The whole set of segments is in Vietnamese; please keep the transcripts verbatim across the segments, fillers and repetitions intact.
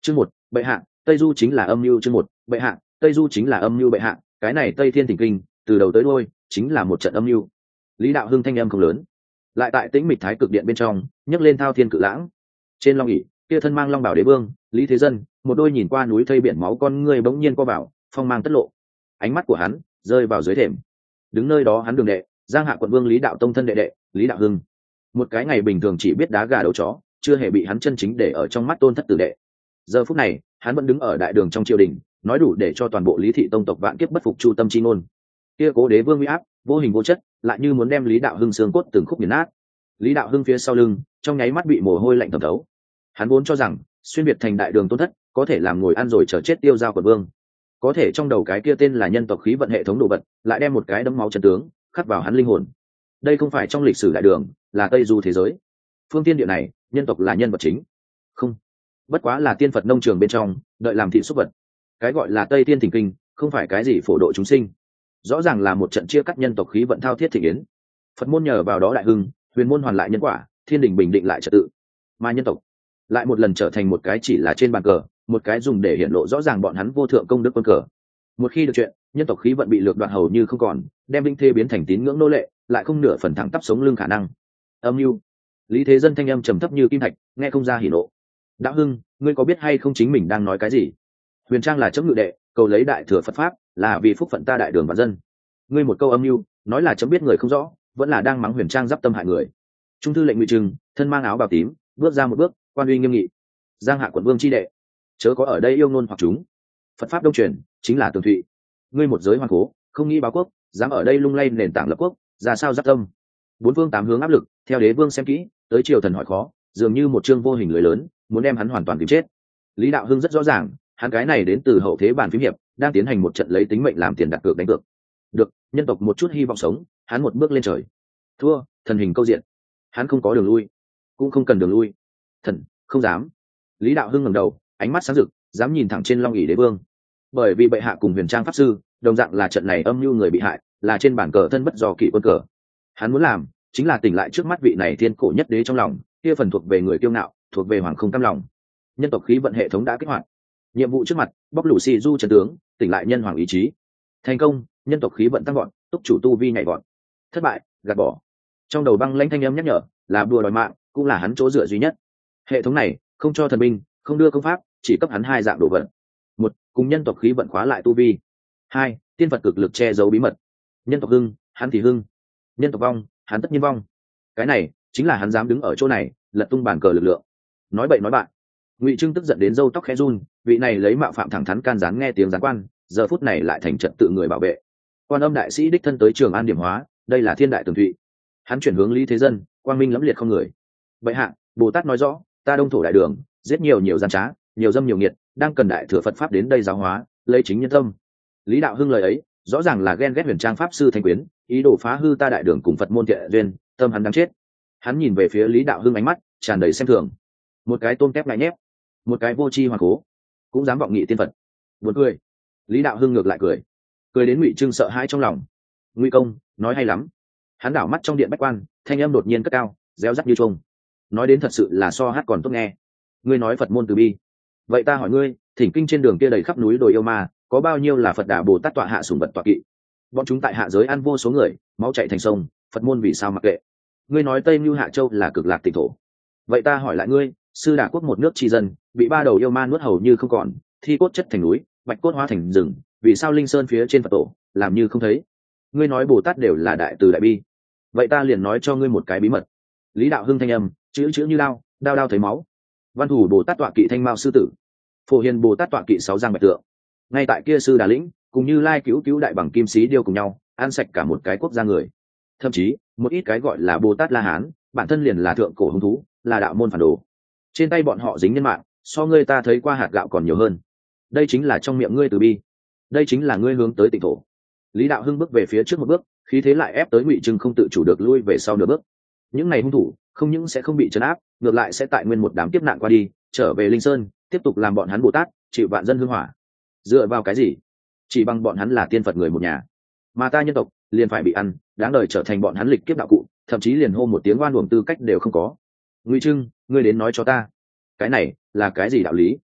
Chương một, bệ hạ, Tây Du chính là âm mưu. Chương một, bệ hạ, Tây Du chính là âm mưu. Bệ hạ, cái này Tây Thiên Thỉnh Kinh từ đầu tới đuôi chính là một trận âm mưu. Lý Đạo Hưng thanh âm không lớn, lại tại tĩnh mịch thái cực điện bên trong nhấc lên thao thiên cự lãng. Trên long ỷ kia thân mang long bảo đế vương Lý Thế Dân, một đôi nhìn qua núi thây biển máu con người bỗng nhiên co bảo, phong mang tất lộ. Ánh mắt của hắn rơi vào dưới thềm, đứng nơi đó hắn đường đệ Giang Hạ quận vương Lý Đạo Tông thân đệ đệ Lý Đạo Hưng, một cái ngày bình thường chỉ biết đá gà đấu chó, chưa hề bị hắn chân chính để ở trong mắt tôn thất tử đệ. Giờ phút này hắn vẫn đứng ở đại đường trong triều đình, nói đủ để cho toàn bộ Lý thị tông tộc vạn kiếp bất phục chu tâm chi ngôn. Kia cố đế vương uy áp vô hình vô chất, lại như muốn đem Lý Đạo Hưng xương cốt từng khúc nghiền nát. Lý Đạo Hưng phía sau lưng trong nháy mắt bị mồ hôi lạnh thẩm thấu. Hắn vốn cho rằng xuyên việt thành đại đường tôn thất có thể làm ngồi ăn rồi chờ chết tiêu giao quận vương, có thể trong đầu cái kia tên là nhân tộc khí vận hệ thống đồ vật lại đem một cái đấm máu chân tướng khắc vào hắn linh hồn. Đây không phải trong lịch sử đại đường, là Tây Du thế giới. Phương tiên địa này nhân tộc là nhân vật chính, không bất quá là tiên Phật nông trường bên trong đợi làm thị súc vật. Cái gọi là Tây Tiên Thỉnh Kinh không phải cái gì phổ độ chúng sinh, rõ ràng là một trận chia cắt nhân tộc khí vận thao thiết thị yến. Phật môn nhờ vào đó đại hưng, huyền môn hoàn lại nhân quả, thiên đình bình định lại trật tự, mà nhân tộc lại một lần trở thành một cái chỉ là trên bàn cờ, một cái dùng để hiển lộ rõ ràng bọn hắn vô thượng công đức quân cờ. Một khi được chuyện, nhân tộc khí vận bị lược đoạt hầu như không còn, đem linh thê biến thành tín ngưỡng nô lệ, lại không nửa phần thẳng tắp sống lưng khả năng. Âm mưu. Lý Thế Dân thanh âm trầm thấp như kim thạch, nghe không ra hỉ nộ. Đạo Hưng, ngươi có biết hay không chính mình đang nói cái gì? Huyền Trang là chấm ngự đệ, cầu lấy đại thừa Phật pháp, là vì phúc phận ta đại đường và dân. Ngươi một câu âm mưu, nói là chấm biết người không rõ, vẫn là đang mắng Huyền Trang giáp tâm hại người. Trung thư lệnh Ngụy Trừng, thân mang áo bào tím, bước ra một bước, quan uy nghiêm nghị. Giang Hạ quận vương chi đệ, chớ có ở đây yêu ngôn hoặc chúng. Phật pháp đông truyền, chính là tường thụy. Ngươi một giới hoàng cố, không nghĩ báo quốc, dám ở đây lung lay nền tảng lập quốc, ra sao giáp tâm? Bốn phương tám hướng áp lực, theo đế vương xem kỹ, tới triều thần hỏi khó, dường như một chương vô hình lưới lớn, muốn đem hắn hoàn toàn tìm chết. Lý Đạo Hưng rất rõ ràng, hắn cái này đến từ hậu thế bàn phím hiệp, đang tiến hành một trận lấy tính mệnh làm tiền đặt cược đánh cược. Được, nhân tộc một chút hy vọng sống, hắn một bước lên trời. Thua, thần hình câu diện. Hắn không có đường lui, cũng không cần đường lui. Thần, không dám. Lý Đạo Hưng ngẩng đầu, ánh mắt sáng rực, dám nhìn thẳng trên long ỷ đế vương. Bởi vì bệ hạ cùng Huyền Trang pháp sư, đồng dạng là trận này âm mưu người bị hại, là trên bản cờ thân bất do kỷ quân cờ. Hắn muốn làm, chính là tỉnh lại trước mắt vị này thiên cổ nhất đế trong lòng, kia phần thuộc về người kiêu ngạo, thuộc về hoàng không cam lòng. Nhân tộc khí vận hệ thống đã kích hoạt, nhiệm vụ trước mặt, bóc lũ xì du trận tướng, tỉnh lại nhân hoàng ý chí. Thành công, nhân tộc khí vận tăng gọn, túc chủ tu vi nhảy gọn. Thất bại, gạt bỏ. Trong đầu băng lãnh thanh âm nhắc nhở, là đùa đòi mạng, cũng là hắn chỗ dựa duy nhất. Hệ thống này không cho thần binh, không đưa công pháp, chỉ cấp hắn hai dạng đồ vật. Một, cùng nhân tộc khí vận khóa lại tu vi. Hai, tiên Phật cực lực che giấu bí mật. Nhân tộc hưng, hắn thì hưng. Nhân tộc vong, hắn tất nhiên vong. Cái này chính là hắn dám đứng ở chỗ này, lật tung bàn cờ lực lượng. Nói bậy nói bạn. Ngụy Trưng tức giận đến râu tóc khẽ run, vị này lấy mạo phạm thẳng thắn can gián nghe tiếng gián quan, giờ phút này lại thành trận tự người bảo vệ. Quan Âm đại sĩ đích thân tới Trường An điểm hóa, đây là thiên đại tường thụy. Hắn chuyển hướng Lý Thế Dân, quang minh lẫm liệt không người. Bệ hạ, Bồ Tát nói rõ, ta đông thổ đại đường, giết nhiều nhiều gian trá, nhiều dâm nhiều nghiệt, đang cần đại thừa Phật pháp đến đây giáo hóa, lấy chính nhân tâm. Lý Đạo Hưng lời ấy, rõ ràng là ghen ghét Huyền Trang pháp sư thanh quyến, ý đồ phá hư ta đại đường cùng Phật môn thiện duyên, tâm hắn đáng chết. Hắn nhìn về phía Lý Đạo Hưng ánh mắt tràn đầy xem thường. Một cái tôm tép ngại nhép, một cái vô tri hoàng cố, cũng dám vọng nghị tiên Phật. Buồn cười. Lý Đạo Hưng ngược lại cười, cười đến Ngụy Trưng sợ hãi trong lòng. Ngụy công, nói hay lắm. Hắn đảo mắt trong điện bách quan, thanh âm đột nhiên cất cao, réo rắt như chuông. Nói đến thật sự là so hát còn tốt nghe. Ngươi nói Phật môn từ bi, vậy ta hỏi ngươi, thỉnh kinh trên đường kia đầy khắp núi đồi yêu ma, có bao nhiêu là Phật Đà Bồ Tát tọa hạ sủng vật tọa kỵ? Bọn chúng tại hạ giới ăn vô số người, máu chảy thành sông, Phật môn vì sao mặc kệ? Ngươi nói Tây Mưu Hạ Châu là cực lạc tịnh thổ, vậy ta hỏi lại ngươi, Sư Đà quốc một nước tri dân, bị ba đầu yêu ma nuốt hầu như không còn, thi cốt chất thành núi, bạch cốt hóa thành rừng, vì sao Linh Sơn phía trên Phật tổ làm như không thấy? Ngươi nói Bồ Tát đều là đại từ đại bi, vậy ta liền nói cho ngươi một cái bí mật. Lý Đạo Hưng thanh âm chữ chữ như đao, đao đao thấy máu. Văn Thủ Bồ Tát tọa kỵ thanh mao sư tử, Phổ Hiền Bồ Tát tọa kỵ sáu giang bạch tượng. Ngay tại kia Sư Đà lĩnh, cùng Như Lai cứu cứu đại bằng kim sĩ điêu cùng nhau, ăn sạch cả một cái quốc gia người. Thậm chí một ít cái gọi là Bồ Tát La Hán, bản thân liền là thượng cổ hung thú, là đạo môn phản đồ. Trên tay bọn họ dính nhân mạng, so ngươi ta thấy qua hạt gạo còn nhiều hơn. Đây chính là trong miệng ngươi từ bi, đây chính là ngươi hướng tới tịnh thổ. Lý Đạo Hưng bước về phía trước một bước, khí thế lại ép tới Ngụy Trưng không tự chủ được lui về sau nửa bước. Những này hung thủ không những sẽ không bị trấn áp, ngược lại sẽ tại nguyên một đám kiếp nạn qua đi, trở về Linh Sơn, tiếp tục làm bọn hắn Bồ Tát, chịu vạn dân hương hỏa. Dựa vào cái gì? Chỉ bằng bọn hắn là tiên Phật người một nhà, mà ta nhân tộc liền phải bị ăn, đáng đời trở thành bọn hắn lịch kiếp đạo cụ, thậm chí liền hô một tiếng oan uổng tư cách đều không có. Ngụy Trưng, ngươi đến nói cho ta, cái này là cái gì đạo lý?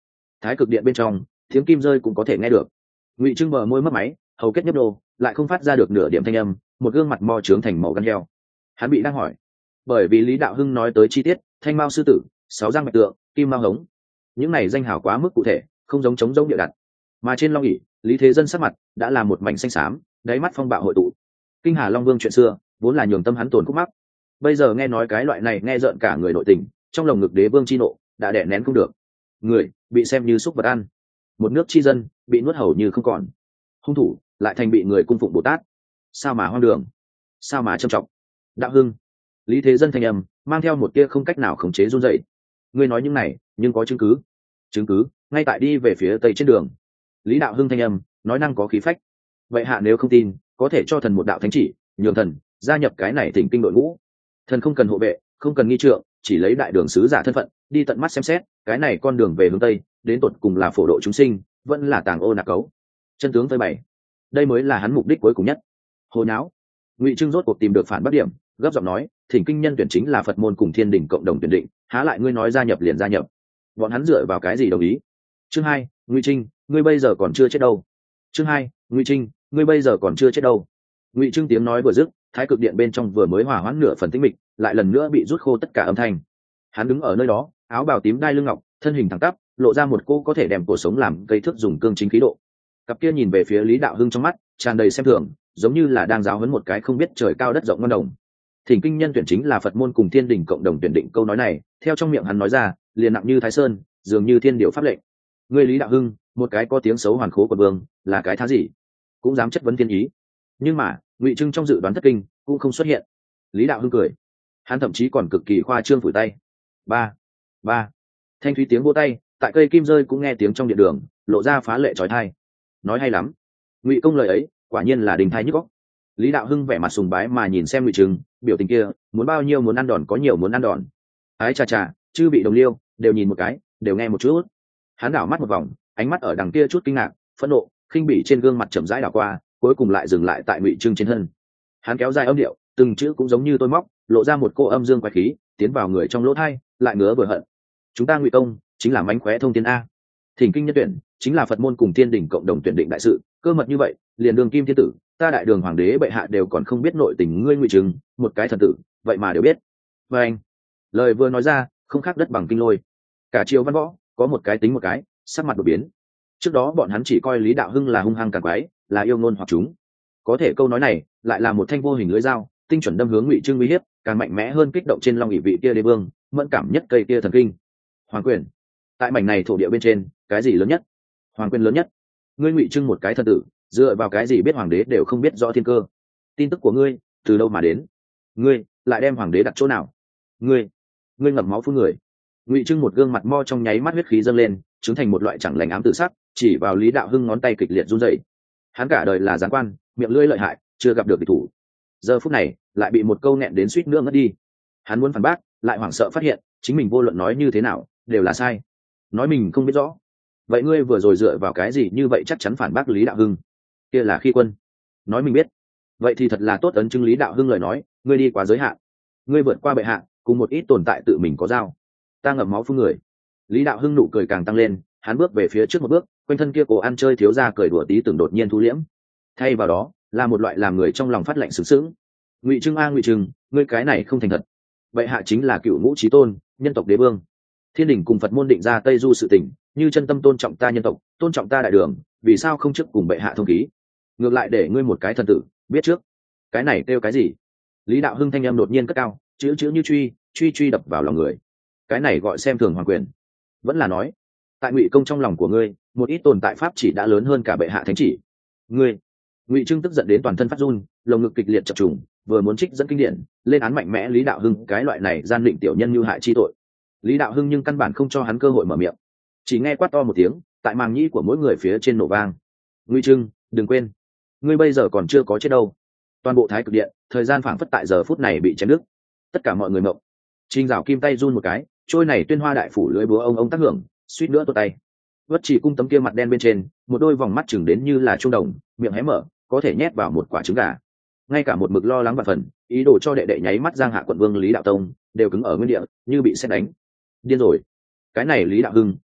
thái cực điện bên trong tiếng kim rơi cũng có thể nghe được. Ngụy Trưng bờ môi mất máy, hầu kết nhấp đô, lại không phát ra được nửa điểm thanh âm, một gương mặt mo trướng thành màu gan heo. Hắn bị đang hỏi, bởi vì Lý Đạo Hưng nói tới chi tiết, thanh mao sư tử, sáu răng bạch tượng, kim mao hống, những này danh hào quá mức cụ thể, không giống trống giống địa đặt. Mà trên long ỷ, Lý Thế Dân sắc mặt đã là một mảnh xanh xám, đáy mắt phong bạo hội tụ. Kinh Hà Long Vương chuyện xưa, vốn là nhường tâm hắn tổn khúc mắc. Bây giờ nghe nói cái loại này nghe rợn cả người nội tình, trong lồng ngực đế vương chi nộ đã đè nén không được. Người bị xem như súc vật ăn, một nước chi dân bị nuốt hầu như không còn. Hung thủ lại thành bị người cung phụng Bồ Tát. Sao mà hoang đường, sao mà trầm trọng. Đạo Hưng, Lý Thế Dân thanh âm mang theo một tia không cách nào khống chế run rẩy. Ngươi nói những này, nhưng có chứng cứ? Chứng cứ ngay tại đi về phía tây trên đường. Lý Đạo Hưng thanh âm nói năng có khí phách. Vậy hạ nếu không tin, có thể cho thần một đạo thánh chỉ, nhường thần gia nhập cái này thỉnh kinh đội ngũ. Thần không cần hộ vệ, không cần nghi trượng, chỉ lấy đại đường sứ giả thân phận đi tận mắt xem xét cái này con đường về hướng tây đến tột cùng là phổ độ chúng sinh vẫn là tàng ô nạc cấu. Chân tướng phơi bày, đây mới là hắn mục đích cuối cùng nhất. Hồi não, Ngụy Trưng rốt cuộc tìm được phản bác điểm, gấp giọng nói, thỉnh kinh nhân tuyển chính là Phật môn cùng thiên đình cộng đồng tuyển định, há lại ngươi nói gia nhập liền gia nhập? Bọn hắn dựa vào cái gì đồng ý? Chương hai, Ngụy Trinh, ngươi bây giờ còn chưa chết đâu. Chương hai, Ngụy Trinh, ngươi bây giờ còn chưa chết đâu. Ngụy Trưng tiếng nói vừa dứt, thái cực điện bên trong vừa mới hòa hoãn nửa phần tĩnh mịch, lại lần nữa bị rút khô tất cả âm thanh. Hắn đứng ở nơi đó, áo bào tím đai lưng ngọc, thân hình thẳng tắp, lộ ra một cô có thể đem cuộc sống làm cây thước dùng cương chính khí độ. Cặp kia nhìn về phía Lý Đạo Hưng trong mắt tràn đầy xem thường, giống như là đang giáo huấn một cái không biết trời cao đất rộng ngon đồng. Thỉnh kinh nhân tuyển chính là Phật môn cùng thiên đình cộng đồng tuyển định, câu nói này theo trong miệng hắn nói ra liền nặng như Thái Sơn, dường như thiên điệu pháp lệnh. Ngươi Lý Đạo Hưng, một cái có tiếng xấu hoàn khố của vương, là cái thá gì cũng dám chất vấn thiên ý. Nhưng mà Ngụy Trưng trong dự đoán thất kinh cũng không xuất hiện. Lý Đạo Hưng cười, hắn thậm chí còn cực kỳ khoa trương phủi tay. Ba, ba, thanh thúy tiếng vỗ tay tại cây kim rơi cũng nghe tiếng trong điện đường, lộ ra phá lệ trói thai. Nói hay lắm, Ngụy công lời ấy quả nhiên là đình thai nhức óc. Lý Đạo Hưng vẻ mặt sùng bái mà nhìn xem Ngụy Trưng, biểu tình kia muốn bao nhiêu muốn ăn đòn có nhiều muốn ăn đòn. Ái chà chà, chư bị đồng liêu đều nhìn một cái, đều nghe một chút. Hắn đảo mắt một vòng, ánh mắt ở đằng kia chút kinh ngạc, phẫn nộ, khinh bỉ trên gương mặt chậm rãi đảo qua, cuối cùng lại dừng lại tại Ngụy Trưng trên thân. Hắn kéo dài âm điệu, từng chữ cũng giống như tôi móc, lộ ra một cô âm dương quái khí, tiến vào người trong lỗ tai, lại ngứa vừa hận. Chúng ta Ngụy công chính là mánh khóe thông thiên a. Thỉnh kinh nhân tuyển chính là Phật môn cùng thiên đình cộng đồng tuyển định đại sự, cơ mật như vậy, liền đường kim thiên tử, ta đại đường hoàng đế bệ hạ đều còn không biết nội tình ngươi Ngụy Trưng, một cái thần tử, vậy mà đều biết. Và anh, lời vừa nói ra, không khác đất bằng kinh lôi. Cả triều văn võ, có một cái tính một cái, sắc mặt đột biến. Trước đó bọn hắn chỉ coi Lý Đạo Hưng là hung hăng càng quái, là yêu ngôn hoặc chúng. Có thể câu nói này, lại là một thanh vô hình lưỡi dao, tinh chuẩn đâm hướng Ngụy Trưng uy hiếp, càng mạnh mẽ hơn kích động trên long ỷ vị kia đế vương, mẫn cảm nhất cây kia thần kinh. Hoàng quyền. Tại mảnh này thổ địa bên trên, cái gì lớn nhất? Hoàng quyền lớn nhất. Ngươi Ngụy Trưng một cái thần tử, dựa vào cái gì biết hoàng đế đều không biết rõ thiên cơ? Tin tức của ngươi từ đâu mà đến? Ngươi lại đem hoàng đế đặt chỗ nào? Ngươi, ngươi ngậm máu phun người. Ngụy Trưng một gương mặt mo trong nháy mắt huyết khí dâng lên, chứng thành một loại chẳng lành ám tự sắc, chỉ vào Lý Đạo Hưng ngón tay kịch liệt run rẩy. Hắn cả đời là giáng quan, miệng lưỡi lợi hại, chưa gặp được địch thủ. Giờ phút này, lại bị một câu nghẹn đến suýt nữa ngất đi. Hắn muốn phản bác, lại hoảng sợ phát hiện, chính mình vô luận nói như thế nào, đều là sai. Nói mình không biết rõ. Vậy ngươi vừa rồi dựa vào cái gì như vậy chắc chắn phản bác Lý Đạo Hưng? Kia là khi quân. Nói mình biết. Vậy thì thật là tốt ấn chứng Lý Đạo Hưng lời nói, ngươi đi quá giới hạn. Ngươi vượt qua bệ hạ, cùng một ít tồn tại tự mình có giao. Ta ngậm máu phun người. Lý Đạo Hưng nụ cười càng tăng lên, hắn bước về phía trước một bước, quanh thân kia cổ ăn chơi thiếu gia cười đùa tí tưởng đột nhiên thu liễm. Thay vào đó, là một loại làm người trong lòng phát lạnh sướng sướng. Ngụy Trưng a Ngụy Trưng, ngươi cái này không thành thật. Bệ hạ chính là cựu ngũ chí tôn, nhân tộc đế vương. Thiên đình cùng Phật môn định ra Tây Du sự tình, như chân tâm tôn trọng ta nhân tộc, tôn trọng ta đại đường, vì sao không trước cùng bệ hạ thông khí? Ngược lại để ngươi một cái thần tử, biết trước. Cái này kêu cái gì? Lý Đạo Hưng thanh em đột nhiên cất cao, chữ chữ như truy, truy truy đập vào lòng người. Cái này gọi xem thường hoàng quyền. Vẫn là nói, tại Ngụy công trong lòng của ngươi, một ít tồn tại pháp chỉ đã lớn hơn cả bệ hạ thánh chỉ. Ngươi, Ngụy Trưng tức giận đến toàn thân phát run, lồng ngực kịch liệt chập trùng, vừa muốn trích dẫn kinh điển, lên án mạnh mẽ Lý Đạo Hưng cái loại này gian định tiểu nhân như hại chi tội. Lý Đạo Hưng nhưng căn bản không cho hắn cơ hội mở miệng, chỉ nghe quát to một tiếng, tại màng nhĩ của mỗi người phía trên nổ vang. Ngụy Trưng, đừng quên, ngươi bây giờ còn chưa có chết đâu. Toàn bộ thái cực điện, thời gian phảng phất tại giờ phút này bị chém đứt. Tất cả mọi người mộng. Trình Dạo Kim tay run một cái, trôi này tuyên hoa đại phủ lưỡi búa ông ông tác hưởng, suýt nữa tuột tay. Vất Chỉ cung tấm kia mặt đen bên trên, một đôi vòng mắt chừng đến như là trung đồng, miệng hé mở, có thể nhét vào một quả trứng gà. Ngay cả một mực lo lắng và phần, ý đồ cho đệ đệ nháy mắt giang hạ quận vương Lý Đạo Tông, đều cứng ở nguyên địa, như bị sét đánh. Điên rồi. Cái này Lý Đạo Hưng,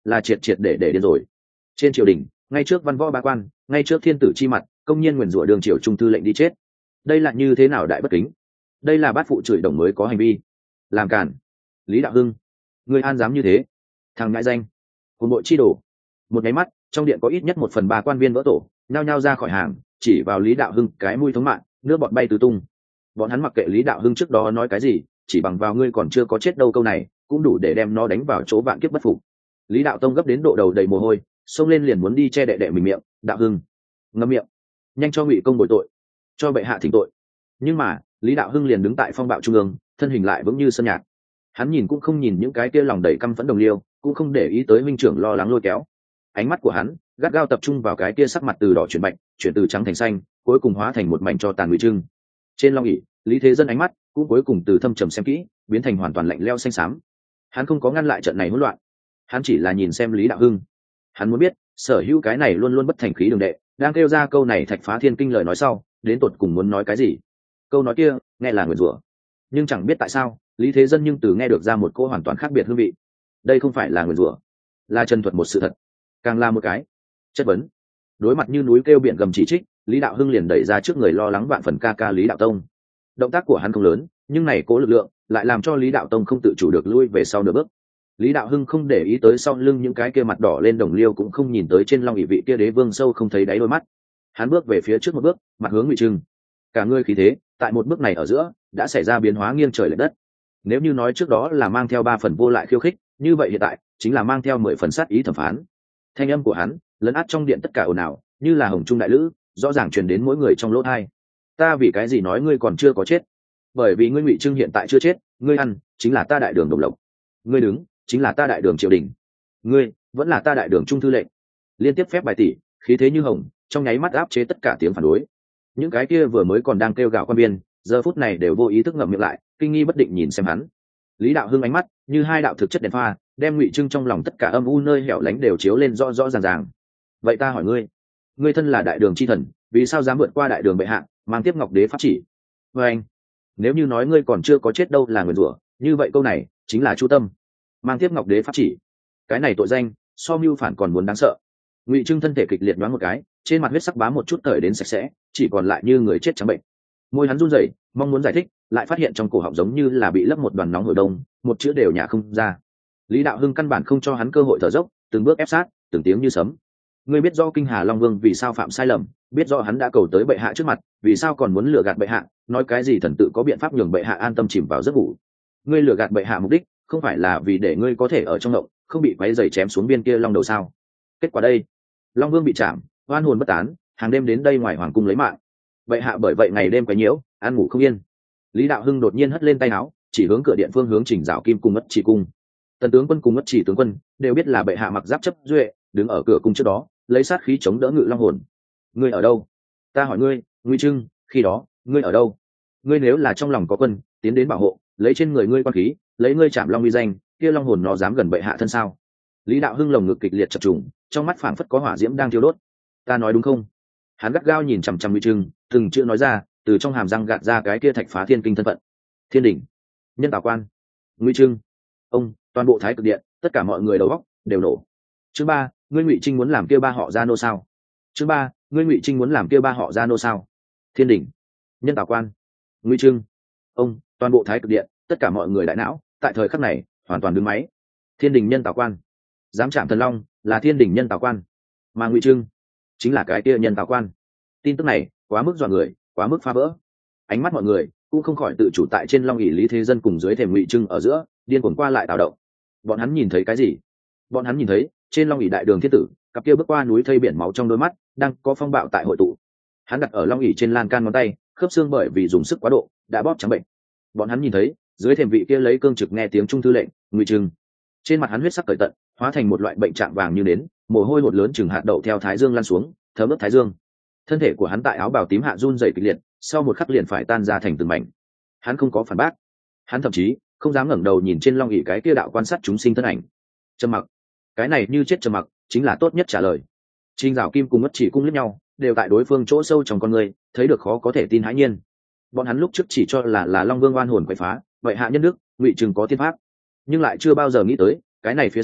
là triệt triệt để để điên rồi. Trên triều đình, ngay trước văn võ bá quan, ngay trước thiên tử chi mặt, công nhiên nguyền rủa đường triều trung thư lệnh đi chết. Đây là như thế nào đại bất kính? Đây là bát phụ chửi đồng mới có hành vi. Làm cản. Lý Đạo Hưng, người an dám như thế? Thằng ngại danh, hồn bội chi đồ. Một cái mắt, trong điện có ít nhất một phần ba quan viên vỡ tổ, nhao nhao ra khỏi hàng, chỉ vào Lý Đạo Hưng cái mũi thống mạng, nước bọt bay tứ tung. Bọn hắn mặc kệ Lý Đạo Hưng trước đó nói cái gì, chỉ bằng vào ngươi còn chưa có chết đâu câu này, cũng đủ để đem nó đánh vào chỗ vạn kiếp bất phục. Lý Đạo Tông gấp đến độ đầu đầy mồ hôi, xông lên liền muốn đi che đệ đệ mình miệng. Đạo Hưng, ngậm miệng, nhanh cho Ngụy công bồi tội, cho bệ hạ thỉnh tội. Nhưng mà Lý Đạo Hưng liền đứng tại phong bạo trung ương, thân hình lại vững như sơn nhạc. Hắn nhìn cũng không nhìn những cái kia lòng đầy căm phẫn đồng liêu, cũng không để ý tới minh trưởng lo lắng lôi kéo. Ánh mắt của hắn gắt gao tập trung vào cái kia sắc mặt từ đỏ chuyển bạch, chuyển từ trắng thành xanh, cuối cùng hóa thành một mảnh cho tàn Ngụy Trưng. Trên long ỷ, Lý Thế Dân ánh mắt cũng cuối cùng từ thâm trầm xem kỹ, biến thành hoàn toàn lạnh lẽo xanh xám. Hắn không có ngăn lại trận này hỗn loạn, hắn chỉ là nhìn xem Lý Đạo Hưng. Hắn muốn biết, sở hữu cái này luôn luôn bất thành khí đường đệ, đang kêu ra câu này thạch phá thiên kinh lời nói sau, đến tột cùng muốn nói cái gì. Câu nói kia nghe là nguyền rủa, nhưng chẳng biết tại sao Lý Thế Dân nhưng từ nghe được ra một cô hoàn toàn khác biệt hương vị. Đây không phải là nguyền rủa, là chân thuật một sự thật, càng là một cái chất vấn. Đối mặt như núi kêu biển gầm chỉ trích, Lý Đạo Hưng liền đẩy ra trước người lo lắng vạn phần ca ca Lý Đạo Tông. Động tác của hắn không lớn, nhưng này cố lực lượng lại làm cho Lý Đạo Tông không tự chủ được lui về sau nửa bước. Lý Đạo Hưng không để ý tới sau lưng những cái kia mặt đỏ lên đồng liêu, cũng không nhìn tới trên long ỷ vị kia đế vương sâu không thấy đáy đôi mắt. Hắn bước về phía trước một bước, mặt hướng Ngụy Trưng. Cả người khí thế tại một bước này ở giữa đã xảy ra biến hóa nghiêng trời lệch đất. Nếu như nói trước đó là mang theo ba phần vô lại khiêu khích, như vậy hiện tại chính là mang theo mười phần sát ý thẩm phán. Thanh âm của hắn lấn át trong điện tất cả ồn ào, như là hồng trung đại lữ, rõ ràng truyền đến mỗi người trong lỗ tai. Ta vì cái gì nói ngươi còn chưa có chết? Bởi vì ngươi Ngụy Trưng hiện tại chưa chết, ngươi ăn chính là ta đại đường đồng lộc, ngươi đứng chính là ta đại đường triều đình, ngươi vẫn là ta đại đường trung thư lệnh. Liên tiếp phép bài tỉ, khí thế như hồng, trong nháy mắt áp chế tất cả tiếng phản đối. Những cái kia vừa mới còn đang kêu gào quan viên, giờ phút này đều vô ý thức ngậm miệng lại, kinh nghi bất định nhìn xem hắn. Lý Đạo Hưng ánh mắt như hai đạo thực chất đèn pha, đem Ngụy Trưng trong lòng tất cả âm u nơi hẻo lánh đều chiếu lên rõ rõ ràng ràng. Vậy ta hỏi ngươi, ngươi thân là đại đường chi thần, vì sao dám vượt qua đại đường bệ hạ, mang tiếp ngọc đế pháp chỉ? Với anh, nếu như nói ngươi còn chưa có chết đâu là nguyền rủa, như vậy câu này chính là chu tâm. Mang tiếp ngọc đế pháp chỉ, cái này tội danh so mưu phản còn muốn đáng sợ. Ngụy Trưng thân thể kịch liệt nhoáng một cái, trên mặt huyết sắc bám một chút thời đến sạch sẽ, chỉ còn lại như người chết trắng bệnh. Môi hắn run rẩy, mong muốn giải thích, lại phát hiện trong cổ họng giống như là bị lấp một đoàn nóng hổi đông, một chữ đều nhả không ra. Lý Đạo Hưng căn bản không cho hắn cơ hội thở dốc, từng bước ép sát, từng tiếng như sấm. Ngươi biết rõ Kinh Hà Long Vương vì sao phạm sai lầm, biết rõ hắn đã cầu tới bệ hạ trước mặt, vì sao còn muốn lừa gạt bệ hạ, nói cái gì thần tự có biện pháp nhường bệ hạ an tâm chìm vào giấc ngủ. Ngươi lừa gạt bệ hạ mục đích không phải là vì để ngươi có thể ở trong ngộng, không bị quấy rầy chém xuống biên kia long đầu sao? Kết quả đây, Long Vương bị chạm, oan hồn bất tán, hàng đêm đến đây ngoài hoàng cung lấy mạng. Bệ hạ bởi vậy ngày đêm quấy nhiễu, ăn ngủ không yên. Lý Đạo Hưng đột nhiên hất lên tay áo, chỉ hướng cửa điện phương hướng Trình Dạo Kim cùng Ngất Chỉ cung. Tần tướng quân cùng Ngất Chỉ tướng quân đều biết là bệ hạ mặc giáp chấp duệ, đứng ở cửa cung trước đó, lấy sát khí chống đỡ ngự long hồn. Ngươi ở đâu? Ta hỏi ngươi, Ngụy Trưng, khi đó ngươi ở đâu? Ngươi nếu là trong lòng có quân, tiến đến bảo hộ, lấy trên người ngươi quan khí, lấy ngươi chạm long uy danh, kia long hồn nó dám gần bệ hạ thân sao? Lý Đạo Hưng lồng ngực kịch liệt chập trùng, trong mắt phảng phất có hỏa diễm đang thiêu đốt. Ta nói đúng không? Hắn gắt gao nhìn chằm chằm Ngụy Trưng, từng chữ nói ra, từ trong hàm răng gạt ra cái kia thạch phá thiên kinh thân phận. Thiên đỉnh, nhân tào quan, Ngụy Trưng, ông, toàn bộ thái cực điện, tất cả mọi người đầu óc đều nổ. Chương ba, ngươi Ngụy Trinh muốn làm kia ba họ gia nô sao? Chương ba, ngươi Ngụy Trinh muốn làm kia ba họ gia nô sao? Thiên đỉnh, nhân tào quan, Ngụy Trưng, ông, toàn bộ thái cực điện, tất cả mọi người đại não, tại thời khắc này hoàn toàn đứng máy. Thiên đỉnh nhân tào quan, dám chạm thần long là thiên đỉnh nhân tào quan, mà Ngụy Trưng chính là cái kia nhân tào quan. Tin tức này quá mức dọa người, quá mức phá vỡ. Ánh mắt mọi người cũng không khỏi tự chủ tại trên long ỷ Lý Thế Dân cùng dưới thềm Ngụy Trưng ở giữa điên cuồng qua lại tạo động. Bọn hắn nhìn thấy cái gì? Bọn hắn nhìn thấy trên long ỷ đại đường thiên tử, cặp kia bước qua núi thây biển máu trong đôi mắt đang có phong bạo tại hội tụ. Hắn đặt ở long ỷ trên lan can ngón tay, khớp xương bởi vì dùng sức quá độ đã bóp trắng bệnh. Bọn hắn nhìn thấy dưới thềm vị kia lấy cương trực nghe tiếng trung thư lệnh Ngụy Trưng, trên mặt hắn huyết sắc cởi tận, hóa thành một loại bệnh trạng vàng như nến, mồ hôi hột lớn chừng hạt đậu theo thái dương lan xuống, thấm ướt thái dương. Thân thể của hắn tại áo bào tím hạ run rẩy kịch liệt, sau một khắc liền phải tan ra thành từng mảnh. Hắn không có phản bác, hắn thậm chí không dám ngẩng đầu nhìn trên long ỷ cái kia đạo quan sát chúng sinh thân ảnh. Trầm mặc, cái này như chết trầm mặc chính là tốt nhất trả lời. Trình Dạo Kim cùng Ngất Chỉ cung liếc nhau, đều tại đối phương chỗ sâu trong con người thấy được khó có thể tin hãi nhiên. Bọn hắn lúc trước chỉ cho là là Long Vương oan hồn quậy phá, vậy hạ nhân đức, Ngụy Trưng có tiên pháp, nhưng lại chưa bao giờ nghĩ tới cái này phía sau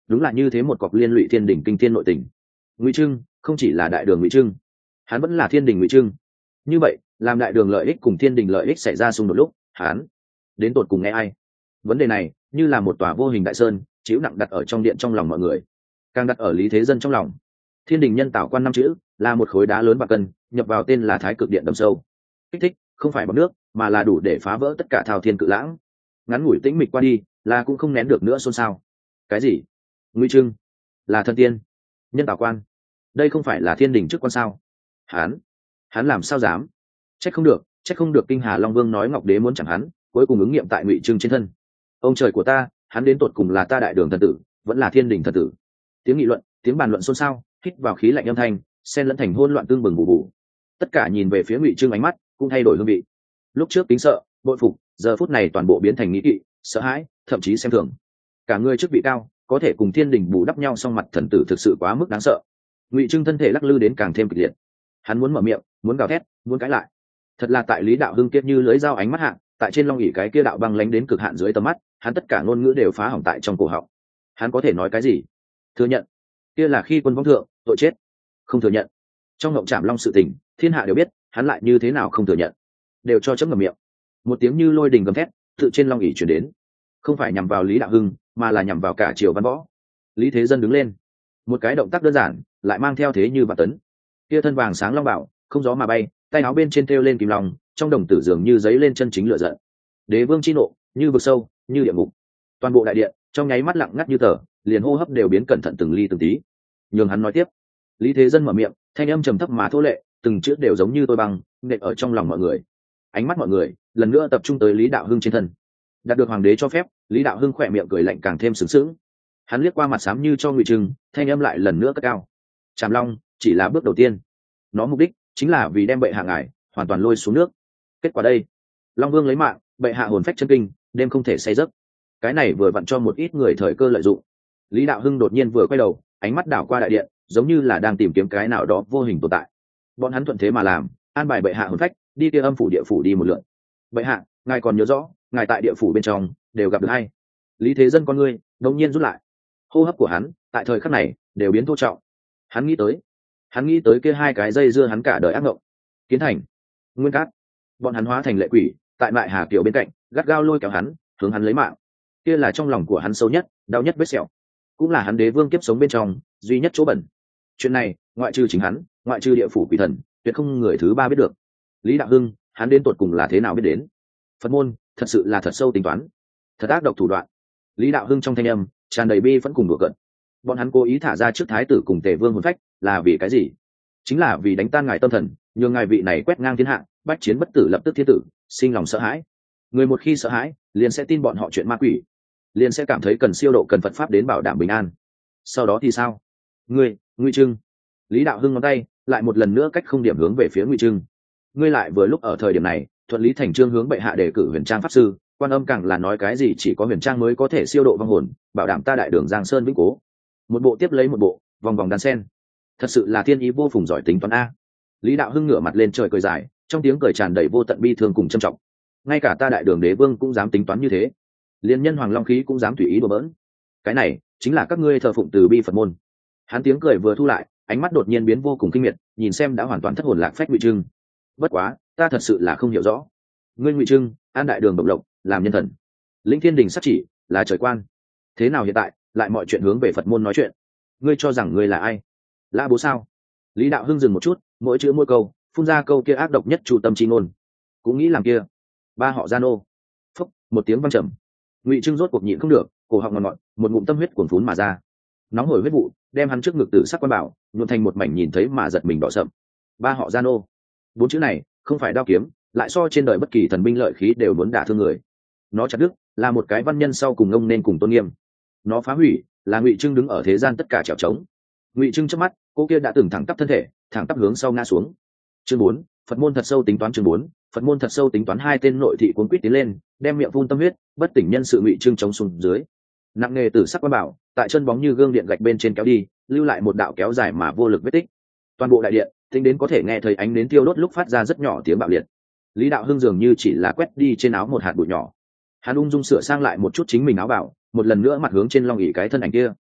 đúng là như thế một cọc liên lụy thiên đình kinh thiên nội tình. Ngụy Trưng không chỉ là đại đường Ngụy Trưng, hắn vẫn là thiên đình Ngụy Trưng. Như vậy làm đại đường lợi ích cùng thiên đình lợi ích xảy ra xung đột lúc, hắn đến tột cùng nghe ai? Vấn đề này như là một tòa vô hình đại sơn chịu nặng đặt ở trong điện trong lòng mọi người, càng đặt ở Lý Thế Dân trong lòng. Thiên đình nhân tảo quan năm chữ là một khối đá lớn bạc cân nhập vào tên là Thái Cực Điện đâm sâu, kích thích không phải bọt nước mà là đủ để phá vỡ tất cả thao thiên cự lãng. Ngắn ngủi tĩnh mịch qua đi là cũng không nén được nữa xôn xao. Cái gì? Ngụy Trưng là thần tiên, nhân tảo quan, đây không phải là thiên đình chức quan sao? Hắn hắn làm sao dám? Trách không được, trách không được kinh Hà Long Vương nói Ngọc Đế muốn chẳng hắn, cuối cùng ứng nghiệm tại Ngụy Trưng trên thân. Ông trời của ta, hắn đến tột cùng là ta đại đường thần tử vẫn là thiên đình thần tử? Tiếng nghị luận, tiếng bàn luận xôn xao, hít vào khí lạnh âm thanh, xen lẫn thành hỗn loạn tương bừng bù bù. Tất cả nhìn về phía Ngụy Trưng, ánh mắt cũng thay đổi hương vị. Lúc trước kính sợ, bội phục, giờ phút này toàn bộ biến thành nghĩ kỵ, sợ hãi, thậm chí xem thường. Cả người chức vị cao, có thể cùng thiên đình bù đắp nhau song mặt thần tử thực sự quá mức đáng sợ. Ngụy Trưng thân thể lắc lư đến càng thêm kịch liệt. Hắn muốn mở miệng, muốn gào thét, muốn cãi lại. Thật là tại Lý Đạo Hưng kiết như lưới dao ánh mắt hạng, tại trên long ỷ cái kia đạo băng lánh đến cực hạn dưới tầm mắt, hắn tất cả ngôn ngữ đều phá hỏng tại trong cổ họng. Hắn có thể nói cái gì? Thừa nhận, kia là khi quân vong thượng, tội chết. Không thừa nhận, trong ngộng trảm long sự tình, thiên hạ đều biết, hắn lại như thế nào không thừa nhận? Đều cho chấm ngậm miệng. Một tiếng như lôi đình gầm thét tự trên long ỷ truyền đến, không phải nhằm vào Lý Đạo Hưng mà là nhằm vào cả triều văn võ. Lý Thế Dân đứng lên, một cái động tác đơn giản lại mang theo thế như vạn tấn. Kia thân vàng sáng long bảo không gió mà bay, tay áo bên trên treo lên kim long, trong đồng tử dường như giấy lên chân chính lửa giận. Đế vương chi nộ như vực sâu, như địa ngục. Toàn bộ đại điện trong nháy mắt lặng ngắt như tờ, liền hô hấp đều biến cẩn thận từng ly từng tí. Nhường hắn nói tiếp. Lý Thế Dân mở miệng, thanh âm trầm thấp mà thô lệ, từng chữ đều giống như tôi băng nện ở trong lòng mọi người. Ánh mắt mọi người lần nữa tập trung tới Lý Đạo Hưng trên thân. Đạt được hoàng đế cho phép, Lý Đạo Hưng khỏe miệng cười lạnh càng thêm sướng sướng. Hắn liếc qua mặt xám như cho Ngụy Trưng, thanh âm lại lần nữa cất cao. Trảm Long chỉ là bước đầu tiên, nó mục đích chính là vì đem bệ hạ ngài hoàn toàn lôi xuống nước. Kết quả đây, Long Vương lấy mạng, bệ hạ hồn phách chân kinh, đêm không thể say giấc. Cái này vừa vặn cho một ít người thời cơ lợi dụng. Lý Đạo Hưng đột nhiên vừa quay đầu, ánh mắt đảo qua đại điện, giống như là đang tìm kiếm cái nào đó vô hình tồn tại. Bọn hắn thuận thế mà làm, an bài bệ hạ hồn phách đi kia âm phủ địa phủ đi một lượt. Bệ hạ, ngài còn nhớ rõ, ngài tại địa phủ bên trong đều gặp được hay? Lý Thế Dân con ngươi đột nhiên rút lại, hô hấp của hắn tại thời khắc này đều biến thô trọng. Hắn nghĩ tới, hắn nghĩ tới kia hai cái dây dưa hắn cả đời ác ngộng. Kiến Thành, Nguyên Cát, bọn hắn hóa thành lệ quỷ, tại Mại Hà Kiều bên cạnh, gắt gao lôi kéo hắn, hướng hắn lấy mạng. Kia là trong lòng của hắn sâu nhất, đau nhất vết sẹo, cũng là hắn đế vương kiếp sống bên trong duy nhất chỗ bẩn. Chuyện này, ngoại trừ chính hắn, ngoại trừ địa phủ quỷ thần, tuyệt không người thứ ba biết được. Lý Đạo Hưng, hắn đến tột cùng là thế nào biết đến? Phật môn thật sự là thật sâu tính toán, thật ác độc thủ đoạn. Lý Đạo Hưng trong thanh âm tràn đầy bi vẫn cùng đùa cợt. Bọn hắn cố ý thả ra trước thái tử cùng tề vương hồn phách là vì cái gì? Chính là vì đánh tan ngài tâm thần, nhường ngài vị này quét ngang thiên hạ, bách chiến bất tử lập tức thiên tử, sinh lòng sợ hãi. Người một khi sợ hãi, liền sẽ tin bọn họ chuyện ma quỷ, liền sẽ cảm thấy cần siêu độ cần Phật pháp đến bảo đảm bình an. Sau đó thì sao? Ngươi, Ngụy Trưng. Lý Đạo Hưng ngón tay lại một lần nữa cách không điểm hướng về phía Ngụy Trưng. Ngươi lại vừa lúc ở thời điểm này thuận lý thành trương hướng bệ hạ đề cử Huyền Trang pháp sư, Quan Âm càng là nói cái gì chỉ có Huyền Trang mới có thể siêu độ vong hồn, bảo đảm ta đại đường Giang Sơn vĩnh cố. Một bộ tiếp lấy một bộ, vòng vòng đan sen. Thật sự là thiên ý vô phùng giỏi tính toán a. Lý Đạo Hưng ngửa mặt lên trời cười dài, trong tiếng cười tràn đầy vô tận bi thương cùng trân trọng. Ngay cả ta đại đường đế vương cũng dám tính toán như thế, liên nhân hoàng long khí cũng dám tùy ý đùa bỡn. Cái này chính là các ngươi thờ phụng từ bi Phật môn. Hắn tiếng cười vừa thu lại, ánh mắt đột nhiên biến vô cùng kinh miệt, nhìn xem đã hoàn toàn thất hồn lạc phách Ngụy Trưng. Bất quá, ta thật sự là không hiểu rõ. Ngươi Ngụy Trưng, an đại đường độc lộc, làm nhân thần, lĩnh thiên đình sát chỉ, là trời quan. Thế nào hiện tại lại mọi chuyện hướng về Phật môn nói chuyện? Ngươi cho rằng ngươi là ai? Lã bố sao? Lý Đạo Hưng dừng một chút, mỗi chữ mỗi câu phun ra câu kia ác độc nhất chủ tâm chi ngôn. Cũng nghĩ làm kia ba họ Gia Nô. Phúc, một tiếng vang trầm. Ngụy Trưng rốt cuộc nhịn không được, cổ họng ngọt ngọt, một ngụm tâm huyết cuồn phún mà ra. Nóng hổi huyết vụ đem hắn trước ngực tử sắc quan bảo nhuộn thành một mảnh nhìn thấy mà giật mình đỏ sậm. Ba họ Gia Nô, bốn chữ này không phải đao kiếm, lại so trên đời bất kỳ thần binh lợi khí đều muốn đả thương người. Nó chặt đứt là một cái văn nhân sau cùng ông nên cùng tôn nghiêm. Nó phá hủy là Ngụy Trưng đứng ở thế gian tất cả trèo trống. Ngụy Trưng trước mắt, cô kia đã từng thẳng tắp thân thể, thẳng tắp hướng sau ngã xuống. Chương bốn, Phật môn thật sâu tính toán. Chương bốn, Phật môn thật sâu tính toán. Hai tên nội thị cuốn quýt tiến lên, đem miệng phun tâm huyết, bất tỉnh nhân sự Ngụy Trưng chống xuống dưới. Nặng nghề tử sắc quan bảo, tại chân bóng như gương điện gạch bên trên kéo đi, lưu lại một đạo kéo dài mà vô lực vết tích. Toàn bộ đại điện, tính đến có thể nghe thấy ánh nến tiêu đốt lúc phát ra rất nhỏ tiếng bạo liệt. Lý Đạo Hưng dường như chỉ là quét đi trên áo một hạt bụi nhỏ. Hắn ung dung sửa sang lại một chút chính mình áo bảo, một lần nữa mặt hướng trên long ỷ cái thân ảnh kia.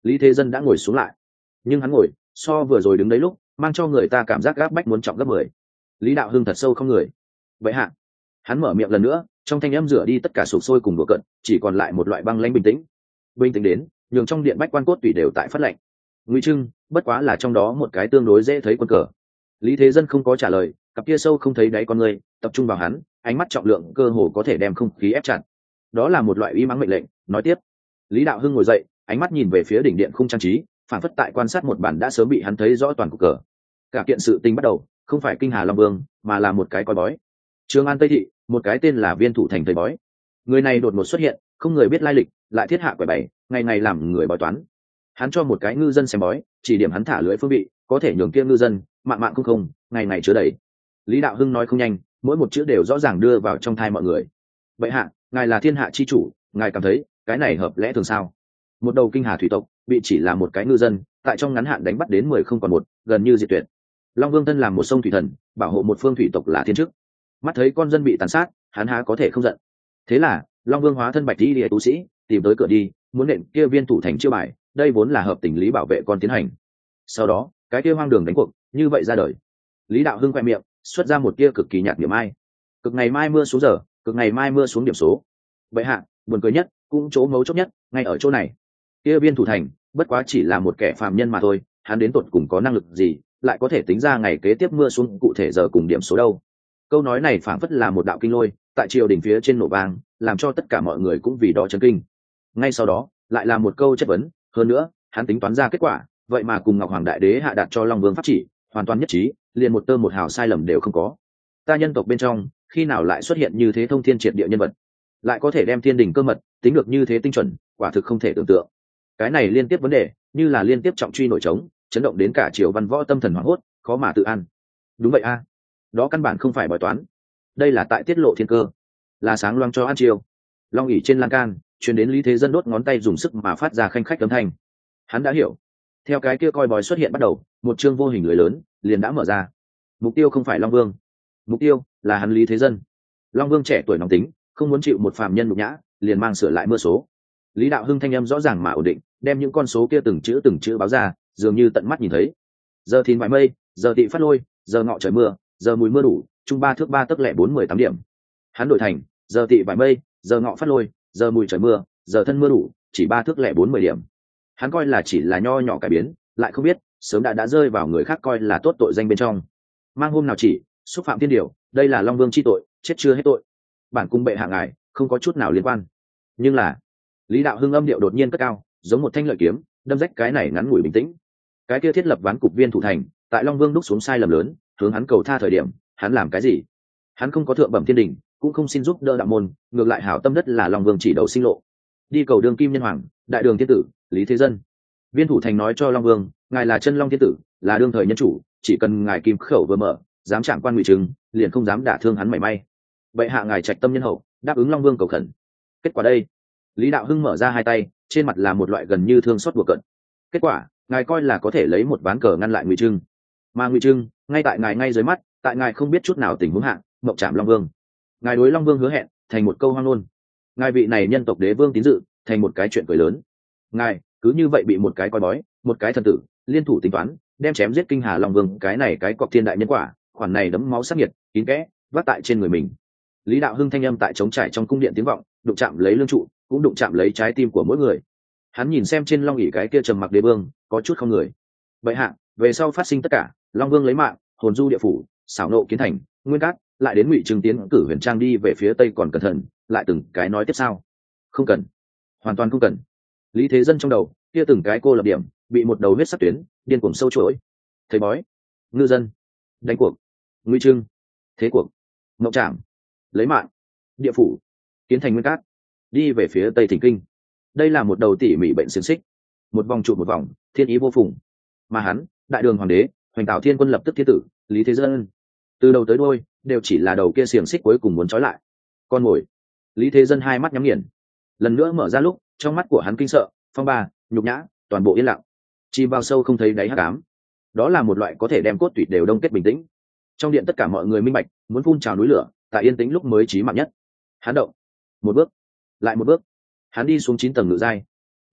Lý Thế Dân đã ngồi xuống lại, nhưng hắn ngồi so vừa rồi đứng đấy lúc mang cho người ta cảm giác gáp bách muốn trọng gấp mười. Lý Đạo Hưng thật sâu không người. Vậy hạ, hắn mở miệng lần nữa, trong thanh âm rửa đi tất cả sụp sôi cùng đùa cận, chỉ còn lại một loại băng lãnh bình tĩnh. Bình tĩnh đến nhường trong điện bách quan cốt tùy đều tại phát lệnh. Ngụy Trưng bất quá là trong đó một cái tương đối dễ thấy quân cờ. Lý Thế Dân không có trả lời, cặp kia sâu không thấy đáy con người tập trung vào hắn, ánh mắt trọng lượng cơ hồ có thể đem không khí ép chặt. Đó là một loại uy mãnh mệnh lệnh. Nói tiếp. Lý Đạo Hưng ngồi dậy, ánh mắt nhìn về phía đỉnh điện khung trang trí, phản phất tại quan sát một bản đã sớm bị hắn thấy rõ toàn cục cờ. Cả kiện sự tình bắt đầu không phải kinh hà long vương, mà là một cái coi bói. Trường An Tây Thị, một cái tên là Viên Thủ Thành thầy bói. Người này đột ngột xuất hiện, không người biết lai lịch, lại thiết hạ quẻ bày, ngày ngày làm người bói toán. Hắn cho một cái ngư dân xem bói, chỉ điểm hắn thả lưỡi phương vị, có thể nhường kia ngư dân mạng mạng không không, ngày ngày chứa đầy. Lý Đạo Hưng nói không nhanh, mỗi một chữ đều rõ ràng đưa vào trong thai mọi người. Vậy hạ, ngài là thiên hạ chi chủ, ngài cảm thấy cái này hợp lẽ thường sao? Một đầu kinh hà thủy tộc bị chỉ là một cái ngư dân tại trong ngắn hạn đánh bắt đến mười không còn một, gần như diệt tuyệt. Long Vương thân làm một sông thủy thần, bảo hộ một phương thủy tộc là thiên chức. Mắt thấy con dân bị tàn sát, hắn há có thể không giận. Thế là Long Vương hóa thân bạch y lìa tú sĩ, tìm tới cửa đi, muốn nện kia Viên Thủ Thành chiêu bài, đây vốn là hợp tình lý bảo vệ con tiến hành. Sau đó cái kia hoang đường đánh cuộc như vậy ra đời. Lý Đạo Hưng khoe miệng xuất ra một kia cực kỳ nhạt điểm ai. Cực ngày mai mưa xuống giờ, cực ngày mai mưa xuống điểm số. Vậy hạ, buồn cười nhất cũng chỗ mấu chốt nhất ngay ở chỗ này. Kia Viên Thủ Thành bất quá chỉ là một kẻ phàm nhân mà thôi, hắn đến tột cùng có năng lực gì lại có thể tính ra ngày kế tiếp mưa xuống cụ thể giờ cùng điểm số đâu? Câu nói này phảng phất là một đạo kinh lôi tại triều đình phía trên nổ vang, làm cho tất cả mọi người cũng vì đó chấn kinh. Ngay sau đó lại là một câu chất vấn, hơn nữa hắn tính toán ra kết quả vậy mà cùng Ngọc Hoàng Đại Đế hạ đạt cho Long Vương pháp chỉ hoàn toàn nhất trí, liền một tơ một hào sai lầm đều không có. Ta nhân tộc bên trong khi nào lại xuất hiện như thế thông thiên triệt địa nhân vật, lại có thể đem thiên đình cơ mật tính được như thế tinh chuẩn, quả thực không thể tưởng tượng. Cái này liên tiếp vấn đề như là liên tiếp trọng truy nổi trống, chấn động đến cả triều văn võ tâm thần hoảng hốt, khó mà tự an. Đúng vậy a, đó căn bản không phải bói toán, đây là tại tiết lộ thiên cơ, là sáng loang cho an triều. Long ỉ trên lan can truyền đến Lý Thế Dân đốt ngón tay dùng sức mà phát ra khanh khách âm thanh. Hắn đã hiểu, theo cái kia coi bói xuất hiện bắt đầu, một chương vô hình lưới lớn liền đã mở ra. Mục tiêu không phải Long Vương, mục tiêu là hắn Lý Thế Dân. Long Vương trẻ tuổi nóng tính, không muốn chịu một phàm nhân nhục nhã, liền mang sửa lại mưa số. Lý Đạo Hưng thanh âm rõ ràng mà ổn định, đem những con số kia từng chữ từng chữ báo ra, dường như tận mắt nhìn thấy. Giờ thìn vài mây, giờ tị phát lôi, giờ ngọ trời mưa, giờ mùi mưa đủ, trung ba thước ba tấc lẻ bốn mười tám điểm. Hắn đổi thành giờ tị vài mây, giờ ngọ phát lôi, giờ mùi trời mưa, giờ thân mưa đủ, chỉ ba thước lẻ bốn mười điểm. Hắn coi là chỉ là nho nhỏ cải biến, lại không biết sớm đã đã rơi vào người khác coi là tốt tội danh bên trong. Mang hôm nào chỉ xúc phạm thiên điều, đây là Long Vương chi tội, chết chưa hết tội. Bản cung bệ hạ ngài không có chút nào liên quan. Nhưng là Lý Đạo Hưng âm điệu đột nhiên cất cao, giống một thanh lợi kiếm đâm rách cái này ngắn ngủi bình tĩnh. Cái kia thiết lập ván cục Viên Thủ Thành tại Long Vương đúc xuống sai lầm lớn, hướng hắn cầu tha thời điểm, hắn làm cái gì? Hắn không có thượng bẩm thiên đình, cũng không xin giúp đỡ đạo môn, ngược lại hảo tâm đất là Long Vương chỉ đầu sinh lộ, đi cầu đường kim nhân hoàng, đại đường thiên tử Lý Thế Dân. Viên Thủ Thành nói cho Long Vương, ngài là chân long thiên tử, là đương thời nhân chủ, chỉ cần ngài kim khẩu vừa mở, dám chạm quan ngụy trừng, liền không dám đả thương hắn mảy may. Bệ hạ ngài trạch tâm nhân hậu, đáp ứng Long Vương cầu khẩn. Kết quả đây, Lý Đạo Hưng mở ra hai tay, trên mặt là một loại gần như thương xót đùa cận. Kết quả ngài coi là có thể lấy một ván cờ ngăn lại ngụy trưng, mà ngụy trưng ngay tại ngài ngay dưới mắt, tại ngài không biết chút nào tình huống hạ mộng chạm Long Vương. Ngài đối Long Vương hứa hẹn thành một câu hoang ngôn, ngài vị này nhân tộc đế vương tín dự thành một cái chuyện cười lớn. Ngài cứ như vậy bị một cái coi bói, một cái thần tử liên thủ tính toán, đem chém giết kinh hà Long Vương, cái này cái cọc thiên đại nhân quả, khoản này đấm máu sắc nhiệt kín kẽ vác tại trên người mình. Lý Đạo Hưng thanh âm tại trống trải trong cung điện tiếng vọng, đụng chạm lấy lương trụ, cũng đụng chạm lấy trái tim của mỗi người. Hắn nhìn xem trên long ỷ cái kia trầm mặc đế vương, có chút không người. Vậy hạ, về sau phát sinh tất cả, Long Vương lấy mạng, hồn du địa phủ, xảo nộ kiến thành, nguyên cát, lại đến ngụy trừng tiến cử huyền trang đi về phía tây, còn cẩn thận lại từng cái nói tiếp sao? Không cần, hoàn toàn không cần. Lý Thế Dân trong đầu kia từng cái cô lập điểm bị một đầu huyết sắc tuyến điên cuồng sâu chuỗi. Thầy bói, ngư dân, đánh cuộc, ngụy trưng, thế cuộc, mộng trảm, lấy mạng, địa phủ, kiến thành nguyên cát, đi về phía tây thỉnh kinh. Đây là một đầu tỉ mỉ bệnh xiềng xích, một vòng trụ một vòng, thiên ý vô phùng. Mà hắn, đại đường hoàng đế, hoành tạo thiên quân lập tức thiên tử Lý Thế Dân, từ đầu tới đuôi đều chỉ là đầu kia xiềng xích cuối cùng muốn trói lại con mồi. Lý Thế Dân hai mắt nhắm nghiền, lần nữa mở ra lúc trong mắt của hắn kinh sợ, phong ba, nhục nhã, toàn bộ yên lặng, chìm vào sâu không thấy đáy hắc ám. Đó là một loại có thể đem cốt tủy đều đông kết bình tĩnh. Trong điện tất cả mọi người minh bạch, muốn phun trào núi lửa tại yên tĩnh lúc mới chí mạng nhất. Hắn động một bước, lại một bước, hắn đi xuống chín tầng ngự giai,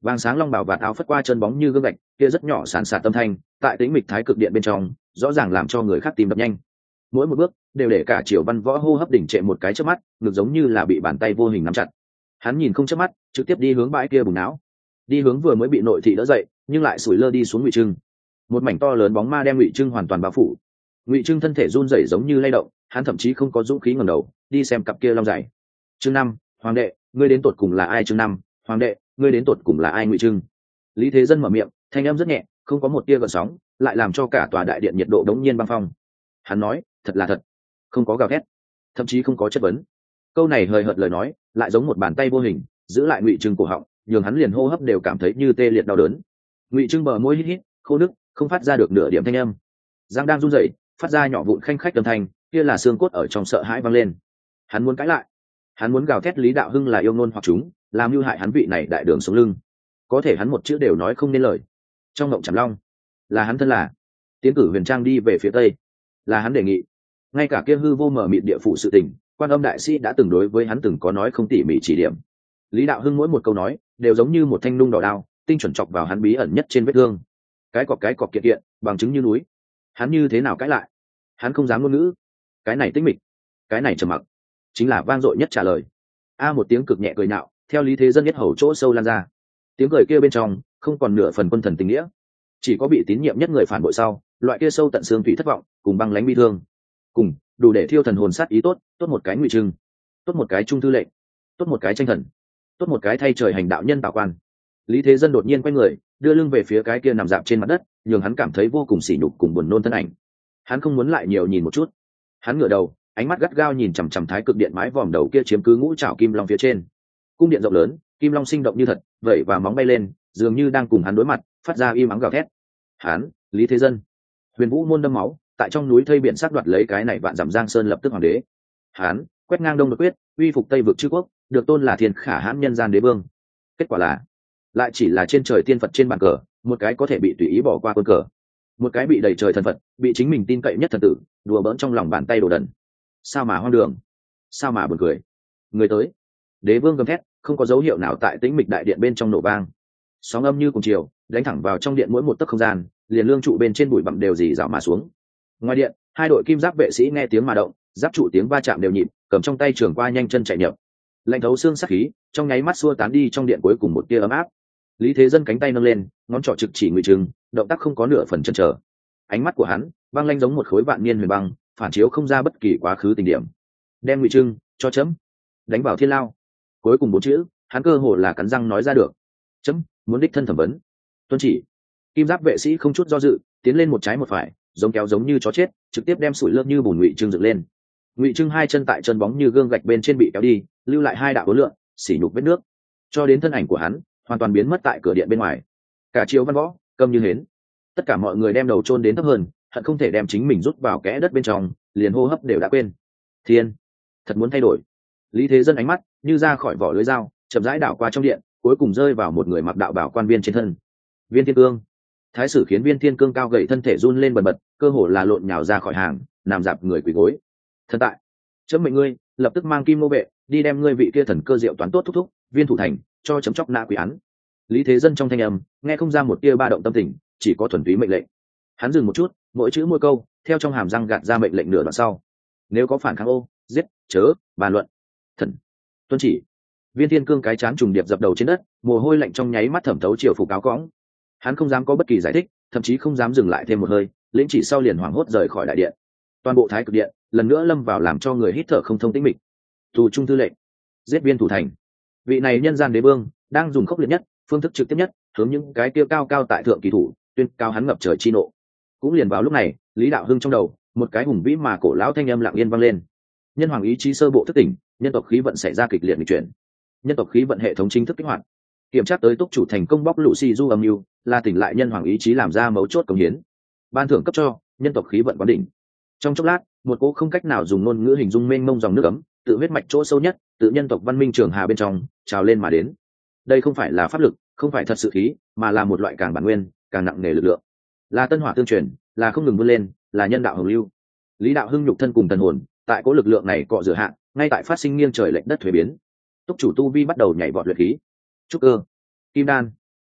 vàng sáng long bảo và áo phất qua chân bóng như gương gạch kia rất nhỏ sàn sạt tâm thanh tại tĩnh mịch thái cực điện bên trong rõ ràng làm cho người khác tìm đập nhanh. Mỗi một bước đều để cả Triều Văn Võ hô hấp đỉnh trệ một cái chớp mắt, ngực giống như là bị bàn tay vô hình nắm chặt. Hắn nhìn không chớp mắt, trực tiếp đi hướng bãi kia bùng não, đi hướng vừa mới bị nội thị đỡ dậy nhưng lại sủi lơ đi xuống Ngụy Trưng. Một mảnh to lớn bóng ma đem Ngụy Trưng hoàn toàn bao phủ. Ngụy Trưng thân thể run rẩy giống như lay động, hắn thậm chí không có dũng khí ngẩng đầu đi xem cặp kia long dày. Chương năm, hoàng đệ, ngươi đến tột cùng là ai? Chương năm, hoàng đệ, ngươi đến tột cùng là ai? Ngụy Trưng. Lý Thế Dân mở miệng, thanh âm rất nhẹ, không có một tia gợn sóng, lại làm cho cả tòa đại điện nhiệt độ đống nhiên băng phong. Hắn nói, thật là thật, không có gào thét, thậm chí không có chất vấn. Câu này hời hợt lời nói, lại giống một bàn tay vô hình giữ lại Ngụy Trưng cổ họng, nhường hắn liền hô hấp đều cảm thấy như tê liệt đau đớn. Ngụy Trưng bờ môi hít hít, khô nức, không phát ra được nửa điểm thanh âm. Răng đang run rẩy, phát ra nhỏ vụn khanh khách âm thanh, kia là xương cốt ở trong sợ hãi vang lên. Hắn muốn cãi lại, hắn muốn gào thét Lý Đạo Hưng là yêu ngôn hoặc chúng, làm mưu hại hắn vị này đại đường sống lưng. Có thể hắn một chữ đều nói không nên lời. Trong ngộng Trảm Long, là hắn thân là tiến cử Huyền Trang đi về phía tây, là hắn đề nghị. Ngay cả kia hư vô mở mịt địa phủ sự tình, Quan Âm đại sĩ đã từng đối với hắn từng có nói không tỉ mỉ chỉ điểm. Lý Đạo Hưng mỗi một câu nói đều giống như một thanh nung đỏ đao, tinh chuẩn chọc vào hắn bí ẩn nhất trên vết thương. Cái cọp cái cọp kiện kiện, bằng chứng như núi. Hắn như thế nào cãi lại? Hắn không dám ngôn ngữ. Cái này tĩnh mịch, cái này trầm mặc, chính là vang dội nhất trả lời. A một tiếng cực nhẹ cười nhạo, theo Lý Thế Dân nhất hầu chỗ sâu lan ra. Tiếng cười kia bên trong không còn nửa phần quân thần tình nghĩa, chỉ có bị tín nhiệm nhất người phản bội sau, loại kia sâu tận xương thủy thất vọng, cùng băng lãnh bi thương, cùng đủ để thiêu thần hồn sát ý tốt, tốt một cái Ngụy Trưng, tốt một cái trung thư lệnh, tốt một cái tranh thần, tốt một cái thay trời hành đạo nhân bảo quan. Lý Thế Dân đột nhiên quay người, đưa lưng về phía cái kia nằm dạp trên mặt đất, nhường hắn cảm thấy vô cùng sỉ nhục cùng buồn nôn thân ảnh. Hắn không muốn lại nhiều nhìn một chút. Hắn ngửa đầu, ánh mắt gắt gao nhìn chằm chằm thái cực điện mái vòm đầu kia chiếm cứ ngũ trảo kim long phía trên. Cung điện rộng lớn, kim long sinh động như thật, vẩy và móng bay lên, dường như đang cùng hắn đối mặt, phát ra im ắng gào thét. Hắn, Lý Thế Dân, Huyền Vũ môn đâm máu, tại trong núi thây biển sát đoạt lấy cái này vạn dặm giang sơn lập tức hoàng đế. Hắn, quét ngang đông đột quyết, uy phục tây vực chư quốc, được tôn là thiên khả hãn nhân gian đế vương. Kết quả là, lại chỉ là trên trời tiên phật trên bàn cờ, một cái có thể bị tùy ý bỏ qua quân cờ, một cái bị đầy trời thần phật, bị chính mình tin cậy nhất thần tử đùa bỡn trong lòng bàn tay đồ đần. Sao mà hoang đường, sao mà buồn cười. Người tới. Đế vương gầm thét, không có dấu hiệu nào tại tĩnh mịch đại điện bên trong nổ vang. Sóng âm như cùng chiều đánh thẳng vào trong điện mỗi một tấc không gian, liền lương trụ bên trên bụi bặm đều dì rào mà xuống. Ngoài điện, hai đội kim giáp vệ sĩ nghe tiếng mà động, giáp trụ tiếng va chạm đều nhịp, cầm trong tay trường qua nhanh chân chạy nhập. Lạnh thấu xương sắc khí trong nháy mắt xua tán đi trong điện cuối cùng một tia ấm áp. Lý Thế Dân cánh tay nâng lên, ngón trỏ trực chỉ Ngụy Trưng, động tác không có nửa phần chần chờ. Ánh mắt của hắn băng lanh giống một khối vạn niên huyền băng, phản chiếu không ra bất kỳ quá khứ tình điểm. Đem Ngụy Trưng cho chấm, đánh vào thiên lao. Cuối cùng bốn chữ, hắn cơ hồ là cắn răng nói ra được. Chấm muốn đích thân thẩm vấn. Tuân chỉ. Kim giáp vệ sĩ không chút do dự, tiến lên một trái một phải, giống kéo giống như chó chết, trực tiếp đem sủi lớp như bùn Ngụy Trưng dựng lên. Ngụy Trưng hai chân tại chân bóng như gương gạch bên trên bị kéo đi, lưu lại hai đạo hố lượng, xỉ nhục vết nước, cho đến thân ảnh của hắn hoàn toàn biến mất tại cửa điện bên ngoài. Cả Triều Văn Võ câm như hến, tất cả mọi người đem đầu chôn đến thấp hơn, hận không thể đem chính mình rút vào kẽ đất bên trong, liền hô hấp đều đã quên. Thiên, thật muốn thay đổi. Lý Thế Dân ánh mắt như ra khỏi vỏ lưới dao, chậm rãi đảo qua trong điện, cuối cùng rơi vào một người mặc đạo bảo quan viên trên thân. Viên Thiên Cương. Thái sử khiến Viên Thiên Cương cao gầy thân thể run lên bần bật, cơ hồ là lộn nhào ra khỏi hàng, nằm dạp người quỳ gối. Thần tại, chấm mệnh ngươi lập tức mang kim nô vệ đi đem ngươi vị kia thần cơ diệu toán tốt thúc thúc Viên thủ thành cho chấm chóc nã quỷ án. Lý Thế Dân trong thanh âm nghe không ra một tia ba động tâm tình, chỉ có thuần túy mệnh lệnh. Hắn dừng một chút, mỗi chữ mỗi câu theo trong hàm răng gạt ra mệnh lệnh nửa đoạn sau. Nếu có phản kháng ô, giết, chớ, bàn luận. Thần tuân chỉ. Viên Thiên Cương cái chán trùng điệp dập đầu trên đất, mồ hôi lạnh trong nháy mắt thẩm thấu chiều phục cáo cõng. Hắn không dám có bất kỳ giải thích, thậm chí không dám dừng lại thêm một hơi, lĩnh chỉ sau liền hoảng hốt rời khỏi đại điện. Toàn bộ thái cực điện lần nữa lâm vào làm cho người hít thở không thông tĩnh mịch. Tù trung tư lệnh, giết Viên thủ thành. Vị này nhân gian đế vương đang dùng khốc liệt nhất, phương thức trực tiếp nhất, hướng những cái tiêu cao cao tại thượng kỳ thủ, tuyên cao hắn ngập trời chi nộ. Cũng liền vào lúc này, Lý Đạo Hưng trong đầu, một cái hùng vĩ mà cổ lão thanh âm lặng yên vang lên. Nhân hoàng ý chí sơ bộ thức tỉnh, nhân tộc khí vận xảy ra kịch liệt nghịch chuyển. Nhân tộc khí vận hệ thống chính thức kích hoạt. Kiểm tra tới túc chủ thành công bóc lũ xì du âm mưu, là tỉnh lại nhân hoàng ý chí làm ra mấu chốt công hiến. Ban thưởng cấp cho nhân tộc khí vận quán đỉnh. Trong chốc lát, một cỗ không cách nào dùng ngôn ngữ hình dung mênh mông dòng nước ấm, tự huyết mạch chỗ sâu nhất, tự nhân tộc văn minh trường hà bên trong trào lên mà đến. Đây không phải là pháp lực, không phải thật sự khí, mà là một loại càng bản nguyên, càng nặng nề lực lượng. Là tân hỏa tương truyền, là không ngừng vươn lên, là nhân đạo hồng lưu. Lý Đạo Hưng nhục thân cùng thần hồn, tại cỗ lực lượng này cọ rửa hạ, ngay tại phát sinh nghiêng trời lệch đất thuế biến. Túc chủ tu vi bắt đầu nhảy vọt luyện khí, trúc cơ, kim đan,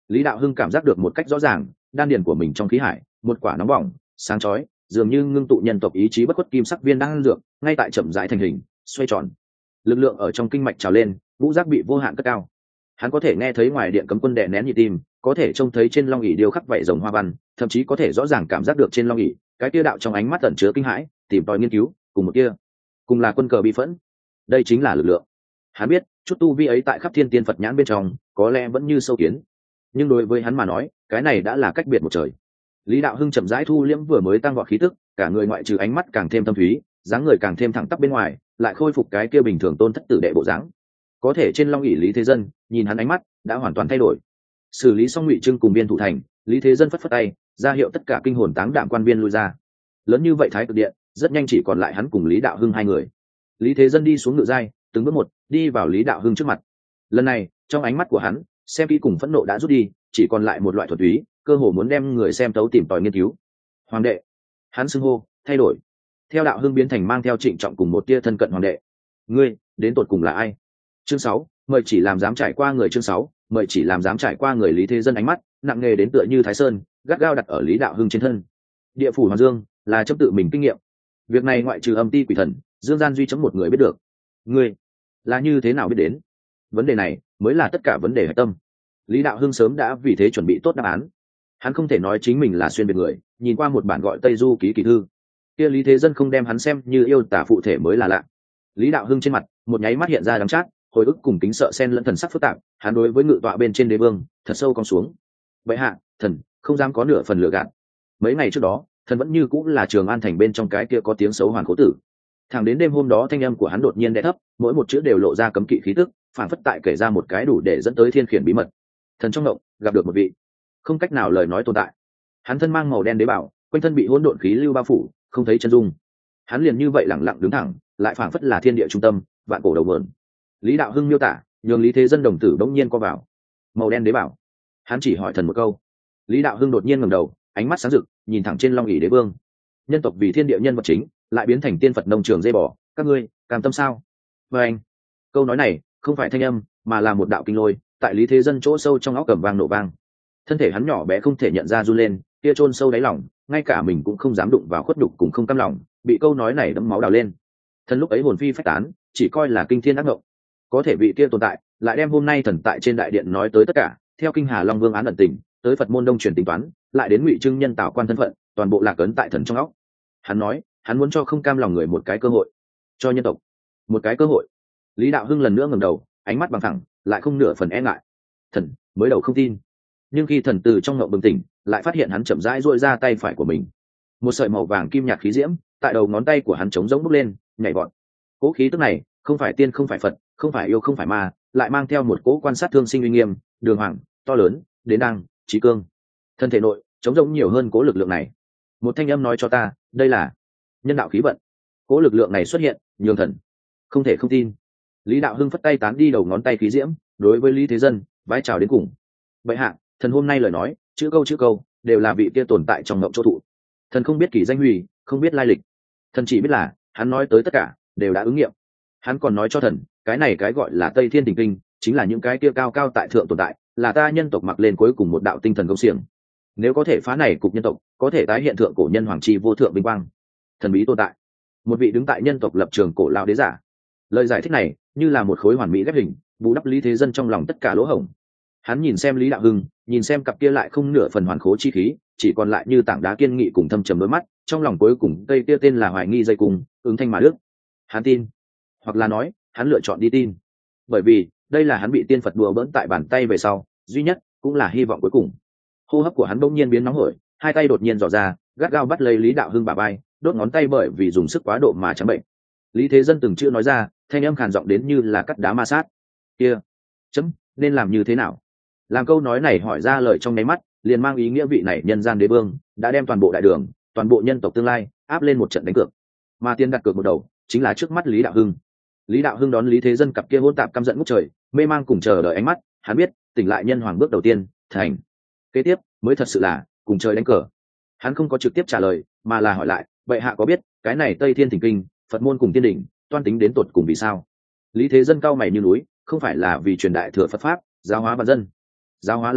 Lý Đạo Hưng cảm giác được một cách rõ ràng, đan điền của mình trong khí hải, một quả nóng bỏng, sáng chói, dường như ngưng tụ nhân tộc ý chí bất khuất kim sắc viên đang dược, ngay tại chậm rãi thành hình, xoay tròn. Lực lượng ở trong kinh mạch trào lên, ngũ giác bị vô hạn cất cao. Hắn có thể nghe thấy ngoài điện cấm quân đè nén nhịp tim, có thể trông thấy trên long ỷ điêu khắc vảy rồng hoa văn, thậm chí có thể rõ ràng cảm giác được trên long ỷ cái kia đạo trong ánh mắt ẩn chứa kinh hãi, tìm tòi nghiên cứu, cùng một kia, cùng là quân cờ bi phẫn. Đây chính là lực lượng. Hắn biết, chút tu vi ấy tại khắp thiên tiên Phật nhãn bên trong, có lẽ vẫn như sâu kiến, nhưng đối với hắn mà nói, cái này đã là cách biệt một trời. Lý Đạo Hưng chậm rãi thu liễm vừa mới tăng vọt khí tức, cả người ngoại trừ ánh mắt càng thêm thâm thúy, dáng người càng thêm thẳng tắp bên ngoài, lại khôi phục cái kia bình thường tôn thất tử đệ bộ dáng. Có thể trên long ỷ Lý Thế Dân, nhìn hắn ánh mắt đã hoàn toàn thay đổi. Xử lý xong Ngụy Trưng cùng Biên Thủ Thành, Lý Thế Dân phất phất tay, ra hiệu tất cả kinh hồn táng đạm quan viên lui ra. Lớn như vậy thái cực điện, rất nhanh chỉ còn lại hắn cùng Lý Đạo Hưng hai người. Lý Thế Dân đi xuống ngựa giai, từng bước một đi vào Lý Đạo Hưng trước mặt. Lần này, trong ánh mắt của hắn, xem kỹ cùng phẫn nộ đã rút đi, chỉ còn lại một loại thuần túy, cơ hồ muốn đem người xem tấu tìm tòi nghiên cứu. Hoàng đệ, hắn xưng hô thay đổi, theo Đạo Hưng biến thành mang theo trịnh trọng cùng một tia thân cận hoàng đệ. Ngươi đến tột cùng là ai? Chương sáu, mời chỉ làm dám trải qua người. Chương sáu, mời chỉ làm dám trải qua người. Lý Thế Dân ánh mắt nặng nề đến tựa như Thái Sơn, gắt gao đặt ở Lý Đạo Hưng trên thân. Địa phủ Hoàng Dương là chấm tự mình kinh nghiệm, việc này ngoại trừ âm ti quỷ thần, Dương Gian duy chấm một người biết được. Ngươi là như thế nào biết đến? Vấn đề này mới là tất cả vấn đề hạch tâm. Lý Đạo Hưng sớm đã vì thế chuẩn bị tốt đáp án. Hắn không thể nói chính mình là xuyên biệt người, nhìn qua một bản gọi Tây Du ký kỳ thư, kia Lý Thế Dân không đem hắn xem như yêu tả phụ thể mới là lạ. Lý Đạo Hưng trên mặt một nháy mắt hiện ra đắng chát, hồi ức cùng kính sợ xen lẫn thần sắc phức tạp. Hắn đối với ngự tọa bên trên đế vương thật sâu cong xuống. Bệ hạ, thần không dám có nửa phần lừa gạt. Mấy ngày trước đó, thần vẫn như cũng là Trường An thành bên trong cái kia có tiếng xấu hoàn cố tử. Thẳng đến đêm hôm đó thanh âm của hắn đột nhiên đè thấp, mỗi một chữ đều lộ ra cấm kỵ khí tức, phản phất tại kể ra một cái đủ để dẫn tới thiên khiển bí mật. Thần trong động gặp được một vị không cách nào lời nói tồn tại. Hắn thân mang màu đen đế bảo, quanh thân bị hỗn độn khí lưu bao phủ, không thấy chân dung. Hắn liền như vậy lẳng lặng đứng thẳng, lại phảng phất là thiên địa trung tâm, vạn cổ đầu mượn. Lý Đạo Hưng miêu tả, nhường Lý Thế Dân đồng tử bỗng nhiên co vào. Màu đen đế bảo. Hắn chỉ hỏi thần một câu. Lý Đạo Hưng đột nhiên ngẩng đầu, ánh mắt sáng rực, nhìn thẳng trên long ỷ đế vương. Nhân tộc vì thiên địa nhân vật chính, lại biến thành tiên Phật nông trường dây bò, các ngươi cam tâm sao? Và anh, câu nói này không phải thanh âm, mà là một đạo kinh lôi, tại Lý Thế Dân chỗ sâu trong óc cầm vang nổ vang. Thân thể hắn nhỏ bé không thể nhận ra run lên, kia chôn sâu đáy lòng, ngay cả mình cũng không dám đụng vào khuất đục cùng không cam lòng, bị câu nói này đẫm máu đào lên. Thần lúc ấy hồn phi phách tán, chỉ coi là kinh thiên ác ngộng. Có thể vị kia tồn tại, lại đem hôm nay thần tại trên đại điện nói tới tất cả, theo kinh Hà Long Vương án ẩn tình, tới Phật môn đông truyền tính toán, lại đến Ngụy Trưng nhân tạo quan thân phận, toàn bộ lạc ấn tại thần trong óc. Hắn nói, hắn muốn cho không cam lòng người một cái cơ hội, cho nhân tộc một cái cơ hội. Lý Đạo Hưng lần nữa ngẩng đầu, ánh mắt bằng thẳng, lại không nửa phần e ngại. Thần mới đầu không tin, nhưng khi thần từ trong ngộng bừng tỉnh, lại phát hiện hắn chậm rãi duỗi ra tay phải của mình, một sợi màu vàng kim nhạt khí diễm tại đầu ngón tay của hắn trống rỗng bốc lên, nhảy vọt. Cố khí tức này không phải tiên, không phải Phật, không phải yêu, không phải ma, lại mang theo một cố quan sát thương sinh uy nghiêm, đường hoàng, to lớn, đến đăng, trí cương. Thân thể nội trống rỗng nhiều hơn cố lực lượng này. Một thanh âm nói cho ta, đây là nhân đạo khí vận. Cố lực lượng này xuất hiện, nhường thần không thể không tin. Lý Đạo Hưng phất tay tán đi đầu ngón tay khí diễm, đối với Lý Thế Dân vái chào đến cùng. Bệ hạ, thần hôm nay lời nói, chữ câu chữ câu đều là vị kia tồn tại trong ngộng chỗ thụ. Thần không biết kỳ danh hủy, không biết lai lịch. Thần chỉ biết là hắn nói tới tất cả đều đã ứng nghiệm. Hắn còn nói cho thần, cái này cái gọi là Tây Thiên Tình Kinh, chính là những cái kia cao cao tại thượng tồn tại, là ta nhân tộc mặc lên cuối cùng một đạo tinh thần công xiềng. Nếu có thể phá này cục nhân tộc, có thể tái hiện thượng cổ nhân hoàng chi vô thượng vinh quang. Thần bí tồn tại, một vị đứng tại nhân tộc lập trường cổ lão đế giả. Lời giải thích này như là một khối hoàn mỹ ghép hình, bù đắp Lý Thế Dân trong lòng tất cả lỗ hổng. Hắn nhìn xem Lý Đạo Hưng, nhìn xem cặp kia lại không nửa phần hoàn khố chi khí, chỉ còn lại như tảng đá kiên nghị cùng thâm trầm đôi mắt, trong lòng cuối cùng cây kia tên là hoài nghi dây cung, ứng thanh mà đức. Hắn tin, hoặc là nói, hắn lựa chọn đi tin, bởi vì đây là hắn bị tiên Phật đùa bỡn tại bàn tay về sau, duy nhất cũng là hy vọng cuối cùng. Hô hấp của hắn bỗng nhiên biến nóng hổi, hai tay đột nhiên dò ra, gắt gao bắt lấy Lý Đạo Hưng bả vai, đốt ngón tay bởi vì dùng sức quá độ mà trắng bệnh. Lý Thế Dân từng chữ nói ra, thanh âm khàn giọng đến như là cắt đá ma sát. Kia, chấm nên làm như thế nào? Làm câu nói này hỏi ra lời trong nháy mắt, liền mang ý nghĩa vị này nhân gian đế vương đã đem toàn bộ đại đường, toàn bộ nhân tộc tương lai áp lên một trận đánh cược, mà tiền đặt cược một đầu chính là trước mắt Lý Đạo Hưng. Lý Đạo Hưng đón Lý Thế Dân cặp kia hỗn tạp căm giận ngút trời, mê mang cùng chờ đợi ánh mắt, hắn biết tỉnh lại nhân hoàng bước đầu tiên thành, kế tiếp mới thật sự là cùng trời đánh cờ. Hắn không có trực tiếp trả lời, mà là hỏi lại, bệ hạ có biết cái này Tây Thiên Thỉnh Kinh, Phật môn cùng tiên đỉnh toan tính đến tột cùng vì sao? Lý Thế Dân cao mày như núi, không phải là vì truyền đại thừa Phật pháp, giáo hóa vạn dân. Giáo hóa là ra,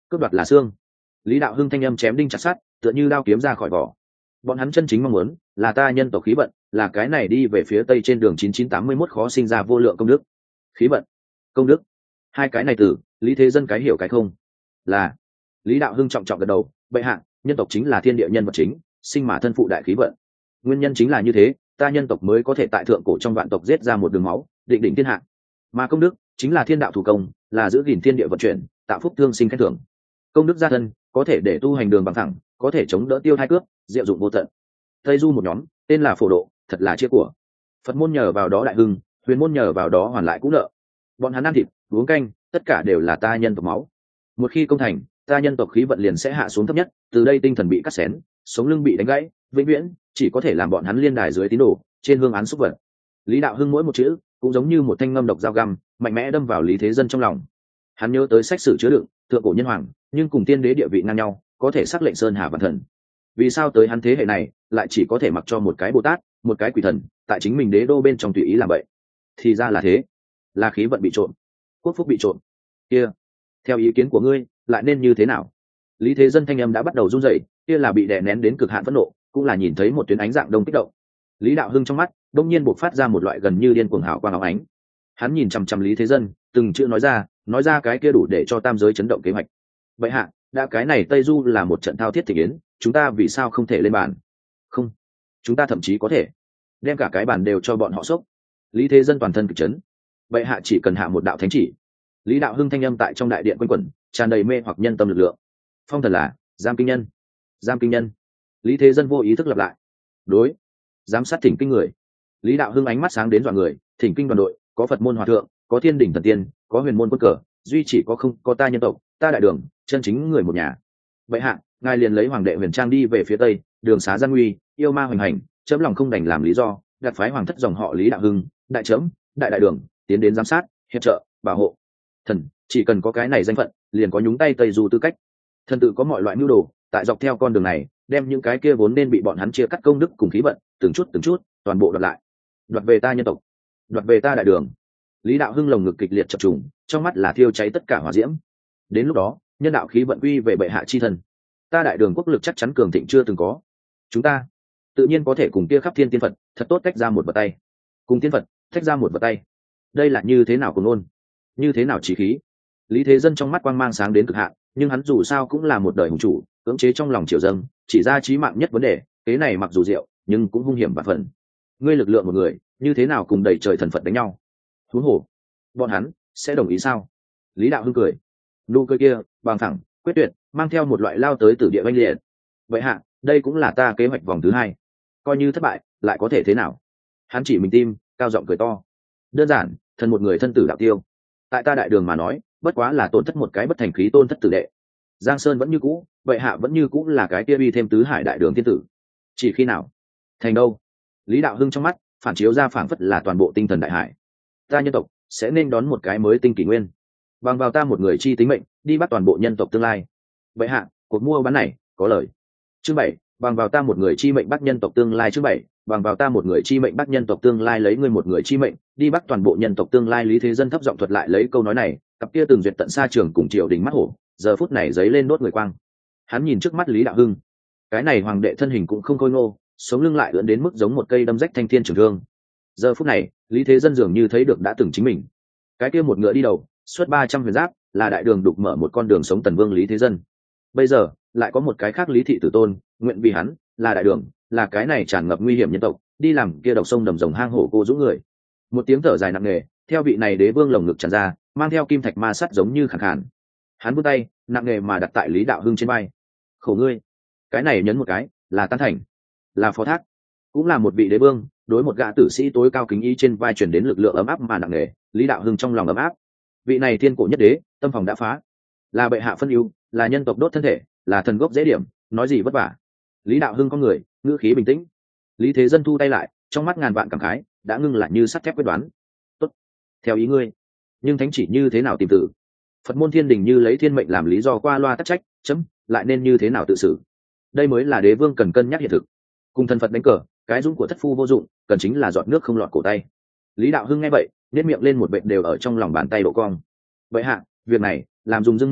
cướp đoạt là xương. Lý Đạo Hưng thanh âm chém đinh chặt sắt, tựa như đao kiếm ra khỏi vỏ. Bọn hắn chân chính mong muốn là ta nhân tộc khí vận, là cái này đi về phía tây trên đường chín chín tám mươi mốt khó sinh ra vô lượng công đức. Khí vận, công đức, hai cái này từ Lý Thế Dân cái hiểu cái không. Là Lý Đạo Hưng trọng trọng gật đầu, bệ hạ, nhân tộc chính là thiên địa nhân vật chính, sinh mà thân phụ đại khí vận. Nguyên nhân chính là như thế, ta nhân tộc mới có thể tại thượng cổ trong vạn tộc giết ra một đường máu, định định thiên hạ. Mà công đức chính là thiên đạo thủ công, là giữ gìn thiên địa vận chuyển, tạo phúc thương sinh khen thưởng. Công đức gia thân có thể để tu hành đường bằng thẳng, có thể chống đỡ tiêu thai cướp, diệu dụng vô tận. Tây Du một nhóm tên là Phổ Độ, thật là chia của. Phật môn nhờ vào đó đại hưng, huyền môn nhờ vào đó hoàn lại cũ nợ. Bọn hắn ăn thịt uống canh, tất cả đều là ta nhân tộc máu. Một khi công thành, ta nhân tộc khí vận liền sẽ hạ xuống thấp nhất, từ đây tinh thần bị cắt xén, sống lưng bị đánh gãy, vĩnh viễn chỉ có thể làm bọn hắn liên đài dưới tín đồ, trên hương án xúc vật. Lý Đạo Hưng mỗi một chữ cũng giống như một thanh ngâm độc dao găm, mạnh mẽ đâm vào Lý Thế Dân trong lòng. Hắn nhớ tới sách sử chứa đựng thượng cổ nhân hoàng, nhưng cùng tiên đế địa vị ngang nhau, có thể sắc lệnh sơn hà vạn thần. Vì sao tới hắn thế hệ này lại chỉ có thể mặc cho một cái Bồ Tát, một cái quỷ thần, tại chính mình đế đô bên trong tùy ý làm vậy? Thì ra là thế, là khí vận bị trộm, quốc phúc bị trộm. Kia, theo ý kiến của ngươi, lại nên như thế nào? Lý Thế Dân thanh âm đã bắt đầu run rẩy, kia là bị đè nén đến cực hạn phẫn nộ, cũng là nhìn thấy một tuyến ánh dạng đông kích động. Lý Đạo Hưng trong mắt đông nhiên bộc phát ra một loại gần như điên cuồng hào quang óng ánh. Hắn nhìn chằm chằm Lý Thế Dân, từng chữ nói ra, nói ra cái kia đủ để cho tam giới chấn động kế hoạch. Vậy hạ, đã cái này Tây Du là một trận thao thiết thị yến, chúng ta vì sao không thể lên bàn? Không, chúng ta thậm chí có thể đem cả cái bàn đều cho bọn họ sốc. Lý Thế Dân toàn thân kịch chấn. Vậy hạ chỉ cần hạ một đạo thánh chỉ. Lý Đạo Hưng thanh âm tại trong đại điện quanh quẩn, tràn đầy mê hoặc nhân tâm lực lượng. Phong thần là giam kinh nhân, giam kinh nhân. Lý Thế Dân vô ý thức lặp lại. Đối, giám sát thỉnh kinh người. Lý Đạo Hưng ánh mắt sáng đến dọa người, thỉnh kinh đoàn đội có Phật môn hòa thượng, có thiên đỉnh thần tiên, có huyền môn quân cờ, duy chỉ có không có ta nhân tộc, ta đại đường, chân chính người một nhà. Vậy hạ, ngài liền lấy hoàng đệ huyền trang đi về phía tây, đường xá gian nguy, yêu ma hoành hành, chấm lòng không đành làm lý do, đặt phái hoàng thất dòng họ Lý Đạo Hưng, đại chấm, đại đại đường, tiến đến giám sát, hiệp trợ, bảo hộ. Thần chỉ cần có cái này danh phận, liền có nhúng tay Tây Du tư cách. Thần tự có mọi loại mưu đồ, tại dọc theo con đường này, đem những cái kia vốn nên bị bọn hắn chia cắt công đức cùng khí vận, từng chút từng chút, toàn bộ đoạt lại. Đoạt về ta nhân tộc, đoạt về ta đại đường. Lý Đạo Hưng lồng ngực kịch liệt chập trùng, trong mắt là thiêu cháy tất cả hỏa diễm. Đến lúc đó, nhân đạo khí vận quy về bệ hạ chi thần, ta đại đường quốc lực chắc chắn cường thịnh chưa từng có. Chúng ta tự nhiên có thể cùng kia khắp thiên tiên phật thật tốt tách ra một vật tay, cùng tiên phật tách ra một vật tay. Đây là như thế nào cùng nôn, như thế nào chí khí. Lý Thế Dân trong mắt quang mang sáng đến cực hạn, nhưng hắn dù sao cũng là một đời hùng chủ, cưỡng chế trong lòng triều dâng, chỉ ra chí mạng nhất vấn đề. Thế này mặc dù diệu, nhưng cũng hung hiểm và phần. Ngươi lực lượng một người, như thế nào cùng đầy trời thần phật đánh nhau? Thú hổ, bọn hắn sẽ đồng ý sao? Lý Đạo Hưng cười, nụ cười kia bằng thẳng, quyết tuyệt, mang theo một loại lao tới từ địa oanh liệt. Vậy hạ, đây cũng là ta kế hoạch vòng thứ hai. Coi như thất bại, lại có thể thế nào? Hắn chỉ mình tim, cao giọng cười to. Đơn giản, thần một người thân tử đạo tiêu. Tại ta đại đường mà nói, bất quá là tổn thất một cái bất thành khí tôn thất tử đệ. Giang Sơn vẫn như cũ, vậy hạ vẫn như cũ là cái kia bi thêm tứ hải đại đường thiên tử. Chỉ khi nào thành đâu? Lý Đạo Hưng trong mắt phản chiếu ra phảng phất là toàn bộ tinh thần đại hải. Ta nhân tộc sẽ nên đón một cái mới tinh kỷ nguyên, bằng vào ta một người chi tính mệnh đi bắt toàn bộ nhân tộc tương lai. Vậy hạ, cuộc mua bán này có lời. Chương bảy, bằng vào ta một người chi mệnh bắt nhân tộc tương lai. Chương bảy, bằng vào ta một người chi mệnh bắt nhân tộc tương lai, lấy ngươi một người chi mệnh đi bắt toàn bộ nhân tộc tương lai. Lý Thế Dân thấp giọng thuật lại lấy câu nói này, cặp kia từng duyệt tận xa trường cùng triều đình mắt hổ, giờ phút này giấy lên đốt người quang. Hắn nhìn trước mắt Lý Đạo Hưng, cái này hoàng đệ thân hình cũng không khôi ngô, sống lưng lại ưỡn đến mức giống một cây đâm rách thanh thiên trường thương. Giờ phút này, Lý Thế Dân dường như thấy được đã từng chính mình. Cái kia một ngựa đi đầu, suốt ba trăm huyền giáp, là đại đường đục mở một con đường sống tần vương Lý Thế Dân. Bây giờ, lại có một cái khác Lý Thị Tử Tôn, nguyện vì hắn, là đại đường, là cái này tràn ngập nguy hiểm nhân tộc, đi làm kia độc sông đầm rồng hang hổ cô dũng người. Một tiếng thở dài nặng nề, theo vị này đế vương lồng ngực tràn ra, mang theo kim thạch ma sắt giống như khàn khàn. Hắn vươn tay, nặng nề mà đặt tại Lý Đạo Hưng trên vai. Khổ ngươi, cái này nhấn một cái, là tán thành, là phó thác, cũng là một vị đế vương, đối một gã tử sĩ tối cao kính ý trên vai truyền đến lực lượng ấm áp mà nặng nề. Lý Đạo Hưng trong lòng ấm áp. Vị này thiên cổ nhất đế, tâm phòng đã phá, là bệ hạ phân ưu, là nhân tộc đốt thân thể, là thần gốc dễ điểm, nói gì vất vả. Lý Đạo Hưng có người, ngữ khí bình tĩnh. Lý Thế Dân thu tay lại, trong mắt ngàn vạn cảm khái, đã ngưng lại như sắt thép quyết đoán. Tốt, theo ý ngươi, nhưng thánh chỉ như thế nào tìm tử? Phật môn thiên đình như lấy thiên mệnh làm lý do qua loa tắc trách, chấm lại nên như thế nào tự xử? Đây mới là đế vương cần cân nhắc hiện thực. Cùng thần Phật đánh cờ, cái dũng của thất phu vô dụng, cần chính là giọt nước không lọt cổ tay. Lý Đạo Hưng nghe vậy, nét miệng lên một vệt đều ở trong lòng bàn tay độ cong. Vậy hạ, việc này làm dùng dương mưu,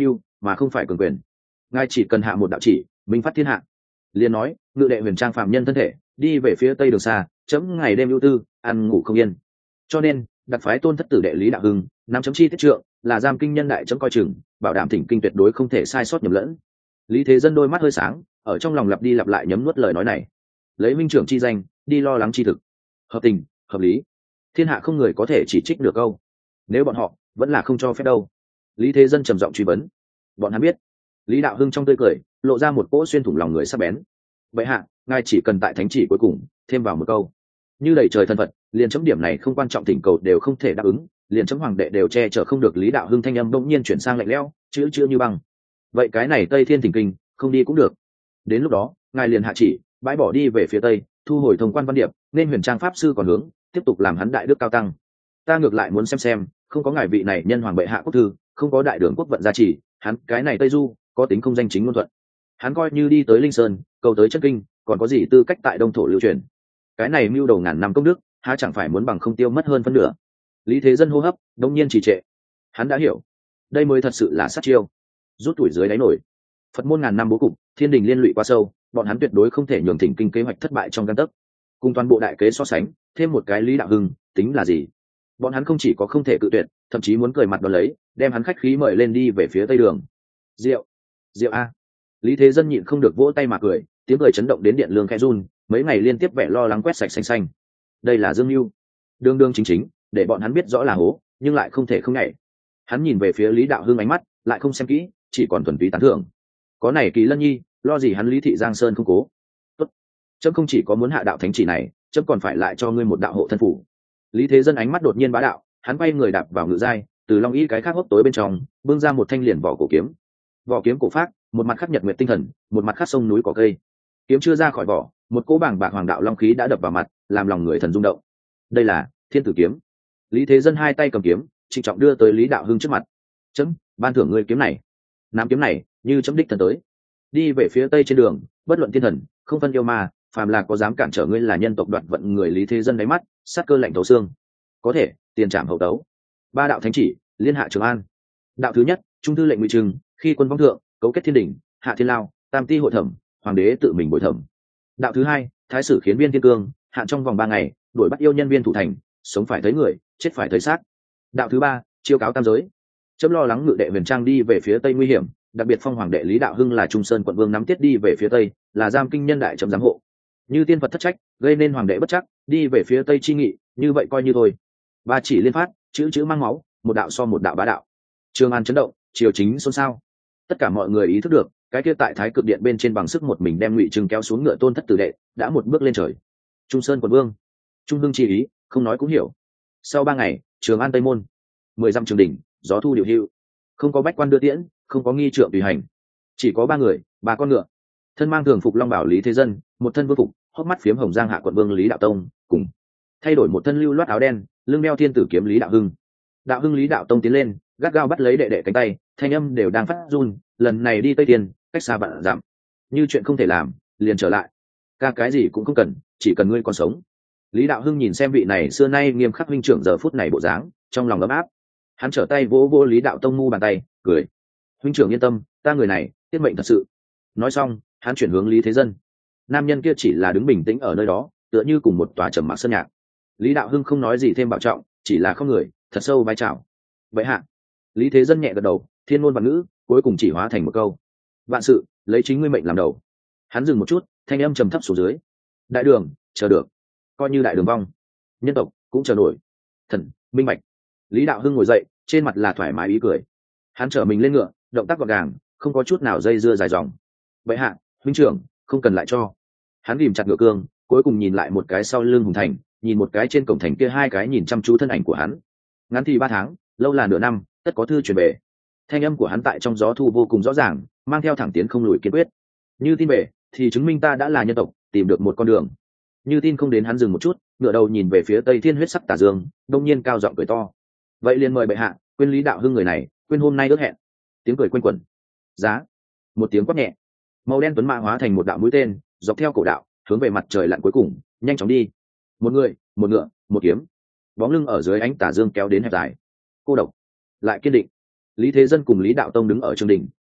mà không phải cường quyền. Ngài chỉ cần hạ một đạo chỉ, minh phát thiên hạ. Liền nói, ngự đệ huyền trang phạm nhân thân thể đi về phía tây đường xa, chấm ngày đêm ưu tư, ăn ngủ không yên. Cho nên đặc phái tôn thất tử đệ Lý Đạo Hưng nắm chấm chi tiết trượng, là giam kinh nhân đại chấm coi chừng, bảo đảm thỉnh kinh tuyệt đối không thể sai sót nhầm lẫn. Lý Thế Dân đôi mắt hơi sáng, ở trong lòng lặp đi lặp lại nhấm nuốt lời nói này. Lấy minh trưởng chi danh đi lo lắng chi thực, hợp tình hợp lý, thiên hạ không người có thể chỉ trích được câu. Nếu bọn họ vẫn là không cho phép đâu? Lý Thế Dân trầm giọng truy vấn. Bọn hắn biết. Lý Đạo Hưng trong tươi cười lộ ra một cỗ xuyên thủng lòng người sắc bén. Vậy hạ, ngài chỉ cần tại thánh chỉ cuối cùng thêm vào một câu, như đẩy trời thân phật, liền chấm điểm này không quan trọng thỉnh cầu đều không thể đáp ứng, liền chấm hoàng đệ đều che chở không được. Lý Đạo Hưng thanh âm bỗng nhiên chuyển sang lạnh lẽo, chữ chữ như băng. Vậy cái này Tây Thiên thỉnh kinh không đi cũng được. Đến lúc đó ngài liền hạ chỉ bãi bỏ đi về phía tây, thu hồi thông quan văn điệp, nên huyền trang pháp sư còn hướng tiếp tục làm hắn đại đức cao tăng. Ta ngược lại muốn xem xem, không có ngài vị này nhân hoàng bệ hạ quốc thư, không có đại đường quốc vận gia trì, hắn cái này Tây Du có tính không danh chính ngôn thuận. Hắn coi như đi tới Linh Sơn, cầu tới chân kinh, còn có gì tư cách tại đông thổ lưu truyền? Cái này mưu đầu ngàn năm công đức, há chẳng phải muốn bằng không tiêu mất hơn phân nửa? Lý Thế Dân hô hấp đống nhiên trì trệ. Hắn đã hiểu, đây mới thật sự là sát chiêu, rút tuổi dưới đáy nổi. Phật môn ngàn năm bố cục, thiên đình liên lụy quá sâu, bọn hắn tuyệt đối không thể nhường thỉnh kinh kế hoạch thất bại trong gan tấc. Cùng toàn bộ đại kế so sánh, thêm một cái Lý Đạo Hưng tính là gì? Bọn hắn không chỉ có không thể cự tuyệt, thậm chí muốn cười mặt đón lấy, đem hắn khách khí mời lên đi về phía tây đường. Diệu, diệu a! Lý Thế Dân nhịn không được vỗ tay mà cười, tiếng cười chấn động đến điện lương khẽ run, mấy ngày liên tiếp vẻ lo lắng quét sạch xanh xanh. Đây là dương mưu, đương đương chính chính, để bọn hắn biết rõ là hố, nhưng lại không thể không nhảy. Hắn nhìn về phía Lý Đạo Hưng ánh mắt lại không xem kỹ, chỉ còn thuần túy tán thưởng. Có này Kỳ Lân Nhi, lo gì hắn Lý Thị Giang Sơn không cố. Tốt, chấm không chỉ có muốn hạ đạo thánh chỉ này, chấm còn phải lại cho ngươi một đạo hộ thân phủ. Lý Thế Dân ánh mắt đột nhiên bá đạo, hắn quay người đạp vào ngự giai, từ long y cái khác hốc tối bên trong bưng ra một thanh liền vỏ cổ kiếm. Vỏ kiếm cổ phát, một mặt khắc nhật nguyệt tinh thần, một mặt khắc sông núi cỏ cây. Kiếm chưa ra khỏi vỏ, một cỗ bảng bạc hoàng đạo long khí đã đập vào mặt, làm lòng người thần rung động. Đây là Thiên Tử kiếm. Lý Thế Dân hai tay cầm kiếm, trịnh trọng đưa tới Lý Đạo Hưng trước mặt. Chấm ban thưởng ngươi kiếm này. Nắm kiếm này như chấm đích thần tới, đi về phía tây trên đường, bất luận thiên thần, không phân yêu ma, phàm là có dám cản trở ngươi là nhân tộc đoạt vận người. Lý Thế Dân đáy mắt sát cơ lạnh thấu xương. Có thể tiền trảm hậu tấu. Ba đạo thánh chỉ liên hạ Trường An. Đạo thứ nhất, trung thư lệnh ngụy trừng, khi quân vong thượng, cấu kết thiên đình, hạ thiên lao, tam ti hội thẩm, hoàng đế tự mình bồi thẩm. Đạo thứ hai, thái sử khiến viên thiên cương, hạn trong vòng ba ngày đuổi bắt yêu nhân viên thủ thành, sống phải thấy người, chết phải thấy xác. Đạo thứ ba, chiêu cáo tam giới. Chấm lo lắng ngự đệ huyền trang đi về phía tây nguy hiểm, đặc biệt phong hoàng đệ Lý Đạo Hưng là Trung Sơn quận vương nắm tiết đi về phía tây, là giam kinh nhân đại chấm giám hộ. Như tiên Phật thất trách, gây nên hoàng đệ bất chắc, đi về phía tây chi nghị, như vậy coi như thôi. Ba chỉ liên phát, chữ chữ mang máu, một đạo so một đạo bá đạo. Trường An chấn động, triều chính xôn xao. Tất cả mọi người ý thức được, cái kia tại Thái Cực Điện bên trên bằng sức một mình đem Ngụy Trừng kéo xuống ngựa tôn thất tử đệ, đã một bước lên trời. Trung Sơn quận vương, Trung Hưng chi ý, không nói cũng hiểu. Sau ba ngày, Trường An Tây môn, mười dặm trường đỉnh, gió thu điệu hữu, không có bách quan đưa tiễn, không có nghi trượng tùy hành, chỉ có ba người, ba con ngựa. Thân mang thường phục long bảo Lý Thế Dân, một thân vương phục, hốc mắt phiếm hồng giang hạ quận vương Lý Đạo Tông, cùng thay đổi một thân lưu loát áo đen, lưng đeo thiên tử kiếm Lý Đạo Hưng. Đạo Hưng Lý Đạo Tông tiến lên, gắt gao bắt lấy đệ đệ cánh tay, thanh âm đều đang phát run. Lần này đi Tây Tiền, cách xa bạn giảm, như chuyện không thể làm, liền trở lại. Ca cái gì cũng không cần, chỉ cần ngươi còn sống. Lý Đạo Hưng nhìn xem vị này xưa nay nghiêm khắc huynh trưởng giờ phút này bộ dáng, trong lòng ấm áp. Hắn trở tay vỗ vỗ Lý Đạo Tông mu bàn tay, cười. Huynh trưởng yên tâm, ta người này tiết mệnh thật sự. Nói xong, hắn chuyển hướng Lý Thế Dân. Nam nhân kia chỉ là đứng bình tĩnh ở nơi đó, tựa như cùng một tòa trầm mặc sơn nhạc. Lý Đạo Hưng không nói gì thêm bảo trọng, chỉ là không người thật sâu vai chào. Vậy hạ. Lý Thế Dân nhẹ gật đầu, thiên ngôn và ngữ cuối cùng chỉ hóa thành một câu: vạn sự lấy chính ngươi mệnh làm đầu. Hắn dừng một chút, thanh âm trầm thấp xuống dưới: đại đường chờ được, coi như đại đường vong, nhân tộc cũng chờ nổi. Thần minh bạch. Lý Đạo Hưng ngồi dậy, trên mặt là thoải mái ý cười. Hắn trở mình lên ngựa, động tác gọn gàng, không có chút nào dây dưa dài dòng. Vậy hạ, huynh trưởng không cần lại cho. Hắn ghìm chặt ngựa cương, cuối cùng nhìn lại một cái sau lưng hùng thành, nhìn một cái trên cổng thành kia hai cái nhìn chăm chú thân ảnh của hắn. Ngắn thì ba tháng, lâu là nửa năm, tất có thư truyền về. Thanh âm của hắn tại trong gió thu vô cùng rõ ràng, mang theo thẳng tiến không lùi kiên quyết. Như tin về thì chứng minh ta đã là nhân tộc, tìm được một con đường. Như tin không đến. Hắn dừng một chút, ngựa đầu nhìn về phía tây thiên huyết sắc tà dương, đông nhiên cao giọng cười to: vậy liền mời bệ hạ quên Lý Đạo Hưng người này, quên hôm nay ước hẹn. Tiếng cười quanh quẩn. Giá. Một tiếng quát nhẹ, màu đen tuấn mã hóa thành một đạo mũi tên, dọc theo cổ đạo hướng về mặt trời lặn cuối cùng nhanh chóng đi. Một người, một ngựa, một kiếm, bóng lưng ở dưới ánh tà dương kéo đến hẹp dài, cô độc lại kiên định. Lý Thế Dân cùng Lý Đạo Tông đứng ở trường đỉnh,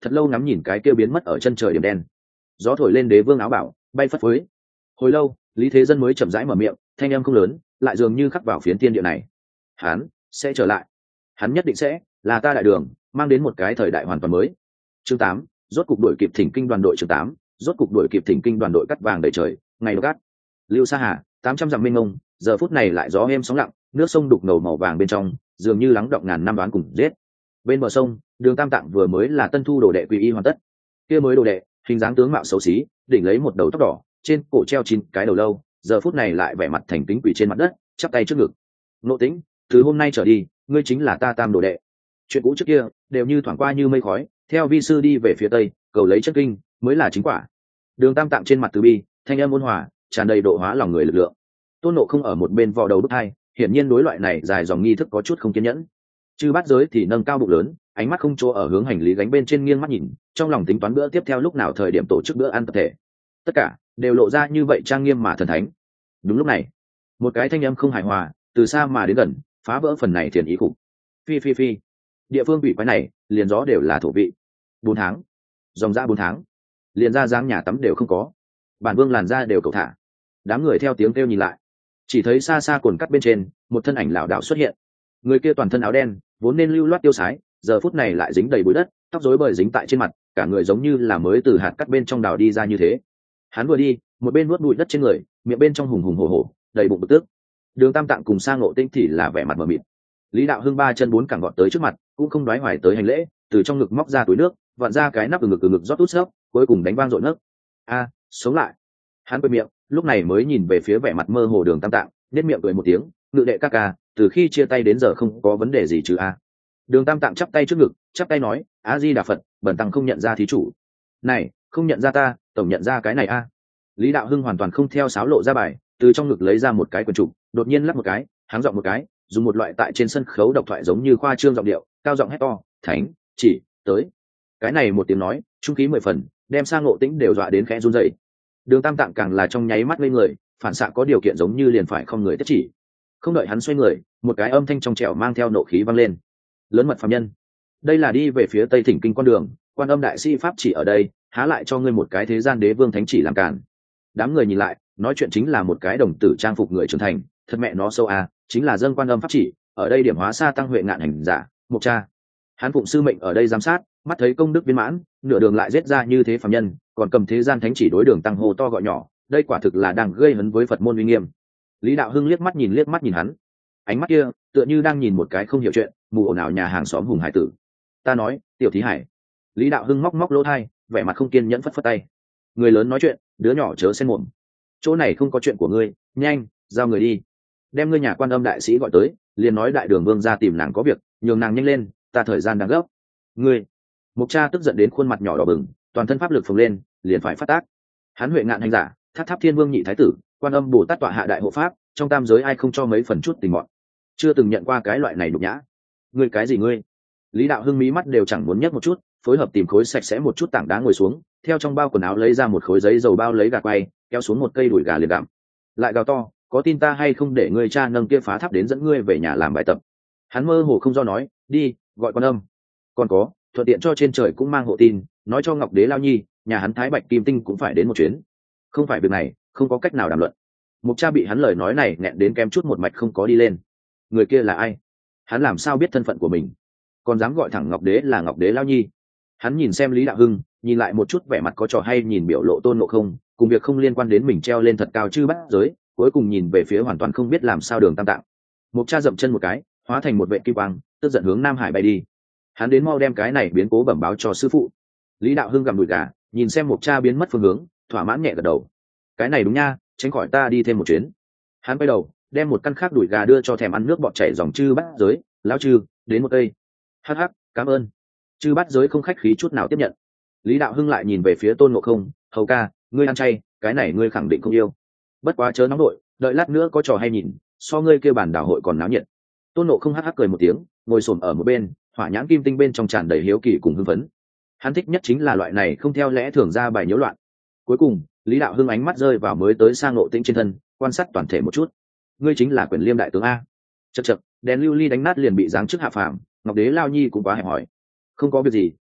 thật lâu ngắm nhìn cái kia biến mất ở chân trời điểm đen. Gió thổi lên đế vương áo bảo bay phất phới. Hồi lâu Lý Thế Dân mới chậm rãi mở miệng, thanh âm không lớn lại dường như khắc vào phiến thiên địa này. Hắn sẽ trở lại, hắn nhất định sẽ là ta đại đường mang đến một cái thời đại hoàn toàn mới. Chương tám, rốt cục đuổi kịp thỉnh kinh đoàn đội. Chương tám, rốt cục đuổi kịp thỉnh kinh đoàn đội cắt vàng đầy trời, ngày gắt. Lưu Sa Hà, tám trăm dặm mênh mông, giờ phút này lại gió êm sóng lặng, nước sông đục ngầu màu vàng bên trong, dường như lắng động ngàn năm đoán cùng giết. Bên bờ sông, Đường Tam Tạng vừa mới là tân thu đồ đệ quy y hoàn tất. Kia mới đồ đệ, hình dáng tướng mạo xấu xí, đỉnh lấy một đầu tóc đỏ, trên cổ treo chín cái đầu lâu, giờ phút này lại vẻ mặt thành kính quỳ trên mặt đất, chắp tay trước ngực. Ngộ Tĩnh, từ hôm nay trở đi, ngươi chính là ta tam đồ đệ. Chuyện cũ trước kia đều như thoảng qua như mây khói, theo vi sư đi về phía tây, cầu lấy chất kinh, mới là chính quả. Đường Tam Tạng trên mặt từ bi, thanh âm ôn hòa, tràn đầy độ hóa lòng người lực lượng. Tôn Nộ không ở một bên vò đầu bức hai, hiển nhiên đối loại này dài dòng nghi thức có chút không kiên nhẫn. Chư Bát Giới thì nâng cao bụng lớn, ánh mắt không chỗ ở hướng hành lý gánh bên trên nghiêng mắt nhìn, trong lòng tính toán bữa tiếp theo lúc nào thời điểm tổ chức bữa ăn tập thể. Tất cả đều lộ ra như vậy trang nghiêm mà thần thánh. Đúng lúc này, một cái thanh âm không hài hòa từ xa mà đến gần, phá vỡ phần này thiền ý khủng. Phi phi phi, địa phương bị quái này, liền gió đều là thổ vị. Bốn tháng, dòng ra bốn tháng, liền ra dáng nhà tắm đều không có, bản vương làn da đều cầu thả. Đám người theo tiếng kêu nhìn lại, chỉ thấy xa xa cồn cắt bên trên một thân ảnh lảo đảo xuất hiện. Người kia toàn thân áo đen, vốn nên lưu loát tiêu sái, giờ phút này lại dính đầy bụi đất, tóc rối bời dính tại trên mặt, cả người giống như là mới từ hạt cắt bên trong đào đi ra như thế. Hắn vừa đi, một bên nuốt bụi đất trên người, miệng bên trong hùng hùng hổ hổ, đầy bụng bực tức. Đường Tam Tạng cùng Sang Ngộ Tĩnh thì là vẻ mặt mờ mịt. Lý Đạo Hưng ba chân bốn cẳng gọt tới trước mặt, cũng không đoái hoài tới hành lễ, từ trong ngực móc ra túi nước, vặn ra cái nắp từ ngực từ ngực rót tút sấp, cuối cùng đánh vang rội nấc. A, sống lại. Hắn quay miệng, lúc này mới nhìn về phía vẻ mặt mơ hồ Đường Tam Tạng, nét miệng cười một tiếng, ngự đệ ca ca, từ khi chia tay đến giờ không có vấn đề gì chứ a? Đường Tam Tạng chắp tay trước ngực, chắp tay nói, A Di Đà Phật, bần tăng không nhận ra thí chủ. Này, không nhận ra ta, tổng nhận ra cái này a. Lý Đạo Hưng hoàn toàn không theo sáo lộ ra bài, từ trong ngực lấy ra một cái quyển trục, đột nhiên lắc một cái, háng giọng một cái, dùng một loại tại trên sân khấu độc thoại giống như khoa trương giọng điệu, cao giọng hét to, thánh, chỉ, tới. Cái này một tiếng nói, trung khí mười phần, đem Sang Ngộ Tĩnh đều dọa đến khẽ run rẩy. Đường Tam Tạng càng là trong nháy mắt lên người, phản xạ có điều kiện giống như liền phải không người tiếp chỉ. Không đợi hắn xoay người, một cái âm thanh trong trẻo mang theo nộ khí vang lên. Lớn mật phàm nhân, đây là đi về phía tây thỉnh kinh con đường, Quan Âm đại sĩ pháp chỉ ở đây, há lại cho ngươi một cái thế gian đế vương thánh chỉ làm cản. Đám người nhìn lại, nói chuyện chính là một cái đồng tử trang phục người trưởng thành, thật mẹ nó sâu à, chính là dâng Quan Âm pháp chỉ, ở đây điểm hóa sa tăng huệ ngạn hành giả, Mục Cha. Hắn phụng sư mệnh ở đây giám sát, mắt thấy công đức viên mãn, nửa đường lại giết ra như thế phàm nhân, còn cầm thế gian thánh chỉ đối đường tăng hô to gọi nhỏ, đây quả thực là đang gây hấn với Phật môn uy nghiêm. Lý Đạo Hưng liếc mắt nhìn liếc mắt nhìn hắn, ánh mắt kia tựa như đang nhìn một cái không hiểu chuyện mù ồn ào nhà hàng xóm hùng hải tử. Ta nói, tiểu thí hải. Lý Đạo Hưng móc móc lỗ thai, vẻ mặt không kiên nhẫn phất phất tay. Người lớn nói chuyện, đứa nhỏ chớ xen mồm. Chỗ này không có chuyện của ngươi, nhanh giao người đi, đem ngươi nhà Quan Âm đại sĩ gọi tới, liền nói đại đường vương ra tìm nàng có việc, nhường nàng nhanh lên, ta thời gian đang gấp. Ngươi. Mục Cha tức giận đến khuôn mặt nhỏ đỏ bừng, toàn thân pháp lực phồng lên, liền phải phát tác. Hắn huệ ngạn hành giả, Tháp Tháp Thiên Vương nhị thái tử, Quan Âm Bồ Tát tọa hạ đại hộ pháp, trong tam giới ai không cho mấy phần chút tình mọn, chưa từng nhận qua cái loại này nhục nhã. Ngươi cái gì ngươi? Lý Đạo Hưng mí mắt đều chẳng muốn nhấc một chút, phối hợp tìm khối sạch sẽ một chút tảng đá ngồi xuống, theo trong bao quần áo lấy ra một khối giấy dầu bao lấy gà quay, kéo xuống một cây đùi gà liền gặm. Lại gào to, có tin ta hay không để ngươi cha nâng kia phá tháp đến dẫn ngươi về nhà làm bài tập. Hắn mơ hồ không do nói, đi gọi Quan Âm, còn có thuận tiện cho trên trời cũng mang hộ tin, nói cho Ngọc Đế Lao Nhi, nhà hắn Thái Bạch Kim Tinh cũng phải đến một chuyến. Không phải việc này, không có cách nào đàm luận. Mục Cha bị hắn lời nói này nghẹn đến kém chút một mạch không có đi lên. Người kia là ai? Hắn làm sao biết thân phận của mình, còn dám gọi thẳng Ngọc Đế là Ngọc Đế Lao Nhi? Hắn nhìn xem Lý Đạo Hưng, nhìn lại một chút vẻ mặt có trò hay nhìn biểu lộ Tôn Ngộ Không, cùng việc không liên quan đến mình treo lên thật cao chư bắt giới, cuối cùng nhìn về phía hoàn toàn không biết làm sao Đường Tam Tạng. Mục Cha dậm chân một cái, hóa thành một vệ kim quang, tức giận hướng Nam Hải bay đi. Hắn đến mau đem cái này biến cố bẩm báo cho sư phụ. Lý Đạo Hưng gặm đùi gà, nhìn xem Mục Cha biến mất phương hướng, thỏa mãn nhẹ gật đầu. Cái này đúng nha, tránh khỏi ta đi thêm một chuyến. Hắn quay đầu, đem một căn khác đùi gà đưa cho thèm ăn nước bọt chảy dòng chư bắt giới, lão chư, đến một cây. Hắc hắc, cảm ơn. Chư bắt giới không khách khí chút nào tiếp nhận. Lý Đạo Hưng lại nhìn về phía Tôn Ngộ Không, hầu ca, ngươi ăn chay, cái này ngươi khẳng định không yêu. Bất quá chớ nóng đội, đợi lát nữa có trò hay nhìn, so ngươi kêu bản đảo hội còn náo nhiệt. Tôn Ngộ Không hắc hắc cười một tiếng, ngồi xổm ở một bên, hỏa nhãn kim tinh bên trong tràn đầy hiếu kỳ cùng hưng phấn. Hắn thích nhất chính là loại này không theo lẽ thường ra bài nhiễu loạn. Cuối cùng, Lý Đạo Hưng ánh mắt rơi vào mới tới Sang Ngộ Tĩnh trên thân, quan sát toàn thể một chút. Ngươi chính là Quyền Liêm đại tướng a? Chậc chậc, đèn lưu ly đánh nát liền bị giáng chức hạ phàm, Ngọc Đế Lao Nhi cũng quá hẹp hỏi. Không có việc gì,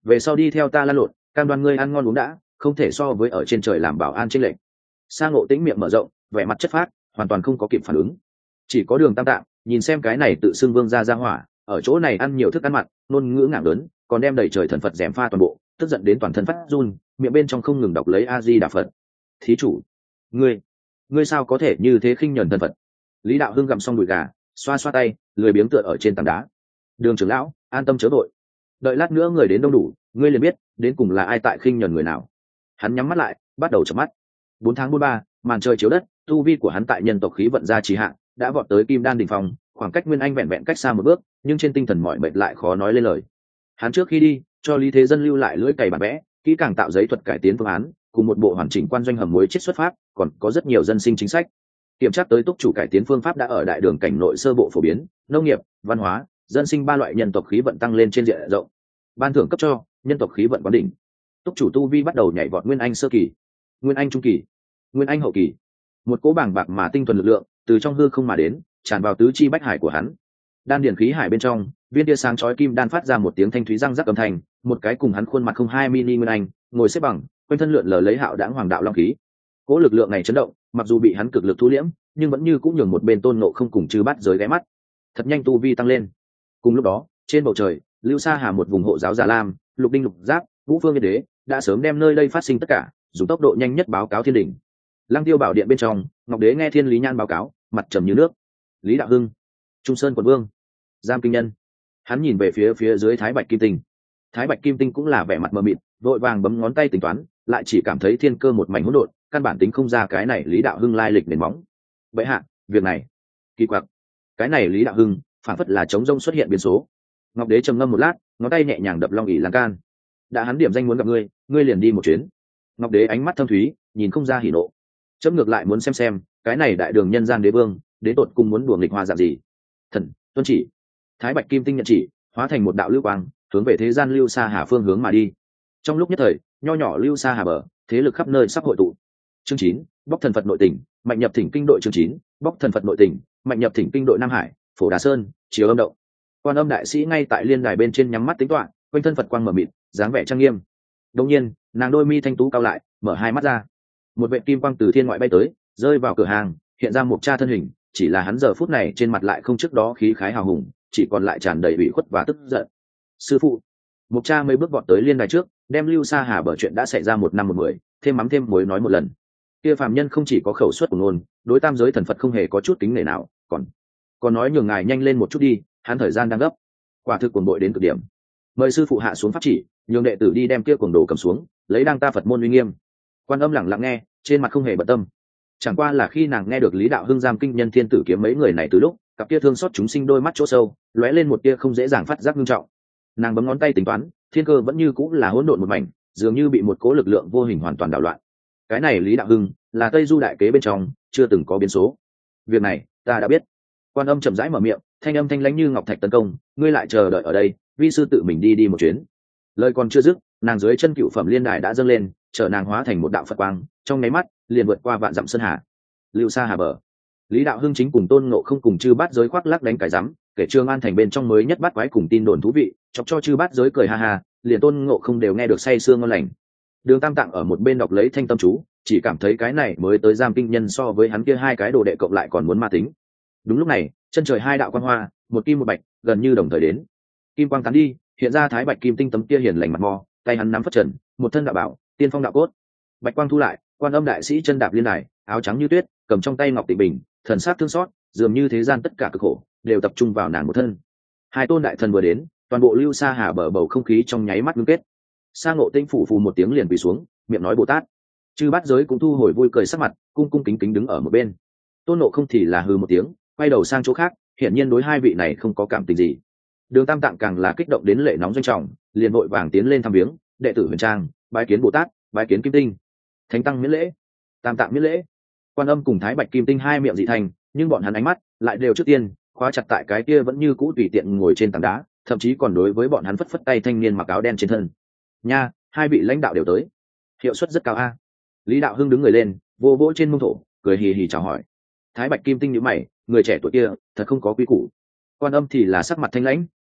về sau đi theo ta lan lộn, cam đoan ngươi ăn ngon uống đã, không thể so với ở trên trời làm bảo an chênh lệch. Sa Ngộ Tĩnh miệng mở rộng, vẻ mặt chất phác, hoàn toàn không có kịp phản ứng. Chỉ có Đường Tam Tạng nhìn xem cái này tự xưng vương gia gia hỏa, ở chỗ này ăn nhiều thức ăn mặn, ngôn ngữ ngạng lớn, còn đem đầy trời thần Phật dèm pha toàn bộ, tức giận đến toàn thân phát run, miệng bên trong không ngừng đọc lấy A Di Đà Phật. Thí chủ, ngươi, ngươi sao có thể như thế khinh nhẫn thần Phật? Lý Đạo Hưng gặm xong đùi gà, xoa xoa tay, lười biếng tựa ở trên tảng đá. Đường trưởng lão, an tâm chớ vội, đợi lát nữa người đến đông đủ, ngươi liền biết đến cùng là ai tại khinh nhẫn người nào. Hắn nhắm mắt lại, bắt đầu chợp mắt. Bốn tháng bốn ba, màn trời chiếu đất, tu vi của hắn tại nhân tộc khí vận gia trì hạ, đã vọt tới kim đan đỉnh phong, khoảng cách nguyên anh vẹn vẹn cách xa một bước, nhưng trên tinh thần mỏi mệt lại khó nói lên lời. Hắn trước khi đi, cho Lý Thế Dân lưu lại lưỡi cày bản vẽ, kỹ càng tạo giấy thuật cải tiến phương án, cùng một bộ hoàn chỉnh quan doanh hầm muối chiết xuất pháp, còn có rất nhiều dân sinh chính sách. Kiểm tra tới túc chủ cải tiến phương pháp đã ở đại đường cảnh nội sơ bộ phổ biến, nông nghiệp, văn hóa, dân sinh ba loại nhân tộc khí vận tăng lên trên diện rộng. Ban thưởng cấp cho nhân tộc khí vận quán đỉnh. Túc chủ tu vi bắt đầu nhảy vọt nguyên anh sơ kỳ, nguyên anh trung kỳ, nguyên anh hậu kỳ. Một cỗ bảng bạc mà tinh thuần lực lượng từ trong hư không mà đến, tràn vào tứ chi bách hải của hắn. Đan điển khí hải bên trong, viên tia sáng chói kim đan phát ra một tiếng thanh thúy răng rắc âm thanh, một cái cùng hắn khuôn mặt không hai mini nguyên anh ngồi xếp bằng, quanh thân lượn lờ lấy hạo đãng hoàng đạo long khí. Cỗ lực lượng này chấn động, mặc dù bị hắn cực lực thu liễm, nhưng vẫn như cũng nhường một bên Tôn Ngộ Không cùng Chư Bát Giới ghé mắt. Thật nhanh tu vi tăng lên. Cùng lúc đó, trên bầu trời, Lưu Sa Hà một vùng hộ giáo Già Lam, Lục Đinh Lục Giáp, Vũ Phương Yên Đế đã sớm đem nơi đây phát sinh tất cả, dùng tốc độ nhanh nhất báo cáo thiên đình. Lăng Tiêu Bảo Điện bên trong, Ngọc Đế nghe Thiên Lý Nhan báo cáo, mặt trầm như nước. Lý Đạo Hưng, Trung Sơn Quận Vương, Giam Kinh Nhân. Hắn nhìn về phía phía dưới Thái Bạch Kim Tinh. Thái Bạch Kim Tinh cũng là vẻ mặt mờ mịt, vội vàng bấm ngón tay tính toán, lại chỉ cảm thấy thiên cơ một mảnh hỗn độn, căn bản tính không ra cái này Lý Đạo Hưng lai lịch nền móng. Vậy hạ, việc này, kỳ quặc. Cái này Lý Đạo Hưng, phản phất là chống rông xuất hiện biến số. Ngọc Đế trầm ngâm một lát, ngón tay nhẹ nhàng đập long ỷ lan can. Đã hắn điểm danh muốn gặp ngươi, ngươi liền đi một chuyến. Ngọc Đế ánh mắt thâm thúy, nhìn không ra hỉ nộ. Chấm ngược lại muốn xem xem, cái này đại đường nhân gian đế vương, đến tột cùng muốn đùa nghịch hoa dạng gì. Thần, tuân chỉ. Thái Bạch Kim Tinh nhận chỉ, hóa thành một đạo lưu quang, hướng về thế gian Lưu Sa Hà phương hướng mà đi. Trong lúc nhất thời, nho nhỏ Lưu Sa Hà bờ, thế lực khắp nơi sắp hội tụ. Chương chín, bóc thần Phật nội tỉnh, mạnh nhập thỉnh kinh đội chương chín, bóc thần Phật nội tỉnh, mạnh nhập thỉnh kinh đội Nam Hải, Phổ Đà Sơn, Chiếu Âm Động. Quan Âm đại sĩ ngay tại liên đài bên trên nhắm mắt tính toán, quanh thân Phật quang mở mịt, dáng vẻ trang nghiêm. Đột nhiên, nàng đôi mi thanh tú cao lại, mở hai mắt ra. Một vệt kim quang từ thiên ngoại bay tới, rơi vào cửa hàng, hiện ra một cha thân hình, chỉ là hắn giờ phút này trên mặt lại không trước đó khí khái hào hùng, chỉ còn lại tràn đầy ủy khuất và tức giận. Sư phụ. Một cha mấy bước vọt tới liên đài trước, đem Lưu Sa Hà bờ chuyện đã xảy ra một năm một mười, thêm mắm thêm muối nói một lần. Kia phàm nhân không chỉ có khẩu suất của ngôn, đối tam giới thần Phật không hề có chút kính nể nào, còn còn nói nhường ngài nhanh lên một chút đi, hắn thời gian đang gấp. Quả thực cuồng bội đến cực điểm. Mời sư phụ hạ xuống pháp chỉ, nhường đệ tử đi đem kia cuồng đồ cầm xuống, lấy đang ta Phật môn uy nghiêm. Quan Âm lặng lặng nghe, trên mặt không hề bận tâm. Chẳng qua là khi nàng nghe được Lý Đạo Hưng giam kinh nhân thiên tử kiếm mấy người này từ lúc, cặp kia thương xót chúng sinh đôi mắt chỗ sâu, lóe lên một tia không dễ dàng phát giác nghiêm trọng. Nàng bấm ngón tay tính toán, thiên cơ vẫn như cũng là hỗn độn một mảnh, dường như bị một cố lực lượng vô hình hoàn toàn đảo loạn. Cái này Lý Đạo Hưng là Tây Du đại kế bên trong chưa từng có biến số. Việc này ta đã biết. Quan Âm chậm rãi mở miệng, thanh âm thanh lãnh như ngọc thạch tấn công, ngươi lại chờ đợi ở đây, vi sư tự mình đi đi một chuyến. Lời còn chưa dứt, nàng dưới chân cựu phẩm liên đài đã dâng lên, chờ nàng hóa thành một đạo Phật quang, trong nháy mắt liền vượt qua vạn dặm sơn hà. Lưu Sa Hà bờ, Lý Đạo Hưng chính cùng Tôn Ngộ Không cùng Chư Bát Giới khoác lác đánh cái rắm, kể Trương An thành bên trong mới nhất bắt quái cùng tin đồn thú vị, chọc cho Chư Bát Giới cười ha ha, liền Tôn Ngộ Không đều nghe được say sưa ngon lành. Đường Tam Tạng ở một bên đọc lấy thanh tâm chú, chỉ cảm thấy cái này mới tới giam kinh nhân so với hắn kia hai cái đồ đệ cộng lại còn muốn ma tính. Đúng lúc này, chân trời hai đạo quang hoa, một kim một bạch, gần như đồng thời đến. Kim quang tán đi, hiện ra Thái Bạch Kim Tinh tấm kia hiền lành mặt mò, tay hắn nắm phất trần, một thân đạo bảo, tiên phong đạo cốt. Bạch quang thu lại, Quan Âm đại sĩ chân đạp liên đài, áo trắng như tuyết, cầm trong tay ngọc tịnh bình, thần sắc thương xót, dường như thế gian tất cả cực khổ đều tập trung vào nàng một thân. Hai tôn đại thần vừa đến, toàn bộ Lưu Sa Hà bờ bầu không khí trong nháy mắt ngưng kết. Sa Ngộ Tĩnh phủ phù một tiếng liền quỳ xuống, miệng nói Bồ Tát. Chư Bát Giới cũng thu hồi vui cười sắc mặt, cung cung kính kính đứng ở một bên. Tôn Ngộ Không thì là hừ một tiếng, quay đầu sang chỗ khác, hiển nhiên đối hai vị này không có cảm tình gì. Đường Tam Tạng càng là kích động đến lệ nóng doanh trọng, liền vội vàng tiến lên thăm viếng, đệ tử Huyền Trang, bái kiến Bồ Tát, bái kiến Kim Tinh. Thánh tăng miễn lễ. Tam Tạng miễn lễ. Quan Âm cùng Thái Bạch Kim Tinh hai miệng dị thành, nhưng bọn hắn ánh mắt lại đều trước tiên khóa chặt tại cái kia vẫn như cũ tùy tiện ngồi trên tảng đá, thậm chí còn đối với bọn hắn phất phất tay thanh niên mặc áo đen trên thân. Nha, hai vị lãnh đạo đều tới, hiệu suất rất cao a. Lý Đạo Hưng đứng người lên, vô vỗ trên mông thổ, cười hì hì chào hỏi. Thái Bạch Kim Tinh nhíu mày, người trẻ tuổi kia thật không có quý củ. Quan Âm thì là sắc mặt thanh lãnh,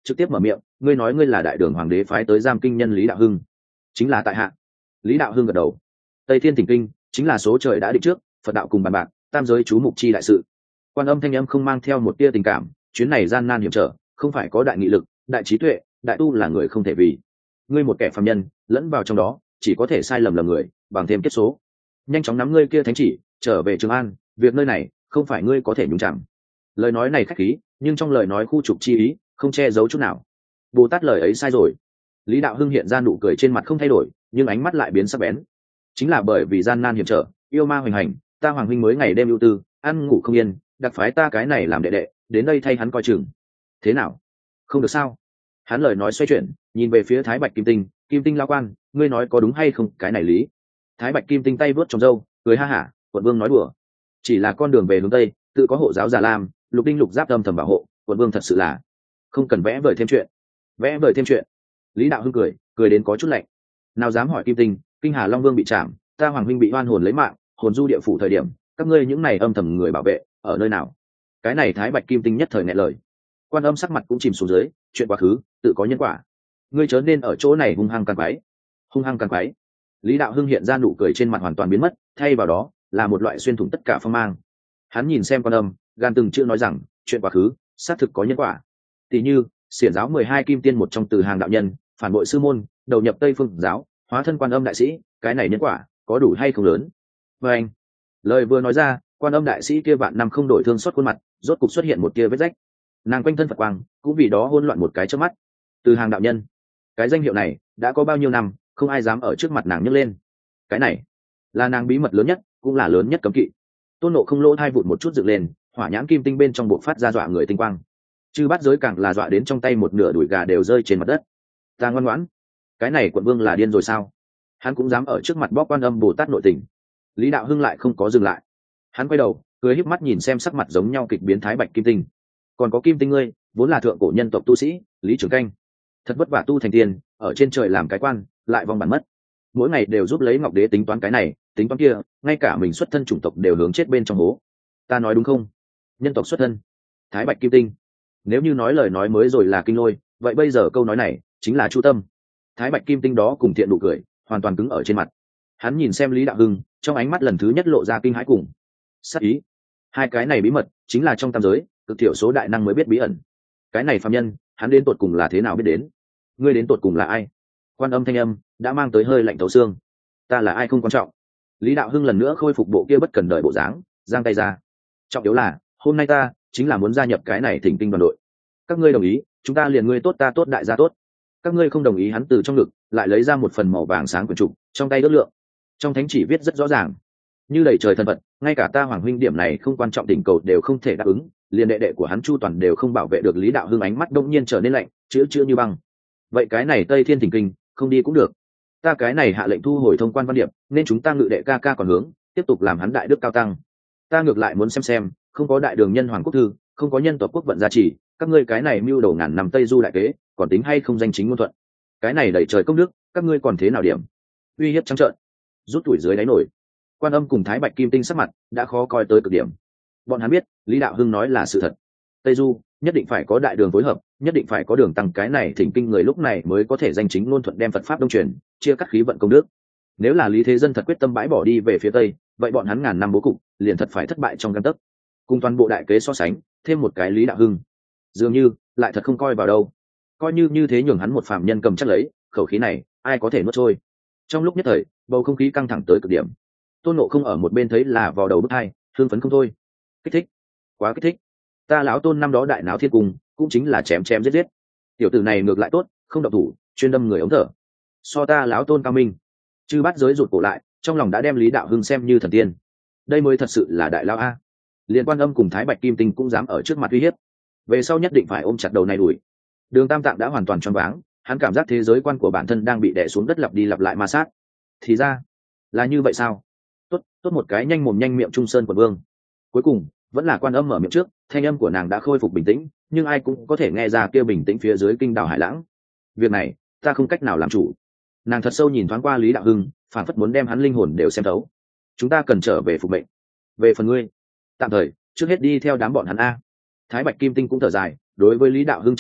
trực tiếp mở miệng, ngươi nói ngươi là đại đường hoàng đế phái tới giam kinh nhân Lý Đạo Hưng. Chính là tại hạ. Lý Đạo Hưng gật đầu. Tây Thiên Thỉnh Kinh chính là số trời đã định trước, Phật đạo cùng bàn bạc, tam giới chú mục chi đại sự. Quan Âm thanh âm không mang theo một tia tình cảm, chuyến này gian nan hiểm trở, không phải có đại nghị lực, đại trí tuệ, đại tu là người không thể vì. Ngươi một kẻ phàm nhân, lẫn vào trong đó, chỉ có thể sai lầm lầm người, bằng thêm kết số. Nhanh chóng nắm ngươi kia thánh chỉ, trở về Trường An, việc nơi này không phải ngươi có thể nhúng chạm. Lời nói này khách khí, nhưng trong lời nói khu trục chi ý, không che giấu chút nào. Bồ Tát lời ấy sai rồi. Lý Đạo Hưng hiện ra nụ cười trên mặt không thay đổi, nhưng ánh mắt lại biến sắc bén. Chính là bởi vì gian nan hiểm trở, yêu ma hoành hành, ta Hoàng huynh mới ngày đêm ưu tư, ăn ngủ không yên, đặc phái ta cái này làm đệ đệ, đến đây thay hắn coi chừng. Thế nào? Không được sao? Hắn lời nói xoay chuyển, nhìn về phía Thái Bạch Kim Tinh, Kim Tinh lão quan, ngươi nói có đúng hay không? Cái này lý. Thái Bạch Kim Tinh tay vớt trong râu, cười ha hả, quận vương nói đùa. Chỉ là con đường về hướng tây, tự có hộ giáo già lam, lục đinh lục giáp âm thầm bảo hộ, quận vương thật sự là không cần vẽ vời thêm chuyện. Vẽ vời thêm chuyện. Lý Đạo Hưng cười, cười đến có chút lạnh. Nào dám hỏi Kim Tinh, Kinh Hà Long Vương bị chạm, ta Hoàng huynh bị oan hồn lấy mạng, hồn du địa phủ thời điểm, các ngươi những này âm thầm người bảo vệ, ở nơi nào? Cái này Thái Bạch Kim Tinh nhất thời nghẹn lời. Quan Âm sắc mặt cũng chìm xuống dưới, chuyện quá khứ, tự có nhân quả. Ngươi chớ nên ở chỗ này hung hăng càng quái. Hung hăng càng quái. Lý Đạo Hưng hiện ra nụ cười trên mặt hoàn toàn biến mất, thay vào đó là một loại xuyên thủng tất cả phong mang. Hắn nhìn xem Quan Âm, gan từng chữ nói rằng, chuyện quá khứ, xác thực có nhân quả. Tỷ như, xiển giáo mười hai kim tiên một trong từ hàng đạo nhân, phản bội sư môn, đầu nhập Tây Phương giáo, hóa thân Quan Âm đại sĩ, cái này nhân quả có đủ hay không lớn? Và anh, lời vừa nói ra, Quan Âm đại sĩ kia vạn năm không đổi thương xót khuôn mặt, rốt cục xuất hiện một tia vết rách. Nàng quanh thân Phật quang, cũng vì đó hỗn loạn một cái trước mắt. Từ hàng đạo nhân, cái danh hiệu này đã có bao nhiêu năm, không ai dám ở trước mặt nàng nhấc lên. Cái này là nàng bí mật lớn nhất, cũng là lớn nhất cấm kỵ. Tôn Nộ không lỗ thai vụt một chút dựng lên, hỏa nhãn kim tinh bên trong bộ phát ra dọa người tinh quang. Chư bát giới càng là dọa đến trong tay một nửa đùi gà đều rơi trên mặt đất. Ta ngoan ngoãn, cái này quận vương là điên rồi sao? Hắn cũng dám ở trước mặt bóc Quan Âm Bồ Tát nội tình. Lý Đạo Hưng lại không có dừng lại. Hắn quay đầu, cười híp mắt nhìn xem sắc mặt giống nhau kịch biến Thái Bạch Kim Tinh. Còn có Kim Tinh ngươi, vốn là thượng cổ nhân tộc tu sĩ, Lý Trường Canh, thật vất vả tu thành tiên, ở trên trời làm cái quan, lại vong bản mất. Mỗi ngày đều giúp lấy Ngọc Đế tính toán cái này, tính toán kia, ngay cả mình xuất thân chủng tộc đều hướng chết bên trong hố. Ta nói đúng không? Nhân tộc xuất thân, Thái Bạch Kim Tinh. Nếu như nói lời nói mới rồi là kinh lôi, vậy bây giờ câu nói này chính là chu tâm. Thái Bạch Kim Tinh đó cùng thiện nụ cười, hoàn toàn cứng ở trên mặt. Hắn nhìn xem Lý Đạo Hưng, trong ánh mắt lần thứ nhất lộ ra kinh hãi cùng sát ý. Hai cái này bí mật, chính là trong tam giới, cực thiểu số đại năng mới biết bí ẩn. Cái này phàm nhân, hắn đến tột cùng là thế nào biết đến? Ngươi đến tột cùng là ai? Quan Âm thanh âm đã mang tới hơi lạnh thấu xương. Ta là ai không quan trọng. Lý Đạo Hưng lần nữa khôi phục bộ kia bất cần đời bộ dáng, giang tay ra. Trọng yếu là, hôm nay ta chính là muốn gia nhập cái này Thỉnh Kinh đoàn đội. Các ngươi đồng ý, chúng ta liền ngươi tốt ta tốt đại gia tốt. Các ngươi không đồng ý, hắn từ trong ngực lại lấy ra một phần màu vàng sáng quyển trục, trong tay đốt lượng. Trong thánh chỉ viết rất rõ ràng, như đầy trời thần vật, ngay cả ta Hoàng huynh điểm này không quan trọng tình cầu đều không thể đáp ứng, liền đệ đệ của hắn Chu Toàn đều không bảo vệ được. Lý Đạo Hưng ánh mắt đông nhiên trở nên lạnh, chữa chữa như băng. Vậy cái này Tây Thiên Thỉnh Kinh không đi cũng được, ta cái này hạ lệnh thu hồi thông quan văn điệp, nên chúng ta ngự đệ ca ca còn hướng tiếp tục làm hắn đại đức cao tăng. Ta ngược lại muốn xem xem, không có đại đường nhân hoàng quốc thư, không có nhân tộc quốc vận gia trì, các ngươi cái này mưu đầu ngàn năm Tây du đại kế, còn tính hay không danh chính ngôn thuận? Cái này đẩy trời công đức, các ngươi còn thế nào điểm? Uy hiếp trắng trợn, rút tuổi dưới đáy nổi. Quan Âm cùng Thái Bạch Kim Tinh sắc mặt đã khó coi tới cực điểm. Bọn hắn biết Lý Đạo Hưng nói là sự thật. Tây du nhất định phải có đại đường phối hợp, nhất định phải có đường tăng cái này Thỉnh Kinh người lúc này mới có thể danh chính ngôn thuận đem Phật pháp đông truyền, chia cắt khí vận công đức. Nếu là Lý Thế Dân thật quyết tâm bãi bỏ đi về phía Tây, vậy bọn hắn ngàn năm bố cục liền thật phải thất bại trong gang tấc. Cùng toàn bộ đại kế so sánh, thêm một cái Lý Đạo Hưng, dường như lại thật không coi vào đâu. Coi như như thế nhường hắn một phàm nhân cầm chắc lấy, khẩu khí này ai có thể nuốt trôi. Trong lúc nhất thời, bầu không khí căng thẳng tới cực điểm. Tôn Nộ không ở một bên thấy là vào đầu bức hai, hưng phấn không thôi. Kích thích, quá kích thích. Ta lão Tôn năm đó đại náo thiên cung, cũng chính là chém chém giết giết. Tiểu tử này ngược lại tốt, không động thủ, chuyên đâm người ống thở. So ta lão Tôn cao minh. Chư bát giới rụt cổ lại, trong lòng đã đem Lý Đạo Hưng xem như thần tiên. Đây mới thật sự là đại lão a. Liên Quan Âm cùng Thái Bạch Kim Tinh cũng dám ở trước mặt uy hiếp. Về sau nhất định phải ôm chặt đầu này đuổi. Đường Tam Tạng đã hoàn toàn choáng váng, hắn cảm giác thế giới quan của bản thân đang bị đè xuống đất, lặp đi lặp lại ma sát. Thì ra là như vậy sao? Tốt, tốt một cái nhanh mồm nhanh miệng Trung Sơn Quận Vương. Cuối cùng vẫn là Quan Âm mở miệng trước, thanh âm của nàng đã khôi phục bình tĩnh, nhưng ai cũng có thể nghe ra kia bình tĩnh phía dưới kinh đảo hải lãng. Việc này ta không cách nào làm chủ. Nàng thật sâu nhìn thoáng qua Lý Đạo Hưng, phản phất muốn đem hắn linh hồn đều xem thấu. Chúng ta cần trở về phục mệnh. Về phần ngươi, tạm thời trước hết đi theo đám bọn hắn a. Thái Bạch Kim Tinh cũng thở dài, đối với Lý Đạo Hưng chắp tay,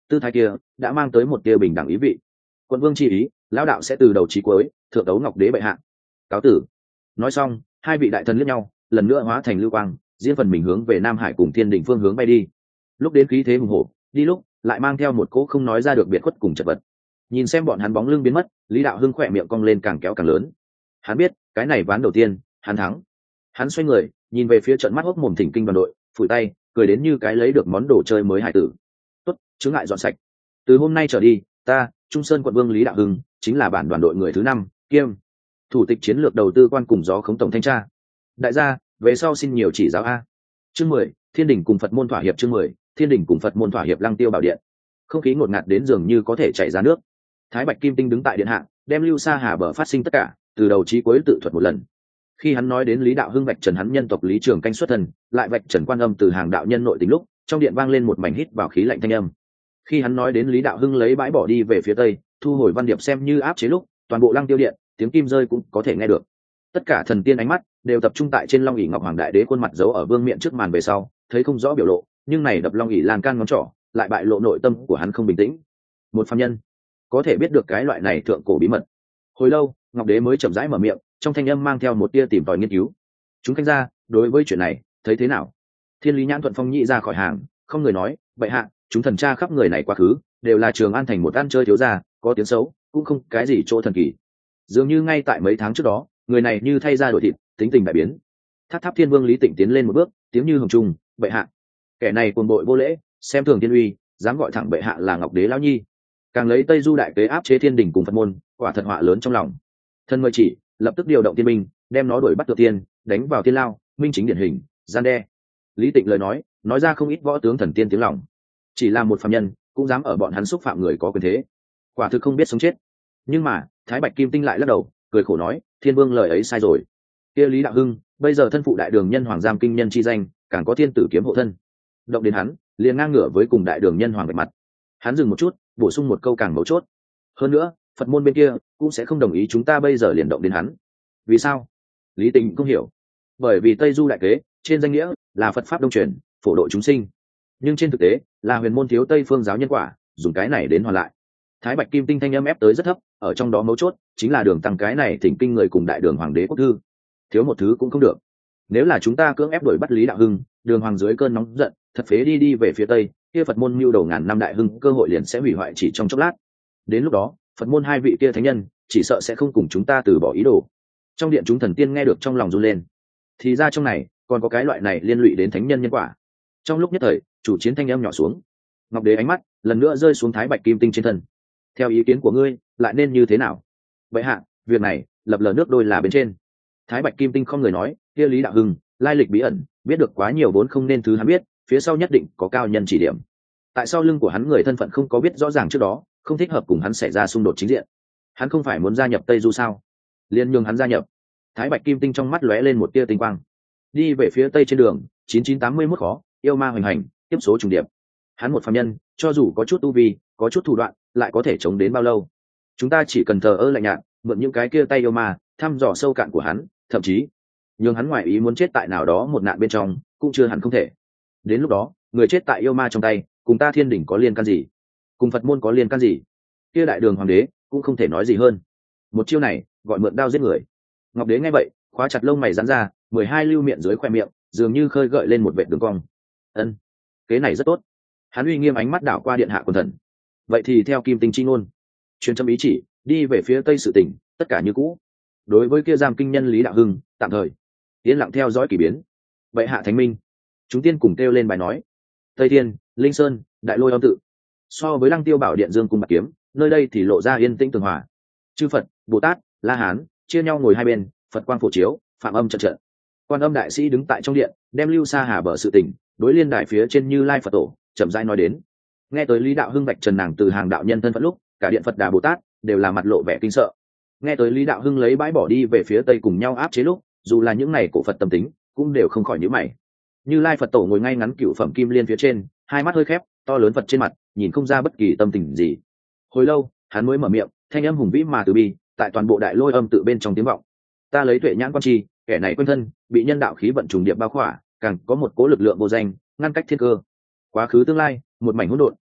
tư thái kia đã mang tới một tia bình đẳng ý vị. Quận vương chi ý, lão đạo sẽ từ đầu chí cuối thượng đấu ngọc đế bệ hạ. Cáo tử. Nói xong, hai vị đại thần liếc nhau, lần nữa hóa thành lưu quang, riêng phần mình hướng về Nam Hải cùng Thiên Đình phương hướng bay đi. Lúc đến khí thế hùng hổ, đi lúc lại mang theo một cỗ không nói ra được biệt khuất cùng chật vật. Nhìn xem bọn hắn bóng lưng biến mất, Lý Đạo Hưng khỏe miệng cong lên càng kéo càng lớn. Hắn biết, cái này ván đầu tiên, hắn thắng. Hắn xoay người, nhìn về phía trận mắt hốc mồm thỉnh kinh đoàn đội, phủi tay, cười đến như cái lấy được món đồ chơi mới hải tử. Tốt, chướng ngại dọn sạch. Từ hôm nay trở đi, ta, Trung Sơn quận vương Lý Đạo Hưng, chính là bản đoàn đội người thứ năm, kiêm thủ tịch chiến lược đầu tư quan cùng gió khống tổng thanh tra. Đại gia, về sau xin nhiều chỉ giáo a. Chương mười, Thiên Đình cùng Phật môn thỏa hiệp. Chương mười, Thiên Đình cùng Phật môn thỏa hiệp. Lăng Tiêu Bảo Điện. Không khí ngột ngạt đến dường như có thể chảy ra nước. Thái Bạch Kim Tinh đứng tại điện hạ, đem Lưu Sa Hà bờ phát sinh tất cả, từ đầu chí cuối tự thuật một lần. Khi hắn nói đến Lý Đạo Hưng vạch trần hắn nhân tộc Lý Trường Canh xuất thân, lại vạch trần Quan Âm từ hàng đạo nhân nội tình lúc, trong điện vang lên một mảnh hít vào khí lạnh thanh âm. Khi hắn nói đến Lý Đạo Hưng lấy bãi bỏ đi về phía tây, thu hồi văn điệp xem như áp chế lúc, toàn bộ Lăng Tiêu điện, tiếng kim rơi cũng có thể nghe được. Tất cả thần tiên ánh mắt đều tập trung tại trên Long ỷ Ngọc Hoàng Đại Đế khuôn mặt giấu ở vương miện trước màn về sau, thấy không rõ biểu lộ, nhưng này đập Long ỷ lan can ngón trỏ, lại bại lộ nội tâm của hắn không bình tĩnh. Một phàm nhân có thể biết được cái loại này thượng cổ bí mật. Hồi lâu, Ngọc Đế mới chậm rãi mở miệng, trong thanh âm mang theo một tia tìm tòi nghiên cứu. Chúng khanh ra, đối với chuyện này, thấy thế nào? Thiên Lý Nhãn Thuận Phong nhị ra khỏi hàng, không người nói, vậy hạ, chúng thần tra khắp người này quá khứ, đều là Trường An thành một ăn chơi thiếu gia, có tiếng xấu, cũng không cái gì chỗ thần kỳ. Dường như ngay tại mấy tháng trước đó, người này như thay ra đổi thịt, tính tình đại biến. Tháp Tháp Thiên Vương Lý Tịnh tiến lên một bước, tiếng như hồng trung, bệ hạ. Kẻ này cuồng bội vô lễ, xem thường thiên uy, dám gọi thẳng bệ hạ là Ngọc Đế lão nhi. Càng lấy Tây Du đại kế áp chế Thiên Đình cùng Phật môn, quả thật họa lớn trong lòng. Thân mời chỉ, lập tức điều động tiên binh, đem nó đuổi bắt tự tiên, đánh vào tiên lao, minh chính điển hình, gian đe. Lý Tịnh lời nói, nói ra không ít võ tướng thần tiên tiếng lòng. Chỉ là một phàm nhân, cũng dám ở bọn hắn xúc phạm người có quyền thế, quả thực không biết sống chết. Nhưng mà Thái Bạch Kim Tinh lại lắc đầu, cười khổ nói, Thiên Vương lời ấy sai rồi. Kia Lý Đạo Hưng bây giờ thân phụ đại đường nhân hoàng giam kinh nhân chi danh, càng có thiên tử kiếm hộ thân, động đến hắn liền ngang ngửa với cùng đại đường nhân hoàng bạch mặt. Hắn dừng một chút, bổ sung một câu càng mấu chốt. Hơn nữa, Phật môn bên kia cũng sẽ không đồng ý chúng ta bây giờ liền động đến hắn. Vì sao? Lý Tịnh không hiểu. Bởi vì Tây Du đại kế trên danh nghĩa là Phật pháp đông truyền, phổ độ chúng sinh, nhưng trên thực tế là huyền môn thiếu Tây phương giáo nhân quả, dùng cái này đến hoàn lại. Thái Bạch Kim Tinh thanh âm ép tới rất thấp, ở trong đó mấu chốt chính là đường tăng cái này thỉnh kinh người cùng đại đường hoàng đế quốc thư, thiếu một thứ cũng không được. Nếu là chúng ta cưỡng ép đuổi bắt Lý Đạo Hưng, đường hoàng dưới cơn nóng giận thật phế đi đi về phía tây, kia Phật môn mưu đầu ngàn năm đại hưng cơ hội liền sẽ hủy hoại chỉ trong chốc lát. Đến lúc đó Phật môn hai vị kia thánh nhân chỉ sợ sẽ không cùng chúng ta từ bỏ ý đồ. Trong điện chúng thần tiên nghe được trong lòng run lên, thì ra trong này còn có cái loại này liên lụy đến thánh nhân nhân quả. Trong lúc nhất thời chủ chiến thanh âm nhỏ xuống, Ngọc Đế ánh mắt lần nữa rơi xuống Thái Bạch Kim Tinh trên thân. Theo ý kiến của ngươi lại nên như thế nào? Vậy hạ, việc này lập lờ nước đôi là bên trên. Thái Bạch Kim Tinh không người nói, kia Lý Đạo Hưng lai lịch bí ẩn, biết được quá nhiều vốn không nên thứ hắn biết, phía sau nhất định có cao nhân chỉ điểm. Tại sao lưng của hắn người thân phận không có biết rõ ràng trước đó, không thích hợp cùng hắn xảy ra xung đột chính diện. Hắn không phải muốn gia nhập Tây Du sao? Liên nhường hắn gia nhập. Thái Bạch Kim Tinh trong mắt lóe lên một tia tinh quang. Đi về phía tây trên đường chín chín tám mươi mốt khó, yêu ma hoành hành, tiếp số trùng điệp. Hắn một phàm nhân, cho dù có chút tu vi, có chút thủ đoạn, lại có thể chống đến bao lâu? Chúng ta chỉ cần thờ ơ lạnh nhạt, mượn những cái kia tay yêu ma, thăm dò sâu cạn của hắn, thậm chí nhường hắn ngoại ý muốn chết tại nào đó một nạn bên trong, cũng chưa hẳn không thể. Đến lúc đó, người chết tại yêu ma trong tay, cùng ta Thiên Đình có liên can gì? Cùng Phật môn có liên can gì? Kia đại đường hoàng đế cũng không thể nói gì hơn. Một chiêu này gọi mượn đao giết người. Ngọc Đế nghe vậy, khóa chặt lông mày giãn ra, mười hai lưu miệng dưới khoe miệng, dường như khơi gợi lên một vệt đường cong. Ân, kế này rất tốt. Hắn uy nghiêm ánh mắt đảo qua điện hạ quần thần. Vậy thì theo Kim Tinh chi ngôn, truyền châm ý chỉ, đi về phía tây sự tỉnh, tất cả như cũ. Đối với kia giam kinh nhân Lý Đạo Hưng, tạm thời yên lặng theo dõi kỳ biến. Vậy hạ thánh minh, chúng tiên cùng kêu lên bài nói. Tây Thiên, Linh Sơn, Đại Lôi Âm tự. So với Lăng Tiêu Bảo Điện Dương cung bạc kiếm, nơi đây thì lộ ra yên tĩnh tường hòa. Chư Phật, Bồ Tát, La Hán chia nhau ngồi hai bên, Phật quang phổ chiếu, phạm âm trận trận. Quan Âm đại sĩ đứng tại trong điện, đem Lưu Sa Hà bờ sự tình, đối liên đài phía trên Như Lai Phật tổ chậm rãi nói đến. Nghe tới Lý Đạo Hưng vạch trần nàng từ hàng đạo nhân thân phận lúc, cả điện Phật Đà Bồ Tát đều là mặt lộ vẻ kinh sợ. Nghe tới Lý Đạo Hưng lấy bãi bỏ đi về phía tây cùng nhau áp chế lúc, dù là những này cổ Phật tâm tính, cũng đều không khỏi nhíu mày. Như Lai Phật tổ ngồi ngay ngắn cửu phẩm kim liên phía trên, hai mắt hơi khép, to lớn Phật trên mặt, nhìn không ra bất kỳ tâm tình gì. Hồi lâu, hắn mới mở miệng, thanh âm hùng vĩ mà từ bi, tại toàn bộ Đại Lôi Âm tự bên trong tiếng vọng. Ta lấy tuệ nhãn quan chi, kẻ này quanh thân bị nhân đạo khí vận trùng điệp bao khỏa, càng có một cố lực lượng vô danh ngăn cách thiên cơ. Quá khứ tương lai, một mảnh hỗn độn,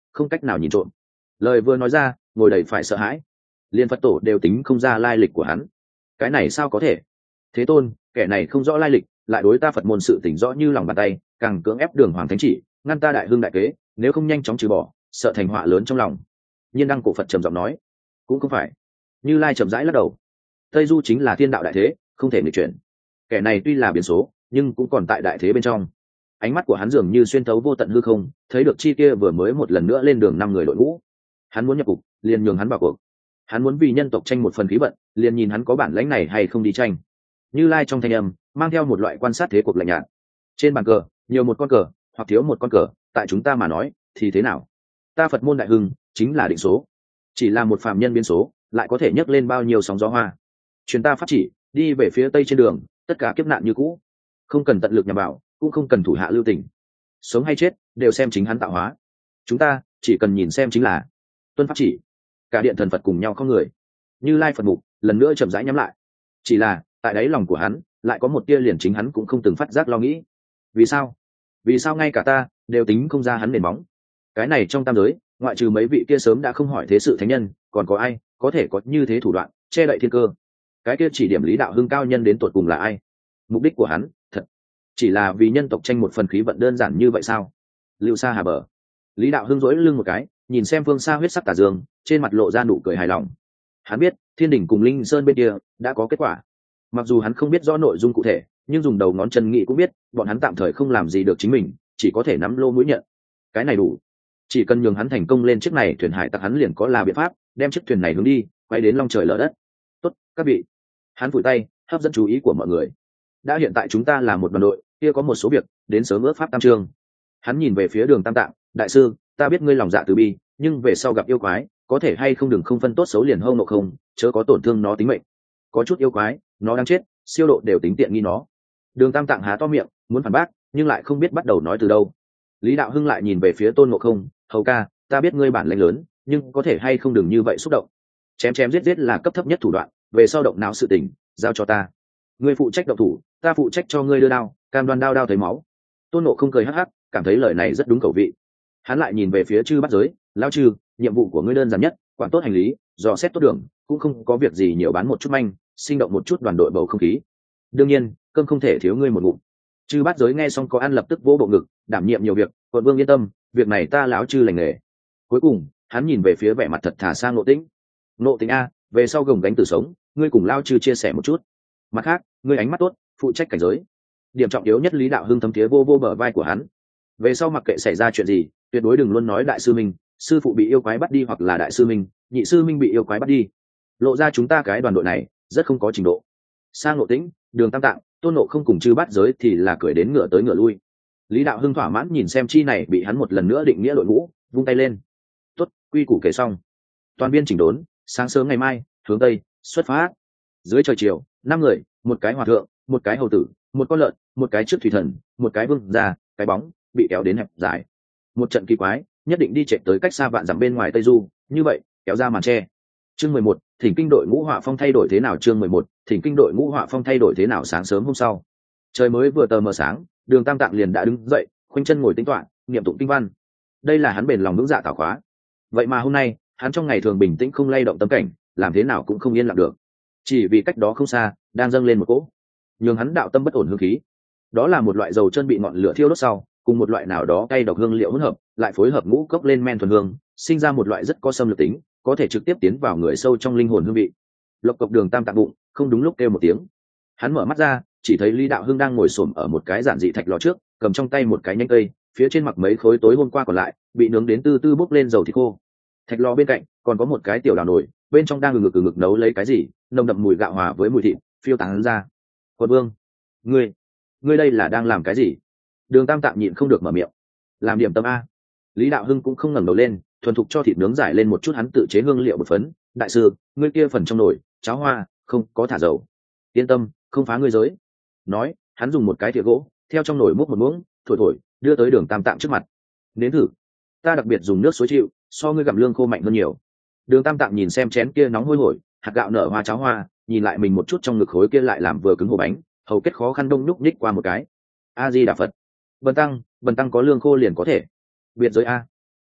không cách nào nhìn trộm. Lời vừa nói ra, ngồi đầy phải sợ hãi. Liên Phật tổ đều tính không ra lai lịch của hắn. Cái này sao có thể? Thế Tôn, kẻ này không rõ lai lịch, lại đối ta Phật môn sự tỉnh rõ như lòng bàn tay, càng cưỡng ép đường hoàng thánh chỉ, ngăn ta đại hưng đại kế, nếu không nhanh chóng trừ bỏ, sợ thành họa lớn trong lòng. Nhiên đăng cổ Phật trầm giọng nói, cũng không phải. Như Lai chậm rãi lắc đầu. Tây Du chính là thiên đạo đại thế, không thể nghịch chuyển. Kẻ này tuy là biến số, nhưng cũng còn tại đại thế bên trong. Ánh mắt của hắn dường như xuyên thấu vô tận hư không, thấy được chi kia vừa mới một lần nữa lên đường năm người đội ngũ. Hắn muốn nhập cục, liền nhường hắn vào cuộc. Hắn muốn vì nhân tộc tranh một phần khí vận, liền nhìn hắn có bản lãnh này hay không đi tranh. Như Lai trong thanh âm mang theo một loại quan sát thế cuộc lạnh nhạt. Trên bàn cờ nhiều một con cờ hoặc thiếu một con cờ, tại chúng ta mà nói thì thế nào? Ta Phật môn đại hưng chính là định số, chỉ là một phàm nhân biến số lại có thể nhấc lên bao nhiêu sóng gió hoa. Truyền ta pháp chỉ, đi về phía tây trên đường, tất cả kiếp nạn như cũ, không cần tận lực nhằm vào, cũng không cần thủ hạ lưu tình, sống hay chết đều xem chính hắn tạo hóa. Chúng ta chỉ cần nhìn xem chính là tuân pháp chỉ. Cả điện thần Phật cùng nhau không người. Như Lai Phật mục lần nữa chậm rãi nhắm lại. Chỉ là tại đáy lòng của hắn lại có một tia liền chính hắn cũng không từng phát giác lo nghĩ. Vì sao? Vì sao ngay cả ta đều tính không ra hắn nền móng? Cái này trong tam giới, ngoại trừ mấy vị kia sớm đã không hỏi thế sự thánh nhân, còn có ai có thể có như thế thủ đoạn che đậy thiên cơ? Cái kia chỉ điểm Lý Đạo Hưng cao nhân đến tột cùng là ai? Mục đích của hắn thật chỉ là vì nhân tộc tranh một phần khí vận đơn giản như vậy sao? Lưu xa hà bờ, Lý Đạo Hưng dỗi lưng một cái, nhìn xem phương xa huyết sắc tà dương, trên mặt lộ ra nụ cười hài lòng. Hắn biết Thiên Đình cùng Linh Sơn bên kia đã có kết quả, mặc dù hắn không biết rõ nội dung cụ thể, nhưng dùng đầu ngón chân nghĩ cũng biết bọn hắn tạm thời không làm gì được chính mình, chỉ có thể nắm lô mũi nhận. Cái này đủ, chỉ cần nhường hắn thành công lên chiếc này thuyền hải tặc, hắn liền có là biện pháp đem chiếc thuyền này hướng đi, quay đến long trời lở đất. Tốt các vị. Hắn phủi tay hấp dẫn chú ý của mọi người. Đã hiện tại chúng ta là một đoàn đội, kia có một số việc đến sớm ước pháp tam trương. Hắn nhìn về phía Đường Tam Tạng, đại sư, ta biết ngươi lòng dạ từ bi, nhưng về sau gặp yêu quái, có thể hay không đừng không phân tốt xấu liền hông nộ không, chớ có tổn thương nó tính mệnh. Có chút yêu quái nó đang chết, siêu độ đều tính tiện nghi nó. Đường Tam Tạng há to miệng muốn phản bác, nhưng lại không biết bắt đầu nói từ đâu. Lý Đạo Hưng lại nhìn về phía Tôn Ngộ Không, hầu ca, ta biết ngươi bản lĩnh lớn, nhưng có thể hay không đừng như vậy xúc động. Chém chém giết giết là cấp thấp nhất thủ đoạn, về sau động não sự tình giao cho ta. Ngươi phụ trách động thủ, ta phụ trách cho ngươi đưa đao, cam đoan đao đao thấy máu. Tôn Ngộ Không cười hắc hắc, cảm thấy lời này rất đúng khẩu vị. Hắn lại nhìn về phía Chư Bát Giới, lão Chư, nhiệm vụ của ngươi đơn giản nhất, quản tốt hành lý, dò xét tốt đường, cũng không có việc gì nhiều bán một chút manh, sinh động một chút đoàn đội bầu không khí. Đương nhiên, cơm không thể thiếu ngươi một ngụm. Chư Bát Giới nghe xong có ăn lập tức vỗ bộ ngực, đảm nhiệm nhiều việc, quận vương yên tâm, việc này ta lão Chư lành nghề. Cuối cùng, hắn nhìn về phía vẻ mặt thật thà sang Ngộ Tĩnh. Ngộ Tĩnh a, về sau gồng gánh tử sống, ngươi cùng lão Chư chia sẻ một chút. Mặt khác, ngươi ánh mắt tốt, phụ trách cảnh giới. Điểm trọng yếu nhất Lý Đạo Hưng thấm thía vô vô bờ vai của hắn. Về sau mặc kệ xảy ra chuyện gì, tuyệt đối đừng luôn nói đại sư minh, sư phụ bị yêu quái bắt đi, hoặc là đại sư minh, nhị sư minh bị yêu quái bắt đi. Lộ ra chúng ta cái đoàn đội này rất không có trình độ. Sang Ngộ Tĩnh, Đường Tam Tạng, Tôn Ngộ Không cùng Chư Bát Giới thì là cười đến ngựa tới ngựa lui. Lý Đạo Hưng thỏa mãn nhìn xem chi này bị hắn một lần nữa định nghĩa đội ngũ, vung tay lên. Tốt, quy củ kể xong, toàn viên chỉnh đốn, sáng sớm ngày mai hướng tây xuất phát. Dưới trời chiều, năm người, một cái hòa thượng, một cái hầu tử, một con lợn, một cái trước thủy thần, một cái vương già, cái bóng bị kéo đến hẹp dài. Một trận kỳ quái, nhất định đi chạy tới cách xa vạn dặm bên ngoài Tây Du, như vậy kéo ra màn che. Chương mười một, thỉnh kinh đội ngũ họa phong thay đổi thế nào? Chương mười một, thỉnh kinh đội ngũ họa phong thay đổi thế nào? Sáng sớm hôm sau, trời mới vừa tờ mờ sáng, Đường Tam Tạng liền đã đứng dậy, khoanh chân ngồi tính toán, niệm tụng kinh văn. Đây là hắn bền lòng vững dạ thảo khóa. Vậy mà hôm nay, hắn trong ngày thường bình tĩnh không lay động tâm cảnh, làm thế nào cũng không yên lặng được. Chỉ vì cách đó không xa, đang dâng lên một cỗ, nhường hắn đạo tâm bất ổn hương khí. Đó là một loại dầu chân bị ngọn lửa thiêu đốt sau, cùng một loại nào đó cay độc hương liệu hỗn hợp, lại phối hợp ngũ cốc lên men thuần hương, sinh ra một loại rất có xâm lược tính, có thể trực tiếp tiến vào người sâu trong linh hồn hương vị. Lộc cộc Đường Tam Tạng bụng không đúng lúc kêu một tiếng. Hắn mở mắt ra, chỉ thấy Lý Đạo Hưng đang ngồi xổm ở một cái giản dị thạch lò trước, cầm trong tay một cái nhánh cây, phía trên mặc mấy khối tối hôm qua còn lại, bị nướng đến từ từ bốc lên dầu thịt khô. Thạch lò bên cạnh còn có một cái tiểu đào nồi, bên trong đang ngực ngực ngực nấu lấy cái gì, nồng đậm mùi gạo hòa với mùi thịt phiêu tán ra. Quận vương, ngươi, ngươi đây là đang làm cái gì? Đường Tam Tạng nhịn không được mở miệng. Làm điểm tâm a. Lý Đạo Hưng cũng không ngẩng đầu lên, thuần thục cho thịt nướng giải lên một chút hắn tự chế hương liệu bột phấn. Đại sư, ngươi kia phần trong nồi cháo hoa không có thả dầu. Yên tâm, không phá ngươi giới. Nói, hắn dùng một cái thìa gỗ, theo trong nồi múc một muỗng, thổi thổi, đưa tới Đường Tam Tạng trước mặt. Nếm thử. Ta đặc biệt dùng nước suối chịu, so ngươi gặm lương khô mạnh hơn nhiều. Đường Tam Tạng nhìn xem chén kia nóng hôi hổi, hạt gạo nở hoa cháo hoa, nhìn lại mình một chút trong ngực khối kia lại làm vừa cứng hồ bánh, hầu kết khó khăn đông nhúc nhích qua một cái. A Di Đà Phật. Bần tăng, bần tăng có lương khô liền có thể. Biệt giới a.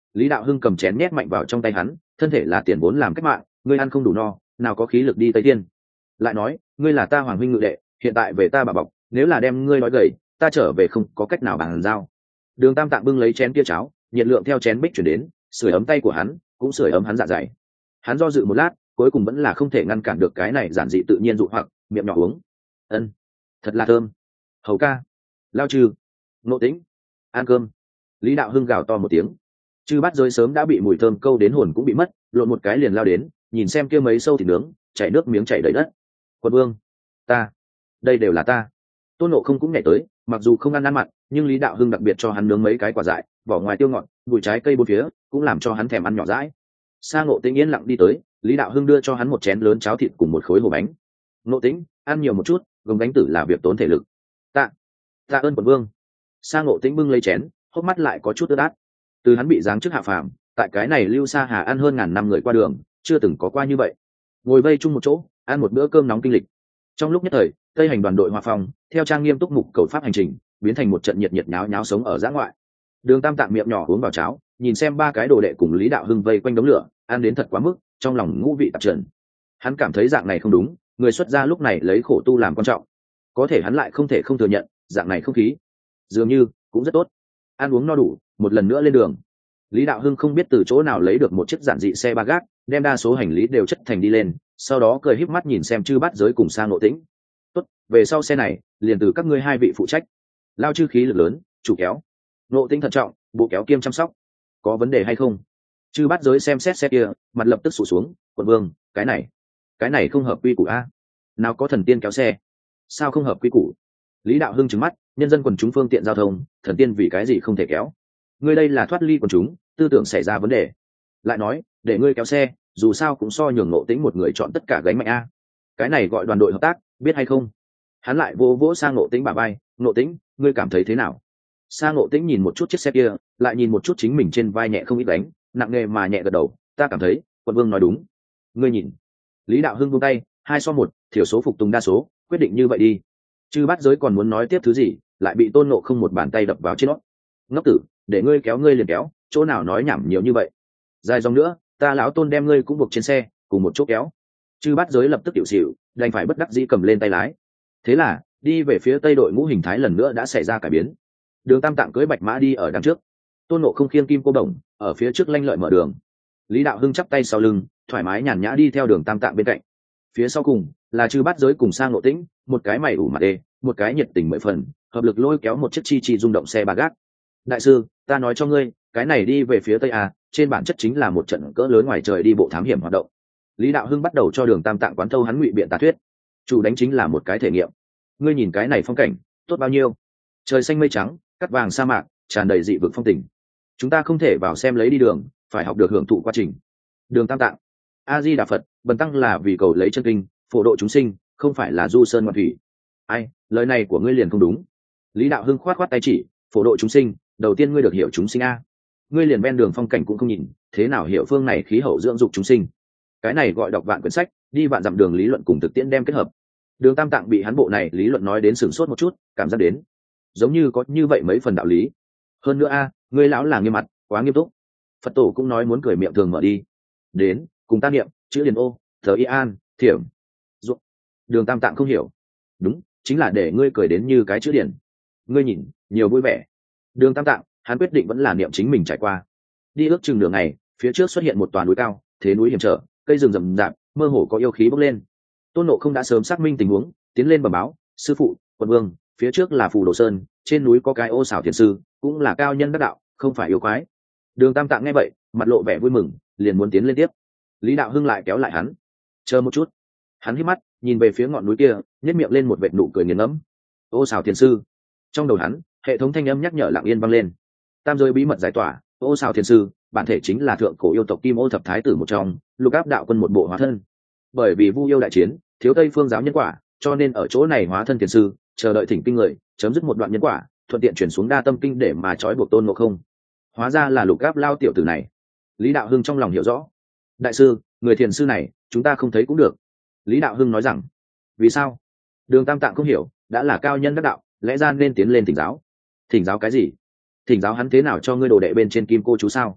Lý Đạo Hưng cầm chén nhét mạnh vào trong tay hắn, thân thể là tiền vốn làm cách mạng, ngươi ăn không đủ no, nào có khí lực đi Tây Thiên. Lại nói, ngươi là ta Hoàng huynh ngự đệ, hiện tại về ta bà bọc, nếu là đem ngươi nói gầy, ta trở về không có cách nào bàn giao. Đường Tam Tạng bưng lấy chén kia cháo, nhiệt lượng theo chén bích chuyển đến, sưởi ấm tay của hắn, cũng sưởi ấm hắn dạ dày. Hắn do dự một lát, cuối cùng vẫn là không thể ngăn cản được cái này giản dị tự nhiên dụ hoặc, miệng nhỏ uống. Ân, thật là thơm. Hầu ca, lao trừ, Ngộ Tĩnh, ăn cơm. Lý Đạo Hưng gào to một tiếng. Chư Bát Giới sớm đã bị mùi thơm câu đến hồn cũng bị mất, lộn một cái liền lao đến, nhìn xem kia mấy sâu thịt nướng, chảy nước miếng chảy đầy đất. Quận vương, ta, đây đều là ta. Tôn Ngộ Không cũng nhảy tới, mặc dù không ăn ăn mặn, nhưng Lý Đạo Hưng đặc biệt cho hắn nướng mấy cái quả dại, vỏ ngoài tiêu ngọt, bụi trái cây bốn phía, cũng làm cho hắn thèm ăn nhỏ dãi. Sa Ngộ Tĩnh yên lặng đi tới, Lý Đạo Hưng đưa cho hắn một chén lớn cháo thịt cùng một khối hồ bánh. Ngộ Tĩnh, ăn nhiều một chút, gồng gánh tử là việc tốn thể lực. Tạ, tạ ơn quận vương. Sa Ngộ Tĩnh bưng lấy chén, hốc mắt lại có chút ướt át. Từ hắn bị giáng chức hạ phàm, tại cái này Lưu Sa Hà ăn hơn ngàn năm người qua đường, chưa từng có qua như vậy. Ngồi vây chung một chỗ, ăn một bữa cơm nóng kinh lịch. Trong lúc nhất thời, Tây Hành đoàn đội Hoa Phong, theo trang nghiêm túc mục cầu pháp hành trình, biến thành một trận nhiệt nhiệt nháo nháo sống ở giã ngoại. Đường Tam Tạng miệng nhỏ uống vào cháo, nhìn xem ba cái đồ đệ cùng Lý Đạo Hưng vây quanh đống lửa, ăn đến thật quá mức, trong lòng ngũ vị tạp trần. Hắn cảm thấy dạng này không đúng, người xuất gia lúc này lấy khổ tu làm quan trọng, có thể hắn lại không thể không thừa nhận, dạng này không khí dường như cũng rất tốt. Ăn uống no đủ, một lần nữa lên đường. Lý Đạo Hưng không biết từ chỗ nào lấy được một chiếc giản dị xe ba gác, đem đa số hành lý đều chất thành đi lên, sau đó cười híp mắt nhìn xem Chư Bát Giới cùng Sa Ngộ Tĩnh. Tốt, về sau xe này liền từ các ngươi hai vị phụ trách. Lao chư khí lực lớn, chủ kéo. Ngộ Tĩnh thận trọng, bộ kéo kiêm chăm sóc. Có vấn đề hay không? Chư Bát Giới xem xét xe kia, mặt lập tức sụt xuống. Quận vương, cái này, cái này không hợp quy củ a. Nào có thần tiên kéo xe, sao không hợp quy củ? Lý Đạo Hưng trừng mắt, nhân dân quần chúng phương tiện giao thông, thần tiên vì cái gì không thể kéo? Ngươi đây là thoát ly quần chúng, tư tưởng xảy ra vấn đề. Lại nói, để ngươi kéo xe, dù sao cũng so nhường Ngộ Tĩnh một người chọn tất cả gánh mạnh a. Cái này gọi đoàn đội hợp tác, biết hay không? Hắn lại vỗ vỗ sang Ngộ Tĩnh bả vai, Ngộ Tĩnh, ngươi cảm thấy thế nào? Sang Ngộ Tĩnh nhìn một chút chiếc xe kia, lại nhìn một chút chính mình trên vai nhẹ không ít đánh, nặng nề mà nhẹ gật đầu, ta cảm thấy, quận vương nói đúng. Ngươi nhìn. Lý Đạo Hưng buông tay, hai so một, thiểu số phục tùng đa số, quyết định như vậy đi. Chư Bát Giới còn muốn nói tiếp thứ gì, lại bị Tôn Ngộ Không một bàn tay đập vào trên nót. Ngốc tử, để ngươi kéo ngươi liền kéo, chỗ nào nói nhảm nhiều như vậy. Dài dòng nữa, ta lão Tôn đem ngươi cũng buộc trên xe, cùng một chỗ kéo. Chư Bát Giới lập tức tiểu xỉu, đành phải bất đắc dĩ cầm lên tay lái. Thế là, đi về phía tây đội ngũ hình thái lần nữa đã xảy ra cải biến. Đường Tam Tạng cưỡi bạch mã đi ở đằng trước, Tôn Ngộ Không khiêng kim cô đồng, ở phía trước lanh lợi mở đường. Lý Đạo Hưng chắp tay sau lưng, thoải mái nhàn nhã đi theo Đường Tam Tạng bên cạnh. Phía sau cùng là Chư Bát Giới cùng Sa Ngộ Tĩnh, một cái mày ủ mặt đê, một cái nhiệt tình mười phần, hợp lực lôi kéo một chiếc chi chi rung động xe ba gác. Đại sư, ta nói cho ngươi, cái này đi về phía tây à, trên bản chất chính là một trận cỡ lớn ngoài trời đi bộ thám hiểm hoạt động. Lý Đạo Hưng bắt đầu cho Đường Tam Tạng quán thâu hắn ngụy biện tà thuyết, chủ đánh chính là một cái thể nghiệm. Ngươi nhìn cái này phong cảnh, tốt bao nhiêu, trời xanh mây trắng, cắt vàng sa mạc, tràn đầy dị vực phong tình. Chúng ta không thể vào xem lấy đi đường, phải học được hưởng thụ quá trình. Đường Tam Tạng, A Di Đà Phật, bần tăng là vì cầu lấy chân kinh, phổ độ chúng sinh, không phải là du sơn ngoạn thủy. Ai, lời này của ngươi liền không đúng. Lý Đạo Hưng khoát khoát tay chỉ, phổ độ chúng sinh, đầu tiên ngươi được hiểu chúng sinh a. Ngươi liền ven đường phong cảnh cũng không nhìn, thế nào hiểu phương này khí hậu dưỡng dục chúng sinh? Cái này gọi đọc vạn quyển sách, đi vạn dặm đường lý luận cùng thực tiễn đem kết hợp. Đường Tam Tạng bị hắn bộ này lý luận nói đến sửng sốt một chút, cảm giác đến giống như có như vậy mấy phần đạo lý. Hơn nữa a, ngươi lão là nghiêm mặt, quá nghiêm túc. Phật tổ cũng nói muốn cười miệng thường mở đi. Đến, cùng ta niệm chữ liền ô, thờ y an, thiểm. Ruộng. Đường Tam Tạng không hiểu. Đúng, chính là để ngươi cười đến như cái chữ điển. Ngươi nhìn, nhiều vui vẻ. Đường Tam Tạng, hắn quyết định vẫn là niệm chính mình trải qua. Đi ước chừng nửa ngày, phía trước xuất hiện một toàn núi cao, thế núi hiểm trở, cây rừng rậm rạp, mơ hồ có yêu khí bốc lên. Tôn Ngộ Không đã sớm xác minh tình huống, tiến lên bẩm báo, sư phụ, quận vương, phía trước là Phù Đồ Sơn, trên núi có cái Ô Xảo Thiền sư, cũng là cao nhân đắc đạo, không phải yêu quái. Đường Tam Tạng nghe vậy, mặt lộ vẻ vui mừng, liền muốn tiến lên tiếp. Lý Đạo Hưng lại kéo lại hắn, chờ một chút. Hắn hít mắt, nhìn về phía ngọn núi kia, nhếch miệng lên một vệt nụ cười nghiền ngẫm. Ô Xảo Thiền sư. Trong đầu hắn, hệ thống thanh âm nhắc nhở lặng yên vang lên. Tam giới bí mật giải tỏa, Ô Xảo Thiền sư, bản thể chính là thượng cổ yêu tộc Kim Ô thập thái tử một trong, lục áp đạo quân một bộ hóa thân. Bởi vì Vu yêu đại chiến, thiếu Tây phương giáo nhân quả, cho nên ở chỗ này hóa thân thiền sư, chờ đợi thỉnh kinh người, chấm dứt một đoạn nhân quả, thuận tiện chuyển xuống đa tâm kinh để mà trói buộc Tôn Ngộ Không. Hóa ra là lục áp lao tiểu tử này. Lý Đạo Hưng trong lòng hiểu rõ. Đại sư, người thiền sư này, chúng ta không thấy cũng được. Lý Đạo Hưng nói rằng. Vì sao? Đường Tam Tạng không hiểu, đã là cao nhân đắc đạo, lẽ ra nên tiến lên thỉnh giáo. Thỉnh giáo cái gì? Thỉnh giáo hắn thế nào cho ngươi đồ đệ bên trên kim cô chú sao?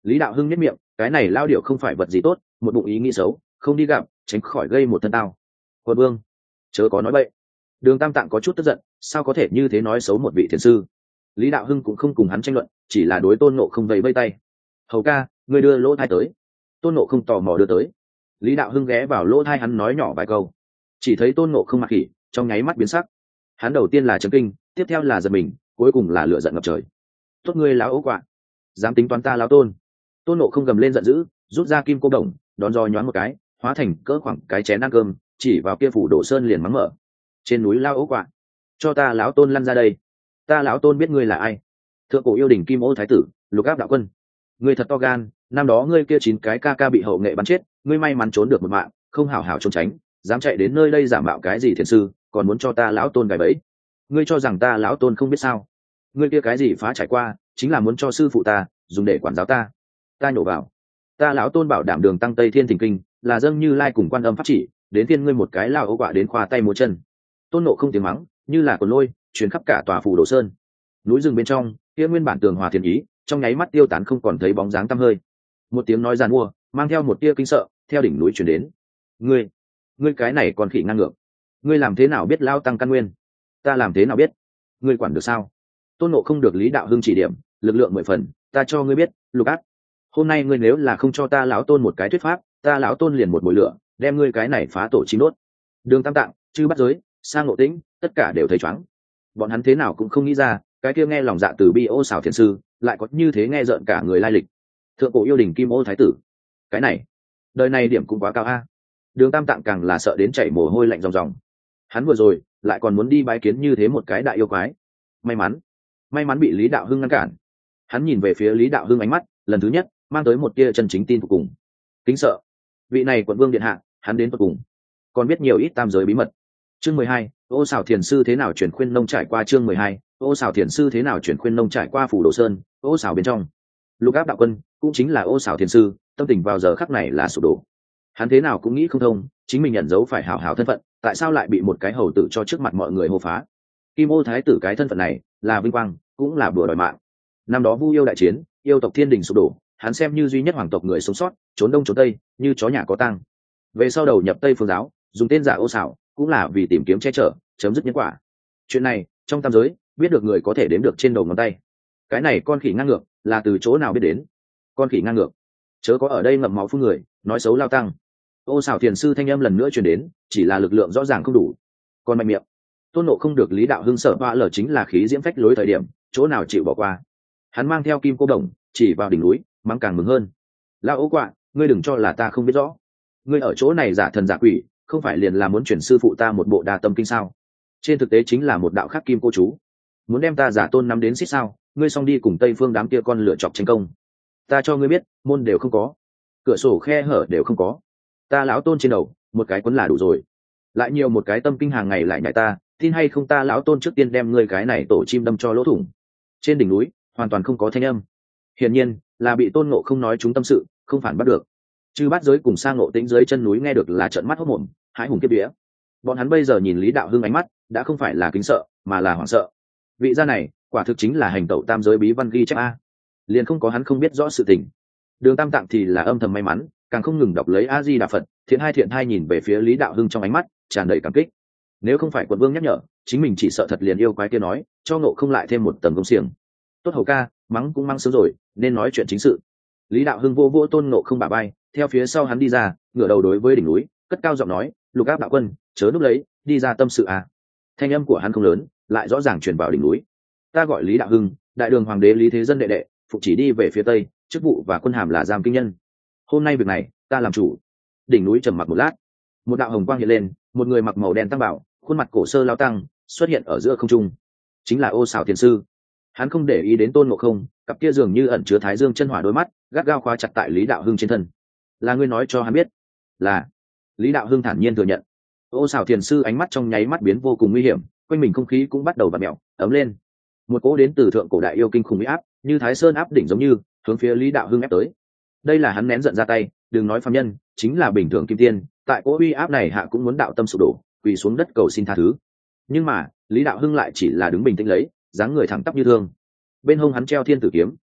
Lý Đạo Hưng nhếch miệng, cái này lao điệu không phải vật gì tốt, một bụng ý nghĩ xấu, không đi gặp, tránh khỏi gây một thân tao. Quận vương, chớ có nói bậy. Đường Tam Tạng có chút tức giận, sao có thể như thế nói xấu một vị thiền sư. Lý Đạo Hưng cũng không cùng hắn tranh luận, chỉ là đối Tôn Ngộ Không vẫy vây tay. Hầu ca, ngươi đưa lỗ thai tới. Tôn Ngộ Không tò mò đưa tới. Lý Đạo Hưng ghé vào lỗ thai hắn nói nhỏ vài câu, chỉ thấy Tôn Ngộ Không mặc khỉ, trong nháy mắt biến sắc. Hắn đầu tiên là chấn kinh, tiếp theo là giật mình, cuối cùng là lửa giận ngập trời. Tốt ngươi lão ấu quạ, dám tính toán ta lão Tôn. Tôn Ngộ Không gầm lên giận dữ, rút ra kim cô đồng, đón roi nhoáng một cái, hóa thành cỡ khoảng cái chén ăn cơm, chỉ vào kia phủ Đồ Sơn liền mắng mở. Trên núi lao ấu quạ, cho ta lão Tôn lăn ra đây. Ta lão Tôn biết ngươi là ai. Thượng cổ yêu đình Kim Ô Thái tử, Lục Áp đạo quân. Ngươi thật to gan, năm đó ngươi kia chín cái ca ca bị hậu nghệ bắn chết, ngươi may mắn trốn được một mạng, không hảo hảo trốn tránh, dám chạy đến nơi đây giả mạo cái gì thiền sư, còn muốn cho ta lão Tôn gài bẫy. Ngươi cho rằng ta lão Tôn không biết sao? Ngươi kia cái gì phá trải qua, chính là muốn cho sư phụ ta dùng để quản giáo ta. Ta nhổ vào, ta lão Tôn bảo đảm đường tăng Tây Thiên Thỉnh Kinh, là dâng Như Lai cùng Quan Âm pháp chỉ, đến tiên ngươi một cái lao ấu quạ đến khoa tay múa chân. Tôn Ngộ Không tiếng mắng như là cồn lôi truyền khắp cả tòa phủ Đồ Sơn. Núi rừng bên trong kia nguyên bản tường hòa thiền ý trong nháy mắt tiêu tán không còn thấy bóng dáng tăm hơi. Một tiếng nói giàn mua mang theo một tia kinh sợ theo đỉnh núi truyền đến. Ngươi, ngươi cái này còn khỉ ngang ngược, ngươi làm thế nào biết lao tăng căn nguyên? Ta làm thế nào biết? Ngươi quản được sao? Tôn Ngộ Không được Lý Đạo Hưng chỉ điểm, lực lượng mười phần. Ta cho ngươi biết, Lục Ác, hôm nay ngươi nếu là không cho ta lão Tôn một cái thuyết pháp, ta lão Tôn liền một mồi lửa đem ngươi cái này phá tổ chim đốt. Đường Tam Tạng, Chư Bắt Giới, Sa Ngộ Tĩnh, tất cả đều thấy chóng. Bọn hắn thế nào cũng không nghĩ ra, cái kia nghe lòng dạ từ bi ô xảo thiền sư lại có như thế nghe rợn cả người lai lịch. Thượng cổ yêu đình Kim Ô Thái tử, cái này đời này điểm cũng quá cao a. Đường Tam Tạng càng là sợ đến chảy mồ hôi lạnh ròng ròng. Hắn vừa rồi lại còn muốn đi bái kiến như thế một cái đại yêu quái. May mắn, may mắn bị Lý Đạo Hưng ngăn cản. Hắn nhìn về phía Lý Đạo Hưng ánh mắt lần thứ nhất mang tới một tia chân chính tin phục cùng kính sợ. Vị này quận vương điện hạ, hắn đến tận cùng còn biết nhiều ít tam giới bí mật. Chương mười hai, ô xảo thiền sư thế nào chuyển khuyên nông trải qua. Chương mười hai, ô xảo thiền sư thế nào chuyển khuyên nông trải qua phủ Đồ Sơn. Ô xảo bên trong, Lục Áp đạo quân cũng chính là ô xảo thiền sư, tâm tình vào giờ khắc này là sụp đổ. Hắn thế nào cũng nghĩ không thông, chính mình nhận dấu phải hảo hảo thân phận, tại sao lại bị một cái hầu tử cho trước mặt mọi người hô phá. Kim Ô Thái tử cái thân phận này là vinh quang, cũng là bừa đòi mạng. Năm đó Vu yêu đại chiến, yêu tộc thiên đình sụp đổ, hắn xem như duy nhất hoàng tộc người sống sót, trốn đông trốn tây như chó nhà có tang. Về sau đầu nhập Tây Phương giáo, dùng tên giả ô xảo cũng là vì tìm kiếm che chở, chấm dứt nhân quả. Chuyện này trong tam giới biết được người có thể đếm được trên đầu ngón tay. Cái này con khỉ ngang ngược là từ chỗ nào biết đến? Con khỉ ngang ngược, chớ có ở đây ngậm máu phun người, nói xấu lao tăng. Ô xảo thiền sư thanh âm lần nữa truyền đến, chỉ là lực lượng rõ ràng không đủ. Còn mạnh miệng. Tôn Ngộ Không được Lý Đạo Hưng sợ hoa lở chính là khí diễm phách lối thời điểm, chỗ nào chịu bỏ qua. Hắn mang theo kim cô đồng, chỉ vào đỉnh núi, mắng càng mừng hơn. Lao ấu quạ, ngươi đừng cho là ta không biết rõ. Ngươi ở chỗ này giả thần giả quỷ, không phải liền là muốn chuyển sư phụ ta một bộ đa tâm kinh sao? Trên thực tế chính là một đạo khắc kim cô chú, muốn đem ta giả tôn nắm đến xích sao? Ngươi xong đi cùng Tây Phương đám kia con lựa chọc tranh công. Ta cho ngươi biết, môn đều không có, cửa sổ khe hở đều không có. Ta lão tôn trên đầu một cái quấn là đủ rồi, lại nhiều một cái tâm kinh hàng ngày lại nhảy ta, tin hay không ta lão tôn trước tiên đem ngươi cái này tổ chim đâm cho lỗ thủng. Trên đỉnh núi hoàn toàn không có thanh âm, hiển nhiên là bị Tôn Ngộ Không nói chúng tâm sự, không phản bắt được. Chư Bát Giới cùng Sa Ngộ Tĩnh dưới chân núi nghe được là trợn mắt hốt mồm, hãi hùng kiếp vía. Bọn hắn bây giờ nhìn Lý Đạo Hưng ánh mắt đã không phải là kính sợ, mà là hoảng sợ. Vị gia này quả thực chính là hành tẩu tam giới bí văn ghi chép a, liền không có hắn không biết rõ sự tình. Đường Tam Tạng thì là âm thầm may mắn, càng không ngừng đọc lấy A Di Đà Phật, thiện hai thiện hai nhìn về phía Lý Đạo Hưng trong ánh mắt tràn đầy cảm kích. Nếu không phải quận vương nhắc nhở, chính mình chỉ sợ thật liền yêu quái kia nói, cho Ngộ Không lại thêm một tầng công xiềng. Tốt hầu ca, mắng cũng mắng sớm rồi, nên nói chuyện chính sự. Lý Đạo Hưng vô vô Tôn Ngộ Không bả vai, theo phía sau hắn đi ra, ngửa đầu đối với đỉnh núi, cất cao giọng nói, Lục Áp đạo quân, chớ núp lấy, đi ra tâm sự à. Thanh âm của hắn không lớn, lại rõ ràng truyền vào đỉnh núi. Ta gọi Lý Đạo Hưng, đại đường hoàng đế Lý Thế Dân đệ đệ, phục chỉ đi về phía tây, chức vụ và quân hàm là giam kinh nhân. Hôm nay việc này, ta làm chủ. Đỉnh núi trầm mặc một lát, một đạo hồng quang hiện lên, một người mặc màu đen tăng bảo, khuôn mặt cổ sơ lao tăng xuất hiện ở giữa không trung, chính là Ô Xảo thiền sư. Hắn không để ý đến Tôn Ngộ Không, cặp kia dường như ẩn chứa thái dương chân hỏa đôi mắt gắt gao khóa chặt tại Lý Đạo Hưng trên thân. Là ngươi nói cho hắn biết? Là. Lý Đạo Hưng thản nhiên thừa nhận. Ô Xảo thiền sư ánh mắt trong nháy mắt biến vô cùng nguy hiểm, quanh mình không khí cũng bắt đầu vặn mèo, ấm lên. Một cỗ đến từ thượng cổ đại yêu kinh khủng uy áp, như Thái Sơn áp đỉnh giống như hướng phía Lý Đạo Hưng ép tới. Đây là hắn nén giận ra tay, đừng nói phàm nhân, chính là bình thường kim tiên, tại cỗ uy áp này hạ cũng muốn đạo tâm sụp đổ, quỳ xuống đất cầu xin tha thứ. Nhưng mà Lý Đạo Hưng lại chỉ là đứng bình tĩnh lấy, dáng người thẳng tắp như thương. Bên hông hắn treo thiên tử kiếm,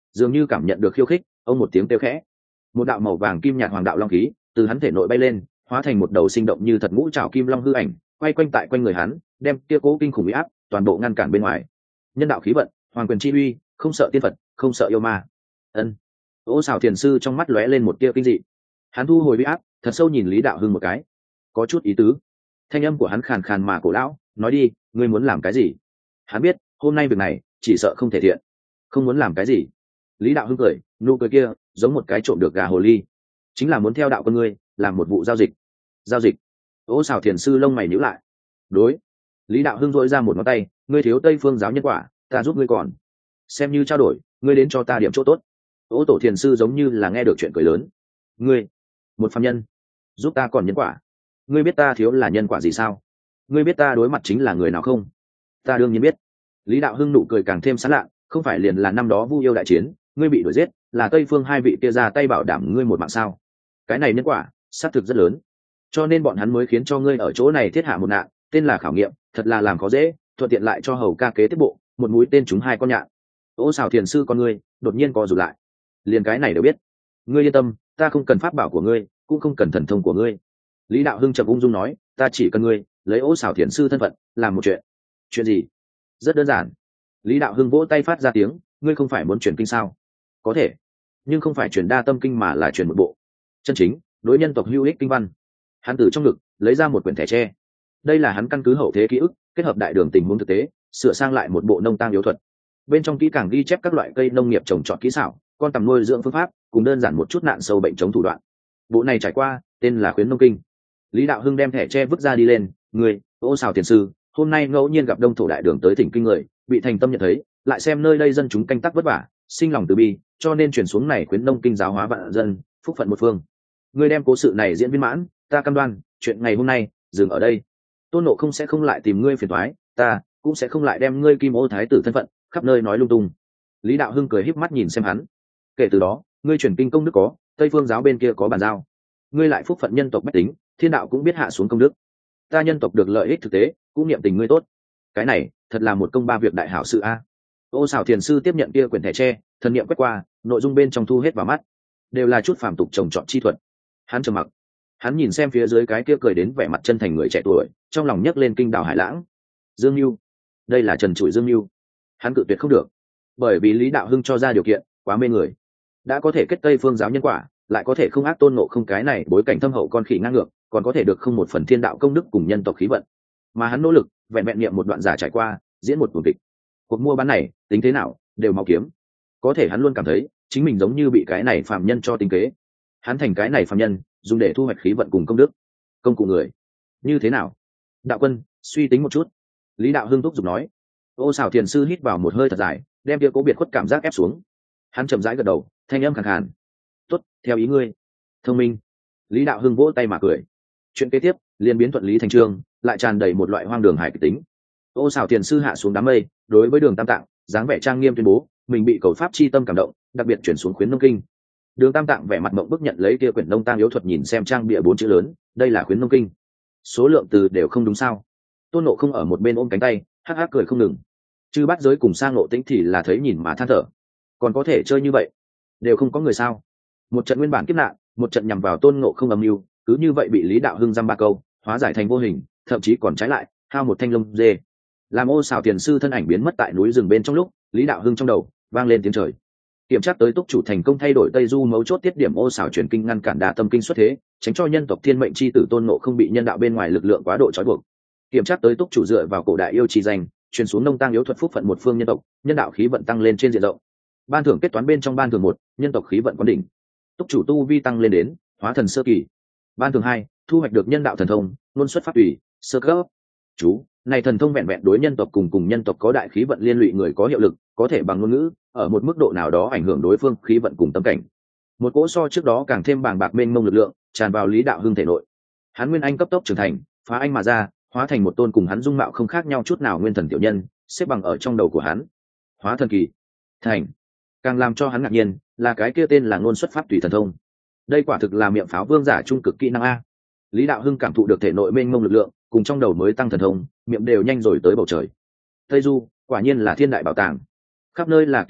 dường như cảm nhận được khiêu khích, ông một tiếng kêu khẽ, một đạo màu vàng kim nhạt hoàng đạo long khí từ hắn thể nội bay lên, hóa thành một đầu sinh động như thật ngũ trảo kim long hư ảnh, quay quanh tại quanh người hắn, đem kia cố kinh khủng uy áp toàn bộ ngăn cản bên ngoài. Nhân đạo khí vận, hoàng quyền chi uy, không sợ tiên phật, không sợ yêu ma. Ân. Ô Sào Thiền sư trong mắt lóe lên một tia kinh dị. Hắn thu hồi uy áp, thật sâu nhìn Lý Đạo Hưng một cái, có chút ý tứ. Thanh âm của hắn khàn khàn mà cổ lão, nói đi, ngươi muốn làm cái gì? Hắn biết hôm nay việc này chỉ sợ không thể thiện. Không muốn làm cái gì? Lý Đạo Hưng cười, nụ cười kia giống một cái trộm được gà hồ ly, chính là muốn theo đạo con ngươi làm một vụ giao dịch. Giao dịch? Ô Sào Thiền sư lông mày nhíu lại. Đối. Lý Đạo Hưng dội ra một ngón tay, ngươi thiếu Tây Phương giáo nhân quả, ta giúp ngươi còn. Xem như trao đổi, ngươi đến cho ta điểm chỗ tốt. Ô Tổ Thiền sư giống như là nghe được chuyện cười lớn. Ngươi, một phàm nhân, giúp ta còn nhân quả? Ngươi biết ta thiếu là nhân quả gì sao? Ngươi biết ta đối mặt chính là người nào không? Ta đương nhiên biết. Lý Đạo Hưng nụ cười càng thêm sán lạ, không phải liền là năm đó Vu Yêu đại chiến, ngươi bị đuổi giết, là Tây Phương hai vị kia ra tay bảo đảm ngươi một mạng sao? Cái này nhân quả, xác thực rất lớn. Cho nên bọn hắn mới khiến cho ngươi ở chỗ này thiết hạ một nạn, tên là khảo nghiệm, thật là làm khó dễ, thuận tiện lại cho hầu ca kế tiếp bộ, một mũi tên trúng hai con nhạn. Ô Sào Thiền sư con ngươi đột nhiên co rụt lại. Liền cái này đều biết. Ngươi yên tâm, ta không cần pháp bảo của ngươi, cũng không cần thần thông của ngươi. Lý Đạo Hưng chậm ung dung nói, ta chỉ cần ngươi lấy Ô Sào Thiền sư thân phận làm một chuyện. Chuyện gì? Rất đơn giản. Lý Đạo Hưng vỗ tay phát ra tiếng, ngươi không phải muốn chuyển kinh sao? Có thể, nhưng không phải chuyển đa tâm kinh mà là chuyển một bộ chân chính đối nhân tộc hữu ích kinh văn. Hắn từ trong ngực lấy ra một quyển thẻ tre. Đây là hắn căn cứ hậu thế ký ức kết hợp đại đường tình huống thực tế sửa sang lại một bộ nông tang yếu thuật. Bên trong kỹ càng ghi chép các loại cây nông nghiệp trồng trọt kỹ xảo, con tầm nuôi dưỡng phương pháp, cùng đơn giản một chút nạn sâu bệnh chống thủ đoạn. Bộ này trải qua tên là khuyến nông kinh. Lý Đạo Hưng đem thẻ tre vứt ra đi lên, người Ô Sào Thiền sư hôm nay ngẫu nhiên gặp đông thổ đại đường tới thỉnh kinh người, bị thành tâm nhận thấy, lại xem nơi đây dân chúng canh tác vất vả, sinh lòng từ bi, cho nên truyền xuống này khuyến nông kinh giáo hóa vạn dân, phúc phận một phương. Ngươi đem cố sự này diễn viên mãn, ta cam đoan chuyện ngày hôm nay dừng ở đây. Tôn Nộ không sẽ không lại tìm ngươi phiền toái, ta cũng sẽ không lại đem ngươi Kim Ô thái tử thân phận khắp nơi nói lung tung. Lý Đạo Hưng cười híp mắt nhìn xem hắn. Kể từ đó, ngươi chuyển kinh công đức có, Tây Phương giáo bên kia có bàn giao, ngươi lại phúc phận nhân tộc bách tính, thiên đạo cũng biết hạ xuống công đức. Ta nhân tộc được lợi ích thực tế, cũng niệm tình ngươi tốt. Cái này thật là một công ba việc đại hảo sự a. Ô Sào Thiền sư tiếp nhận kia quyển thẻ tre, thần niệm quét qua, nội dung bên trong thu hết vào mắt, đều là chút phàm tục trồng trọt chi thuật. Hắn trầm mặc, hắn nhìn xem phía dưới cái kia cười đến vẻ mặt chân thành người trẻ tuổi, trong lòng nhấc lên kinh đảo hải lãng. Dương Nưu, đây là trần trụi Dương Nưu. Hắn cự tuyệt không được, bởi vì Lý Đạo Hưng cho ra điều kiện quá mê người. Đã có thể kết Tây Phương giáo nhân quả, lại có thể không ác Tôn Ngộ không cái này bối cảnh thâm hậu con khỉ ngang ngược, còn có thể được không một phần thiên đạo công đức cùng nhân tộc khí vận. Mà hắn nỗ lực, vẹn vẹn niệm một đoạn giả trải qua, diễn một tuồng kịch. Cuộc mua bán này, tính thế nào, đều mau kiếm. Có thể hắn luôn cảm thấy, chính mình giống như bị cái này phàm nhân cho tính kế. Hắn thành cái này phàm nhân, dùng để thu hoạch khí vận cùng công đức. Công cụ người, như thế nào? Đạo quân, suy tính một chút. Lý Đạo Hưng thúc giục nói. Ô Sào Thiền sư hít vào một hơi thật dài, đem kia cố biệt khuất cảm giác ép xuống. Hắn chậm rãi gật đầu, thanh âm khàn khàn. Tốt, theo ý ngươi. Thông minh. Lý Đạo Hưng vỗ tay mà cười. Chuyện kế tiếp liền biến thuận lý thành chương, lại tràn đầy một loại hoang đường hài kịch tính. Ô Sào Thiền sư hạ xuống đám mây, đối với Đường Tam Tạng dáng vẻ trang nghiêm tuyên bố mình bị cầu pháp chi tâm cảm động, đặc biệt chuyển xuống khuyến nông kinh. Đường Tam Tạng vẻ mặt mộng bức nhận lấy kia quyển nông tang yếu thuật, nhìn xem trang bìa bốn chữ lớn, đây là khuyến nông kinh. Số lượng từ đều không đúng sao? Tôn Nộ không ở một bên ôm cánh tay, hắc hắc cười không ngừng. Chư Bát Giới cùng Sang Ngộ Tĩnh thì là thấy nhìn mà than thở. Còn có thể chơi như vậy, đều không có người sao? Một trận nguyên bản kiếp nạn, một trận nhằm vào Tôn Ngộ không âm mưu, cứ như vậy bị Lý Đạo Hưng dăm ba câu hóa giải thành vô hình, thậm chí còn trái lại hao một thanh lông dê. Làm Ô Sào Thiền sư thân ảnh biến mất tại núi rừng bên trong lúc, Lý Đạo Hưng trong đầu vang lên tiếng trời. Kiểm tra tới túc chủ thành công thay đổi Tây Du mấu chốt tiết điểm Ô Sào chuyển kinh, ngăn cản đa tâm kinh xuất thế, tránh cho nhân tộc thiên mệnh chi tử Tôn Ngộ không bị nhân đạo bên ngoài lực lượng quá độ trói buộc. Kiểm tra tới túc chủ dựa vào cổ đại yêu trì danh, truyền xuống nông tang yếu thuật phúc phận một phương nhân tộc, nhân đạo khí vận tăng lên trên diện rộng. Ban thưởng kết toán bên trong ban thưởng một, nhân tộc khí vận quán đỉnh. Túc chủ tu vi tăng lên đến hóa thần sơ kỳ. Ban thưởng hai, thu hoạch được nhân đạo thần thông, luân xuất pháp tùy, sơ cấp. Chú, này thần thông vẹn vẹn đối nhân tộc cùng cùng nhân tộc có đại khí vận liên lụy người có hiệu lực, có thể bằng ngôn ngữ ở một mức độ nào đó ảnh hưởng đối phương khí vận cùng tâm cảnh. Một cỗ so trước đó càng thêm bàng bạc mênh mông lực lượng tràn vào Lý Đạo Hưng thể nội. Hắn nguyên anh cấp tốc trưởng thành, phá anh mà ra, hóa thành một tôn cùng hắn dung mạo không khác nhau chút nào nguyên thần tiểu nhân, xếp bằng ở trong đầu của hắn. Hóa thần kỳ thành. Càng làm cho hắn ngạc nhiên là cái kia tên là ngôn xuất pháp tùy thần thông. Đây quả thực là miệng pháo vương giả trung cực kỹ năng a. Lý Đạo Hưng cảm thụ được thể nội mênh mông lực lượng cùng trong đầu mới tăng thần thông, miệng đều nhanh rồi tới bầu trời. Tây Du quả nhiên là thiên đại bảo tàng, khắp nơi là kiếp nạn,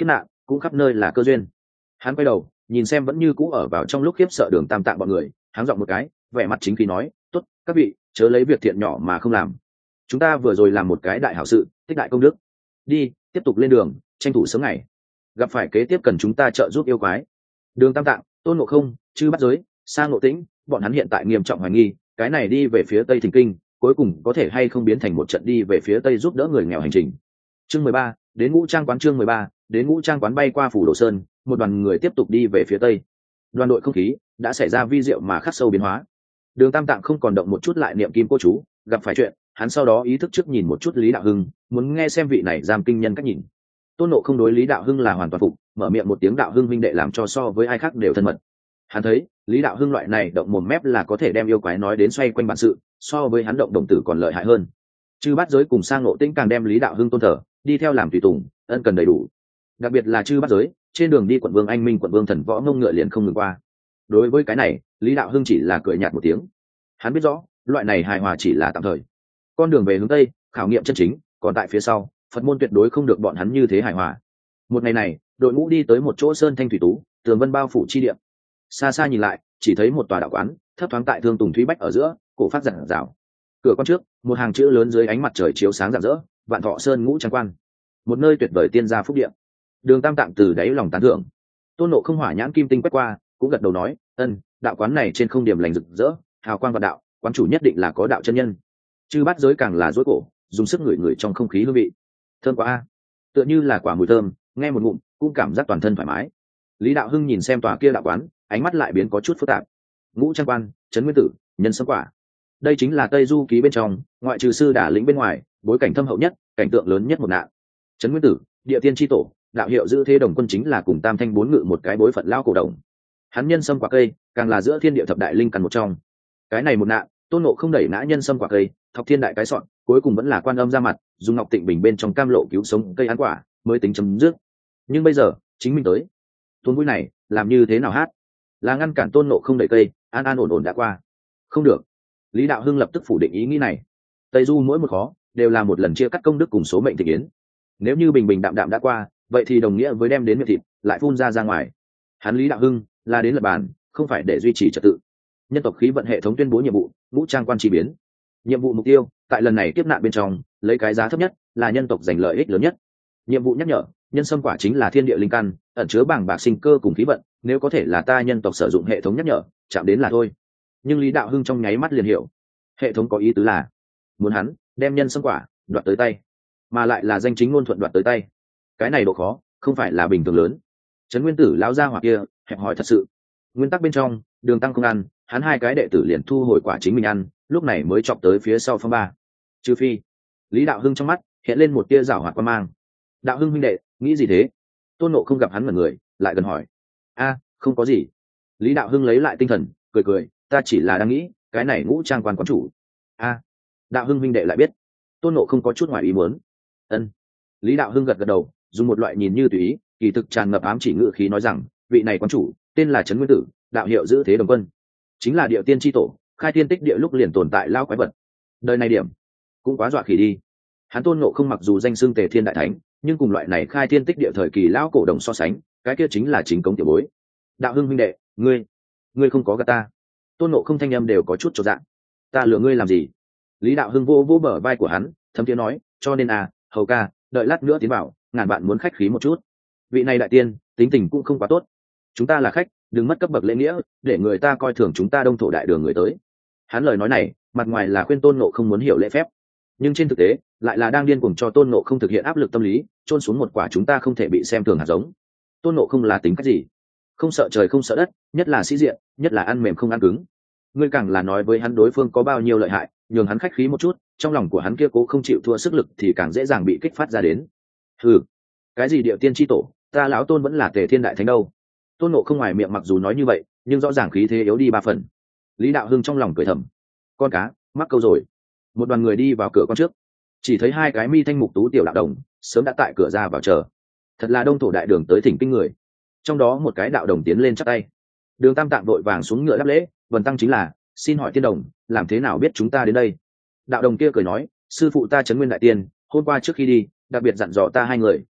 cũng khắp nơi là cơ duyên. Hắn quay đầu nhìn xem vẫn như cũ ở vào trong lúc khiếp sợ Đường Tam Tạng bọn người, hắn giọng một cái, vẻ mặt chính khí nói, tốt, các vị chớ lấy việc thiện nhỏ mà không làm, chúng ta vừa rồi làm một cái đại hảo sự, tích đại công đức, đi tiếp tục lên đường, tranh thủ sớm ngày gặp phải kế tiếp cần chúng ta trợ giúp yêu quái. Đường Tam Tạng, Tôn Ngộ Không, Chư Bát Giới, Sa Ngộ Tĩnh, bọn hắn hiện tại nghiêm trọng hoài nghi cái này đi về phía tây thỉnh kinh cuối cùng có thể hay không biến thành một trận đi về phía tây giúp đỡ người nghèo hành trình. Chương mười ba, đến Ngũ Trang quán. Chương mười ba, đến Ngũ Trang quán. Bay qua phủ Đồ Sơn, một đoàn người tiếp tục đi về phía tây. Đoàn đội không khí đã xảy ra vi diệu mà khắc sâu biến hóa. Đường Tam Tạng không còn động một chút lại niệm kim cô chú, gặp phải chuyện hắn sau đó ý thức trước nhìn một chút Lý Đạo Hưng, muốn nghe xem vị này giam kinh nhân cách nhìn. Tôn Ngộ không đối Lý Đạo Hưng là hoàn toàn phục, mở miệng một tiếng Đạo Hưng huynh đệ làm cho so với ai khác đều thân mật. Hắn thấy Lý Đạo Hưng loại này động mồm mép là có thể đem yêu quái nói đến xoay quanh bản sự, so với hắn động đồng tử còn lợi hại hơn. Chư Bát Giới cùng Sang Ngộ Tĩnh càng đem Lý Đạo Hưng tôn thờ, đi theo làm tùy tùng, ân cần đầy đủ. Đặc biệt là Chư Bát Giới, trên đường đi quận vương anh minh quận vương thần võ ngông ngựa liền không ngừng qua. Đối với cái này, Lý Đạo Hưng chỉ là cười nhạt một tiếng. Hắn biết rõ, loại này hài hòa chỉ là tạm thời. Con đường về hướng tây, khảo nghiệm chân chính, còn tại phía sau, Phật môn tuyệt đối không được bọn hắn như thế hài hòa. Một ngày này, đội ngũ đi tới một chỗ sơn thanh thủy tú, tường vân bao phủ chi địa. Xa xa nhìn lại, chỉ thấy một tòa đạo quán, thấp thoáng tại Thương Tùng Thúy Bách ở giữa, cổ phát rạng rào. Cửa con trước, một hàng chữ lớn dưới ánh mặt trời chiếu sáng rạng rỡ, Vạn Thọ Sơn Ngũ Trang Quan, một nơi tuyệt vời tiên gia phúc địa. Đường Tam Tạng từ đáy lòng tán thưởng. Tôn Ngộ không hỏa nhãn kim tinh quét qua, cũng gật đầu nói, ân, đạo quán này trên không điểm lành rực rỡ, hào quang vạn đạo, quán chủ nhất định là có đạo chân nhân. Chư Bát Giới càng là rối cổ, dùng sức ngửi ngửi trong không khí hương vị, thơm quá a, tựa như là quả mùi thơm, nghe một ngụm cũng cảm giác toàn thân thoải mái. Lý Đạo Hưng nhìn xem tòa kia đạo quán, ánh mắt lại biến có chút phức tạp. Ngũ Trang Quan, Trấn Nguyên Tử, Nhân Sâm Quả, đây chính là Tây Du Ký bên trong, ngoại trừ sư đả lĩnh bên ngoài, bối cảnh thâm hậu nhất, cảnh tượng lớn nhất một nạn. Trấn Nguyên Tử, địa tiên tri tổ, đạo hiệu giữ thế đồng quân chính là cùng Tam Thanh bốn ngự một cái bối phận lao cổ đồng. Hắn Nhân Sâm Quả cây, càng là giữa thiên địa thập đại linh căn một trong. Cái này một nạn, Tôn Ngộ không đẩy nã Nhân Sâm Quả cây, thọc thiên đại cái sọn, cuối cùng vẫn là Quan Âm ra mặt, dùng Ngọc Tịnh Bình bên trong cam lộ cứu sống cây ăn quả, mới tính chấm dứt. Nhưng bây giờ, chính mình tới, tuôn mũi này, làm như thế nào hát? Là ngăn cản Tôn Ngộ không đẩy cây, an an ổn ổn đã qua. Không được. Lý Đạo Hưng lập tức phủ định ý nghĩ này. Tây Du mỗi một khó, đều là một lần chia cắt công đức cùng số mệnh thị yến. Nếu như bình bình đạm đạm đã qua, vậy thì đồng nghĩa với đem đến miệng thịt, lại phun ra ra ngoài. Hắn Lý Đạo Hưng là đến lập bàn, không phải để duy trì trật tự. Nhân tộc khí vận hệ thống tuyên bố nhiệm vụ, Ngũ Trang Quan chi biến. Nhiệm vụ mục tiêu, tại lần này kiếp nạn bên trong, lấy cái giá thấp nhất, là nhân tộc giành lợi ích lớn nhất. Nhiệm vụ nhắc nhở, Nhân Sâm Quả chính là thiên địa linh căn, ẩn chứa bảng bạc sinh cơ cùng khí vận, nếu có thể là ta nhân tộc sử dụng hệ thống nhắc nhở, chạm đến là thôi. Nhưng Lý Đạo Hưng trong nháy mắt liền hiểu, hệ thống có ý tứ là muốn hắn đem Nhân Sâm Quả đoạt tới tay, mà lại là danh chính ngôn thuận đoạt tới tay. Cái này độ khó không phải là bình thường lớn. Trấn Nguyên Tử lão gia hỏa kia hẹp hỏi thật sự. Nguyên tắc bên trong, Đường Tăng không ăn, hắn hai cái đệ tử liền thu hồi quả chính mình ăn, lúc này mới chọc tới phía sau phong ba. Trừ phi, Lý Đạo Hưng trong mắt hiện lên một tia giảo hoạt quan mang. Đạo Hưng huynh đệ, nghĩ gì thế? Tôn Ngộ không gặp hắn mật người, lại gần hỏi. A, không có gì. Lý Đạo Hưng lấy lại tinh thần, cười cười, ta chỉ là đang nghĩ, cái này Ngũ Trang Quan quán chủ. A, Đạo Hưng huynh đệ lại biết. Tôn Ngộ không có chút ngoài ý muốn. Ân. Lý Đạo Hưng gật gật đầu, dùng một loại nhìn như tùy ý, kỳ thực tràn ngập ám chỉ ngữ khí nói rằng, vị này quán chủ tên là Trấn Nguyên Tử, đạo hiệu giữ thế đồng quân, chính là địa tiên tri tổ, khai thiên tích địa lúc liền tồn tại lao quái vật. Đời này điểm cũng quá dọa khỉ đi. Hắn Tôn Ngộ không mặc dù danh xưng Tề Thiên đại thánh, nhưng cùng loại này khai thiên tích địa thời kỳ lão cổ đồng so sánh, cái kia chính là chính cống tiểu bối. Đạo Hưng huynh đệ, ngươi ngươi không có gạt ta. Tôn Ngộ không thanh âm đều có chút chột dạ. Ta lừa ngươi làm gì? Lý Đạo Hưng vô vô bờ vai của hắn, thấm tiếng nói, cho nên à, hầu ca, đợi lát nữa tiến vào, ngàn bạn muốn khách khí một chút. Vị này đại tiên, tính tình cũng không quá tốt. Chúng ta là khách, đừng mất cấp bậc lễ nghĩa, để người ta coi thường chúng ta đông thổ đại đường người tới. Hắn lời nói này, mặt ngoài là khuyên Tôn Ngộ không muốn hiểu lễ phép, nhưng trên thực tế lại là đang điên cuồng cho Tôn Ngộ không thực hiện áp lực tâm lý, chôn xuống một quả chúng ta không thể bị xem thường hạt giống. Tôn Ngộ không là tính cách gì? Không sợ trời không sợ đất, nhất là sĩ diện, nhất là ăn mềm không ăn cứng. Ngươi càng là nói với hắn đối phương có bao nhiêu lợi hại, nhường hắn khách khí một chút, trong lòng của hắn kia cố không chịu thua sức lực thì càng dễ dàng bị kích phát ra đến. Hừ, cái gì điệu tiên tri tổ, ta lão Tôn vẫn là Tề Thiên đại thánh đâu. Tôn Ngộ không ngoài miệng mặc dù nói như vậy, nhưng rõ ràng khí thế yếu đi ba phần. Lý Đạo Hưng trong lòng cười thầm, con cá mắc câu rồi. Một đoàn người đi vào cửa con trước, chỉ thấy hai cái mi thanh mục tú tiểu đạo đồng sớm đã tại cửa ra vào chờ. Thật là đông thổ đại đường tới thỉnh kinh người. Trong đó một cái đạo đồng tiến lên chắp tay. Đường Tam Tạng đội vàng xuống ngựa đáp lễ, vần tăng chính là, xin hỏi tiên đồng, làm thế nào biết chúng ta đến đây? Đạo đồng kia cười nói, sư phụ ta Trấn Nguyên đại tiên, hôm qua trước khi đi, đặc biệt dặn dò ta hai người,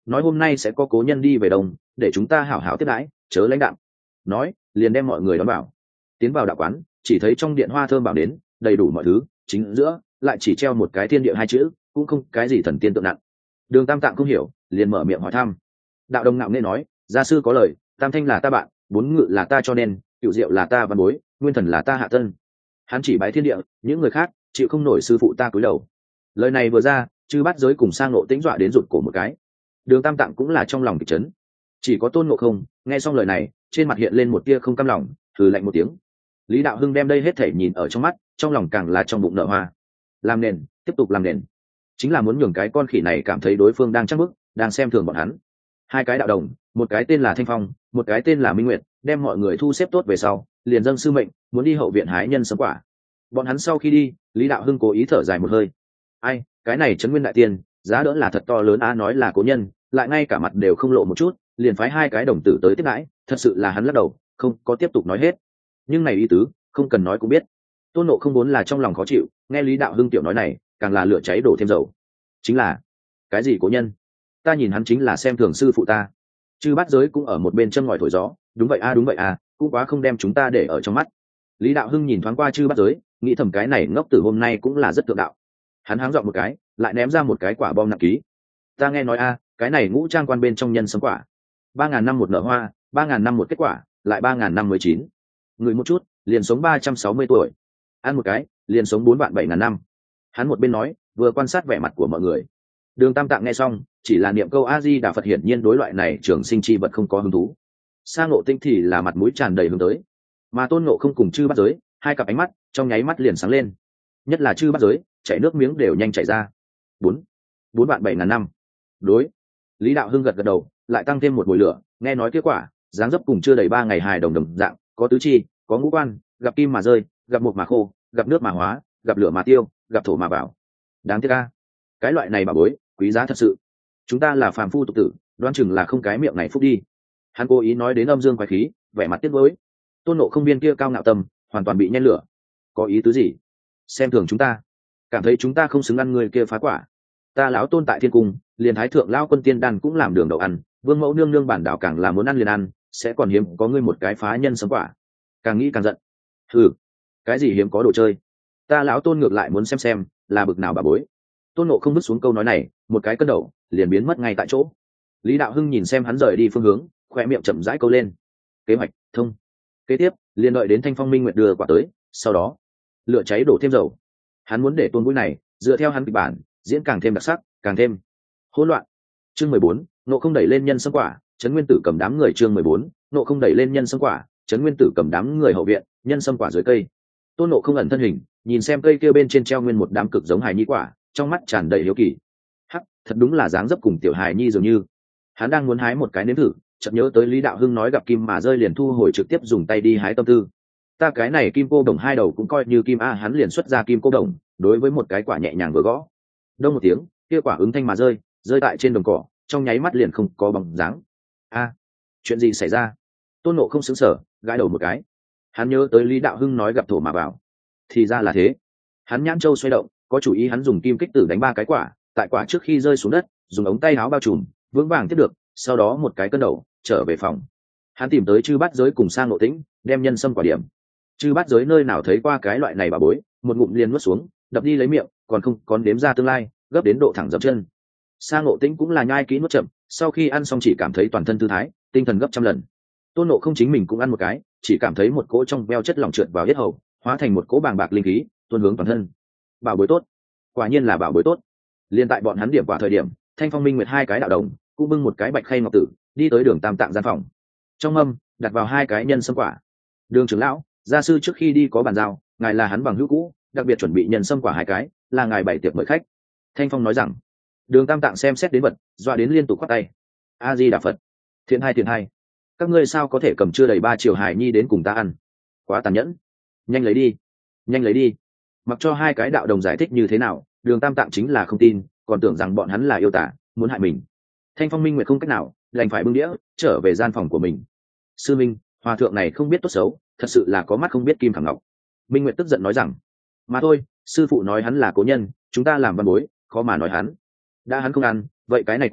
nói hôm nay sẽ có cố nhân đi về đông, để chúng ta hảo hảo tiếp đãi, chớ lãnh đạm. Nói liền đem mọi người đón vào. Tiến vào đạo quán, chỉ thấy trong điện hoa thơm bảo đến, đầy đủ mọi thứ, chính giữa lại chỉ treo một cái thiên địa hai chữ, cũng không cái gì thần tiên tượng nặng. Đường Tam Tạng không hiểu, liền mở miệng hỏi thăm. Đạo đồng ngạo nghễ nói, gia sư có lời, tam thanh là ta bạn, bốn ngự là ta cho nên, cựu diệu là ta văn bối, nguyên thần là ta hạ tân. Hắn chỉ bái thiên địa, những người khác chịu không nổi sư phụ ta cúi đầu. Lời này vừa ra, chư bát giới cùng sang Ngộ Tĩnh dọa đến rụt cổ một cái. Đường Tam Tạng cũng là trong lòng kịch chấn. Chỉ có Tôn Ngộ Không nghe xong lời này, trên mặt hiện lên một tia không cam lòng, thử lạnh một tiếng. Lý Đạo Hưng đem đây hết thể nhìn ở trong mắt, trong lòng càng là trong bụng nở hoa. Làm nền, tiếp tục làm nền, chính là muốn nhường cái con khỉ này cảm thấy đối phương đang trắc bức, đang xem thường bọn hắn. Hai cái đạo đồng, một cái tên là Thanh Phong, một cái tên là Minh Nguyệt, đem mọi người thu xếp tốt về sau, liền dâng sư mệnh, muốn đi hậu viện hái nhân sấm quả. Bọn hắn sau khi đi, Lý Đạo Hưng cố ý thở dài một hơi. Ai, cái này Trấn Nguyên đại tiên, giá đỡ là thật to lớn á, nói là cố nhân, lại ngay cả mặt đều không lộ một chút, liền phái hai cái đồng tử tới tiếp đãi, thật sự là hắn lắc đầu, không có tiếp tục nói hết. Nhưng này ý tứ, không cần nói cũng biết. Tôn Nộ không vốn là trong lòng khó chịu, nghe Lý Đạo Hưng tiểu nói này, càng là lửa cháy đổ thêm dầu. Chính là cái gì cố nhân? Ta nhìn hắn chính là xem thường sư phụ ta. Chư bát giới cũng ở một bên châm ngòi thổi gió, đúng vậy a đúng vậy a, cũng quá không đem chúng ta để ở trong mắt. Lý Đạo Hưng nhìn thoáng qua chư bát giới, nghĩ thầm cái này ngốc tử hôm nay cũng là rất thượng đạo. Hắn háng dọn một cái, lại ném ra một cái quả bom nặng ký. Ta nghe nói a, cái này ngũ trang quan bên trong nhân sấm quả, ba ngàn năm một nở hoa, ba ngàn năm một kết quả, lại ba ngàn năm mới chín. Người một chút, liền sống ba trăm sáu mươi tuổi. Ăn một cái, liền sống bốn vạn bảy ngàn năm. Hắn một bên nói, vừa quan sát vẻ mặt của mọi người. Đường Tam Tạng nghe xong, chỉ là niệm câu A Di Đà Phật, hiển nhiên đối loại này trường sinh chi vật không có hứng thú. Sa Ngộ Tĩnh thì là mặt mũi tràn đầy hướng tới, mà Tôn Ngộ không cùng chư bát giới, hai cặp ánh mắt trong nháy mắt liền sáng lên. Nhất là chư bát giới, chảy nước miếng đều nhanh chảy ra. Bốn, bốn vạn bảy ngàn năm. Đối. Lý Đạo Hưng gật gật đầu, lại tăng thêm một mùi lửa, nghe nói kết quả, dáng dấp cùng chưa đầy ba ngày hài đồng đồng dạng, có tứ chi, có ngũ quan, gặp kim mà rơi, gặp mộc mà khô, gặp nước mà hóa, gặp lửa mà tiêu, gặp thổ mà bảo. Đáng tiếc a, cái loại này bà bối, quý giá thật sự. Chúng ta là phàm phu tục tử, đoán chừng là không cái miệng này phúc đi. Hắn cố ý nói đến âm dương quái khí, vẻ mặt tiếc nuối. Tôn Nộ không viên kia cao ngạo tâm, hoàn toàn bị nhen lửa. Có ý tứ gì? Xem thường chúng ta, cảm thấy chúng ta không xứng ăn người kia phá quả. Ta lão Tôn tại thiên cung, liền thái thượng lao quân tiên đan cũng làm đường đậu ăn, vương mẫu nương nương bản đảo càng là muốn ăn liền ăn, sẽ còn hiếm có ngươi một cái phá nhân sấm quả. Càng nghĩ càng giận. Hừ, cái gì hiếm có đồ chơi? Ta lão Tôn ngược lại muốn xem xem là bực nào bà bối. Tôn Nộ không vứt xuống câu nói này, một cái cân đầu liền biến mất ngay tại chỗ. Lý Đạo Hưng nhìn xem hắn rời đi phương hướng, khoe miệng chậm rãi câu lên. Kế hoạch thông. Kế tiếp liền đợi đến Thanh Phong Minh Nguyệt đưa quả tới, sau đó lửa cháy đổ thêm dầu. Hắn muốn để tôn mũi này dựa theo hắn kịch bản diễn càng thêm đặc sắc, càng thêm hỗn loạn. Chương mười bốn, Nộ không đẩy lên nhân sâm quả, Trấn Nguyên Tử cầm đám người. Chương mười bốn, Nộ không đẩy lên nhân sâm quả, Trấn Nguyên Tử cầm đám người hậu viện, nhân sâm quả dưới cây. Tôn Nộ không ẩn thân hình, nhìn xem cây kia bên trên treo nguyên một đám cực giống hài nhi quả, trong mắt tràn đầy hiếu kỳ. Hắc, thật đúng là dáng dấp cùng tiểu hài nhi dường như. Hắn đang muốn hái một cái nếm thử, chợt nhớ tới Lý Đạo Hưng nói gặp kim mà rơi liền thu hồi, trực tiếp dùng tay đi hái tâm tư. Ta cái này kim cô đồng hai đầu cũng coi như kim a, hắn liền xuất ra kim cô đồng, đối với một cái quả nhẹ nhàng vừa gõ. Đông một tiếng, kia quả ứng thanh mà rơi, rơi tại trên đồng cỏ, trong nháy mắt liền không có bóng dáng. A, chuyện gì xảy ra? Tôn Nộ không sững sờ, gãi đầu một cái. Hắn nhớ tới Lý Đạo Hưng nói gặp thổ mà vào, thì ra là thế. Hắn nhãn châu xoay động, có chủ ý hắn dùng kim kích tử đánh ba cái quả, tại quả trước khi rơi xuống đất, dùng ống tay áo bao trùm, vững vàng tiếp được, sau đó một cái cân đầu trở về phòng. Hắn tìm tới chư bát giới cùng Sang Ngộ Tĩnh, đem nhân sâm quả điểm. Chư bát giới nơi nào thấy qua cái loại này bà bối, một ngụm liền nuốt xuống, đập đi lấy miệng, còn không còn đếm ra tương lai, gấp đến độ thẳng dậm chân. Sang Ngộ Tĩnh cũng là nhai kỹ nuốt chậm, sau khi ăn xong chỉ cảm thấy toàn thân thư thái, tinh thần gấp trăm lần. Tôn Nộ không chính mình cũng ăn một cái, chỉ cảm thấy một cỗ trong veo chất lỏng trượt vào yết hầu, hóa thành một cỗ bàng bạc linh khí, tuôn hướng toàn thân. Bảo bối tốt, quả nhiên là bảo bối tốt. Liên tại bọn hắn điểm quả thời điểm, Thanh Phong Minh Nguyệt hai cái đạo đồng cũng bưng một cái bạch khay ngọc tử đi tới Đường Tam Tạng gian phòng. Trong mâm đặt vào hai cái nhân sâm quả. Đường trưởng lão, gia sư trước khi đi có bàn giao, ngài là hắn bằng hữu cũ, đặc biệt chuẩn bị nhân sâm quả hai cái, là ngài bày tiệc mời khách. Thanh Phong nói rằng. Đường Tam Tạng xem xét đến vật, dọa đến liên tục quát tay. A Di Đà Phật, thiện hai thiện hai, các ngươi sao có thể cầm chưa đầy ba triệu hài nhi đến cùng ta ăn? Quá tàn nhẫn. Nhanh lấy đi, nhanh lấy đi. Mặc cho hai cái đạo đồng giải thích như thế nào, Đường Tam Tạng chính là không tin, còn tưởng rằng bọn hắn là yêu tả, muốn hại mình. Thanh Phong Minh Nguyệt không cách nào, đành phải bưng đĩa trở về gian phòng của mình. Sư minh, hòa thượng này không biết tốt xấu, thật sự là có mắt không biết kim phẳng ngọc. Minh Nguyệt tức giận nói rằng. Mà thôi, sư phụ nói hắn là cố nhân, chúng ta làm văn bối, khó mà nói hắn. Đã hắn không ăn, vậy cái này quả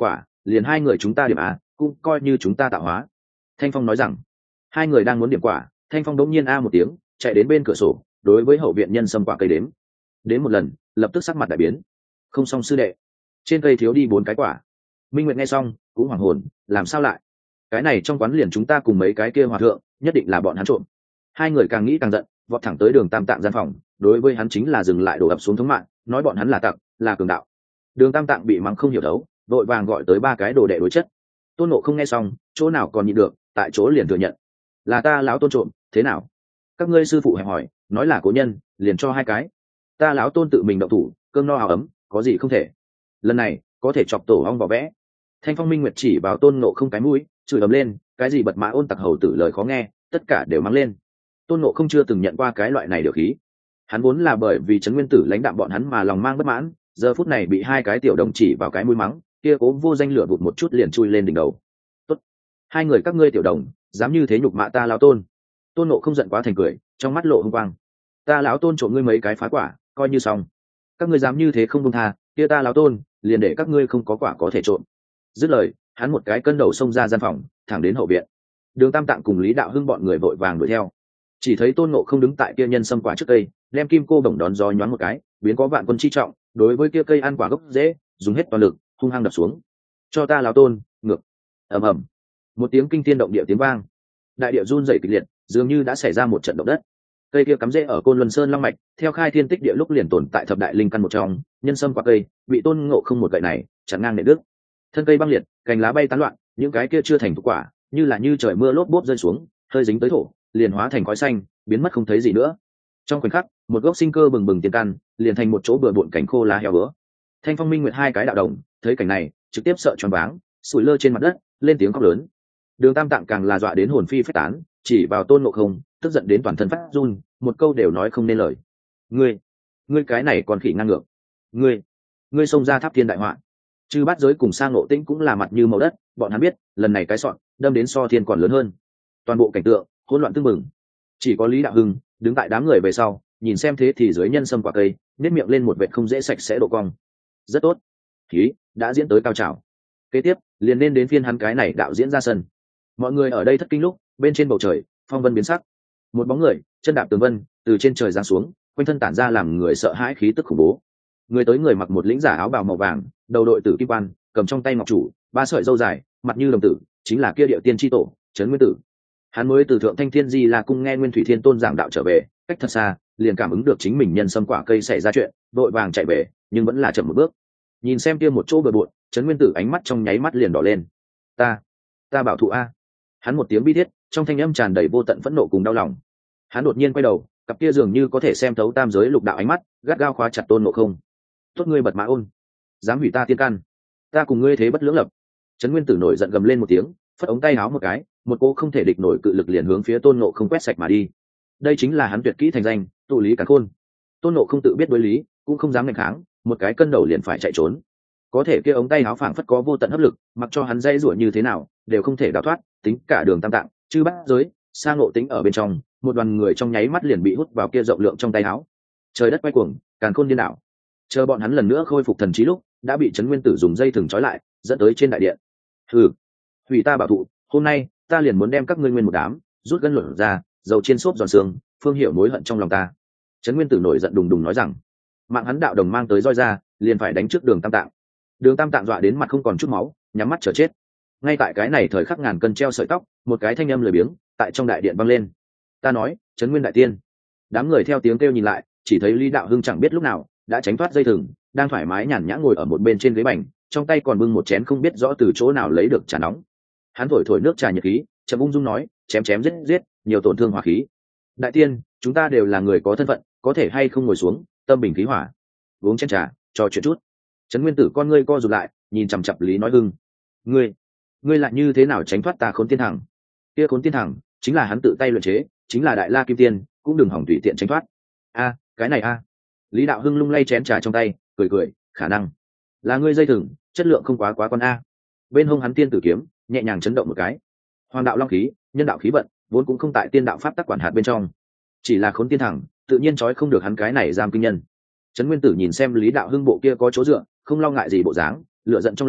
liền hai người chúng ta điểm à cũng coi như chúng ta tạo hóa. Thanh Phong nói rằng. Hai người đang muốn điểm quả, Thanh Phong đống nhiên a một tiếng chạy đến bên cửa sổ, đối với hậu viện nhân sâm quả cây đếm đến một lần, lập tức sắc mặt đại biến. Không xong sư đệ, trên cây thiếu đi bốn cái quả. Minh Nguyệt nghe xong cũng hoảng hồn, làm sao lại? Cái này trong quán liền chúng ta cùng mấy cái kia hòa thượng, nhất định là bọn hắn trộm. Hai người càng nghĩ càng giận, vọt thẳng tới Đường Tam Tạng gian phòng, đối với hắn chính là dừng lại đổ ập xuống thống mạng, nói bọn hắn là tặc, là cường đạo. Đường Tam Tạng bị mắng không hiểu đấu, vội vàng gọi tới ba cái đồ đệ đối chất. Tôn Ngộ không nghe xong, chỗ nào còn nhịn được, tại chỗ liền thừa nhận, là ta lão Tôn trộm. Thế nào? Các ngươi sư phụ hẹp hỏi, nói là cố nhân, liền cho hai cái. Ta lão Tôn tự mình động thủ, cơm no áo ấm, có gì không thể. Lần này có thể chọc tổ ong vỏ vẽ. Thanh Phong Minh Nguyệt chỉ vào Tôn Ngộ không cái mũi, chửi ầm lên, cái gì bật mã ôn tặc hầu tử lời khó nghe, tất cả đều mắng lên. Tôn Ngộ không chưa từng nhận qua cái loại này điều khí, hắn vốn là bởi vì Trấn Nguyên Tử lãnh đạm bọn hắn mà lòng mang bất mãn, giờ phút này bị hai cái tiểu đồng chỉ vào cái mũi mắng, kia cố vô danh lửa vụt một chút liền chui lên đỉnh đầu. Tốt, hai người các ngươi tiểu đồng, dám như thế nhục mạ ta lão Tôn. Tôn Ngộ không giận quá thành cười, trong mắt lộ hung quang. Ta lão Tôn trộm ngươi mấy cái phá quả, coi như xong. Các ngươi dám như thế không buông tha, kia ta lão Tôn liền để các ngươi không có quả có thể trộm. Dứt lời, hắn một cái cân đầu xông ra gian phòng, thẳng đến hậu viện. Đường Tam Tạng cùng Lý Đạo Hưng bọn người vội vàng đuổi theo. Chỉ thấy Tôn Ngộ không đứng tại kia nhân sâm quả trước cây, đem kim cô đồng đón gió nhoáng một cái, biến có vạn quân chi trọng, đối với kia cây ăn quả gốc dễ, dùng hết toàn lực, hung hăng đập xuống. Cho ta lão Tôn, ngược. Ầm ầm. Một tiếng kinh thiên động địa tiếng vang. Đại địa run rẩy kịch liệt, dường như đã xảy ra một trận động đất. Cây kia cắm rễ ở Côn Luân Sơn long mạch, theo khai thiên tích địa lúc liền tồn tại thập đại linh căn một trong, nhân sâm quả cây, bị Tôn Ngộ không một gậy này chặn ngang nện đứt. Thân cây băng liệt, cành lá bay tán loạn, những cái kia chưa thành thục quả, như là như trời mưa lốp bốp rơi xuống, hơi dính tới thổ, liền hóa thành khói xanh, biến mất không thấy gì nữa. Trong khoảnh khắc, một gốc sinh cơ bừng bừng tiền căn, liền thành một chỗ bừa bộn cảnh khô lá heo bữa. Thanh Phong Minh Nguyệt hai cái đạo đồng, thấy cảnh này, trực tiếp sợ choáng váng, sủi lơ trên mặt đất, lên tiếng khóc lớn. Đường Tam Tạng càng là dọa đến hồn phi phách tán, chỉ vào Tôn Ngộ không, tức giận đến toàn thân phát run, một câu đều nói không nên lời. Ngươi, ngươi cái này còn khỉ ngang ngược. Ngươi, ngươi xông ra tháp thiên đại họa. Chư Bát Giới cùng Sang Ngộ Tĩnh cũng là mặt như màu đất, bọn hắn biết, lần này cái sọn, đâm đến so thiên còn lớn hơn. Toàn bộ cảnh tượng hỗn loạn tương mừng. Chỉ có Lý Đạo Hưng đứng tại đám người về sau, nhìn xem thế thì dưới nhân sâm quả cây, nếp miệng lên một vệt không dễ sạch sẽ độ cong. Rất tốt, khí đã diễn tới cao trào. Kế tiếp, liền nên đến phiên hắn cái này đạo diễn ra sân. Mọi người ở đây thất kinh lúc, bên trên bầu trời, phong vân biến sắc. Một bóng người, chân đạp tường vân, từ trên trời giáng xuống, quanh thân tản ra làm người sợ hãi khí tức khủng bố. Người tới người mặc một lĩnh giả áo bào màu vàng, đầu đội tử kim quan, cầm trong tay ngọc chủ, ba sợi râu dài, mặt như đồng tử, chính là kia điệu tiên tri tổ, Trấn Nguyên Tử. Hắn mới từ thượng thanh thiên di là cung nghe Nguyên Thủy Thiên Tôn giảng đạo trở về, cách thật xa, liền cảm ứng được chính mình nhân sâm quả cây xảy ra chuyện, vội vàng chạy về, nhưng vẫn là chậm một bước. Nhìn xem kia một chỗ bừa bộn, Trấn Nguyên Tử ánh mắt trong nháy mắt liền đỏ lên. Ta, ta bảo thủ a. Hắn một tiếng bi thiết, trong thanh âm tràn đầy vô tận phẫn nộ cùng đau lòng. Hắn đột nhiên quay đầu, cặp kia dường như có thể xem thấu tam giới lục đạo ánh mắt, gắt gao khóa chặt Tôn Ngộ không. Tốt ngươi bật mã ôn, dám hủy ta tiên căn, ta cùng ngươi thế bất lưỡng lập. Trấn Nguyên Tử nổi giận gầm lên một tiếng, phất ống tay háo một cái, một cô không thể địch nổi cự lực liền hướng phía Tôn Ngộ không quét sạch mà đi. Đây chính là hắn tuyệt kỹ thành danh, tụ lý càn khôn. Tôn Ngộ không tự biết đối lý, cũng không dám nghênh kháng, một cái cân đầu liền phải chạy trốn. Có thể kia ống tay háo phảng phất có vô tận hấp lực, mặc cho hắn dây rủa như thế nào, đều không thể đào thoát, tính cả Đường Tam Tạng, Chư Bát Giới, Sang Ngộ Tĩnh ở bên trong, một đoàn người trong nháy mắt liền bị hút vào kia rộng lượng trong tay háo. Trời đất quay cuồng, càn khôn điên đảo. Chờ bọn hắn lần nữa khôi phục thần trí lúc, đã bị Trấn Nguyên Tử dùng dây thừng trói lại, dẫn tới trên đại điện. Hừ, hủy ta bảo thụ, hôm nay ta liền muốn đem các ngươi nguyên một đám rút gân luận ra, dầu trên xốp giòn xương, phương hiểu mối hận trong lòng ta. Trấn Nguyên Tử nổi giận đùng đùng nói rằng, mạng hắn đạo đồng mang tới roi ra, liền phải đánh trước Đường Tam Tạng. Đường Tam Tạng dọa đến mặt không còn chút máu, nhắm mắt chờ chết. Ngay tại cái này thời khắc ngàn cân treo sợi tóc, một cái thanh âm lười biếng tại trong đại điện vang lên. Ta nói, Trấn Nguyên đại tiên. Đám người theo tiếng kêu nhìn lại, chỉ thấy Lý Đạo Hưng chẳng biết lúc nào đã tránh thoát dây thừng, đang thoải mái nhàn nhã ngồi ở một bên trên ghế bành, trong tay còn bưng một chén không biết rõ từ chỗ nào lấy được trà nóng. Hắn thổi thổi nước trà nhiệt khí, chậm ung dung nói, chém chém giết giết, nhiều tổn thương hỏa khí. Đại tiên, chúng ta đều là người có thân phận, có thể hay không ngồi xuống, tâm bình khí hỏa, uống chén trà, trò chuyện chút. Trấn Nguyên Tử con ngươi co rụt lại, nhìn chằm chằm Lý Nói Hưng. Ngươi, ngươi lại như thế nào tránh thoát ta Khốn Tiên Thẳng? Kia Khốn Tiên Thẳng chính là hắn tự tay luyện chế, chính là Đại La Kim Tiên, cũng đừng hỏng tùy tiện tránh thoát. A, cái này a. Lý Đạo Hưng lung lay chén trà trong tay, cười cười, khả năng là ngươi dây thừng chất lượng không quá quá con a. Bên hông hắn tiên tử kiếm nhẹ nhàng chấn động một cái. Hoàng đạo long khí, nhân đạo khí vận, vốn cũng không tại tiên đạo pháp tắc quản hạt bên trong, chỉ là Khốn Tiên Thẳng tự nhiên trói không được hắn cái này giam kinh nhân. Trấn Nguyên Tử nhìn xem Lý Đạo Hưng bộ kia có chỗ dựa, không lo ngại gì bộ dáng, lửa giận trong lòng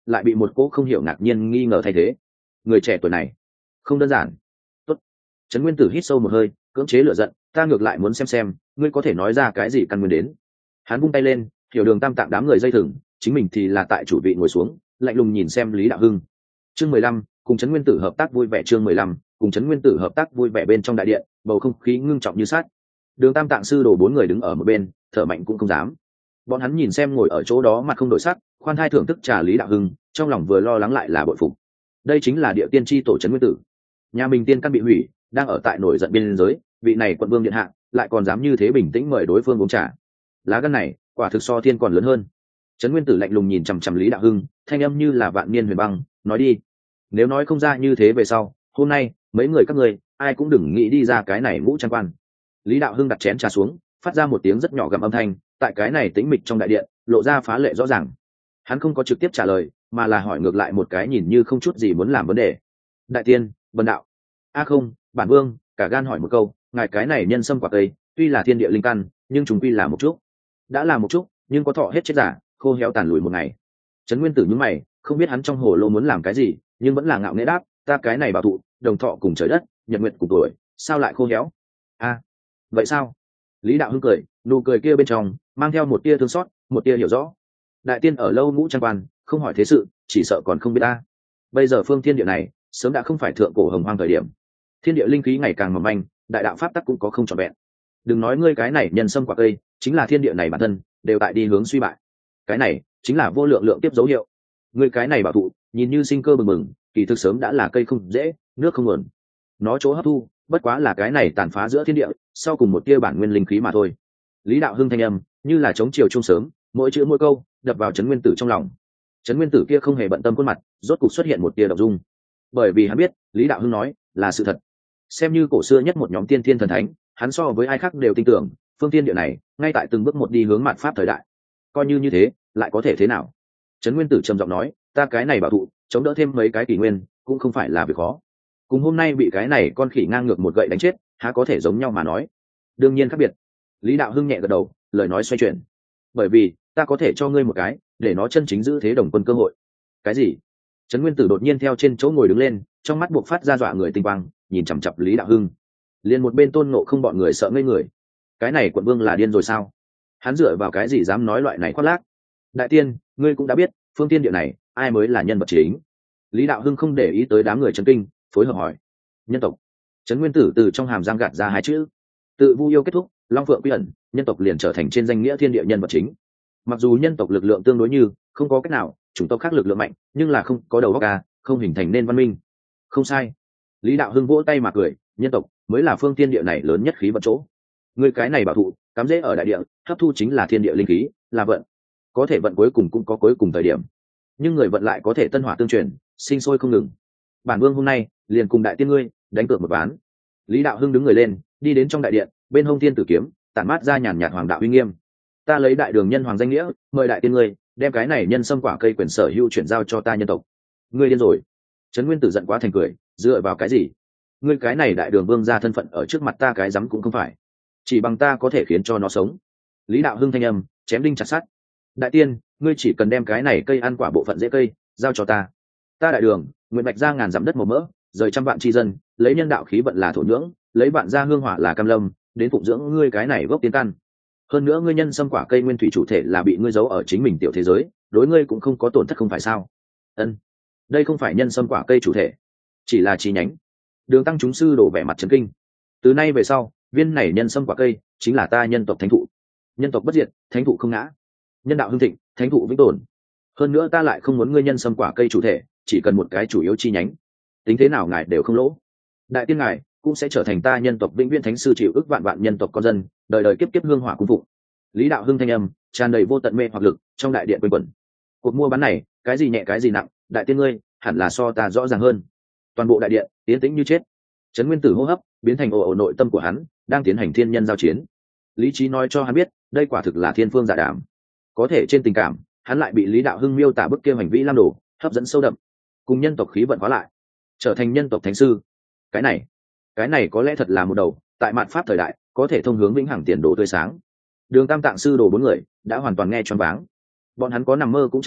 lại bị một cỗ không hiểu ngạc nhiên nghi ngờ thay thế. Người trẻ tuổi này không đơn giản. Tốt. Trấn Nguyên Tử hít sâu một hơi, cưỡng chế lửa giận, ta ngược lại muốn xem xem ngươi có thể nói ra cái gì căn nguyên đến. Hắn vung tay lên, Hiểu Đường Tam Tạng đám người dây thừng, chính mình thì là tại chủ vị ngồi xuống, lạnh lùng nhìn xem Lý Đạo Hưng. Chương mười lăm, cùng Trấn Nguyên Tử hợp tác vui vẻ. Chương mười lăm, cùng Trấn Nguyên Tử hợp tác vui vẻ. Bên trong đại điện, bầu không khí ngưng trọng như sắt. Đường Tam Tạng sư đồ bốn người đứng ở một bên, thở mạnh cũng không dám. Bọn hắn nhìn xem ngồi ở chỗ đó mặt không đổi sắc, khoan thai thưởng thức trà Lý Đạo Hưng, trong lòng vừa lo lắng lại là bội phục. Đây chính là địa tiên tri tổ Trấn Nguyên Tử. Nhà mình tiên căn bị hủy, đang ở tại nổi giận biên giới, vị này quận vương điện hạ lại còn dám như thế bình tĩnh mời đối phương uống trà. Lá gan này, quả thực so thiên còn lớn hơn. Trấn Nguyên Tử lạnh lùng nhìn chằm chằm Lý Đạo Hưng, thanh âm như là vạn niên huyền băng, nói đi. Nếu nói không ra như thế về sau, hôm nay mấy người các ngươi ai cũng đừng nghĩ đi ra cái này ngũ trang quan. Lý Đạo Hưng đặt chén trà xuống, phát ra một tiếng rất nhỏ gầm âm thanh, tại cái này tĩnh mịch trong đại điện lộ ra phá lệ rõ ràng. Hắn không có trực tiếp trả lời, mà là hỏi ngược lại một cái nhìn như không chút gì muốn làm vấn đề. Đại tiên, Vân đạo. A không, bản vương, cả gan hỏi một câu, ngài cái này nhân sâm quả cây, tuy là thiên địa linh căn, nhưng chúng quy là một chút. Đã là một chút, nhưng có thọ hết chết giả, khô héo tàn lùi một ngày. Trấn Nguyên Tử nhướng mày, không biết hắn trong hồ lô muốn làm cái gì, nhưng vẫn là ngạo nghễ đáp, ta cái này bảo thụ, đồng thọ cùng trời đất, nhật nguyện cùng tuổi, sao lại khô héo? A, vậy sao? Lý Đạo Hưng cười, nụ cười kia bên trong mang theo một tia thương xót, một tia hiểu rõ. Đại tiên ở lâu ngũ trang quan, không hỏi thế sự, chỉ sợ còn không biết ta. Bây giờ phương thiên địa này, sớm đã không phải thượng cổ hồng hoang thời điểm. Thiên địa linh khí ngày càng mỏng manh, đại đạo pháp tắc cũng có không trọn vẹn. Đừng nói ngươi cái này nhân sâm quả cây, chính là thiên địa này bản thân, đều tại đi hướng suy bại. Cái này chính là vô lượng lượng tiếp dấu hiệu. Ngươi cái này bảo thụ, nhìn như sinh cơ bừng bừng, kỳ thực sớm đã là cây không dễ, nước không nguồn. Nó chỗ hấp thu, bất quá là cái này tàn phá giữa thiên địa, sau cùng một tia bản nguyên linh khí mà thôi. Lý Đạo Hưng thanh âm như là chống chiều trung sớm, mỗi chữ mỗi câu đập vào Trấn Nguyên Tử trong lòng. Trấn Nguyên Tử kia không hề bận tâm khuôn mặt, rốt cục xuất hiện một tia động dung. Bởi vì hắn biết, Lý Đạo Hưng nói là sự thật. Xem như cổ xưa nhất một nhóm tiên thiên thần thánh, hắn so với ai khác đều tin tưởng, phương tiên địa này ngay tại từng bước một đi hướng mạt pháp thời đại. Coi như như thế, lại có thể thế nào? Trấn Nguyên Tử trầm giọng nói, ta cái này bảo thụ, chống đỡ thêm mấy cái kỷ nguyên, cũng không phải là việc khó. Cùng hôm nay bị cái này con khỉ ngang ngược một gậy đánh chết, há có thể giống nhau mà nói. Đương nhiên khác biệt. Lý Đạo Hưng nhẹ gật đầu, lời nói xoay chuyển. Bởi vì ta có thể cho ngươi một cái, để nó chân chính giữ thế đồng quân cơ hội. Cái gì? Trấn Nguyên Tử đột nhiên theo trên chỗ ngồi đứng lên, trong mắt buộc phát ra dọa người tinh quang, nhìn chằm chằm Lý Đạo Hưng. Liền một bên Tôn Ngộ Không bọn người sợ ngây người. Cái này quận vương là điên rồi sao? Hắn dựa vào cái gì dám nói loại này khoác lác? Đại tiên, ngươi cũng đã biết, phương tiên địa này, ai mới là nhân vật chính? Lý Đạo Hưng không để ý tới đám người chấn kinh, phối hợp hỏi. Nhân tộc. Trấn Nguyên Tử từ trong hàm răng gạt ra hai chữ. Tự vu yêu kết thúc, long phượng quy ẩn, nhân tộc liền trở thành trên danh nghĩa thiên địa nhân vật chính. Mặc dù nhân tộc lực lượng tương đối như, không có cách nào, chủng tộc khác lực lượng mạnh, nhưng là không có đầu óc ca, không hình thành nên văn minh. Không sai. Lý Đạo Hưng vỗ tay mà cười, nhân tộc mới là phương tiên địa này lớn nhất khí vận chỗ. Người cái này bảo thụ, cắm rễ ở đại địa, hấp thu chính là thiên địa linh khí, là vận. Có thể vận cuối cùng cũng có cuối cùng thời điểm, nhưng người vận lại có thể tân hỏa tương truyền, sinh sôi không ngừng. Bản vương hôm nay liền cùng đại tiên ngươi đánh cược một ván. Lý Đạo Hưng đứng người lên, đi đến trong đại điện, bên hông thiên tử kiếm tản mát ra nhàn nhạt hoàng đạo uy nghiêm. Ta lấy đại đường nhân hoàng danh nghĩa, mời đại tiên ngươi đem cái này nhân sâm quả cây quyền sở hữu chuyển giao cho ta nhân tộc. Ngươi điên rồi? Trấn Nguyên Tử giận quá thành cười, dựa vào cái gì? Ngươi cái này đại đường vương gia thân phận ở trước mặt ta cái rắm cũng không phải, chỉ bằng ta có thể khiến cho nó sống. Lý Đạo Hưng thanh âm chém đinh chặt sắt. Đại tiên, ngươi chỉ cần đem cái này cây ăn quả bộ phận dễ cây giao cho ta. Ta đại đường nguyện bạch ra ngàn dặm đất màu mỡ, rời trăm vạn tri dân, lấy nhân đạo khí vận là thổ nhưỡng, lấy vạn gia hương hỏa là cam lâm, đến phụng dưỡng ngươi cái này gốc tiên căn. Hơn nữa ngươi nhân sâm quả cây nguyên thủy chủ thể là bị ngươi giấu ở chính mình tiểu thế giới, đối ngươi cũng không có tổn thất không phải sao? Ân, đây không phải nhân sâm quả cây chủ thể, chỉ là chi nhánh. Đường Tăng chúng sư đổ vẻ mặt trấn kinh. Từ nay về sau, viên này nhân sâm quả cây chính là ta nhân tộc thánh thụ. Nhân tộc bất diệt, thánh thụ không ngã. Nhân đạo hưng thịnh, thánh thụ vĩnh tồn. Hơn nữa ta lại không muốn ngươi nhân sâm quả cây chủ thể, chỉ cần một cái chủ yếu chi nhánh. Tính thế nào ngài đều không lỗ. Đại tiên ngài cũng sẽ trở thành ta nhân tộc vĩnh viễn thánh sư chịu ức vạn vạn nhân tộc con dân, đời đời kiếp kiếp hương hỏa cung phụng. Lý Đạo Hưng thanh âm tràn đầy vô tận mê hoặc lực, trong đại điện quanh quẩn. Cuộc mua bán này, cái gì nhẹ cái gì nặng, đại tiên ngươi hẳn là so ta rõ ràng hơn. Toàn bộ đại điện yên tĩnh như chết. Trấn Nguyên Tử hô hấp biến thành ồ ồ nội tâm của hắn đang tiến hành thiên nhân giao chiến. Lý trí nói cho hắn biết, đây quả thực là thiên phương giả đảm. Có thể trên tình cảm, hắn lại bị Lý Đạo Hưng miêu tả bức kia hành vi lam đồ hấp dẫn sâu đậm, cùng nhân tộc khí vận hóa lại, trở thành nhân tộc thánh sư. Cái này, cái này có lẽ thật là một đầu tại mạn pháp thời đại có thể thông hướng vĩnh hằng tiền đồ tươi sáng. Đường Tam Tạng sư đồ bốn người đã hoàn toàn nghe choáng váng. Bọn hắn có nằm mơ cũng chẳng ngờ,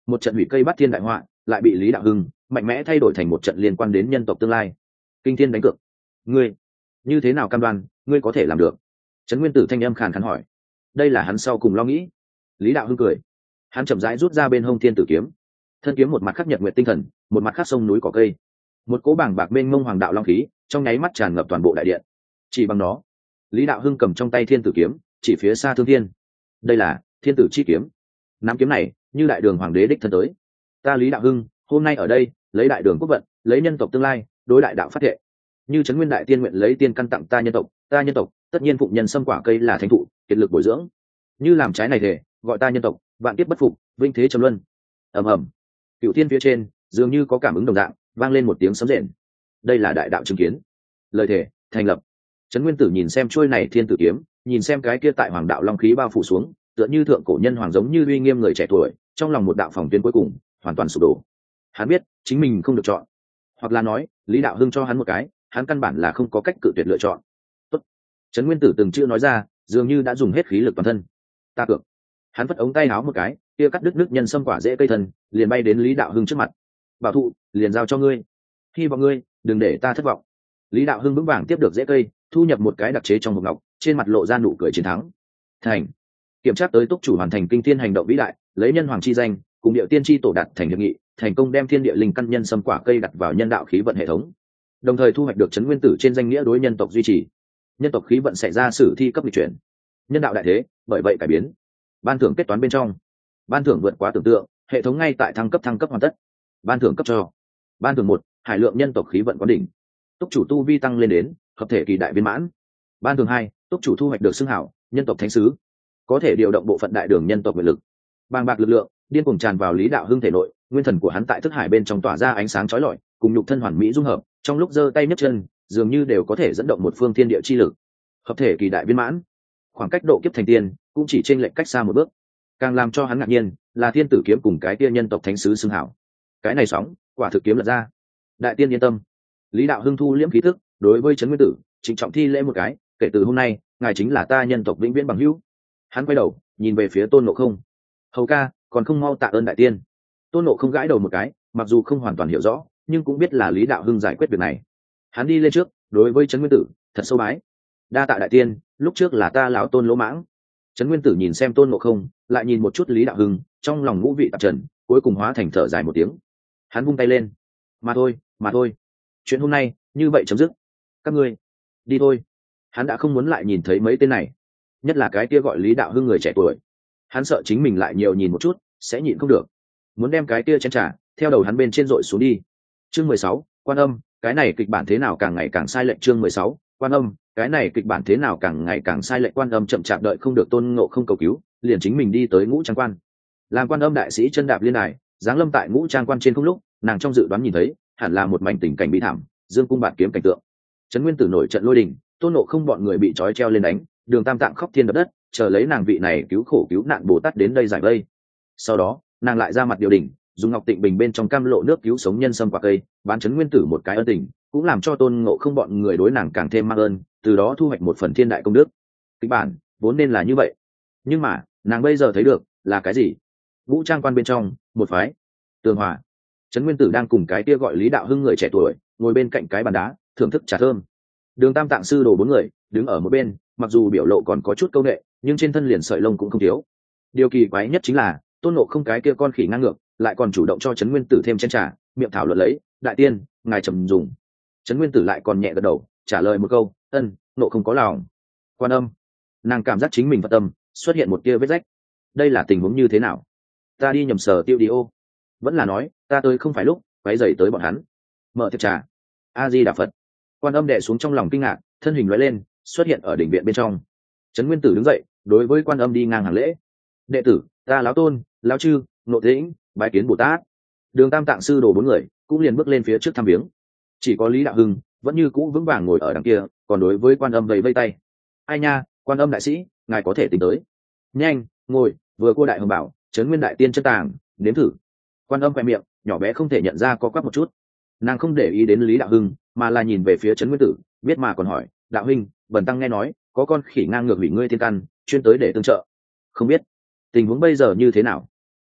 một trận hủy cây bắt thiên đại họa lại bị Lý Đạo Hưng mạnh mẽ thay đổi thành một trận liên quan đến nhân tộc tương lai. Kinh thiên đánh cược, ngươi như thế nào cam đoan ngươi có thể làm được? Trấn Nguyên Tử thanh âm khàn khàn hỏi. Đây là hắn sau cùng lo nghĩ. Lý Đạo Hưng cười, hắn chậm rãi rút ra bên hông thiên tử kiếm, thân kiếm một mặt khắc nhật nguyện tinh thần, một mặt khắc sông núi cỏ cây, một cỗ bảng bạc mênh mông hoàng đạo long khí trong nháy mắt tràn ngập toàn bộ đại điện. Chỉ bằng nó, Lý Đạo Hưng cầm trong tay thiên tử kiếm chỉ phía xa thương thiên. Đây là thiên tử chi kiếm. Nắm kiếm này như đại đường hoàng đế đích thân tới. Ta Lý Đạo Hưng hôm nay ở đây lấy đại đường quốc vận, lấy nhân tộc tương lai đối đại đạo phát thệ. Như Trấn Nguyên đại tiên nguyện lấy tiên căn tặng ta nhân tộc, ta nhân tộc tất nhiên phụng nhân xâm quả cây là thánh thụ, kiệt lực bồi dưỡng. Như làm trái này thể, gọi ta nhân tộc vạn kiếp bất phục, vinh thế trầm luân. Ầm ầm. Cửu thiên phía trên dường như có cảm ứng đồng dạng, vang lên một tiếng sấm rền. Đây là đại đạo chứng kiến. Lời thể thành lập. Trấn Nguyên Tử nhìn xem chuôi này thiên tử kiếm, nhìn xem cái kia tại hoàng đạo long khí bao phủ xuống, tựa như thượng cổ nhân hoàng giống như uy nghiêm người trẻ tuổi, trong lòng một đạo phòng tuyến cuối cùng hoàn toàn sụp đổ. Hắn biết chính mình không được chọn, hoặc là nói Lý Đạo Hưng cho hắn một cái, hắn căn bản là không có cách cự tuyệt lựa chọn. Tốt. Trấn Nguyên Tử từng chữ nói ra, dường như đã dùng hết khí lực toàn thân. Ta cược. Hắn vất ống tay áo một cái, kia cắt đứt nước nhân sâm quả dễ cây thân, liền bay đến Lý Đạo Hưng trước mặt. Bảo thụ, liền giao cho ngươi. Hy vọng ngươi đừng để ta thất vọng. Lý Đạo Hưng vững vàng tiếp được dễ cây, thu nhập một cái đặc chế trong hộp ngọc, trên mặt lộ ra nụ cười chiến thắng. Thành. Kiểm tra tới túc chủ hoàn thành kinh thiên hành động vĩ đại, lấy nhân hoàng chi danh, cùng điệu tiên chi tổ đạt thành hiệp nghị, thành công đem thiên địa linh căn nhân sâm quả cây đặt vào nhân đạo khí vận hệ thống, đồng thời thu hoạch được Trấn Nguyên Tử trên danh nghĩa đối nhân tộc duy trì. Nhân tộc khí vận xảy ra sử thi cấp lịch chuyển, nhân đạo đại thế bởi vậy cải biến. Ban thưởng kết toán bên trong, ban thưởng vượt quá tưởng tượng, hệ thống ngay tại thăng cấp thăng cấp hoàn tất. Ban thưởng cấp cho ban thưởng một, hải lượng nhân tộc khí vận quán đỉnh, túc chủ tu vi tăng lên đến hợp thể kỳ đại viên mãn. Ban thưởng hai, túc chủ thu hoạch được xưng hảo nhân tộc thánh sứ, có thể điều động bộ phận đại đường nhân tộc nguyện lực. Bàng bạc lực lượng điên cuồng tràn vào Lý Đạo Hưng thể nội, nguyên thần của hắn tại thức hải bên trong tỏa ra ánh sáng chói lọi, cùng nhục thân hoàn mỹ dung hợp, trong lúc giơ tay nhấc chân dường như đều có thể dẫn động một phương thiên địa chi lực. Hợp thể kỳ đại viên mãn, khoảng cách độ kiếp thành tiên cũng chỉ trên lệch cách xa một bước. Càng làm cho hắn ngạc nhiên là thiên tử kiếm cùng cái tiên nhân tộc thánh sứ xưng hảo. Cái này sóng quả thực kiếm lật ra. Đại tiên yên tâm. Lý Đạo Hưng thu liễm khí thức, đối với Trấn Nguyên Tử trịnh trọng thi lễ một cái, kể từ hôm nay ngài chính là ta nhân tộc vĩnh viễn bằng hữu. Hắn quay đầu nhìn về phía Tôn Ngộ Không. Hầu ca, còn không mau tạ ơn đại tiên. Tôn Ngộ Không gãi đầu một cái, mặc dù không hoàn toàn hiểu rõ, nhưng cũng biết là Lý Đạo Hưng giải quyết việc này. Hắn đi lên trước, đối với Trấn Nguyên Tử thật sâu bái. Đa tạ đại tiên, lúc trước là ta lão Tôn lỗ mãng. Trấn Nguyên Tử nhìn xem Tôn Ngộ Không, lại nhìn một chút Lý Đạo Hưng, trong lòng ngũ vị tạp trần, cuối cùng hóa thành thở dài một tiếng. Hắn vung tay lên. Mà thôi, mà thôi. Chuyện hôm nay như vậy chấm dứt. Các ngươi đi thôi. Hắn đã không muốn lại nhìn thấy mấy tên này, nhất là cái kia gọi Lý Đạo Hưng người trẻ tuổi. Hắn sợ chính mình lại nhiều nhìn một chút sẽ nhịn không được, muốn đem cái kia chén trà theo đầu hắn bên trên dội xuống đi. Chương mười sáu, Quan Âm, cái này kịch bản thế nào càng ngày càng sai lệch. Chương mười sáu, Quan Âm, cái này kịch bản thế nào càng ngày càng sai lệch. Quan Âm chậm chạp đợi không được Tôn Ngộ Không cầu cứu, liền chính mình đi tới Ngũ Trang Quan. Làm Quan Âm đại sĩ chân đạp liên đài, giáng lâm tại Ngũ Trang Quan trên không lúc, nàng trong dự đoán nhìn thấy hẳn là một mảnh tình cảnh bi thảm, dương cung bạt kiếm cảnh tượng. Trấn Nguyên Tử nổi trận lôi đình, Tôn Ngộ Không bọn người bị trói treo lên đánh, Đường Tam Tạng khóc thiên đập đất, chờ lấy nàng vị này cứu khổ cứu nạn Bồ Tát đến đây giải vây. Sau đó nàng lại ra mặt điều đình, dùng ngọc tịnh bình bên trong cam lộ nước cứu sống nhân sâm quả cây, bán Trấn Nguyên Tử một cái ân tình, cũng làm cho Tôn Ngộ Không bọn người đối nàng càng thêm mang ơn, từ đó thu hoạch một phần thiên đại công đức. Kịch bản vốn nên là như vậy, nhưng mà nàng bây giờ thấy được là cái gì? Vũ Trang Quan bên trong một phái tường hòa, Trấn Nguyên Tử đang cùng cái kia gọi Lý Đạo Hưng người trẻ tuổi ngồi bên cạnh cái bàn đá thưởng thức trà thơm. Đường Tam Tạng sư đồ bốn người đứng ở một bên, mặc dù biểu lộ còn có chút câu nệ, nhưng trên thân liền sợi lông cũng không thiếu. Điều kỳ quái nhất chính là Tôn Ngộ Không cái kia con khỉ ngang ngược lại còn chủ động cho Trấn Nguyên Tử thêm chén trà, miệng thảo luận lấy, đại tiên ngài trầm dùng. Trấn Nguyên Tử lại còn nhẹ gật đầu trả lời một câu, ân, Ngộ Không có lòng. Quan Âm, nàng cảm giác chính mình phật tâm xuất hiện một tia vết rách. Đây là tình huống như thế nào? Ta đi nhầm sở tiêu đi ô, vẫn là nói ta tới không phải lúc quấy rầy tới bọn hắn. Mở tiệc trà. A Di Đà Phật. Quan Âm đè xuống trong lòng kinh ngạc, thân hình lóe lên xuất hiện ở đỉnh viện bên trong. Trấn Nguyên Tử đứng dậy đối với Quan Âm đi ngang hàng lễ. Đệ tử ta lão Tôn, lão Chư, Ngộ Tĩnh bái kiến Bồ Tát. Đường Tam Tạng sư đồ bốn người cũng liền bước lên phía trước thăm viếng. Chỉ có Lý Đạo Hưng vẫn như cũ vững vàng ngồi ở đằng kia, còn đối với Quan Âm vẫy vây tay. Ai nha, Quan Âm đại sĩ, ngài có thể tính tới. Nhanh ngồi, vừa cô đại hồng bảo Trấn Nguyên đại tiên chân tàng nếm thử. Quan Âm khoe miệng nhỏ bé không thể nhận ra có quắc một chút, nàng không để ý đến Lý Đạo Hưng mà là nhìn về phía Trấn Nguyên Tử, biết mà còn hỏi, đạo huynh, bần tăng nghe nói có con khỉ ngang ngược hủy ngươi thiên căn, chuyên tới để tương trợ, không biết tình huống bây giờ như thế nào?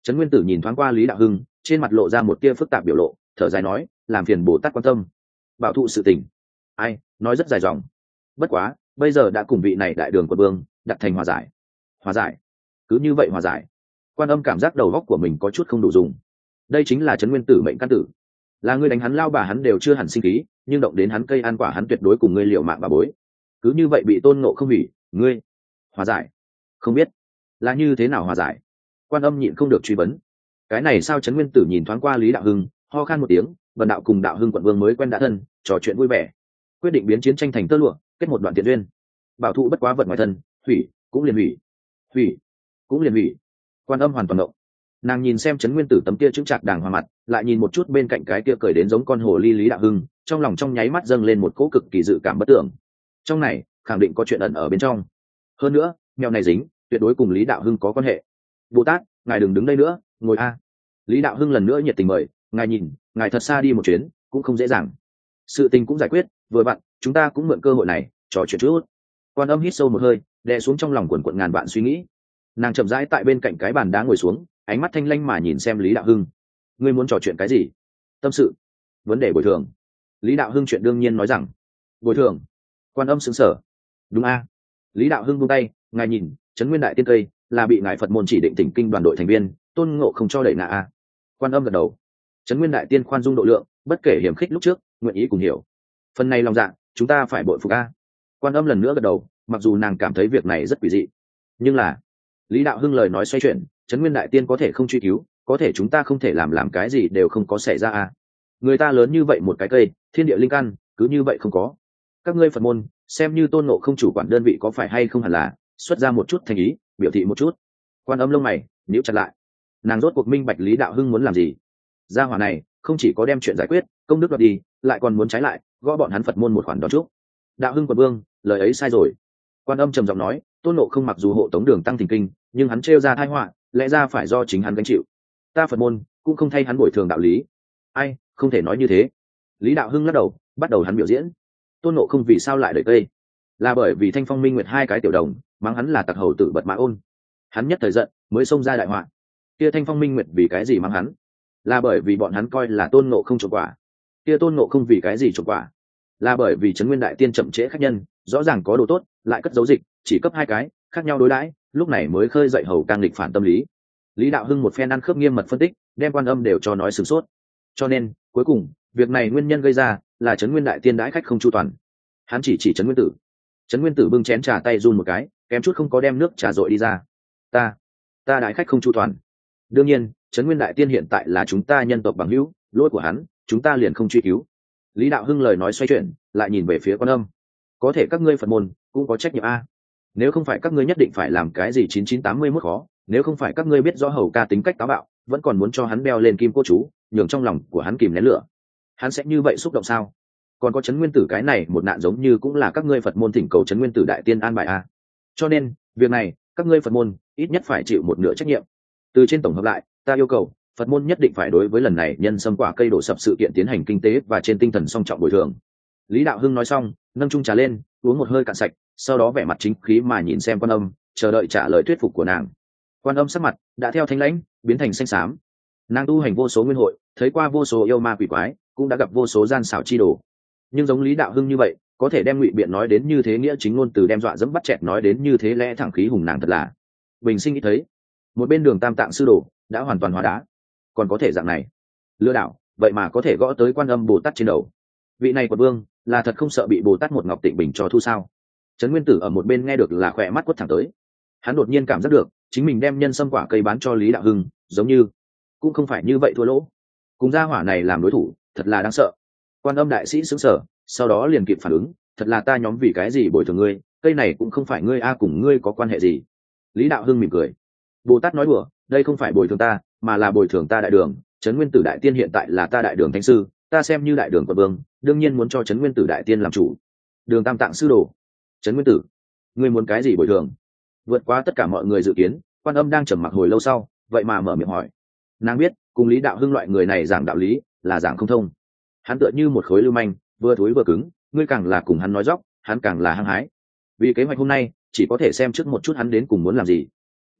Trấn Nguyên Tử nhìn thoáng qua Lý Đạo Hưng, trên mặt lộ ra một tia phức tạp biểu lộ, thở dài nói, làm phiền Bồ Tát quan tâm. Bảo thụ sự tình. Ai, nói rất dài dòng. Bất quá, bây giờ đã cùng vị này đại đường quận vương đặt thành hòa giải. Hòa giải? Cứ như vậy hòa giải? Quan Âm cảm giác đầu óc của mình có chút không đủ dùng. Đây chính là Trấn Nguyên Tử mệnh căn tử, là ngươi đánh hắn lao bà hắn đều chưa hẳn sinh khí, nhưng động đến hắn cây ăn quả hắn tuyệt đối cùng ngươi liều mạng bà bối. Cứ như vậy bị Tôn Ngộ không hủy, ngươi hòa giải? Không biết là như thế nào hòa giải. Quan Âm nhịn không được truy vấn. Cái này sao? Trấn Nguyên Tử nhìn thoáng qua Lý Đạo Hưng, ho khan một tiếng, Vân đạo cùng Đạo Hưng quận vương mới quen đã thân, trò chuyện vui vẻ, quyết định biến chiến tranh thành tơ lụa, kết một đoạn tiện duyên. Bảo thụ bất quá vật ngoài thân, hủy cũng liền hủy, hủy cũng liền hủy. Quan Âm hoàn toàn động. Nàng nhìn xem Trấn Nguyên Tử tấm kia chững chạc đàng hoàng mặt, lại nhìn một chút bên cạnh cái kia cười đến giống con hồ ly Lý Đạo Hưng, trong lòng trong nháy mắt dâng lên một cỗ cực kỳ dự cảm bất tưởng. Trong này khẳng định có chuyện ẩn ở bên trong. Hơn nữa, mèo này dính, tuyệt đối cùng Lý Đạo Hưng có quan hệ. Bồ Tát, ngài đừng đứng đây nữa, ngồi a. Lý Đạo Hưng lần nữa nhiệt tình mời, ngài nhìn, ngài thật xa đi một chuyến, cũng không dễ dàng. Sự tình cũng giải quyết, vừa vặn, chúng ta cũng mượn cơ hội này, trò chuyện chút. Quan Âm hít sâu một hơi, đè xuống trong lòng quần quần ngàn vạn suy nghĩ. Nàng chậm rãi tại bên cạnh cái bàn đá ngồi xuống, ánh mắt thanh lanh mà nhìn xem Lý Đạo Hưng. Ngươi muốn trò chuyện cái gì? Tâm sự? Vấn đề bồi thường? Lý Đạo Hưng chuyện đương nhiên nói rằng. Bồi thường? Quan Âm sững sờ. Đúng a. Lý Đạo Hưng buông tay, ngài nhìn, Trấn Nguyên Đại Tiên Cây là bị ngài Phật môn chỉ định tỉnh kinh đoàn đội thành viên, Tôn Ngộ không cho đẩy nạ a. Quan Âm gật đầu. Trấn Nguyên Đại Tiên khoan dung độ lượng, bất kể hiểm khích lúc trước, nguyện ý cùng hiểu. Phần này lòng dạ, chúng ta phải bội phục a. Quan Âm lần nữa gật đầu, mặc dù nàng cảm thấy việc này rất quỷ dị, nhưng là Lý Đạo Hưng lời nói xoay chuyển, Trấn Nguyên Đại Tiên có thể không truy cứu, có thể chúng ta không thể làm làm cái gì đều không có xảy ra a. Người ta lớn như vậy một cái cây, thiên địa linh căn, cứ như vậy không có. Các ngươi Phật môn, xem như Tôn Ngộ không chủ quản đơn vị có phải hay không hẳn là xuất ra một chút thành ý, biểu thị một chút. Quan Âm lông mày nhíu chặt lại. Nàng rốt cuộc minh bạch Lý Đạo Hưng muốn làm gì. Gia hỏa này không chỉ có đem chuyện giải quyết, công đức đoạt đi, lại còn muốn trái lại, gõ bọn hắn Phật môn một khoản đón trước. Đạo Hưng quận vương, lời ấy sai rồi. Quan Âm trầm giọng nói, Tôn Ngộ không mặc dù hộ tống đường tăng thỉnh kinh, nhưng hắn trêu ra tai họa, lẽ ra phải do chính hắn gánh chịu. Ta Phật môn cũng không thay hắn bồi thường đạo lý. Ai, không thể nói như thế. Lý Đạo Hưng lắc đầu, bắt đầu hắn biểu diễn. Tôn Ngộ không vì sao lại đợi cây? Là bởi vì Thanh Phong Minh Nguyệt hai cái tiểu đồng, mắng hắn là tặc hầu tử bật mã ôn. Hắn nhất thời giận, mới xông ra đại họa. Kia Thanh Phong Minh Nguyệt vì cái gì mắng hắn? Là bởi vì bọn hắn coi là Tôn Ngộ không trộm quả. Kia Tôn Ngộ không vì cái gì trộm quả? Là bởi vì Trấn Nguyên Đại Tiên chậm trễ khách nhân, rõ ràng có đồ tốt, lại cất giấu dịch, chỉ cấp hai cái, khác nhau đối đãi, lúc này mới khơi dậy hầu càng nghịch phản tâm lý. Lý Đạo Hưng một phen ăn khớp nghiêm mật phân tích, đem Quan Âm đều cho nói sửng sốt. Cho nên, cuối cùng, việc này nguyên nhân gây ra là Trấn Nguyên Đại Tiên đãi khách không chu toàn. Hắn chỉ chỉ Trấn Nguyên Tử. Trấn Nguyên Tử bưng chén trà tay run một cái, kém chút không có đem nước trà dội đi ra. Ta, ta đãi khách không chu toàn. Đương nhiên, Trấn Nguyên Đại Tiên hiện tại là chúng ta nhân tộc bằng hữu, lỗi của hắn, chúng ta liền không truy cứu. Lý Đạo Hưng lời nói xoay chuyển, lại nhìn về phía Quan Âm. Có thể các ngươi Phật môn cũng có trách nhiệm a. Nếu không phải các ngươi nhất định phải làm cái gì chín chín tám mươi mốt khó, nếu không phải các ngươi biết rõ hầu ca tính cách táo bạo, vẫn còn muốn cho hắn đeo lên kim cô chú, nhường trong lòng của hắn kìm nén lửa, hắn sẽ như vậy xúc động sao? Còn có Trấn Nguyên Tử cái này một nạn giống như cũng là các ngươi Phật môn thỉnh cầu Trấn Nguyên Tử Đại Tiên an bài a. Cho nên, việc này, các ngươi Phật môn ít nhất phải chịu một nửa trách nhiệm. Từ trên tổng hợp lại, ta yêu cầu Phật môn nhất định phải đối với lần này nhân sâm quả cây đổ sập sự kiện tiến hành kinh tế và trên tinh thần song trọng bồi thường. Lý Đạo Hưng nói xong, nâng chung trà lên, uống một hơi cạn sạch, sau đó vẻ mặt chính khí mà nhìn xem Quan Âm, chờ đợi trả lời thuyết phục của nàng. Quan Âm sắc mặt đã theo thanh lãnh biến thành xanh xám. Nàng tu hành vô số nguyên hội, thấy qua vô số yêu ma quỷ quái, cũng đã gặp vô số gian xảo chi đồ. Nhưng giống Lý Đạo Hưng như vậy, có thể đem ngụy biện nói đến như thế nghĩa chính ngôn từ, đem dọa dẫm bắt chẹt nói đến như thế lẽ thẳng khí hùng, nàng thật là bình sinh nghĩ thấy. Một bên Đường Tam Tạng sư đồ đã hoàn toàn hóa đá, còn có thể dạng này lừa đảo, vậy mà có thể gõ tới Quan Âm Bồ Tát trên đầu. Vị này của vương là thật không sợ bị Bồ Tát một ngọc tịnh bình cho thu sao? Trấn Nguyên Tử ở một bên nghe được là khỏe mắt quất thẳng tới. Hắn đột nhiên cảm giác được chính mình đem nhân sâm quả cây bán cho Lý Đạo Hưng, giống như cũng không phải như vậy thua lỗ. Cùng gia hỏa này làm đối thủ, thật là đáng sợ. Quan Âm đại sĩ sững sờ, sau đó liền kịp phản ứng, thật là ta nhóm vì cái gì bồi thường ngươi, cây này cũng không phải ngươi a, cùng ngươi có quan hệ gì? Lý Đạo Hưng mỉm cười. Bồ Tát nói đùa, đây không phải bồi thường ta, mà là bồi thường ta đại đường. Trấn Nguyên Tử Đại Tiên hiện tại là ta đại đường thánh sư, ta xem như đại đường quận vương, đương nhiên muốn cho Trấn Nguyên Tử Đại Tiên làm chủ. Đường Tam Tạng sư đồ, Trấn Nguyên Tử, ngươi muốn cái gì bồi thường? Vượt qua tất cả mọi người dự kiến, Quan Âm đang trầm mặc hồi lâu sau, vậy mà mở miệng hỏi. Nàng biết, cùng Lý Đạo Hưng loại người này giảng đạo lý là giảng không thông. Hắn tựa như một khối lưu manh, vừa thối vừa cứng, ngươi càng là cùng hắn nói dóc, hắn càng là hăng hái. Vì kế hoạch hôm nay, chỉ có thể xem trước một chút hắn đến cùng muốn làm gì.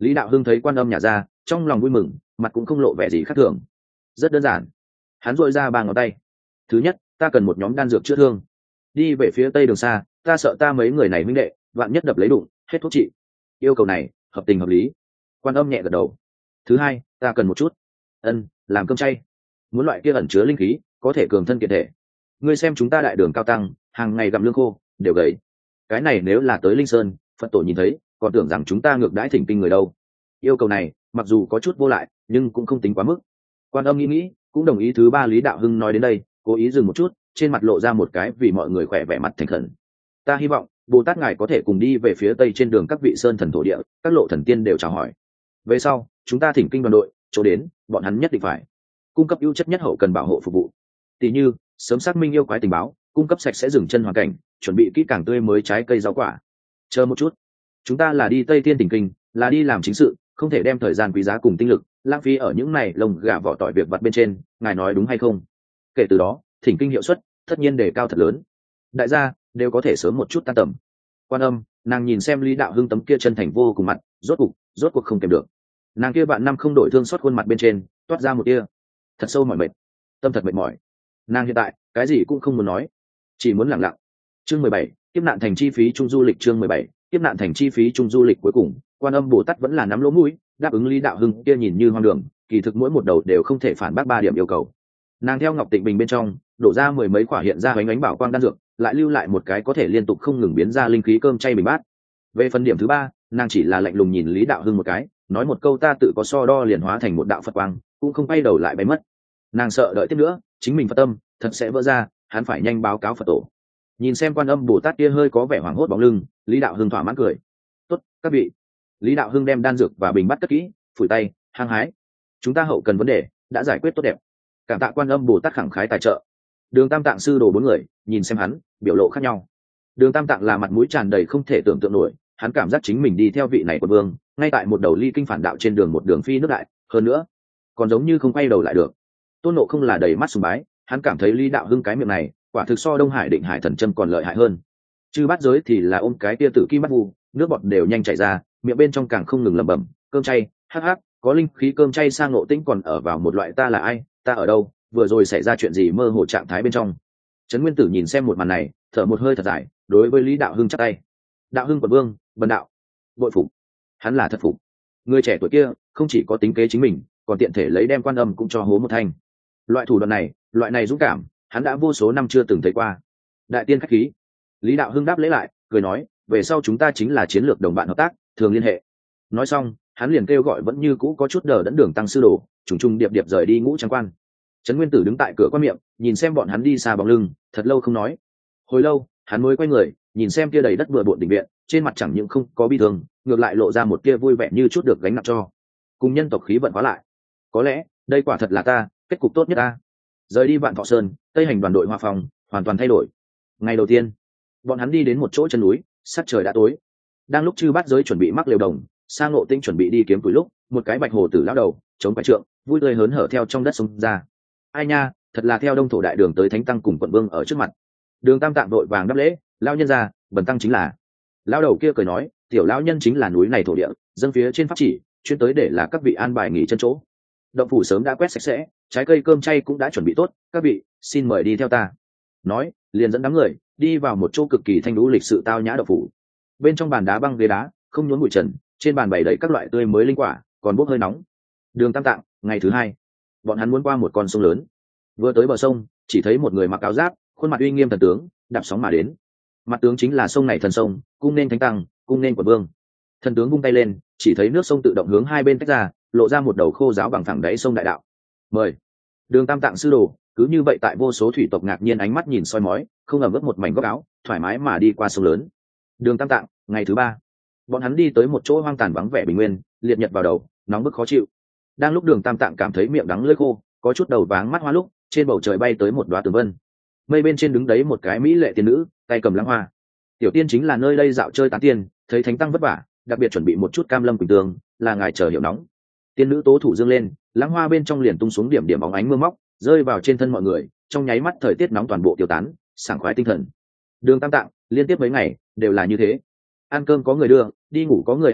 Lý Đạo Hưng thấy Quan Âm nhả ra, trong lòng vui mừng, mặt cũng không lộ vẻ gì khác thường. Rất đơn giản, hắn dội ra ba ngón tay. Thứ nhất, ta cần một nhóm đan dược chữa thương. Đi về phía tây đường xa, ta sợ ta mấy người này minh đệ, vạn nhất đập lấy đụng, hết thuốc trị. Yêu cầu này hợp tình hợp lý. Quan Âm nhẹ gật đầu. Thứ hai, ta cần một chút ân làm cơm chay, muốn loại kia ẩn chứa linh khí, có thể cường thân kiện thể. Ngươi xem chúng ta đại đường cao tăng, hàng ngày gặm lương khô, đều gầy. Cái này nếu là tới Linh Sơn, Phật tổ nhìn thấy, còn tưởng rằng chúng ta ngược đãi thỉnh kinh người đâu. Yêu cầu này mặc dù có chút vô lại, nhưng cũng không tính quá mức. Quan Âm nghĩ nghĩ, cũng đồng ý. Thứ ba, Lý Đạo Hưng nói đến đây, cố ý dừng một chút, trên mặt lộ ra một cái vì mọi người khỏe vẻ mặt thành khẩn. Ta hy vọng Bồ Tát ngài có thể cùng đi về phía tây trên đường các vị sơn thần thổ địa, các lộ thần tiên đều chào hỏi. Về sau chúng ta thỉnh kinh đoàn đội chỗ đến, bọn hắn nhất định phải cung cấp ưu chất nhất hậu cần bảo hộ phục vụ, tỷ như sớm xác minh yêu quái tình báo, cung cấp sạch sẽ rừng chân hoàn cảnh, chuẩn bị kỹ càng tươi mới trái cây rau quả. Chờ một chút, chúng ta là đi Tây Thiên thỉnh kinh, là đi làm chính sự, không thể đem thời gian quý giá cùng tinh lực lãng phí ở những này lồng gà vỏ tỏi việc vặt bên trên, ngài nói đúng hay không? Kể từ đó thỉnh kinh hiệu suất tất nhiên đề cao thật lớn, đại gia đều có thể sớm một chút tan tầm. Quan Âm, nàng nhìn xem Lý Đạo Hưng tấm kia chân thành vô cùng mặt, rốt cuộc rốt cuộc không kèm được. Nàng kia bạn năm không đổi thương xót khuôn mặt bên trên toát ra một tia thật sâu mỏi mệt, tâm thật mệt mỏi. Nàng hiện tại cái gì cũng không muốn nói, chỉ muốn lặng lặng. Chương mười bảy, kiếp nạn thành chi phí trung du lịch. Chương mười bảy, kiếp nạn thành chi phí trung du lịch. Cuối cùng Quan Âm Bồ Tát vẫn là nắm lỗ mũi, đáp ứng Lý Đạo Hưng kia nhìn như hoang đường, kỳ thực mỗi một đầu đều không thể phản bác ba điểm yêu cầu. Nàng theo Ngọc Tịnh Bình bên trong đổ ra mười mấy quả hiện ra ánh ánh bảo quang đan dược, lại lưu lại một cái có thể liên tục không ngừng biến ra linh khí cơm chay bình bát. Về phần điểm thứ ba, nàng chỉ là lạnh lùng nhìn Lý Đạo Hưng một cái, nói một câu ta tự có so đo, liền hóa thành một đạo Phật quang, cũng không quay đầu lại bay mất. Nàng sợ đợi tiếp nữa chính mình Phật tâm thật sẽ vỡ ra, hắn phải nhanh báo cáo Phật tổ. Nhìn xem Quan Âm Bồ Tát kia hơi có vẻ hoảng hốt bóng lưng, Lý Đạo Hưng thỏa mãn cười. Tốt, các vị. Lý Đạo Hưng đem đan dược và bình bắt cất kỹ, phủi tay, hăng hái. Chúng ta hậu cần vấn đề đã giải quyết tốt đẹp, cảm tạ Quan Âm Bồ Tát khẳng khái tài trợ. Đường Tam Tạng sư đồ bốn người nhìn xem hắn, biểu lộ khác nhau. Đường Tam Tạng là mặt mũi tràn đầy không thể tưởng tượng nổi, hắn cảm giác chính mình đi theo vị này của vương, ngay tại một đầu ly kinh phản đạo trên đường một đường phi nước đại, hơn nữa còn giống như không quay đầu lại được. Tôn Ngộ không là đầy mắt sùng bái, hắn cảm thấy Lý Đạo Hưng cái miệng này quả thực so Đông Hải Định Hải thần châm còn lợi hại hơn. Chư Bát Giới thì là ôm cái tia tử kim bắt vu, nước bọt đều nhanh chảy ra, miệng bên trong càng không ngừng lẩm bẩm, cơm chay, hắc hắc, có linh khí cơm chay. Sang Ngộ Tĩnh còn ở vào một loại ta là ai, ta ở đâu, vừa rồi xảy ra chuyện gì mơ hồ trạng thái bên trong. Trấn Nguyên Tử nhìn xem một màn này, thở một hơi thật dài, đối với Lý Đạo Hưng chắp tay. Đạo Hưng quận vương, bần đạo bội phục. Hắn là thật phục. Người trẻ tuổi kia không chỉ có tính kế chính mình, còn tiện thể lấy đem Quan Âm cũng cho hố một thanh. Loại thủ đoạn này, loại này dũng cảm, hắn đã vô số năm chưa từng thấy qua. Đại tiên khách khí. Lý Đạo Hưng đáp lễ lại, cười nói, về sau chúng ta chính là chiến lược đồng bạn hợp tác, thường liên hệ. Nói xong, hắn liền kêu gọi vẫn như cũ có chút đờ đẫn Đường Tăng sư đồ, trùng trùng điệp điệp rời đi Ngũ Trang Quan. Trấn Nguyên Tử đứng tại cửa quan miệng, nhìn xem bọn hắn đi xa bóng lưng, thật lâu không nói. Hồi lâu, hắn mới quay người, nhìn xem kia đầy đất bừa bộn đình viện, trên mặt chẳng những không có bi thương, ngược lại lộ ra một kia vui vẻ như chút được gánh nặng cho. Cùng nhân tộc khí vận hóa lại, có lẽ đây quả thật là ta kết cục tốt nhất ta. Rời đi Vạn Thọ Sơn, tây hành đoàn đội Hoa Phong hoàn toàn thay đổi. Ngày đầu tiên, bọn hắn đi đến một chỗ chân núi, sắc trời đã tối. Đang lúc Chư Bát Giới chuẩn bị mắc liều đồng, Sang Ngộ Tĩnh chuẩn bị đi kiếm củi lúc, một cái bạch hồ tử lão đầu chống quải trượng, vui tươi hớn hở theo trong đất xông ra. Ai nha, thật là theo Đông Thổ đại đường tới Thánh Tăng cùng quận vương ở trước mặt. Đường Tam Tạng đội vàng đáp lễ, lão nhân gia, bần tăng chính là. Lão đầu kia cười nói, tiểu lão nhân chính là núi này thổ địa, dâng phía trên pháp chỉ, chuyên tới để là các vị an bài nghỉ chân chỗ. Động phủ sớm đã quét sạch sẽ, trái cây cơm chay cũng đã chuẩn bị tốt, các vị xin mời đi theo ta. Nói, liền dẫn đám người đi vào một chỗ cực kỳ thanh lũ lịch sự tao nhã động phủ. Bên trong bàn đá băng ghế đá, không nhốn bụi trần, trên bàn bày đầy các loại tươi mới linh quả, còn bốc hơi nóng. Đường Tam Tạng, ngày thứ hai, bọn hắn muốn qua một con sông lớn. Vừa tới bờ sông, chỉ thấy một người mặc áo giáp, khuôn mặt uy nghiêm thần tướng, đạp sóng mà đến. Mặt tướng chính là sông này thần sông, cung nên Thánh Tăng, cung nên quận vương. Thần tướng vung tay lên, chỉ thấy nước sông tự động hướng hai bên tách ra, lộ ra một đầu khô giáo bằng phẳng đáy sông đại đạo. Mời. Đường Tam Tạng sư đồ cứ như vậy tại vô số thủy tộc ngạc nhiên ánh mắt nhìn soi mói, không ẩm ướt một mảnh góc áo, thoải mái mà đi qua sông lớn. Đường Tam Tạng, ngày thứ ba, bọn hắn đi tới một chỗ hoang tàn vắng vẻ bình nguyên, liệt nhật vào đầu, nóng bức khó chịu. Đang lúc Đường Tam Tạng cảm thấy miệng đắng lưỡi khô, có chút đầu váng mắt hoa lúc, trên bầu trời bay tới một đóa tường vân. Mây bên trên đứng đấy một cái mỹ lệ tiên nữ, tay cầm lãng hoa. Tiểu tiên chính là nơi đây dạo chơi tán tiên, thấy Thánh Tăng vất vả, đặc biệt chuẩn bị một chút cam lâm quỳnh tương, là ngài chờ hiểu nóng. Tiên nữ tố thủ dương lên, lãng hoa bên trong liền tung xuống điểm điểm bóng ánh mưa móc, rơi vào trên thân mọi người, trong nháy mắt thời tiết nóng toàn bộ tiêu tán, sảng khoái tinh thần. Đường Tam Tạng liên tiếp mấy ngày đều là như thế, ăn cơm có người đưa, đi ngủ có người ăn bài,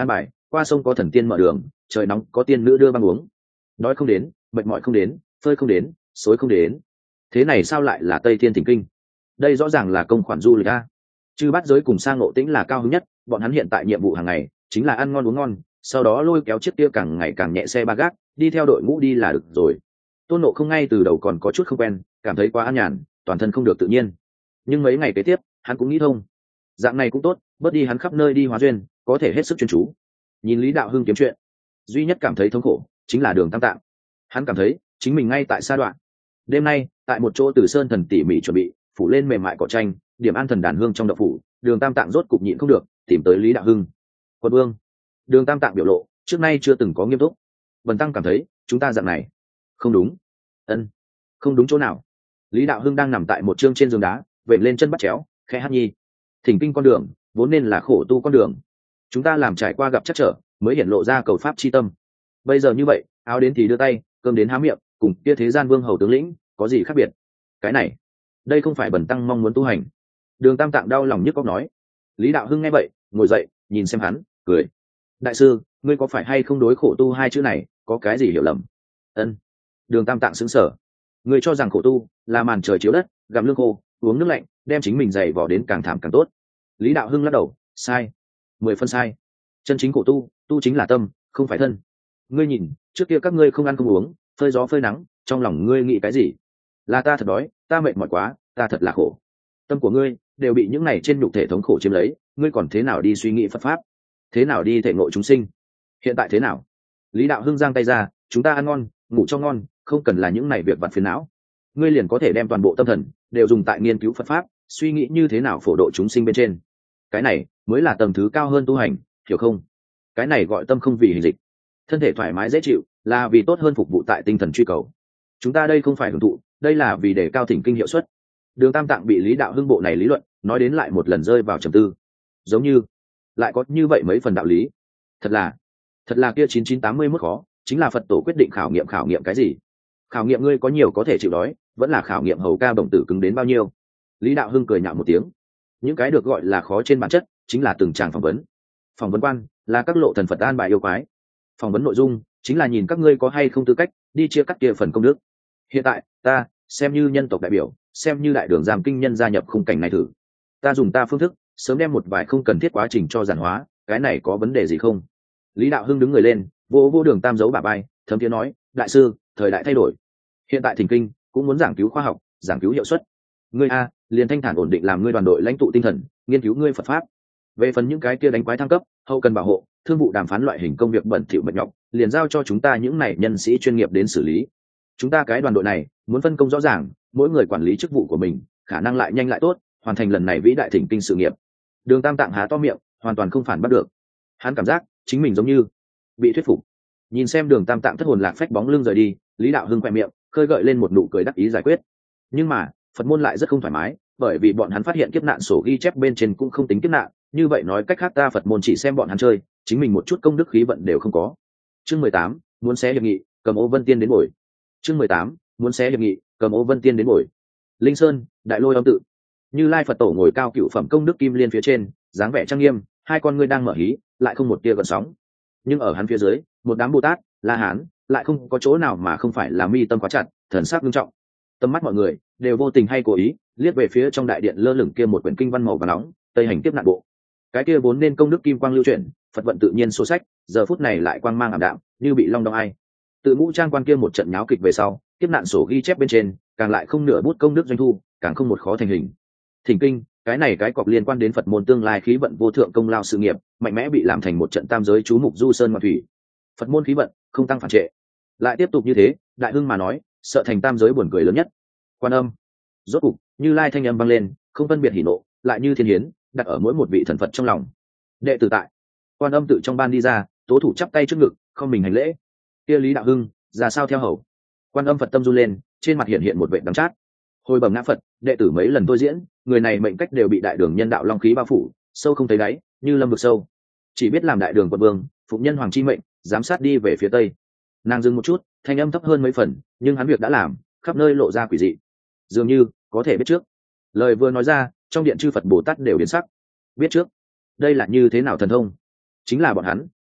qua sông có thần tiên mở đường, trời nóng có tiên nữ đưa băng uống. Đói không đến, mệt mỏi không đến, phơi không đến, xối không đến. Thế này sao lại là Tây Thiên Thỉnh Kinh? Đây rõ ràng là công khoản du lịch a. Chư Bát Giới cùng Sang Ngộ Tĩnh là cao hứng nhất, bọn hắn hiện tại nhiệm vụ hàng ngày chính là ăn ngon uống ngon, sau đó lôi kéo chiếc kia càng ngày càng nhẹ xe ba gác, đi theo đội ngũ đi là được rồi. Tôn Nộ không ngay từ đầu còn có chút không quen, cảm thấy quá an nhàn, toàn thân không được tự nhiên. Nhưng mấy ngày kế tiếp, hắn cũng nghĩ thông, dạng này cũng tốt, bớt đi hắn khắp nơi đi hóa duyên, có thể hết sức chuyên chú. Nhìn Lý Đạo Hưng kiếm chuyện, duy nhất cảm thấy thống khổ chính là Đường Tam Tạng. Hắn cảm thấy chính mình ngay tại sa đoạn. Đêm nay, tại một chỗ Từ Sơn Thần tỉ mỉ chuẩn bị, phủ lên mềm mại cỏ tranh, điểm an thần đàn hương trong đậu phủ, Đường Tam Tạng rốt cục nhịn không được, tìm tới Lý Đạo Hưng. Quân vương. Đường Tam Tạng biểu lộ trước nay chưa từng có nghiêm túc. Bần tăng cảm thấy chúng ta dạng này không đúng. Ân, không đúng chỗ nào? Lý Đạo Hưng đang nằm tại một chương trên giường đá, vểnh lên chân bắt chéo, khẽ hát nhi. Thỉnh kinh con đường vốn nên là khổ tu con đường, chúng ta làm trải qua gặp chắc trở mới hiển lộ ra cầu pháp chi tâm. Bây giờ như vậy, áo đến thì đưa tay, cơm đến há miệng, cùng kia thế gian vương hầu tướng lĩnh có gì khác biệt? Cái này, đây không phải bần tăng mong muốn tu hành. Đường Tam Tạng đau lòng nhức óc nói. Lý Đạo Hưng nghe vậy, ngồi dậy, nhìn xem hắn, cười. Đại sư, ngươi có phải hay không đối khổ tu hai chữ này có cái gì hiểu lầm? Ân. Đường Tam Tạng sững sờ. Ngươi cho rằng khổ tu là màn trời chiếu đất, gặm lương khô, uống nước lạnh, đem chính mình dày vò đến càng thảm càng tốt. Lý Đạo Hưng lắc đầu, sai, mười phân sai. Chân chính khổ tu, tu chính là tâm, không phải thân. Ngươi nhìn, trước kia các ngươi không ăn không uống, phơi gió phơi nắng, trong lòng ngươi nghĩ cái gì? Là ta thật đói, ta mệt mỏi quá, ta thật là khổ. Tâm của ngươi đều bị những này trên nhục thể thống khổ chiếm lấy, ngươi còn thế nào đi suy nghĩ Phật pháp? Thế nào đi thể ngộ chúng sinh? Hiện tại thế nào? Lý Đạo Hưng giang tay ra, chúng ta ăn ngon, ngủ cho ngon, không cần là những này việc vặt phiền não. Ngươi liền có thể đem toàn bộ tâm thần đều dùng tại nghiên cứu Phật pháp, suy nghĩ như thế nào phổ độ chúng sinh bên trên. Cái này mới là tầng thứ cao hơn tu hành, hiểu không? Cái này gọi tâm không vì hình dịch. Thân thể thoải mái dễ chịu là vì tốt hơn phục vụ tại tinh thần truy cầu. Chúng ta đây không phải hưởng thụ, đây là vì để cao thỉnh kinh hiệu suất. Đường Tam Tạng bị Lý Đạo Hưng bộ này lý luận nói đến lại một lần rơi vào trầm tư. Giống như lại có như vậy mấy phần đạo lý. Thật là thật là kia chín chín tám mươi mức khó, chính là Phật tổ quyết định khảo nghiệm khảo nghiệm cái gì? Khảo nghiệm ngươi có nhiều có thể chịu đói, vẫn là khảo nghiệm hầu ca bổng tử cứng đến bao nhiêu? Lý Đạo Hưng cười nhạo một tiếng. Những cái được gọi là khó trên bản chất chính là từng tràng phỏng vấn. Phỏng vấn quan là các lộ thần Phật an bài yêu quái. Phỏng vấn nội dung chính là nhìn các ngươi có hay không tư cách đi chia cắt kia phần công đức. Hiện tại ta xem như nhân tộc đại biểu, xem như đại đường giam kinh nhân gia nhập khung cảnh này thử. Ta dùng ta phương thức sớm đem một vài không cần thiết quá trình cho giản hóa, cái này có vấn đề gì không? Lý Đạo Hưng đứng người lên, vô vô Đường Tam giấu bả vai, thấm tiếng nói, đại sư, thời đại thay đổi, hiện tại thỉnh kinh cũng muốn giảng cứu khoa học, giảng cứu hiệu suất. Ngươi a liền thanh thản ổn định làm ngươi đoàn đội lãnh tụ tinh thần, nghiên cứu ngươi Phật pháp. Về phần những cái kia đánh quái thăng cấp, hậu cần bảo hộ, thương vụ đàm phán loại hình công việc bẩn thỉu mệt nhọc, liền giao cho chúng ta những này nhân sĩ chuyên nghiệp đến xử lý. Chúng ta cái đoàn đội này muốn phân công rõ ràng, mỗi người quản lý chức vụ của mình, khả năng lại nhanh lại tốt, hoàn thành lần này vĩ đại thỉnh kinh sự nghiệp. Đường Tam Tạng há to miệng, hoàn toàn không phản bắt được. Hắn cảm giác chính mình giống như bị thuyết phục. Nhìn xem Đường Tam Tạng thất hồn lạc phách bóng lưng rời đi, Lý Đạo Hưng khẽ miệng, khơi gợi lên một nụ cười đắc ý giải quyết. Nhưng mà Phật môn lại rất không thoải mái, bởi vì bọn hắn phát hiện kiếp nạn sổ ghi chép bên trên cũng không tính kiếp nạn, như vậy nói cách khác ta Phật môn chỉ xem bọn hắn chơi, chính mình một chút công đức khí vận đều không có. Chương mười tám, muốn xé hiệp nghị, cầm Ô Vân Tiên đến bồi. Chương mười tám, muốn xé hiệp nghị, cầm Ô Vân Tiên đến bồi. Linh Sơn, Đại Lôi Âm tự. Như Lai Phật tổ ngồi cao cựu phẩm công đức kim liên phía trên, dáng vẻ trang nghiêm, hai con ngươi đang mở hí, lại không một tia gợn sóng. Nhưng ở hắn phía dưới, một đám Bồ Tát, La Hán, lại không có chỗ nào mà không phải là mi tâm quá chặt, thần sắc nghiêm trọng. Tâm mắt mọi người đều vô tình hay cố ý liếc về phía trong đại điện lơ lửng kia một quyển kinh văn màu vàng nóng, Tây Hành Kiếp Nạn Bộ. Cái kia vốn nên công đức kim quang lưu chuyển, Phật vận tự nhiên số sách, giờ phút này lại quang mang ảm đạm, như bị long đong ai. Tự ngũ trang quan kia một trận nháo kịch về sau, kiếp nạn sổ ghi chép bên trên, càng lại không nửa bút công đức doanh thu, càng không một khó thành hình. Thỉnh kinh, cái này cái cọc liên quan đến Phật môn tương lai khí vận vô thượng công lao sự nghiệp, mạnh mẽ bị làm thành một trận tam giới chú mục du sơn ngoạn thủy. Phật môn khí vận không tăng phản trệ, lại tiếp tục như thế, Đại Hưng mà nói, sợ thành tam giới buồn cười lớn nhất. Quan Âm, rốt cục, Như Lai thanh âm vang lên, không phân biệt hỉ nộ, lại như thiên hiến, đặt ở mỗi một vị thần Phật trong lòng. Đệ tử tại. Quan Âm tự trong ban đi ra, tố thủ chắp tay trước ngực, không mình hành lễ. Kia Lý Đạo Hưng, ra sao theo hầu. Quan Âm Phật tâm run lên, trên mặt hiện hiện một vệt đắng chát. Hồi bẩm ngã Phật, đệ tử mấy lần tôi diễn, người này mệnh cách đều bị đại đường nhân đạo long khí bao phủ, sâu không thấy đáy, như lâm vực sâu. Chỉ biết làm đại đường quận vương, phụng nhân hoàng chi mệnh, giám sát đi về phía tây. Nàng dừng một chút, thanh âm thấp hơn mấy phần, nhưng hắn việc đã làm, khắp nơi lộ ra quỷ dị, dường như có thể biết trước. Lời vừa nói ra, trong điện chư Phật Bồ Tát đều biến sắc. Biết trước, đây là như thế nào thần thông? Chính là bọn hắn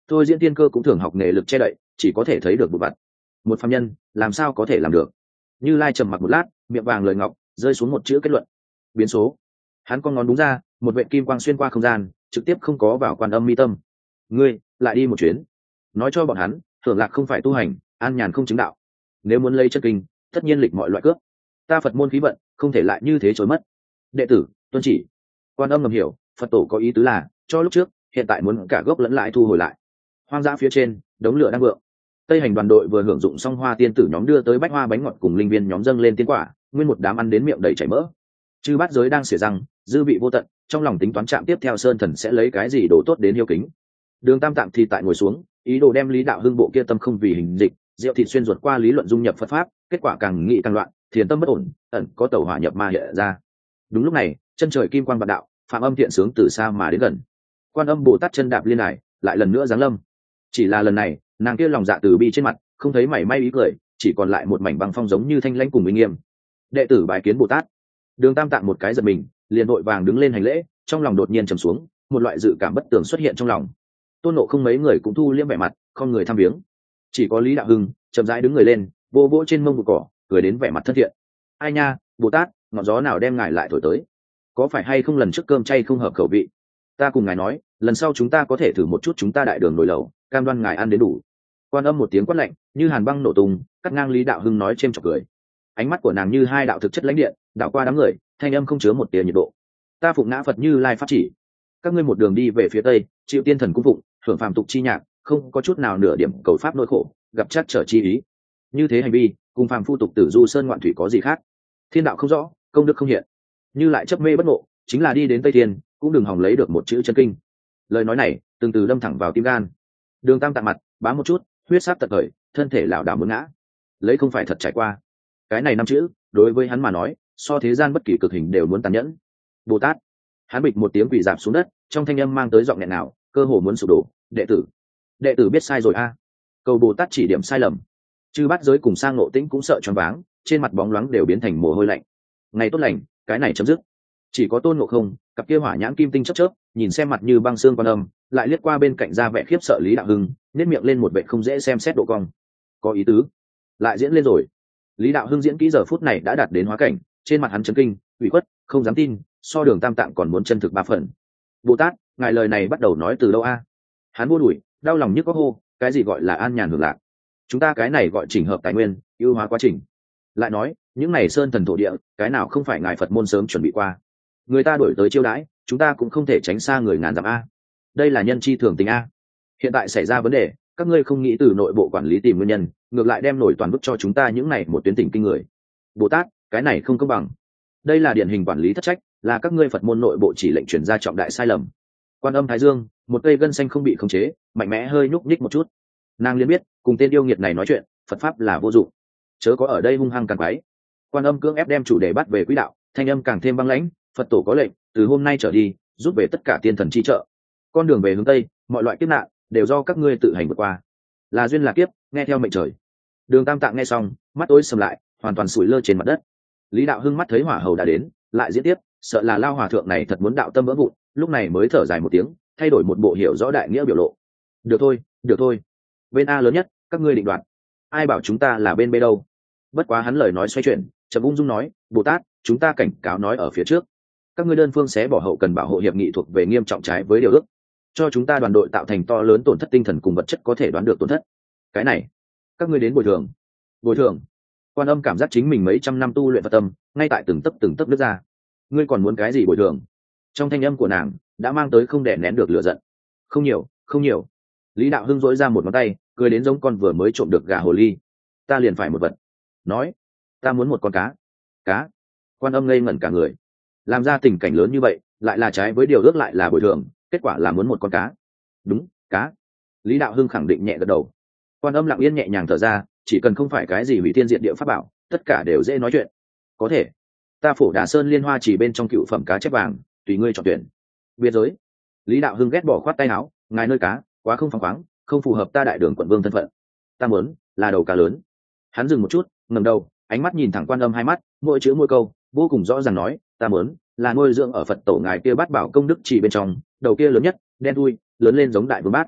thôi diễn tiên cơ cũng thường học nghề lực che đậy, chỉ có thể thấy được bụi bặm. Một phàm nhân làm sao có thể làm được? Như Lai trầm mặc một lát, miệng vàng lời ngọc rơi xuống một chữ kết luận: biến số. Hắn con ngón đúng ra, một vệ kim quang xuyên qua không gian, trực tiếp không có vào Quan Âm mi tâm. Ngươi lại đi một chuyến, nói cho bọn hắn, Hưởng Lạc không phải tu hành, an nhàn không chứng đạo. Nếu muốn lấy chân kinh, tất nhiên lịch mọi loại cướp. Ta Phật môn khí vận không thể lại như thế trôi mất. Đệ tử tuân chỉ. Quan Âm ngầm hiểu, Phật tổ có ý tứ là cho lúc trước, hiện tại muốn cả gốc lẫn lãi thu hồi lại. Hoang dã phía trên, đống lửa đang vượng. Tây hành đoàn đội vừa hưởng dụng xong hoa tiên tử nhóm đưa tới bách hoa bánh ngọt cùng linh viên nhóm dâng lên tiên quả, nguyên một đám ăn đến miệng đầy chảy mỡ. Chư bát giới đang xỉa răng, dư vị vô tận, trong lòng tính toán chạm tiếp theo sơn thần sẽ lấy cái gì đồ tốt đến hiếu kính. Đường Tam Tạng thì tại ngồi xuống, ý đồ đem Lý Đạo Hưng bộ kia tâm không vì hình dịch, rượu thịt xuyên ruột qua lý luận dung nhập Phật pháp, kết quả càng nghĩ càng loạn, thiền tâm bất ổn, ẩn có tẩu hỏa nhập ma hiện ra. Đúng lúc này, chân trời kim quang vạn đạo, Phạm Âm thiện sướng từ xa mà đến gần. Quan Âm Bồ Tát chân đạp liên đài, lại lần nữa giáng lâm. Chỉ là lần này, nàng kia lòng dạ từ bi trên mặt, không thấy mảy may ý cười, chỉ còn lại một mảnh băng phong giống như thanh lãnh cùng uy nghiêm. Đệ tử bái kiến Bồ Tát. Đường Tam Tạng một cái giật mình, liền vội vàng đứng lên hành lễ, trong lòng đột nhiên trầm xuống, một loại dự cảm bất tường xuất hiện trong lòng. Tôn Ngộ không mấy người cũng thu liễm vẻ mặt, không người thăm viếng. Chỉ có Lý Đạo Hưng chậm rãi đứng người lên, vô vỗ trên mông bụi cỏ, cười đến vẻ mặt thân thiện. Ai nha, Bồ Tát, ngọn gió nào đem ngài lại thổi tới? Có phải hay không lần trước cơm chay không hợp khẩu vị? Ta cùng ngài nói, lần sau chúng ta có thể thử một chút chúng ta đại đường nồi lẩu, cam đoan ngài ăn đến đủ. Quan Âm một tiếng quát lạnh, như hàn băng nổ tung, cắt ngang Lý Đạo Hưng nói chêm chọc cười. Ánh mắt của nàng như hai đạo thực chất lãnh điện, đảo qua đám người, thanh âm không chứa một tia nhiệt độ. Ta phụng ngã Phật Như Lai pháp chỉ, các ngươi một đường đi về phía tây, chịu tiên thần cung phụng, hưởng phàm tục chi nhạc, không có chút nào nửa điểm cầu pháp nỗi khổ, gặp chắc trở chi ý. Như thế hành vi, cùng phàm phu tục tử du sơn ngoạn thủy có gì khác? Thiên đạo không rõ, công đức không hiện. Như lại chấp mê bất ngộ, chính là đi đến Tây Thiên, cũng đừng hòng lấy được một chữ chân kinh. Lời nói này, từng từ đâm thẳng vào tim gan. Đường Tam Tạng mặt bám một chút, huyết sắc tận khởi, thân thể lảo đảo muốn ngã. Lấy không phải thật trải qua. Cái này năm chữ, đối với hắn mà nói, so thế gian bất kỳ cực hình đều muốn tàn nhẫn. Bồ Tát. Hắn bịch một tiếng quỳ dạp xuống đất, trong thanh âm mang tới giọng nghẹn nào, cơ hồ muốn sụp đổ. Đệ tử, đệ tử biết sai rồi a. Cầu Bồ Tát chỉ điểm sai lầm. Chư bát giới cùng Sang Ngộ Tĩnh cũng sợ choáng váng, trên mặt bóng loáng đều biến thành mồ hôi lạnh. Ngày tốt lành, cái này chấm dứt. Chỉ có Tôn Ngộ Không, cặp kia hỏa nhãn kim tinh chớp chớp, nhìn xem mặt như băng xương Quan Âm, lại liếc qua bên cạnh ra vẻ khiếp sợ Lý Đạo Hưng, nét miệng lên một vẻ không dễ xem xét độ cong. Có ý tứ, lại diễn lên rồi. Lý Đạo Hưng diễn kỹ giờ phút này đã đạt đến hóa cảnh, trên mặt hắn chấn kinh, ủy khuất, không dám tin, so Đường Tam Tạng còn muốn chân thực ba phần. Bồ Tát, ngài lời này bắt đầu nói từ đâu a? Hắn vô đuổi, đau lòng nhức có hô, cái gì gọi là an nhàn hưởng lạc? Chúng ta cái này gọi chỉnh hợp tài nguyên, ưu hóa quá trình. Lại nói, những này sơn thần thổ địa, cái nào không phải ngài Phật môn sớm chuẩn bị qua? Người ta đổi tới chiêu đãi, chúng ta cũng không thể tránh xa người ngàn dặm a. Đây là nhân chi thường tình a. Hiện tại xảy ra vấn đề, các ngươi không nghĩ từ nội bộ quản lý tìm nguyên nhân, ngược lại đem nổi toàn bức cho chúng ta những này một tuyến tình kinh người. Bồ Tát, cái này không công bằng. Đây là điển hình quản lý thất trách, là các ngươi Phật môn nội bộ chỉ lệnh truyền ra trọng đại sai lầm. Quan Âm Thái Dương, một cây gân xanh không bị khống chế, mạnh mẽ hơi nhúc nhích một chút. Nàng liền biết, cùng tên yêu nghiệt này nói chuyện, Phật pháp là vô dụng. Chớ có ở đây hung hăng càng quái. Quan Âm cưỡng ép đem chủ đề bắt về quỹ đạo, thanh âm càng thêm băng lãnh, Phật tổ có lệnh, từ hôm nay trở đi, rút về tất cả tiên thần chi trợ. Con đường về hướng tây, mọi loại kiếp nạn đều do các ngươi tự hành vượt qua. Là duyên là kiếp, nghe theo mệnh trời. Đường Tam Tạng nghe xong, mắt tối sầm lại, hoàn toàn sủi lơ trên mặt đất. Lý Đạo Hưng mắt thấy hỏa hầu đã đến, lại diễn tiếp, sợ là lao hòa thượng này thật muốn đạo tâm vỡ vụn, lúc này mới thở dài một tiếng, thay đổi một bộ hiểu rõ đại nghĩa biểu lộ. Được thôi, được thôi. Bên A lớn nhất, các ngươi định đoạt. Ai bảo chúng ta là bên B đâu? Bất quá hắn lời nói xoay chuyển, trầm ung dung nói, Bồ Tát, chúng ta cảnh cáo nói ở phía trước, các ngươi đơn phương xé bỏ hậu cần bảo hộ hiệp nghị thuộc về nghiêm trọng trái với điều ước, cho chúng ta đoàn đội tạo thành to lớn tổn thất tinh thần cùng vật chất có thể đoán được tổn thất. Cái này, các ngươi đến bồi thường. Bồi thường? Quan Âm cảm giác chính mình mấy trăm năm tu luyện Phật tâm, ngay tại từng tấc từng tấc đứt ra. Ngươi còn muốn cái gì bồi thường? Trong thanh âm của nàng đã mang tới không đè nén được lửa giận. Không nhiều, không nhiều. Lý Đạo Hưng dỗi ra một ngón tay, cười đến giống con vừa mới trộm được gà hồ ly. Ta liền phải một vật. Nói, ta muốn một con cá. Cá? Quan Âm ngây ngẩn cả người. Làm ra tình cảnh lớn như vậy, lại là trái với điều ước, lại là bồi thường, kết quả là muốn một con cá. Đúng, cá. Lý Đạo Hưng khẳng định nhẹ gật đầu. Quan Âm lặng yên nhẹ nhàng thở ra, chỉ cần không phải cái gì hủy thiên diện địa pháp bảo, tất cả đều dễ nói chuyện. Có thể, ta Phổ Đà Sơn liên hoa chỉ bên trong cựu phẩm cá chép vàng, tùy ngươi chọn tuyển. Biệt giới. Lý Đạo Hưng ghét bỏ khoát tay áo, ngài nơi cá quá không phăng khoáng, không phù hợp ta đại đường quận vương thân phận. Ta muốn là đầu cá lớn. Hắn dừng một chút, ngẩng đầu, ánh mắt nhìn thẳng Quan Âm hai mắt, mỗi chữ mỗi câu vô cùng rõ ràng nói, ta muốn là nuôi dưỡng ở Phật tổ ngài kia bát bảo công đức chỉ bên trong, đầu kia lớn nhất, đen thui, lớn lên giống đại vương bát.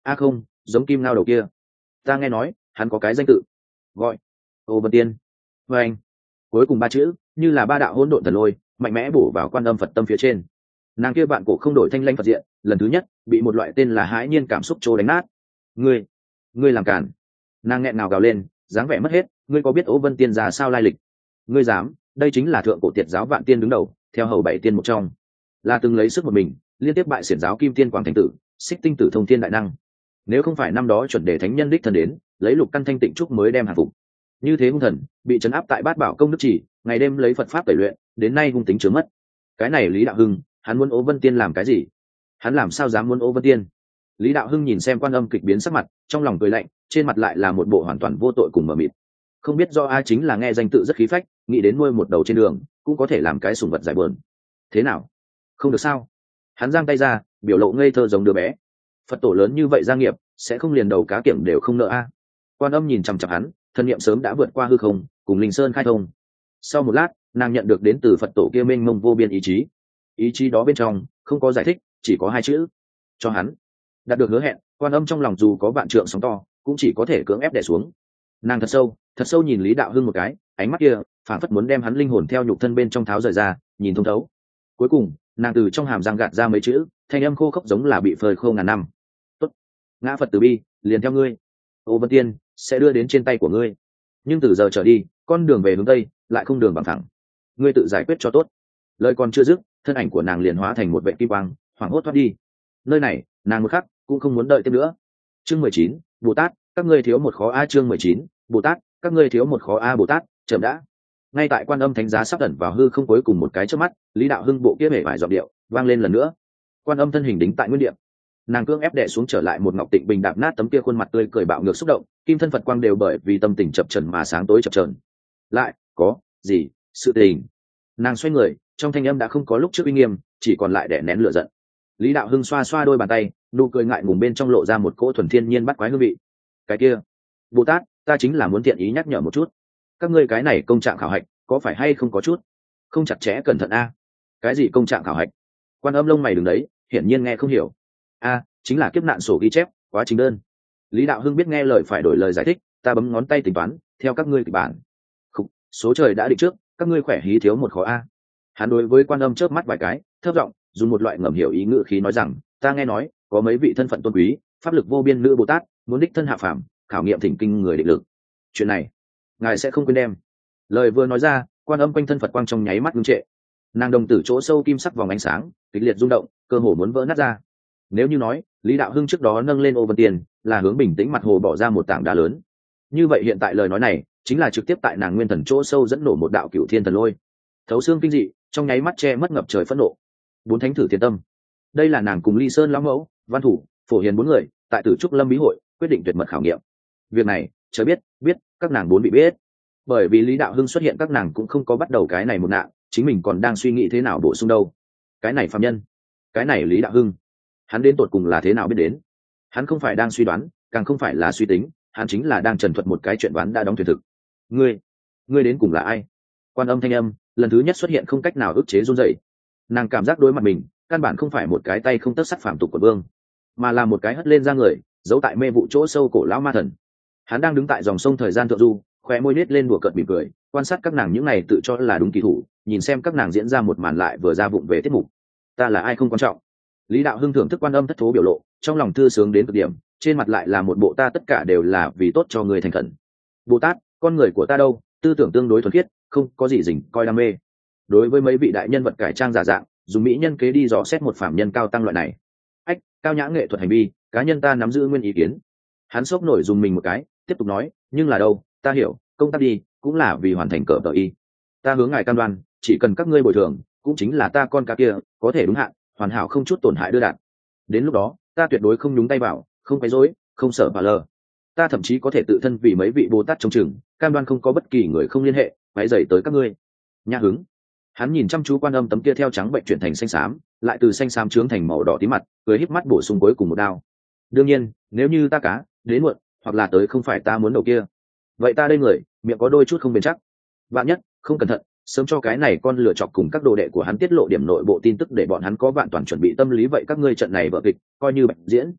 a không, giống kim ngao đầu kia. Ta nghe nói hắn có cái danh tự gọi ô vân tiên. Và anh cuối cùng ba chữ như là ba đạo hỗn độn thần lôi mạnh mẽ bổ vào quan âm Phật tâm phía trên. Nàng kia bạn cổ không đổi thanh lanh Phật diện, lần thứ nhất bị một loại tên là hãi nhiên cảm xúc trô đánh nát. Ngươi, ngươi làm cản! Nàng nghẹn ngào gào lên, dáng vẻ mất hết. Ngươi có biết Ô Vân Tiên ra sao lai lịch? Ngươi dám? Đây chính là thượng cổ tiệt giáo Vạn Tiên đứng đầu, theo hầu bảy tiên một trong, là từng lấy sức một mình liên tiếp bại xiển giáo Kim Tiên Quảng Thành Tử, Xích Tinh Tử Thông Thiên đại năng. Nếu không phải năm đó chuẩn đề thánh nhân đích thân đến lấy lục căn thanh tịnh trúc mới đem hạ phục, như thế hung thần bị trấn áp tại Bát Bảo Công đức chỉ, ngày đêm lấy Phật pháp tẩy luyện, đến nay hung tính chứa mất. Cái này Lý Đạo Hưng, hắn muốn Ô Vân Tiên làm cái gì? Hắn làm sao dám muốn Ô Vân Tiên? Lý Đạo Hưng nhìn xem Quan Âm kịch biến sắc mặt, trong lòng cười lạnh, trên mặt lại là một bộ hoàn toàn vô tội cùng mờ mịt. Không biết do ai chính là nghe danh tự rất khí phách, nghĩ đến nuôi một đầu trên đường cũng có thể làm cái sủng vật giải bờn. Thế nào? Không được sao? Hắn giang tay ra, biểu lộ ngây thơ giống đứa bé. Phật tổ lớn như vậy gia nghiệp, sẽ không liền đầu cá kiểm đều không nợ a. Quan Âm nhìn chằm chằm hắn, thân niệm sớm đã vượt qua hư không, cùng Linh Sơn khai thông. Sau một lát, nàng nhận được đến từ Phật tổ kia mênh mông vô biên ý chí. Ý chí đó bên trong không có giải thích, chỉ có hai chữ: cho hắn. Đạt được hứa hẹn, Quan Âm trong lòng dù có vạn trượng sóng to, cũng chỉ có thể cưỡng ép đè xuống. Nàng thật sâu, thật sâu nhìn Lý Đạo Hưng một cái, ánh mắt kia phảng phất muốn đem hắn linh hồn theo nhục thân bên trong tháo rời ra, nhìn thông thấu. Cuối cùng, nàng từ trong hàm răng gạt ra mấy chữ, thanh âm khô khốc giống là bị phơi khô ngàn năm. Tốt, ngã Phật từ bi, liền theo ngươi. Ô Vân Tiên sẽ đưa đến trên tay của ngươi, nhưng từ giờ trở đi, con đường về hướng tây lại không đường bằng thẳng, ngươi tự giải quyết cho tốt. Lời còn chưa dứt, thân ảnh của nàng liền hóa thành một vệ kim quang, hoảng hốt thoát đi. Nơi này, nàng một khắc cũng không muốn đợi tiếp nữa. Chương mười chín, Bồ Tát, các ngươi thiếu một khó a. Chương mười chín, Bồ Tát, các ngươi thiếu một khó a. Bồ Tát, chậm đã. Ngay tại Quan Âm thánh giá sắp ẩn vào hư không cuối cùng một cái trước mắt, Lý Đạo Hưng bộ kia hể vải giọng điệu vang lên lần nữa. Quan Âm thân hình đính tại nguyên địa, nàng cương ép đè xuống trở lại một ngọc tịnh bình đạp nát tấm kia khuôn mặt tươi cười bạo ngược xúc động, kim thân Phật quang đều bởi vì tâm tình chập chờn mà sáng tối chập chờn. Lại có gì sự tình? Nàng xoay người, trong thanh âm đã không có lúc trước uy nghiêm, chỉ còn lại đè nén lửa giận. Lý Đạo Hưng xoa xoa đôi bàn tay, nụ cười ngại ngùng bên trong lộ ra một cỗ thuần thiên nhiên bắt quái hương vị. Cái kia, Bồ Tát, ta chính là muốn tiện ý nhắc nhở một chút, các ngươi cái này công trạng khảo hạch có phải hay không có chút không chặt chẽ cẩn thận a? Cái gì công trạng khảo hạch? Quan Âm lông mày đứng đấy, hiển nhiên nghe không hiểu. A, chính là kiếp nạn sổ ghi chép, quá trình đơn. Lý Đạo Hưng biết nghe lời phải đổi lời giải thích, ta bấm ngón tay tính toán, theo các ngươi kịch bản. Khúc, số trời đã định trước, các ngươi khỏe hí thiếu một khó a. Hắn đối với Quan Âm chớp mắt vài cái, thấp giọng dùng một loại ngầm hiểu ý ngữ khí nói rằng, ta nghe nói có mấy vị thân phận tôn quý, pháp lực vô biên nữ Bồ Tát muốn đích thân hạ phàm, khảo nghiệm thỉnh kinh người định lực. Chuyện này, ngài sẽ không quên đem. Lời vừa nói ra, Quan Âm quanh thân Phật quang trong nháy mắt ngưng trệ. Nàng đồng tử chỗ sâu kim sắc vòng ánh sáng kịch liệt rung động, cơ hồ muốn vỡ nát ra. Nếu như nói Lý Đạo Hưng trước đó nâng lên Ô Vân Tiên là hướng bình tĩnh mặt hồ bỏ ra một tảng đá lớn, như vậy hiện tại lời nói này chính là trực tiếp tại nàng nguyên thần chỗ sâu dẫn nổ một đạo cửu thiên thần lôi, thấu xương kinh dị, trong nháy mắt che mất ngập trời phẫn nộ. Bốn thánh thử thiên tâm, đây là nàng cùng Ly Sơn lão mẫu, Văn Thủ, Phổ Hiền bốn người tại Tử Trúc Lâm bí hội quyết định tuyệt mật khảo nghiệm. Việc này chớ biết biết các nàng bốn bị biết, bởi vì Lý Đạo Hưng xuất hiện các nàng cũng không có bắt đầu cái này một nạn, chính mình còn đang suy nghĩ thế nào bổ sung đâu. Cái này phàm nhân, cái này Lý Đạo Hưng, hắn đến tột cùng là thế nào biết đến? Hắn không phải đang suy đoán, càng không phải là suy tính, hắn chính là đang trần thuật một cái chuyện đoán đã đóng thuyền thực. Ngươi, ngươi đến cùng là ai? Quan Âm thanh âm lần thứ nhất xuất hiện không cách nào ức chế run rẩy. Nàng cảm giác đối mặt mình, căn bản không phải một cái tay không tấc sắt phàm tục của vương, mà là một cái hất lên ra người, giấu tại mê vụ chỗ sâu cổ lão ma thần. Hắn đang đứng tại dòng sông thời gian thượng du, khóe môi nết lên đùa cợt mỉm cười, quan sát các nàng những này tự cho là đúng kỳ thủ, nhìn xem các nàng diễn ra một màn lại vừa ra vụng về tiết mục. Ta là ai không quan trọng. Lý Đạo Hưng thưởng thức Quan Âm thất thố biểu lộ, trong lòng thư sướng đến cực điểm, trên mặt lại là một bộ ta tất cả đều là vì tốt cho người thành khẩn. Bồ Tát, con người của ta đâu, tư tưởng tương đối thuần khiết, không có gì dình coi đam mê. Đối với mấy vị đại nhân vật cải trang giả dạng, dùng mỹ nhân kế đi dò xét một phạm nhân cao tăng loại này, ách, cao nhã nghệ thuật hành vi, cá nhân ta nắm giữ nguyên ý kiến. Hắn sốc nổi dùng mình một cái, tiếp tục nói, nhưng là đâu, ta hiểu, công tác đi cũng là vì hoàn thành cờ tờ y. Ta hướng ngài cam đoan, chỉ cần các ngươi bồi thường, cũng chính là ta con cá kia có thể đúng hạn, hoàn hảo không chút tổn hại đưa đạn. Đến lúc đó ta tuyệt đối không nhúng tay vào, không quấy rối, không sợ bà lờ. Ta thậm chí có thể tự thân vì mấy vị Bồ Tát trông chừng, cam đoan không có bất kỳ người không liên hệ quấy rầy tới các ngươi. Nhã hứng. Hắn nhìn chăm chú Quan Âm tấm kia theo trắng bệnh chuyển thành xanh xám, lại từ xanh xám trướng thành màu đỏ tím mặt, cười híp mắt bổ sung cuối cùng một đao. Đương nhiên, nếu như ta cá đến muộn, hoặc là tới không phải ta muốn đầu kia, vậy ta đây người miệng có đôi chút không bền chắc. Vạn nhất không cẩn thận, sớm cho cái này con lựa chọc cùng các đồ đệ của hắn tiết lộ điểm nội bộ tin tức để bọn hắn có vạn toàn chuẩn bị tâm lý, vậy các ngươi trận này vở kịch coi như bệnh diễn.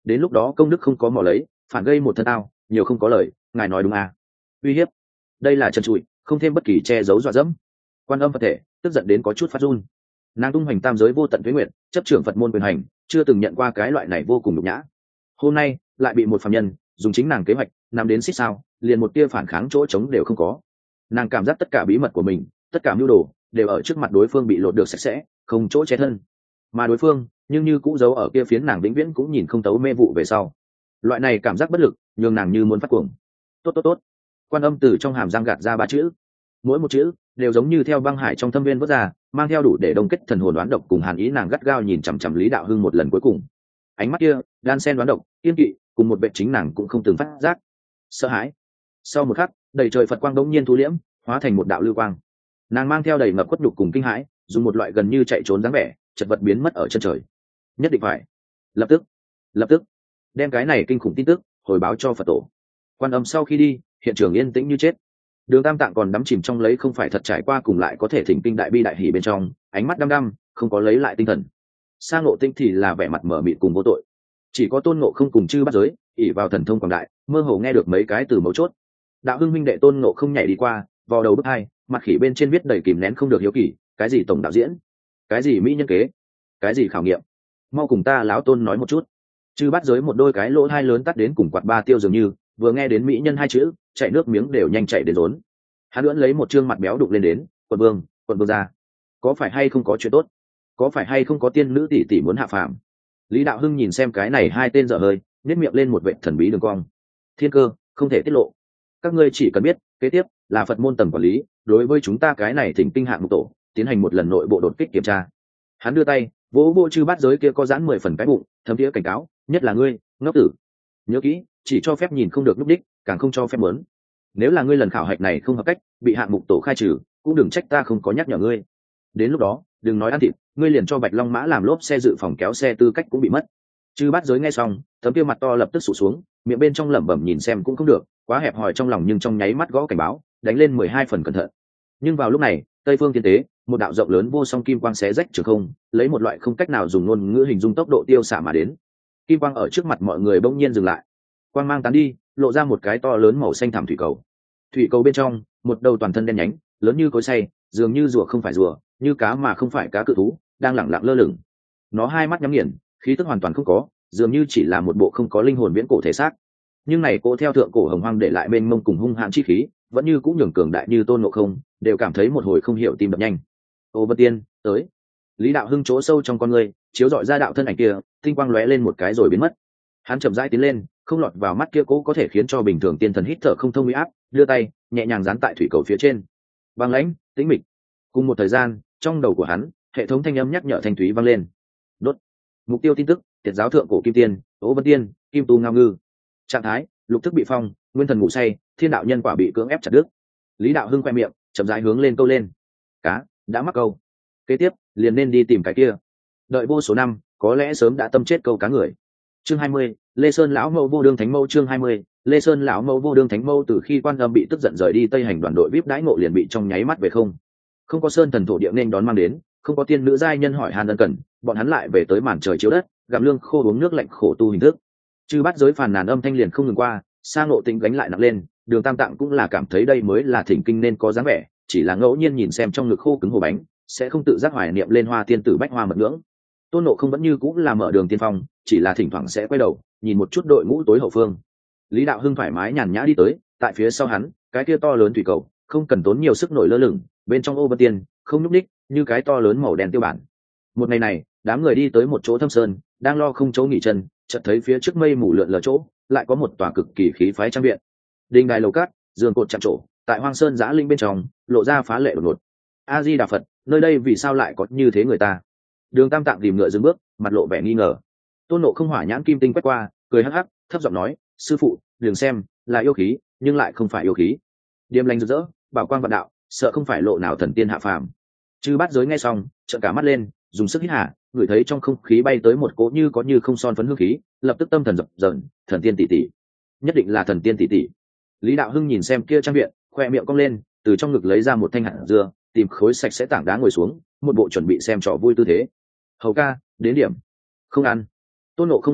đến lúc đó công đức không có mò lấy, phản gây một thân tao, nhiều không có lời, ngài nói đúng à? Uy hiếp, đây là trần trụi, không thêm bất kỳ che giấu dọa dẫm. Quan Âm Phật thể tức giận đến có chút phát run. Nàng tung hoành tam giới vô tận tuế nguyện, chấp trưởng Phật môn quyền hành, chưa từng nhận qua cái loại này vô cùng nhục nhã. Hôm nay lại bị một phàm nhân dùng chính nàng kế hoạch nằm đến xích sao, liền một tia phản kháng chỗ trống đều không có. Nàng cảm giác tất cả bí mật của mình, tất cả mưu đồ đều ở trước mặt đối phương bị lột được sạch sẽ, không chỗ che thân. Mà đối phương nhưng như cũ giấu ở kia phiến nàng vĩnh viễn cũng nhìn không tấu mê vụ về sau. Loại này cảm giác bất lực nhường nàng như muốn phát cuồng. Tốt tốt tốt. Quan Âm từ trong hàm răng gạt ra ba chữ, mỗi một chữ đều giống như theo băng hải trong thâm viên vớt ra, mang theo đủ để đông kết thần hồn đoán độc cùng hàn ý. Nàng gắt gao nhìn chằm chằm Lý Đạo Hưng một lần cuối cùng, ánh mắt kia đan sen đoán độc, kiên kỵ, cùng một vệ chính nàng cũng không từng phát giác sợ hãi. Sau một khắc, đầy trời Phật quang đống nhiên thu liễm, hóa thành một đạo lưu quang. Nàng mang theo đầy ngập khuất nhục cùng kinh hãi, dùng một loại gần như chạy trốn dáng vẻ, chật vật biến mất ở chân trời. Nhất định phải lập tức lập tức đem cái này kinh khủng tin tức hồi báo cho Phật tổ. Quan Âm sau khi đi, hiện trường yên tĩnh như chết. Đường Tam Tạng còn đắm chìm trong lấy không phải thật trải qua cùng lại có thể thỉnh kinh đại bi đại hỉ bên trong, ánh mắt đăm đăm, không có lấy lại tinh thần. Sa Ngộ Tĩnh thì là vẻ mặt mở mịt cùng vô tội. Chỉ có Tôn Ngộ Không cùng chư bắt giới, ỷ vào thần thông quảng đại, mơ hồ nghe được mấy cái từ mấu chốt. Đạo Hưng huynh đệ Tôn Ngộ Không nhảy đi qua, vào đầu bức hai, mặt khỉ bên trên viết đầy kìm nén không được hiếu kỳ, cái gì tổng đạo diễn, cái gì mỹ nhân kế, cái gì khảo nghiệm, mau cùng ta lão Tôn nói một chút. Chư bắt giới một đôi cái lỗ hai lớn tắt đến cùng quạt ba tiêu dường như, vừa nghe đến mỹ nhân hai chữ, chạy nước miếng đều nhanh chạy đến rốn. Hắn lưỡn lấy một trương mặt béo đục lên đến, quận vương, quận vương ra, có phải hay không có chuyện tốt, có phải hay không có tiên nữ tỷ tỷ muốn hạ phàm. Lý Đạo Hưng nhìn xem cái này hai tên dở hơi, nhếch miệng lên một vệ thần bí đường cong. Thiên cơ không thể tiết lộ, các ngươi chỉ cần biết kế tiếp là Phật môn tầm quản lý đối với chúng ta cái này thỉnh kinh hạng mục tổ tiến hành một lần nội bộ đột kích kiểm tra. Hắn đưa tay vỗ vỗ chư bát giới kia có dán mười phần cái bụng, thấm thiế cảnh cáo, nhất là ngươi ngốc tử, nhớ kỹ, chỉ cho phép nhìn không được núp đích, càng không cho phép muốn. Nếu là ngươi lần khảo hạch này không hợp cách, bị hạng mục tổ khai trừ, cũng đừng trách ta không có nhắc nhở ngươi. Đến lúc đó đừng nói ăn thịt, ngươi liền cho Bạch Long Mã làm lốp xe dự phòng kéo xe tư cách cũng bị mất. Chư bát giới nghe xong, tấm kia mặt to lập tức sụt xuống, miệng bên trong lẩm bẩm nhìn xem cũng không được, quá hẹp hòi trong lòng, nhưng trong nháy mắt gõ cảnh báo, đánh lên mười hai phần cẩn thận. Nhưng vào lúc này, Tây phương thiên tế, một đạo rộng lớn vô song kim quang xé rách trường không, lấy một loại không cách nào dùng ngôn ngữ hình dung tốc độ tiêu xả mà đến. Kim quang ở trước mặt mọi người bỗng nhiên dừng lại, quang mang tán đi, lộ ra một cái to lớn màu xanh thẳm thủy cầu. Thủy cầu bên trong, một đầu toàn thân đen nhánh, lớn như cối xay, dường như rùa không phải rùa, như cá mà không phải cá cự thú, đang lẳng lặng lơ lửng. Nó hai mắt nhắm nghiền, khí tức hoàn toàn không có, dường như chỉ là một bộ không có linh hồn viễn cổ thể xác. Nhưng này cô theo thượng cổ hồng hoang để lại bên mông cùng hung hãn chi khí, vẫn như cũng nhường cường đại như Tôn Ngộ Không, đều cảm thấy một hồi không hiểu tim đập nhanh. Ô Vân Tiên, tới. Lý Đạo Hưng chỗ sâu trong con người chiếu dọi ra đạo thân ảnh kia, tinh quang lóe lên một cái rồi biến mất. Hắn chậm rãi tiến lên, không lọt vào mắt kia cố có thể khiến cho bình thường tiên thần hít thở không thông uy áp, đưa tay nhẹ nhàng dán tại thủy cầu phía trên. Băng lãnh, tĩnh mịch. Cùng một thời gian, trong đầu của hắn, hệ thống thanh âm nhắc nhở thanh thúy vang lên. Đốt. Mục tiêu tin tức: Tiệt giáo thượng cổ kim tiên, Ô Vân Tiên, Kim Tu Ngao Ngư. Trạng thái: lục thức bị phong, nguyên thần ngủ say, thiên đạo nhân quả bị cưỡng ép chặt đứt. Lý Đạo Hưng khoe miệng, chậm rãi hướng lên câu lên. Cá đã mắc câu, kế tiếp liền nên đi tìm cái kia. Đợi vô số năm, có lẽ sớm đã tâm chết câu cá người. Chương hai mươi, Lê Sơn lão mẫu vô đương thánh mẫu. Chương hai mươi, Lê Sơn lão mẫu vô đương thánh mẫu. Từ khi Quan Âm bị tức giận rời đi Tây Hành đoàn đội vê i pê đãi ngộ liền bị trong nháy mắt về không. Không có sơn thần thổ địa nên đón mang đến, không có tiên nữ giai nhân hỏi han ân cần, bọn hắn lại về tới màn trời chiếu đất, gặm lương khô uống nước lạnh khổ tu hình thức. Chư bắt giới phàn nàn âm thanh liền không ngừng qua, Sa Ngộ Tĩnh gánh lại nặng lên, Đường Tam Tạng cũng là cảm thấy đây mới là thỉnh kinh nên có dáng vẻ, chỉ là ngẫu nhiên nhìn xem trong ngực khô cứng hồ bánh, sẽ không tự giác hoài niệm lên hoa tiên tử bách hoa mật ngưỡng. Tôn Ngộ Không vẫn như cũng là mở đường tiên phong, chỉ là thỉnh thoảng sẽ quay đầu nhìn một chút đội ngũ tối hậu phương. Lý Đạo Hưng thoải mái nhàn nhã đi tới, tại phía sau hắn, cái kia to lớn thủy cầu, không cần tốn nhiều sức nổi lơ lửng, bên trong Ô Vân Tiên, không nhúc ních, như cái to lớn màu đen tiêu bản. Một ngày này, đám người đi tới một chỗ thâm sơn, đang lo không chỗ nghỉ chân, chợt thấy phía trước mây mù lượn lờ chỗ, lại có một tòa cực kỳ khí phái trang viện. Đình đài lầu cát, giường cột chạm trổ, tại Hoang Sơn Giã Linh bên trong, lộ ra phá lệ đột ngột. A Di Đà Phật, nơi đây vì sao lại có như thế người ta? Đường Tam Tạng tìm ngựa dừng bước, mặt lộ vẻ nghi ngờ. Tôn Ngộ Không hỏa nhãn kim tinh quét qua, cười hắc hắc, thấp giọng nói, sư phụ, đừng xem, là yêu khí, nhưng lại không phải yêu khí. Điềm lành rực rỡ, bảo quang vạn đạo, sợ không phải lộ nào thần tiên hạ phàm. Chư bát giới nghe xong, trợn cả mắt lên, dùng sức hít hà, ngửi thấy trong không khí bay tới một cỗ như có như không son phấn hương khí, lập tức tâm thần dập dờn, thần tiên tỷ tỷ, nhất định là thần tiên tỷ tỷ. Lý Đạo Hưng nhìn xem kia trang viện, khoe miệng cong lên, từ trong ngực lấy ra một thanh hạt dưa, tìm khối sạch sẽ tảng đá ngồi xuống, một bộ chuẩn bị xem trò vui tư thế. Hầu ca, đến điểm. Không ăn. Tôn Ngộ Không liếc mắt,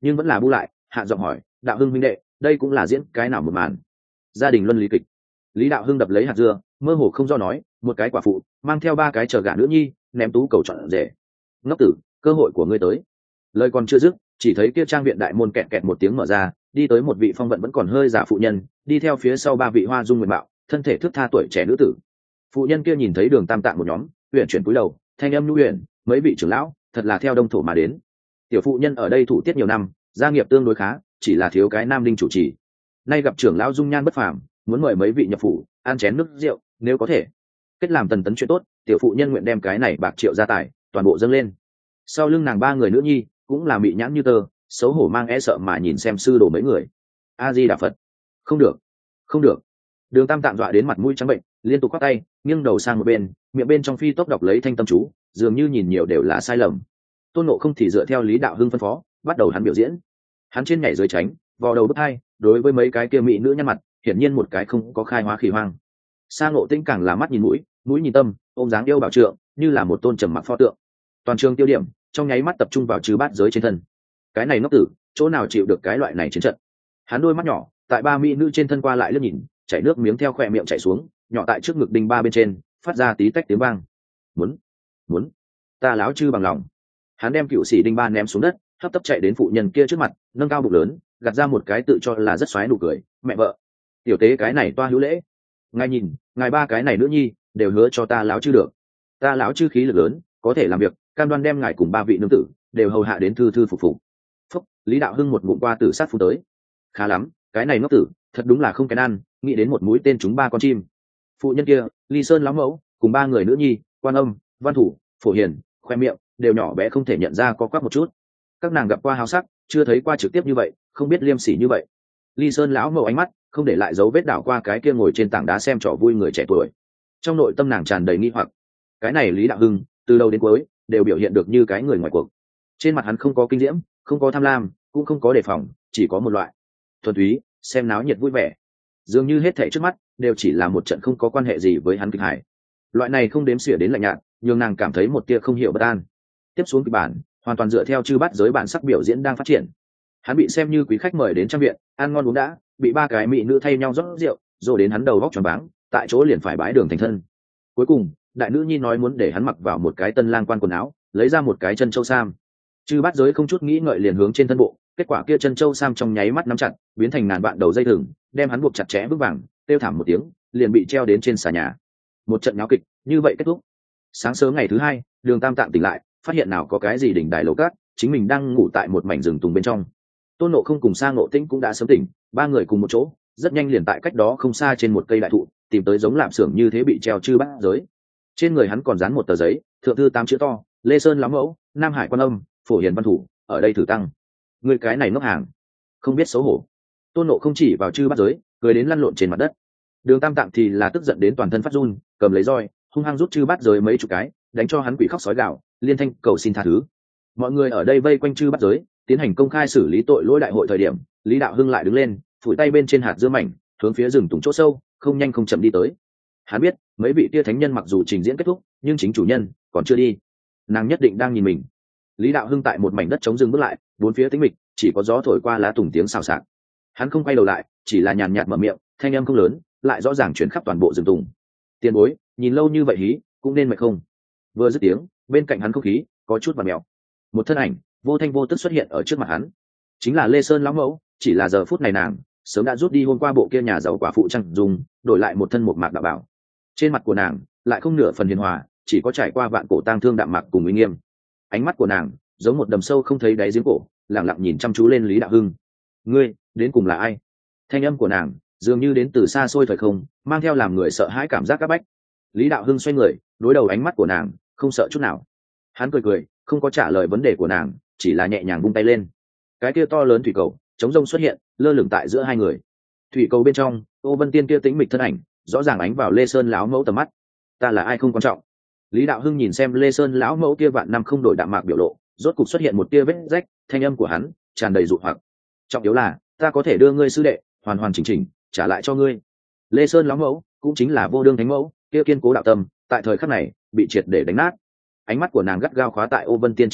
nhưng vẫn là bu lại, hạ giọng hỏi, đạo hưng huynh đệ, đây cũng là diễn cái nào một màn? Gia đình luân lý kịch. Lý đạo hưng đập lấy hạt dưa, mơ hồ không do nói, một cái quả phụ mang theo ba cái chờ gà nữ nhi, ném tú cầu chọn rể. Ngốc tử, cơ hội của ngươi tới. Lời còn chưa dứt, chỉ thấy kia trang viện đại môn kẹt kẹt một tiếng mở ra, đi tới một vị phong vận vẫn còn hơi già phụ nhân, đi theo phía sau ba vị hoa dung nguyện mạo, thân thể thước tha tuổi trẻ nữ tử. Phụ nhân kia nhìn thấy Đường Tam Tạng một nhóm, uyển chuyển cúi đầu, thanh âm nhu huyền, mấy vị trưởng lão, thật là theo đông thổ mà đến. Tiểu phụ nhân ở đây thủ tiết nhiều năm, gia nghiệp tương đối khá, chỉ là thiếu cái nam linh chủ trì. Nay gặp trưởng lão dung nhan bất phàm, muốn mời mấy vị nhập phủ, ăn chén nước rượu, nếu có thể. Kết làm tần tấn chuyện tốt, tiểu phụ nhân nguyện đem cái này bạc triệu gia tài, toàn bộ dâng lên. Sau lưng nàng ba người nữ nhi, cũng là mị nhãn như tơ, xấu hổ mang e sợ mà nhìn xem sư đồ mấy người. A Di Đà Phật. Không được, không được. Đường Tam Tạng dọa đến mặt mũi trắng bệnh, liên tục quát tay, nghiêng đầu sang một bên, miệng bên trong phi tốc đọc lấy thanh tâm chú, dường như nhìn nhiều đều là sai lầm. Tôn Ngộ Không thì dựa theo Lý Đạo Hưng phân phó, bắt đầu hắn biểu diễn. Hắn trên nhảy dưới tránh, vò đầu bứt hai, đối với mấy cái kia mỹ nữ nhăn mặt, hiển nhiên một cái không có khai hóa khỉ hoang. Sa Ngộ Tĩnh càng là mắt nhìn mũi, mũi nhìn tâm, ôm dáng yêu bảo trượng, như là một tôn trầm mặc pho tượng. Toàn trường tiêu điểm, trong nháy mắt tập trung vào trừ bát giới trên thân. Cái này ngốc tử, chỗ nào chịu được cái loại này chiến trận? Hắn đôi mắt nhỏ, tại ba mỹ nữ trên thân qua lại lướt nhìn, chảy nước miếng theo khỏe miệng chảy xuống, nhỏ tại trước ngực đinh ba bên trên, phát ra tí tách tiếng vang. Muốn, muốn, ta láo chư bằng lòng. Hắn đem cựu sĩ đinh ba ném xuống đất, hấp tấp chạy đến phụ nhân kia trước mặt, nâng cao bụng lớn, gạt ra một cái tự cho là rất xoáy nụ cười. Mẹ vợ, tiểu tế cái này toa hữu lễ. Ngài nhìn, ngài ba cái này nữ nhi đều hứa cho ta láo chư được. Ta láo chư khí lực lớn, có thể làm việc, cam đoan đem ngài cùng ba vị nương tử đều hầu hạ đến thư thư phục phục. Phúc, Lý Đạo Hưng một ngụm qua tử sát phun tới. Khá lắm, cái này ngốc tử, thật đúng là không kén ăn, nghĩ đến một mũi tên trúng ba con chim. Phụ nhân kia, Ly Sơn lão mẫu, cùng ba người nữ nhi, Quan Âm, Văn Thủ, Phổ Hiền, khoe miệng đều nhỏ bé không thể nhận ra có quắc một chút. Các nàng gặp qua háo sắc, chưa thấy qua trực tiếp như vậy, không biết liêm sỉ như vậy. Ly Sơn lão mẫu ánh mắt không để lại dấu vết đảo qua cái kia ngồi trên tảng đá xem trò vui người trẻ tuổi. Trong nội tâm nàng tràn đầy nghi hoặc. Cái này Lý Đạo Hưng, từ đầu đến cuối đều biểu hiện được như cái người ngoài cuộc. Trên mặt hắn không có kinh diễm, không có tham lam, cũng không có đề phòng, chỉ có một loại thuần túy xem náo nhiệt vui vẻ. Dường như hết thảy trước mắt đều chỉ là một trận không có quan hệ gì với hắn kịch hài. Loại này không đếm xỉa đến lạnh nhạt, nhưng nàng cảm thấy một tia không hiểu bất an. Tiếp xuống kịch bản hoàn toàn dựa theo chư bát giới bản sắc biểu diễn đang phát triển. Hắn bị xem như quý khách mời đến trang viện, ăn ngon uống đã, bị ba cái mỹ nữ thay nhau rót rượu, rồi đến hắn đầu vóc choáng váng, tại chỗ liền phải bái đường thành thân. Cuối cùng, đại nữ nhi nói muốn để hắn mặc vào một cái tân lang quan quần áo, lấy ra một cái chân châu sam. Chư bát giới không chút nghĩ ngợi liền hướng trên thân bộ, kết quả kia chân châu sam trong nháy mắt nắm chặt, biến thành ngàn vạn đầu dây thừng, đem hắn buộc chặt chẽ vững vàng, kêu thảm một tiếng, liền bị treo đến trên xà nhà. Một trận náo kịch như vậy kết thúc. Sáng sớm ngày thứ hai, Đường Tam Tạng tỉnh lại, phát hiện nào có cái gì đỉnh đài lầu cát, chính mình đang ngủ tại một mảnh rừng tùng bên trong. Tôn Ngộ Không cùng Sa Ngộ Tĩnh cũng đã sớm tỉnh, ba người cùng một chỗ, rất nhanh liền tại cách đó không xa trên một cây đại thụ, tìm tới giống lạm xưởng như thế bị treo chư bát giới. Trên người hắn còn dán một tờ giấy, thượng thư tám chữ to, Lê Sơn lão mẫu, Nam Hải Quan Âm, Phổ Hiền Văn Thủ, ở đây thử tăng. Người cái này ngốc hàng, không biết xấu hổ. Tôn Ngộ Không chỉ vào chư bát giới, cười đến lăn lộn trên mặt đất. Đường Tam Tạng thì là tức giận đến toàn thân phát run, cầm lấy roi, hung hăng rút chư bát giới mấy chục cái, đánh cho hắn quỷ khóc sói gào, liên thanh cầu xin tha thứ. Mọi người ở đây vây quanh chư bát giới, tiến hành công khai xử lý tội lỗi đại hội thời điểm, Lý Đạo Hưng lại đứng lên, phủi tay bên trên hạt dưa mảnh, hướng phía rừng tùng chỗ sâu, không nhanh không chậm đi tới. Hắn biết, mấy vị tia thánh nhân mặc dù trình diễn kết thúc, nhưng chính chủ nhân còn chưa đi. Nàng nhất định đang nhìn mình. Lý Đạo Hưng tại một mảnh đất trống dừng bước lại, bốn phía tĩnh mịch, chỉ có gió thổi qua lá tùng tiếng xào xạc. Hắn không quay đầu lại, chỉ là nhàn nhạt mở miệng, thanh âm không lớn, lại rõ ràng truyền khắp toàn bộ rừng tùng. Tiền bối, nhìn lâu như vậy hí, cũng nên mệt không? Vừa dứt tiếng, bên cạnh hắn không khí có chút vặn mèo. Một thân ảnh vô thanh vô tức xuất hiện ở trước mặt hắn, chính là Lê Sơn lão mẫu. Chỉ là giờ phút này nàng sớm đã rút đi hôm qua bộ kia nhà giàu quả phụ trang dùng, đổi lại một thân một mạc đạo bảo. Trên mặt của nàng lại không nửa phần hiền hòa, chỉ có trải qua vạn cổ tang thương đạm mạc cùng uy nghiêm. Ánh mắt của nàng giống một đầm sâu không thấy đáy giếng cổ, lặng lặng nhìn chăm chú lên Lý Đạo Hưng. Ngươi đến cùng là ai? Thanh âm của nàng dường như đến từ xa xôi thời không, mang theo làm người sợ hãi cảm giác các bách. Lý Đạo Hưng xoay người, đối đầu ánh mắt của nàng, không sợ chút nào. Hắn cười cười, không có trả lời vấn đề của nàng, chỉ là nhẹ nhàng vung tay lên. Cái kia to lớn thủy cầu chống rông xuất hiện, lơ lửng tại giữa hai người. Thủy cầu bên trong, Ô Vân Tiên kia tĩnh mịch thân ảnh, rõ ràng ánh vào Lê Sơn lão mẫu tầm mắt. Ta là ai không quan trọng. Lý Đạo Hưng nhìn xem Lê Sơn lão mẫu kia vạn năm không đổi đạm mạc biểu lộ, rốt cục xuất hiện một tia vết rách, thanh âm của hắn tràn đầy dụ hoặc. Trọng yếu là, ta có thể đưa ngươi sư đệ hoàn hoàn chỉnh chỉnh trả lại cho ngươi. Lê Sơn lão mẫu cũng chính là vô đương thánh mẫu, kia kiên cố đạo tâm, tại thời khắc này bị triệt để đánh nát. Ánh mắt của nàng gắt gao khóa tại Ô Vân Tiên trên thân,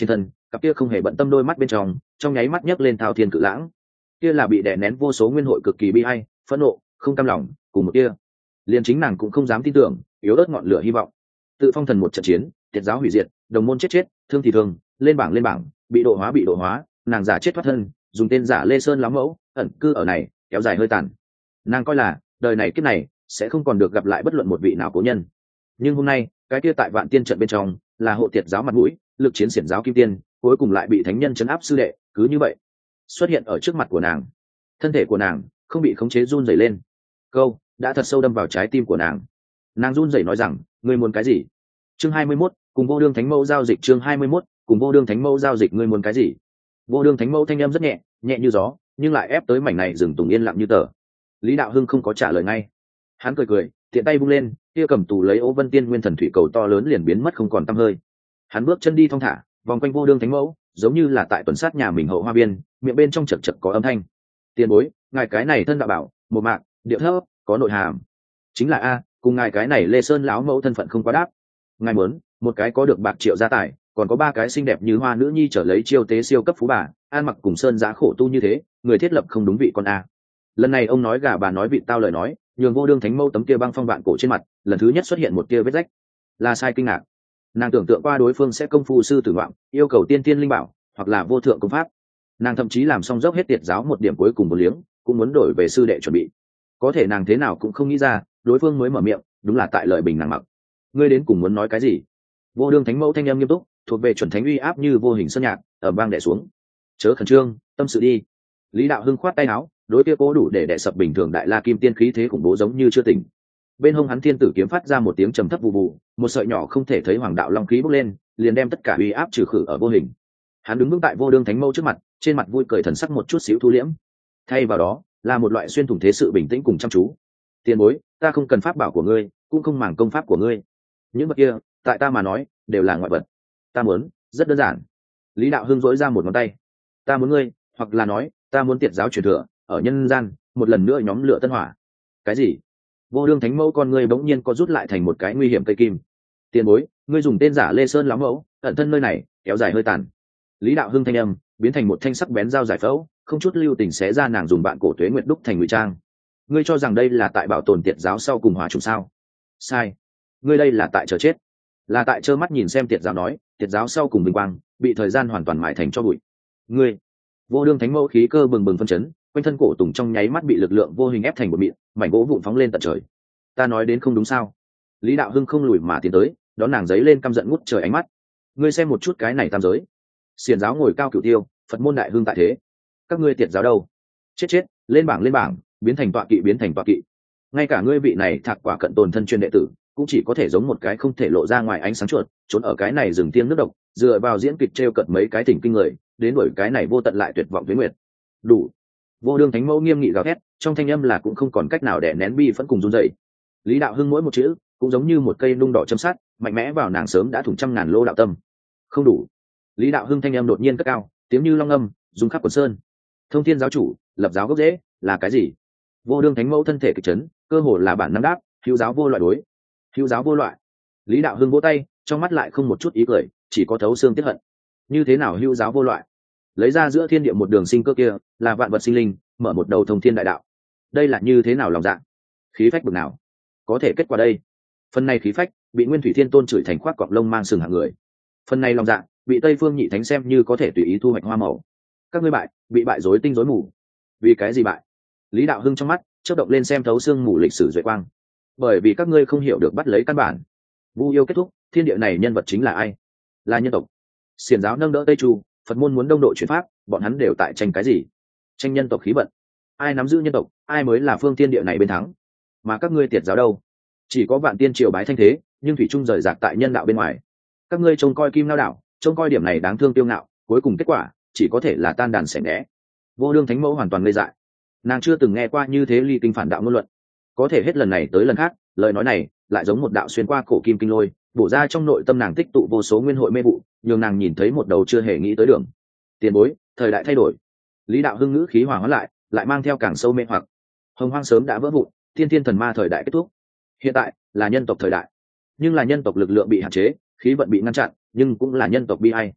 cặp kia không hề bận tâm đôi mắt bên trong trong nháy mắt nhấc lên thao thiên cự lãng. Kia là bị đè nén vô số nguyên hội cực kỳ bi ai, phẫn nộ, không cam lòng, cùng một kia liền chính nàng cũng không dám tin tưởng, yếu ớt ngọn lửa hy vọng. Tự phong thần một trận chiến, tiệt giáo hủy diệt, đồng môn chết chết, thương thì thương, lên bảng lên bảng, bị độ hóa bị độ hóa, nàng giả chết thoát thân, dùng tên giả Lê Sơn láo mẫu, ẩn cư ở này, kéo dài hơi tàn. Nàng coi là đời này kiếp này sẽ không còn được gặp lại bất luận một vị nào cố nhân. Nhưng hôm nay, cái kia tại Vạn Tiên trận bên trong, là hộ tiệt giáo mặt mũi, lực chiến xiển giáo kim tiên, cuối cùng lại bị thánh nhân trấn áp sư đệ, cứ như vậy xuất hiện ở trước mặt của nàng. Thân thể của nàng không bị khống chế run rẩy lên. Câu đã thật sâu đâm vào trái tim của nàng. Nàng run rẩy nói rằng, ngươi muốn cái gì? Chương hai mươi mốt, cùng vô đương thánh mẫu giao dịch. Chương hai mươi mốt, cùng vô đương thánh mẫu giao dịch. Ngươi muốn cái gì? Vô đương thánh mẫu thanh âm rất nhẹ, nhẹ như gió, nhưng lại ép tới mảnh này rừng tùng yên lặng như tờ. Lý Đạo Hưng không có trả lời ngay. Hắn cười cười, tiện tay vung lên, kia cầm tù lấy Ô Vân Tiên Nguyên Thần Thủy cầu to lớn liền biến mất không còn tăm hơi. Hắn bước chân đi thong thả, vòng quanh vô đương thánh mẫu, giống như là tại tuần sát nhà mình hậu hoa viên, miệng bên trong chật chật có âm thanh. Tiền bối, ngài cái này thân đạo bảo, một mạc, điệu thấp, có nội hàm. Chính là a, cùng ngài cái này Lê Sơn lão mẫu thân phận không quá đáp. Ngài muốn một cái có được bạc triệu gia tài, còn có ba cái xinh đẹp như hoa nữ nhi trở lấy chiêu tế siêu cấp phú bà, an mặc cùng sơn giá khổ tu như thế, người thiết lập không đúng vị con a. Lần này ông nói gà bà nói vị tao lời nói, nhường vô đương thánh mẫu tấm kia băng phong vạn cổ trên mặt lần thứ nhất xuất hiện một kia vết rách. Là sai kinh ngạc. Nàng tưởng tượng qua đối phương sẽ công phu sư tử ngoạm, yêu cầu tiên tiên linh bảo hoặc là vô thượng công pháp. Nàng thậm chí làm xong dốc hết tiệt giáo một điểm cuối cùng một liếng, cũng muốn đổi về sư đệ chuẩn bị. Có thể nàng thế nào cũng không nghĩ ra, đối phương mới mở miệng, đúng là tại lợi bình nàng mặc. Ngươi đến cùng muốn nói cái gì? Vô đương thánh mẫu thanh âm nghiêm túc, thuộc về chuẩn thánh uy áp như vô hình sơn nhạc, ở bang đè xuống. Chớ khẩn trương, tâm sự đi. Lý Đạo Hưng khoát tay áo, đối kia cố đủ để đè sập bình thường đại la kim tiên khí thế khủng bố giống như chưa tỉnh. Bên hông hắn thiên tử kiếm phát ra một tiếng trầm thấp vụ vụ, một sợi nhỏ không thể thấy hoàng đạo long khí bốc lên, liền đem tất cả uy áp trừ khử ở vô hình. Hắn đứng vững tại vô đương thánh mẫu trước mặt, trên mặt vui cười thần sắc một chút xíu thu liễm, thay vào đó là một loại xuyên thủng thế sự bình tĩnh cùng chăm chú. Tiền bối, ta không cần pháp bảo của ngươi, cũng không màng công pháp của ngươi. Những vật kia, tại ta mà nói, đều là ngoại vật. Ta muốn, rất đơn giản. Lý Đạo Hưng dỗi ra một ngón tay. Ta muốn ngươi, hoặc là nói, ta muốn tiệt giáo truyền thừa, ở nhân gian, một lần nữa nhóm lửa tân hỏa. Cái gì? Vô đương thánh mẫu con ngươi bỗng nhiên có rút lại thành một cái nguy hiểm cây kim. Tiền bối, ngươi dùng tên giả Lê Sơn lắm mẫu, ẩn thân nơi này, kéo dài hơi tàn. Lý Đạo Hưng thanh âm biến thành một thanh sắc bén dao giải phẫu, không chút lưu tình xé ra nàng dùng bạn cổ tuế nguyệt đúc thành ngụy trang. Ngươi cho rằng đây là tại bảo tồn tiệt giáo sau cùng hòa trùng sao? Sai. Ngươi đây là tại chờ chết, là tại trơ mắt nhìn xem tiệt giáo nói tiệt giáo sau cùng bình quang bị thời gian hoàn toàn mại thành cho bụi. Ngươi, vô đương thánh mẫu khí cơ bừng bừng phân chấn, quanh thân cổ tùng trong nháy mắt bị lực lượng vô hình ép thành một mịn, mảnh gỗ vụn phóng lên tận trời. Ta nói đến không đúng sao? Lý Đạo Hưng không lùi mà tiến tới, đón nàng giấy lên căm giận ngút trời ánh mắt. Ngươi xem một chút cái này tam giới, xiển giáo ngồi cao cửu tiêu, Phật môn đại hưng tại thế, các ngươi tiệt giáo đâu? Chết chết, lên bảng lên bảng, biến thành tọa kỵ biến thành tọa kỵ. Ngay cả ngươi vị này thạc quả cận tồn thân chuyên đệ tử, cũng chỉ có thể giống một cái không thể lộ ra ngoài ánh sáng chuột, trốn ở cái này rừng tiên nước độc, dựa vào diễn kịch trêu cợt mấy cái thỉnh kinh người, đến đuổi cái này vô tận lại tuyệt vọng tuyết nguyệt. Đủ. Vô đương thánh mẫu nghiêm nghị gào thét, trong thanh âm là cũng không còn cách nào để nén bi phẫn cùng run rẩy. Lý Đạo Hưng mỗi một chữ cũng giống như một cây nung đỏ châm sắt, mạnh mẽ vào nàng sớm đã thủng trăm ngàn lô đạo tâm. Không đủ. Lý Đạo Hưng thanh âm đột nhiên cất cao, tiếng như long âm, rung khắp quần sơn. Thông thiên giáo chủ, lập giáo gốc rễ, là cái gì? Vô đương thánh mẫu thân thể kịch chấn, cơ hồ là bản năng đáp, hữu giáo vô loại đối. Hữu giáo vô loại. Lý Đạo Hưng vỗ tay, trong mắt lại không một chút ý cười, chỉ có thấu xương tiếc hận. Như thế nào hữu giáo vô loại? Lấy ra giữa thiên địa một đường sinh cơ kia, là vạn vật sinh linh, mở một đầu thông thiên đại đạo. Đây là như thế nào lòng dạ? Khí phách bực nào? Có thể kết quả đây. Phần này khí phách bị Nguyên Thủy Thiên Tôn chửi thành khoác cọp lông mang sừng hạng người. Phần này lòng dạ bị Tây Phương Nhị Thánh xem như có thể tùy ý thu hoạch hoa màu. Các ngươi bại, bị bại rối tinh rối mù. Vì cái gì bại? Lý Đạo Hưng trong mắt chớp động lên xem thấu xương mù lịch sử duệ quang. Bởi vì các ngươi không hiểu được bắt lấy căn bản. Vu yêu kết thúc, thiên địa này nhân vật chính là ai? Là nhân tộc. Xiển giáo nâng đỡ Tây Chu, Phật môn muốn đông độ chuyển pháp, bọn hắn đều tại tranh cái gì? Tranh nhân tộc khí vận. Ai nắm giữ nhân tộc, ai mới là phương thiên địa này bên thắng. Mà các ngươi tiệt giáo đâu? Chỉ có vạn tiên triều bái thanh thế, nhưng thủy trung rời rạc tại nhân đạo bên ngoài. Các ngươi trông coi kim lao đạo, trông coi điểm này đáng thương tiêu ngạo, cuối cùng kết quả chỉ có thể là tan đàn xẻ nghé. Vô đương thánh mẫu hoàn toàn ngây dại. Nàng chưa từng nghe qua như thế ly kinh phản đạo ngôn luận, có thể hết lần này tới lần khác, lời nói này lại giống một đạo xuyên qua cổ kim kinh lôi, bổ ra trong nội tâm nàng tích tụ vô số nguyên hội mê vụ, nhường nàng nhìn thấy một đầu chưa hề nghĩ tới đường. Tiền bối, thời đại thay đổi. Lý Đạo Hưng ngữ khí hòa hóa lại, lại mang theo càng sâu mê hoặc. Hồng hoang sớm đã vỡ vụn, thiên thiên thần ma thời đại kết thúc. Hiện tại là nhân tộc thời đại, nhưng là nhân tộc lực lượng bị hạn chế, khí vận bị ngăn chặn, nhưng cũng là nhân tộc bi ai.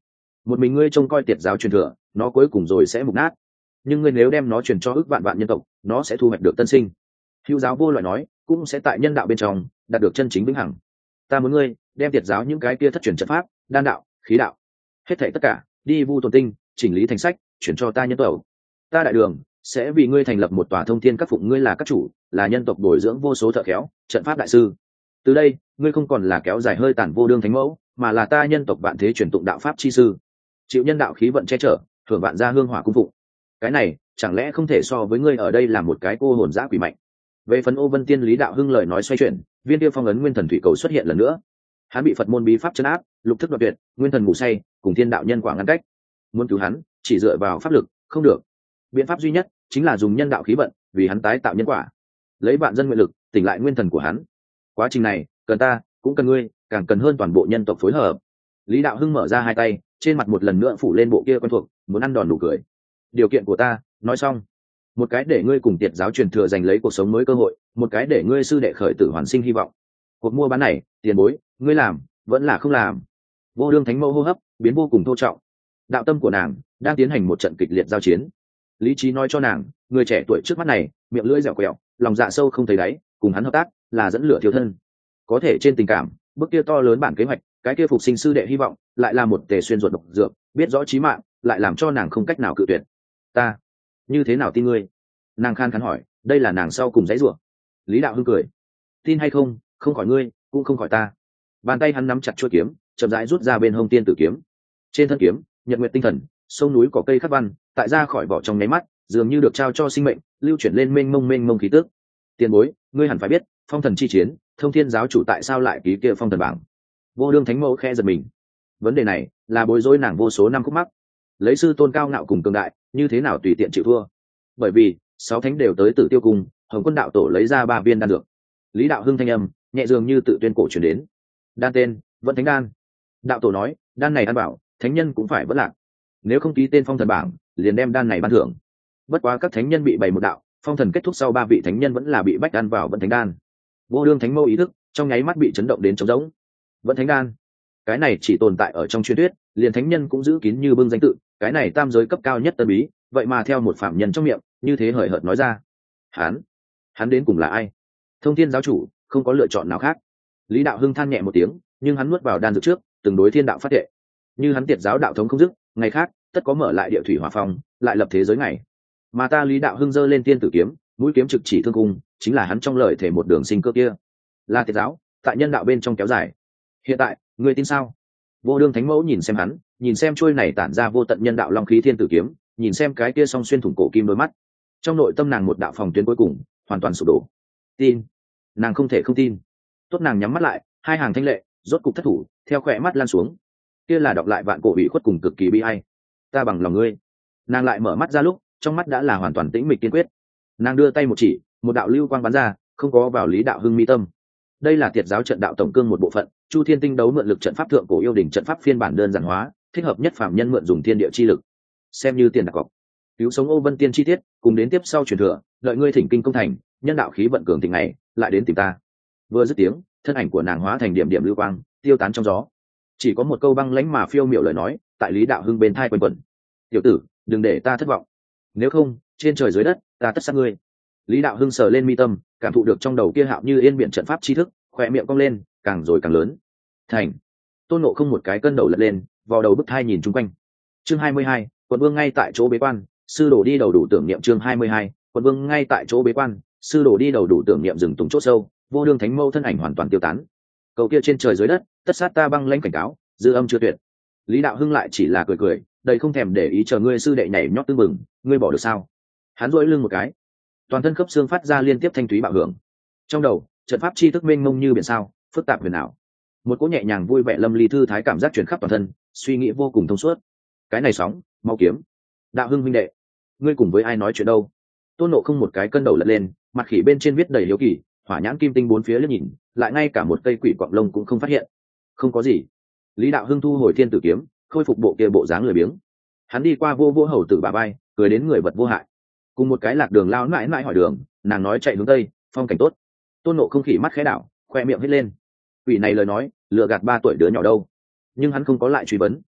một mình ngươi trông coi tiệt giáo truyền thừa, nó cuối cùng rồi sẽ mục nát, nhưng ngươi nếu đem nó truyền cho ước vạn vạn nhân tộc, nó sẽ thu hoạch được tân sinh. Hữu giáo vô loại nói, cũng sẽ tại nhân đạo bên trong đạt được chân chính vĩnh hằng. Ta muốn ngươi đem tiệt giáo những cái kia thất truyền trận pháp, đan đạo, khí đạo, hết thảy tất cả đi vu tồn tinh, chỉnh lý thành sách, chuyển cho ta nhân tộc. Ta đại đường sẽ vì ngươi thành lập một tòa thông thiên các phụng ngươi là các chủ, là nhân tộc bồi dưỡng vô số thợ khéo, trận pháp đại sư. Từ đây ngươi không còn là kéo dài hơi tàn vô đương thánh mẫu, mà là ta nhân tộc vạn thế truyền tụng đạo pháp chi sư, chịu nhân đạo khí vận che chở, hưởng vạn gia hương hỏa cung phụng. Cái này chẳng lẽ không thể so với ngươi ở đây là một cái cô hồn dã quỷ mạnh? Về phần Ô Vân Tiên Lý Đạo Hưng lời nói xoay chuyển, viên tiêu phong ấn nguyên thần thủy cầu xuất hiện lần nữa. Hắn bị Phật môn bí pháp chấn áp, lục thức đoạt tuyệt, nguyên thần ngủ say, cùng thiên đạo nhân quả ngăn cách. Muốn cứu hắn, chỉ dựa vào pháp lực không được. Biện pháp duy nhất chính là dùng nhân đạo khí vận, vì hắn tái tạo nhân quả, lấy vạn dân nguyện lực tỉnh lại nguyên thần của hắn. Quá trình này cần ta, cũng cần ngươi, càng cần hơn toàn bộ nhân tộc phối hợp. Lý Đạo Hưng mở ra hai tay, trên mặt một lần nữa phủ lên bộ kia quen thuộc, muốn ăn đòn nụ cười. Điều kiện của ta nói xong, một cái để ngươi cùng tiệt giáo truyền thừa giành lấy cuộc sống mới cơ hội, một cái để ngươi sư đệ khởi tử hoàn sinh hy vọng. Cuộc mua bán này, tiền bối, ngươi làm vẫn là không làm? Vô đương thánh mẫu hô hấp biến vô cùng thô trọng. Đạo tâm của nàng đang tiến hành một trận kịch liệt giao chiến. Lý trí nói cho nàng, người trẻ tuổi trước mắt này miệng lưỡi dẻo quẹo, lòng dạ sâu không thấy đáy, cùng hắn hợp tác là dẫn lửa thiếu thân. Có thể trên tình cảm, bước kia to lớn bản kế hoạch, cái kia phục sinh sư đệ hy vọng, lại là một tề xuyên ruột độc dược, biết rõ chí mạng, lại làm cho nàng không cách nào cự tuyệt. Ta như thế nào tin ngươi? Nàng khan khán hỏi, đây là nàng sau cùng dãy rủa. Lý Đạo Hưng cười, tin hay không, không khỏi ngươi, cũng không khỏi ta. Bàn tay hắn nắm chặt chuôi kiếm, chậm rãi rút ra bên hông tiên tử kiếm. Trên thân kiếm, nhật nguyệt tinh thần, sông núi cỏ cây khắc văn, tại ra khỏi vỏ trong nháy mắt, dường như được trao cho sinh mệnh, lưu chuyển lên mênh mông mênh mông khí tức. Tiền bối, ngươi hẳn phải biết, phong thần chi chiến, thông thiên giáo chủ tại sao lại ký kia phong thần bảng? Vô đương thánh mẫu khẽ giật mình. Vấn đề này là bối rối nàng vô số năm khúc mắc. Lấy sư tôn cao ngạo cùng cường đại, như thế nào tùy tiện chịu thua? Bởi vì sáu thánh đều tới Tử Tiêu Cung, Hồng Quân đạo tổ lấy ra ba viên đan dược. Lý Đạo Hưng thanh âm nhẹ dường như tự tuyên cổ truyền đến. Đan tên Vận Thánh Đan. Đạo tổ nói, đan này ăn bảo, thánh nhân cũng phải vất lạc. Nếu không ký tên phong thần bảng, liền đem đan này ban thưởng. Bất quá các thánh nhân bị bày một đạo, phong thần kết thúc sau ba vị thánh nhân vẫn là bị bách ăn vào Vận Thánh Đan. Vô đương thánh mẫu ý thức trong nháy mắt bị chấn động đến trống rỗng. Vận Thánh Đan, cái này chỉ tồn tại ở trong truyền thuyết, liền thánh nhân cũng giữ kín như bưng danh tự, cái này tam giới cấp cao nhất tân bí, vậy mà theo một phạm nhân trong miệng như thế hời hợt nói ra. Hắn, hắn đến cùng là ai? Thông thiên giáo chủ không có lựa chọn nào khác. Lý Đạo Hưng than nhẹ một tiếng, nhưng hắn nuốt vào đan dược trước, từng đối thiên đạo phát thệ. Như hắn tiệt giáo đạo thống không dứt, ngày khác tất có mở lại địa thủy hỏa phong, lại lập thế giới ngày. Mà ta Lý Đạo Hưng giơ lên tiên tử kiếm, mũi kiếm trực chỉ thương cung, chính là hắn trong lời thể một đường sinh cơ kia, là tiệt giáo tại nhân đạo bên trong kéo dài. Hiện tại ngươi tin sao? Vô đương thánh mẫu nhìn xem hắn, nhìn xem trôi này tản ra vô tận nhân đạo long khí thiên tử kiếm, nhìn xem cái kia song xuyên thủng cổ kim đôi mắt. Trong nội tâm nàng một đạo phòng tuyến cuối cùng hoàn toàn sụp đổ. Tin? Nàng không thể không tin. Tốt, nàng nhắm mắt lại, hai hàng thanh lệ rốt cục thất thủ theo khỏe mắt lan xuống. Kia là đọc lại vạn cổ bị khuất cùng cực kỳ bi ai. Ta bằng lòng ngươi. Nàng lại mở mắt ra lúc, trong mắt đã là hoàn toàn tĩnh mịch kiên quyết. Nàng đưa tay một chỉ, một đạo lưu quang bắn ra, không có vào Lý Đạo Hưng mi tâm. Đây là tiệt giáo trận đạo tổng cương một bộ phận, Chu Thiên Tinh đấu mượn lực trận pháp thượng cổ yêu đỉnh trận pháp phiên bản đơn giản hóa, thích hợp nhất phạm nhân mượn dùng thiên địa chi lực, xem như tiền đặt cọc. Cứu sống Ô Vân Tiên chi tiết, cùng đến tiếp sau truyền thừa, đợi ngươi thỉnh kinh công thành, nhân đạo khí vận cường tình này, lại đến tìm ta. Vừa dứt tiếng, thân ảnh của nàng hóa thành điểm điểm lưu quang, tiêu tán trong gió. Chỉ có một câu băng lãnh mà phiêu miểu lời nói, tại Lý Đạo Hưng bên thai quanh quẩn. Tiểu tử, đừng để ta thất vọng. Nếu không, trên trời dưới đất, ta tất sát ngươi. Lý Đạo Hưng sờ lên mi tâm, cảm thụ được trong đầu kia hạo như yên biển trận pháp tri thức, khỏe miệng cong lên, càng rồi càng lớn. Thành. Tôn Ngộ Không một cái cân đầu lật lên, vào đầu bức thai nhìn chung quanh. Chương hai mươi hai, quận vương ngay tại chỗ bế quan, sư đồ đi đầu đủ tưởng niệm. Chương hai mươi hai, quận vương ngay tại chỗ bế quan, sư đồ đi đầu đủ tưởng niệm. Rừng tùng chỗ sâu, vô đương thánh mâu thân ảnh hoàn toàn tiêu tán. Cầu kia trên trời dưới đất, tất sát ta băng lãnh cảnh cáo, dư âm chưa tuyệt. Lý Đạo Hưng lại chỉ là cười cười, đầy không thèm để ý, chờ ngươi sư đệ nhảy nhót tưng bừng, ngươi bỏ được sao? Hắn duỗi lưng một cái, toàn thân khớp xương phát ra liên tiếp thanh thúy bạo hưởng. Trong đầu trận pháp chi thức mênh mông như biển sao, phức tạp huyền ảo. Một cỗ nhẹ nhàng vui vẻ lâm ly thư thái cảm giác truyền khắp toàn thân, suy nghĩ vô cùng thông suốt. Cái này sóng mau kiếm. Đạo Hưng huynh đệ, ngươi cùng với ai nói chuyện đâu? Tôn Nộ Không một cái cân đầu lật lên, mặt khỉ bên trên viết đầy hiếu kỳ, hỏa nhãn kim tinh bốn phía liếc nhìn, lại ngay cả một cây quỷ quạng lông cũng không phát hiện. Không có gì. Lý Đạo Hưng thu hồi thiên tử kiếm, khôi phục bộ kia bộ dáng lười biếng. Hắn đi qua vô vô hầu tử bà bay, cười đến người vật vô hại. Cùng một cái lạc đường lao mãi mãi hỏi đường, nàng nói chạy hướng tây, phong cảnh tốt. Tôn Nộ Không khỉ mắt khẽ đảo, khoe miệng hết lên. Quỷ này lời nói, lừa gạt ba tuổi đứa nhỏ đâu. Nhưng hắn không có lại truy vấn.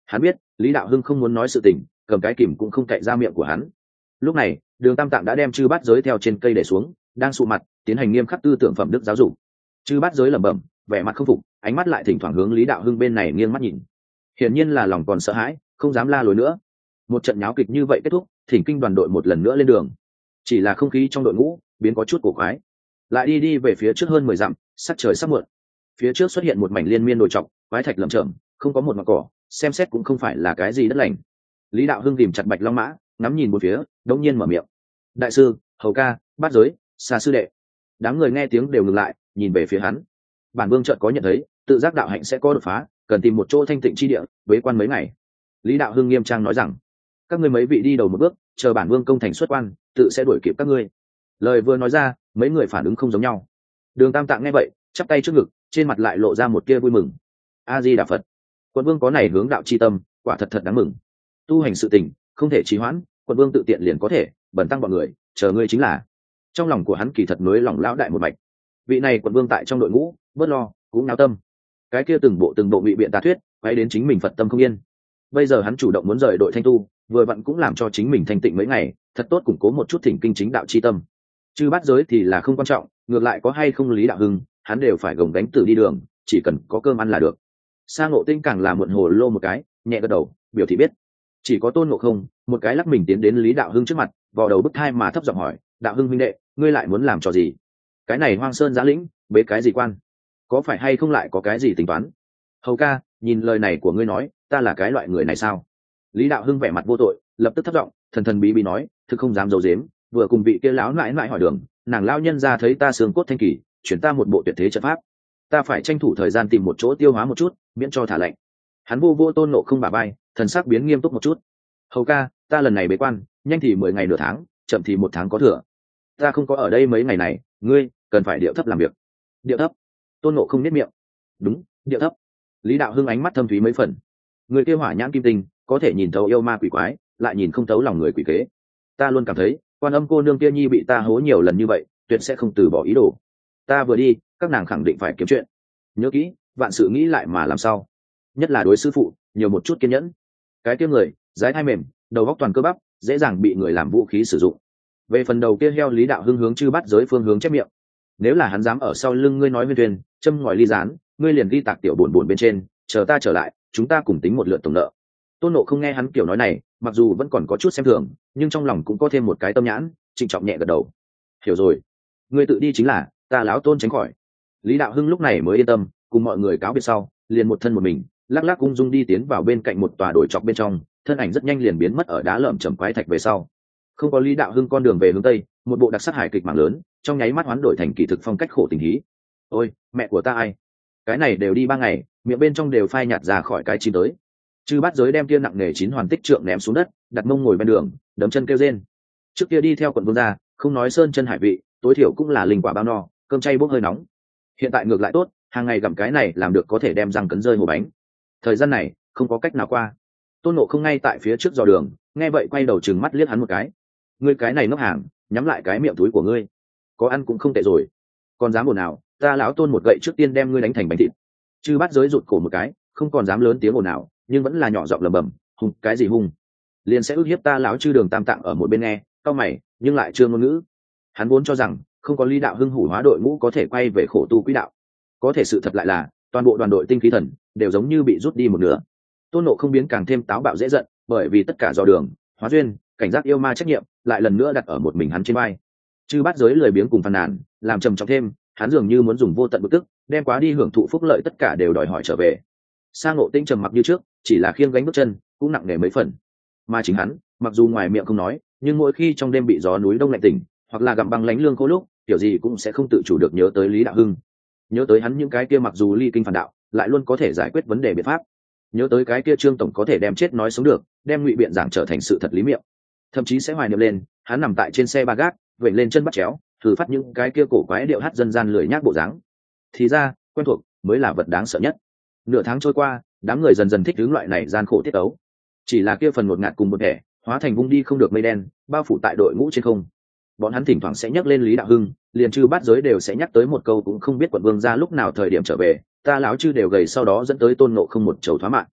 Hắn biết Lý Đạo Hưng không muốn nói sự tình, cầm cái kìm cũng không cậy ra miệng của hắn. Lúc này Đường Tam Tạng đã đem chư bát giới theo trên cây để xuống, đang sụ mặt tiến hành nghiêm khắc tư tưởng phẩm đức giáo dục. Chư bát giới lẩm bẩm, vẻ mặt không phục, ánh mắt lại thỉnh thoảng hướng Lý Đạo Hưng bên này nghiêng mắt nhìn, hiển nhiên là lòng còn sợ hãi, không dám la lối nữa. Một trận nháo kịch như vậy kết thúc, thỉnh kinh đoàn đội một lần nữa lên đường. Chỉ là không khí trong đội ngũ biến có chút cổ quái, lại đi đi về phía trước hơn mười dặm, sắc trời sắp muộn. Phía trước xuất hiện một mảnh liên miên đồi trọc, quái thạch lởm chởm, không có một ngọn cỏ, xem xét cũng không phải là cái gì đất lành. Lý Đạo Hưng tìm chặt bạch long mã, ngắm nhìn một phía, đống nhiên mở miệng: đại sư, hầu ca, bát giới, xa sư đệ. Đám người nghe tiếng đều ngừng lại, nhìn về phía hắn. Bản vương chợt có nhận thấy tự giác đạo hạnh sẽ có đột phá, cần tìm một chỗ thanh tịnh chi địa bế quan mấy ngày. Lý Đạo Hưng nghiêm trang nói rằng: các ngươi mấy vị đi đầu một bước, chờ bản vương công thành xuất quan, tự sẽ đuổi kịp các ngươi. Lời vừa nói ra, mấy người phản ứng không giống nhau. Đường Tam Tạng nghe vậy, chắp tay trước ngực, trên mặt lại lộ ra một kia vui mừng. A Di Đà Phật, quận vương có này hướng đạo chi tâm, quả thật thật đáng mừng. Tu hành sự tình không thể trì hoãn, quận vương tự tiện liền có thể bẩn tăng bọn người, chờ ngươi chính là. Trong lòng của hắn kỳ thật nối lòng lão đại một mạch. Vị này quận vương tại trong đội ngũ, bớt lo, cũng náo tâm. Cái kia từng bộ từng bộ ngụy biện tà thuyết, quay đến chính mình Phật tâm không yên. Bây giờ hắn chủ động muốn rời đội thanh tu, vừa vặn cũng làm cho chính mình thanh tịnh mấy ngày, thật tốt củng cố một chút thỉnh kinh chính đạo chi tâm. Chư bát giới thì là không quan trọng, ngược lại có hay không Lý Đạo Hưng, hắn đều phải gồng gánh tự đi đường, chỉ cần có cơm ăn là được. Sa Ngộ Tinh càng là muộn hồ lô một cái, nhẹ gật đầu, biểu thị biết. Chỉ có Tôn Ngộ Không, một cái lắc mình tiến đến Lý Đạo Hưng trước mặt, vò đầu bức thai mà thấp giọng hỏi: đạo Hưng huynh đệ, ngươi lại muốn làm trò gì? Cái này hoang sơn giã lĩnh, bế cái gì quan? Có phải hay không lại có cái gì tính toán? Hầu ca, nhìn lời này của ngươi nói, ta là cái loại người này sao? Lý Đạo Hưng vẻ mặt vô tội, lập tức thấp giọng, thần thần bí bí nói, thực không dám giấu giếm, vừa cùng vị kia lão nãi nãi hỏi đường, nàng lão nhân ra thấy ta xương cốt thanh kỳ, chuyển ta một bộ tuyệt thế trận pháp, ta phải tranh thủ thời gian tìm một chỗ tiêu hóa một chút, miễn cho thả lệnh. Hắn vô vô Tôn Ngộ Không bả vai, thần sắc biến nghiêm túc một chút. Hầu ca, ta lần này bế quan, nhanh thì mười ngày nửa tháng, chậm thì một tháng có thừa. Ta không có ở đây mấy ngày này, ngươi cần phải điệu thấp làm việc. Điệu thấp? Tôn Ngộ Không nhếch miệng. Đúng, điệu thấp. Lý Đạo Hưng ánh mắt thâm thúy mấy phần. Người kia hỏa nhãn kim tinh, có thể nhìn thấu yêu ma quỷ quái, lại nhìn không thấu lòng người quỷ kế. Ta luôn cảm thấy, Quan Âm cô nương kia nhi bị ta hố nhiều lần như vậy, tuyệt sẽ không từ bỏ ý đồ. Ta vừa đi, các nàng khẳng định phải kiếm chuyện. Nhớ kỹ, vạn sự nghĩ lại mà làm sao. Nhất là đối sư phụ, nhiều một chút kiên nhẫn. Cái kia người, dái thai mềm, đầu óc toàn cơ bắp, dễ dàng bị người làm vũ khí sử dụng. Về phần đầu kia heo, Lý Đạo Hưng hướng chư bắt giới phương hướng chép miệng. Nếu là hắn dám ở sau lưng ngươi nói viên thuyền, châm ngòi ly gián, ngươi liền ghi tạc tiểu buồn buồn bên trên, chờ ta trở lại, chúng ta cùng tính một lượt tổng nợ. Tôn Nộ không nghe hắn kiểu nói này, mặc dù vẫn còn có chút xem thường, nhưng trong lòng cũng có thêm một cái tâm nhãn, trịnh trọng nhẹ gật đầu. Hiểu rồi, ngươi tự đi chính là, ta láo Tôn tránh khỏi. Lý Đạo Hưng lúc này mới yên tâm, cùng mọi người cáo biệt sau, liền một thân một mình, lắc lắc ung dung đi tiến vào bên cạnh một tòa đồi chọc bên trong, thân ảnh rất nhanh liền biến mất ở đá lởm chởm quái thạch về sau. Không có Lý Đạo Hưng con đường về hướng tây, một bộ đặc sắc hài kịch mạng lớn, trong nháy mắt hoán đổi thành kỳ thực phong cách khổ tình hí. Ôi, mẹ của ta ai? Cái này đều đi ba ngày, miệng bên trong đều phai nhạt ra khỏi cái chim tới. Chư bát giới đem kia nặng nề chín hoàn tích trượng ném xuống đất, đặt mông ngồi bên đường, đấm chân kêu rên. Trước kia đi theo quận vương gia, không nói sơn chân hải vị, tối thiểu cũng là linh quả bao no, cơm chay bốc hơi nóng. Hiện tại ngược lại tốt, hàng ngày gặm cái này làm được có thể đem răng cấn rơi hồ bánh. Thời gian này không có cách nào qua. Tôn Ngộ không ngay tại phía trước dò đường, nghe vậy quay đầu trừng mắt liếc hắn một cái. Ngươi cái này ngốc hàng, nhắm lại cái miệng túi của ngươi, có ăn cũng không tệ rồi, còn dám ồn nào? Ta lão Tôn một gậy trước tiên đem ngươi đánh thành bánh thịt. Chư bát giới rụt cổ một cái, không còn dám lớn tiếng ồn nào, nhưng vẫn là nhỏ giọng lẩm bẩm, hung cái gì hung, liền sẽ ức hiếp ta lão Chư Đường Tam Tạng ở một bên nghe, cau mày nhưng lại chưa ngôn ngữ. Hắn vốn cho rằng không có Lý Đạo Hưng hủ hóa đội ngũ có thể quay về khổ tu quỹ đạo, có thể sự thật lại là toàn bộ đoàn đội tinh khí thần đều giống như bị rút đi một nửa. Tôn Nộ không biến càng thêm táo bạo dễ giận, bởi vì tất cả dò đường, hóa duyên, cảnh giác yêu ma trách nhiệm lại lần nữa đặt ở một mình hắn trên vai. Chư bát giới lười biếng cùng phàn nàn, làm trầm trọng thêm, hắn dường như muốn dùng vô tận bực tức đem quá đi hưởng thụ phúc lợi tất cả đều đòi hỏi trở về. Sa Ngộ Tĩnh trầm mặc như trước, chỉ là khiêng gánh bước chân cũng nặng nề mấy phần. Mà chính hắn, mặc dù ngoài miệng không nói, nhưng mỗi khi trong đêm bị gió núi đông lạnh tỉnh, hoặc là gặm băng lánh lương khô lúc, kiểu gì cũng sẽ không tự chủ được nhớ tới Lý Đạo Hưng, nhớ tới hắn những cái kia mặc dù ly kinh phản đạo, lại luôn có thể giải quyết vấn đề biện pháp, nhớ tới cái kia Trương tổng có thể đem chết nói sống được, đem ngụy biện giảng trở thành sự thật lý miệng, thậm chí sẽ hoài niệm lên hắn nằm tại trên xe ba gác, vểnh lên chân bắt chéo, thử phát những cái kia cổ quái điệu hát dân gian lười nhác bộ dáng. Thì ra quen thuộc mới là vật đáng sợ nhất. Nửa tháng trôi qua, đám người dần dần thích hướng loại này gian khổ tiết tấu, chỉ là kia phần ngột ngạt cùng một thể hóa thành vung đi không được mây đen, bao phủ tại đội ngũ trên không. Bọn hắn thỉnh thoảng sẽ nhắc lên Lý Đạo Hưng, liền Chư bát giới đều sẽ nhắc tới một câu cũng không biết quận vương ra lúc nào thời điểm trở về, ta lão Chư đều gầy sau đó dẫn tới Tôn Ngộ không một chầu thoá mạng.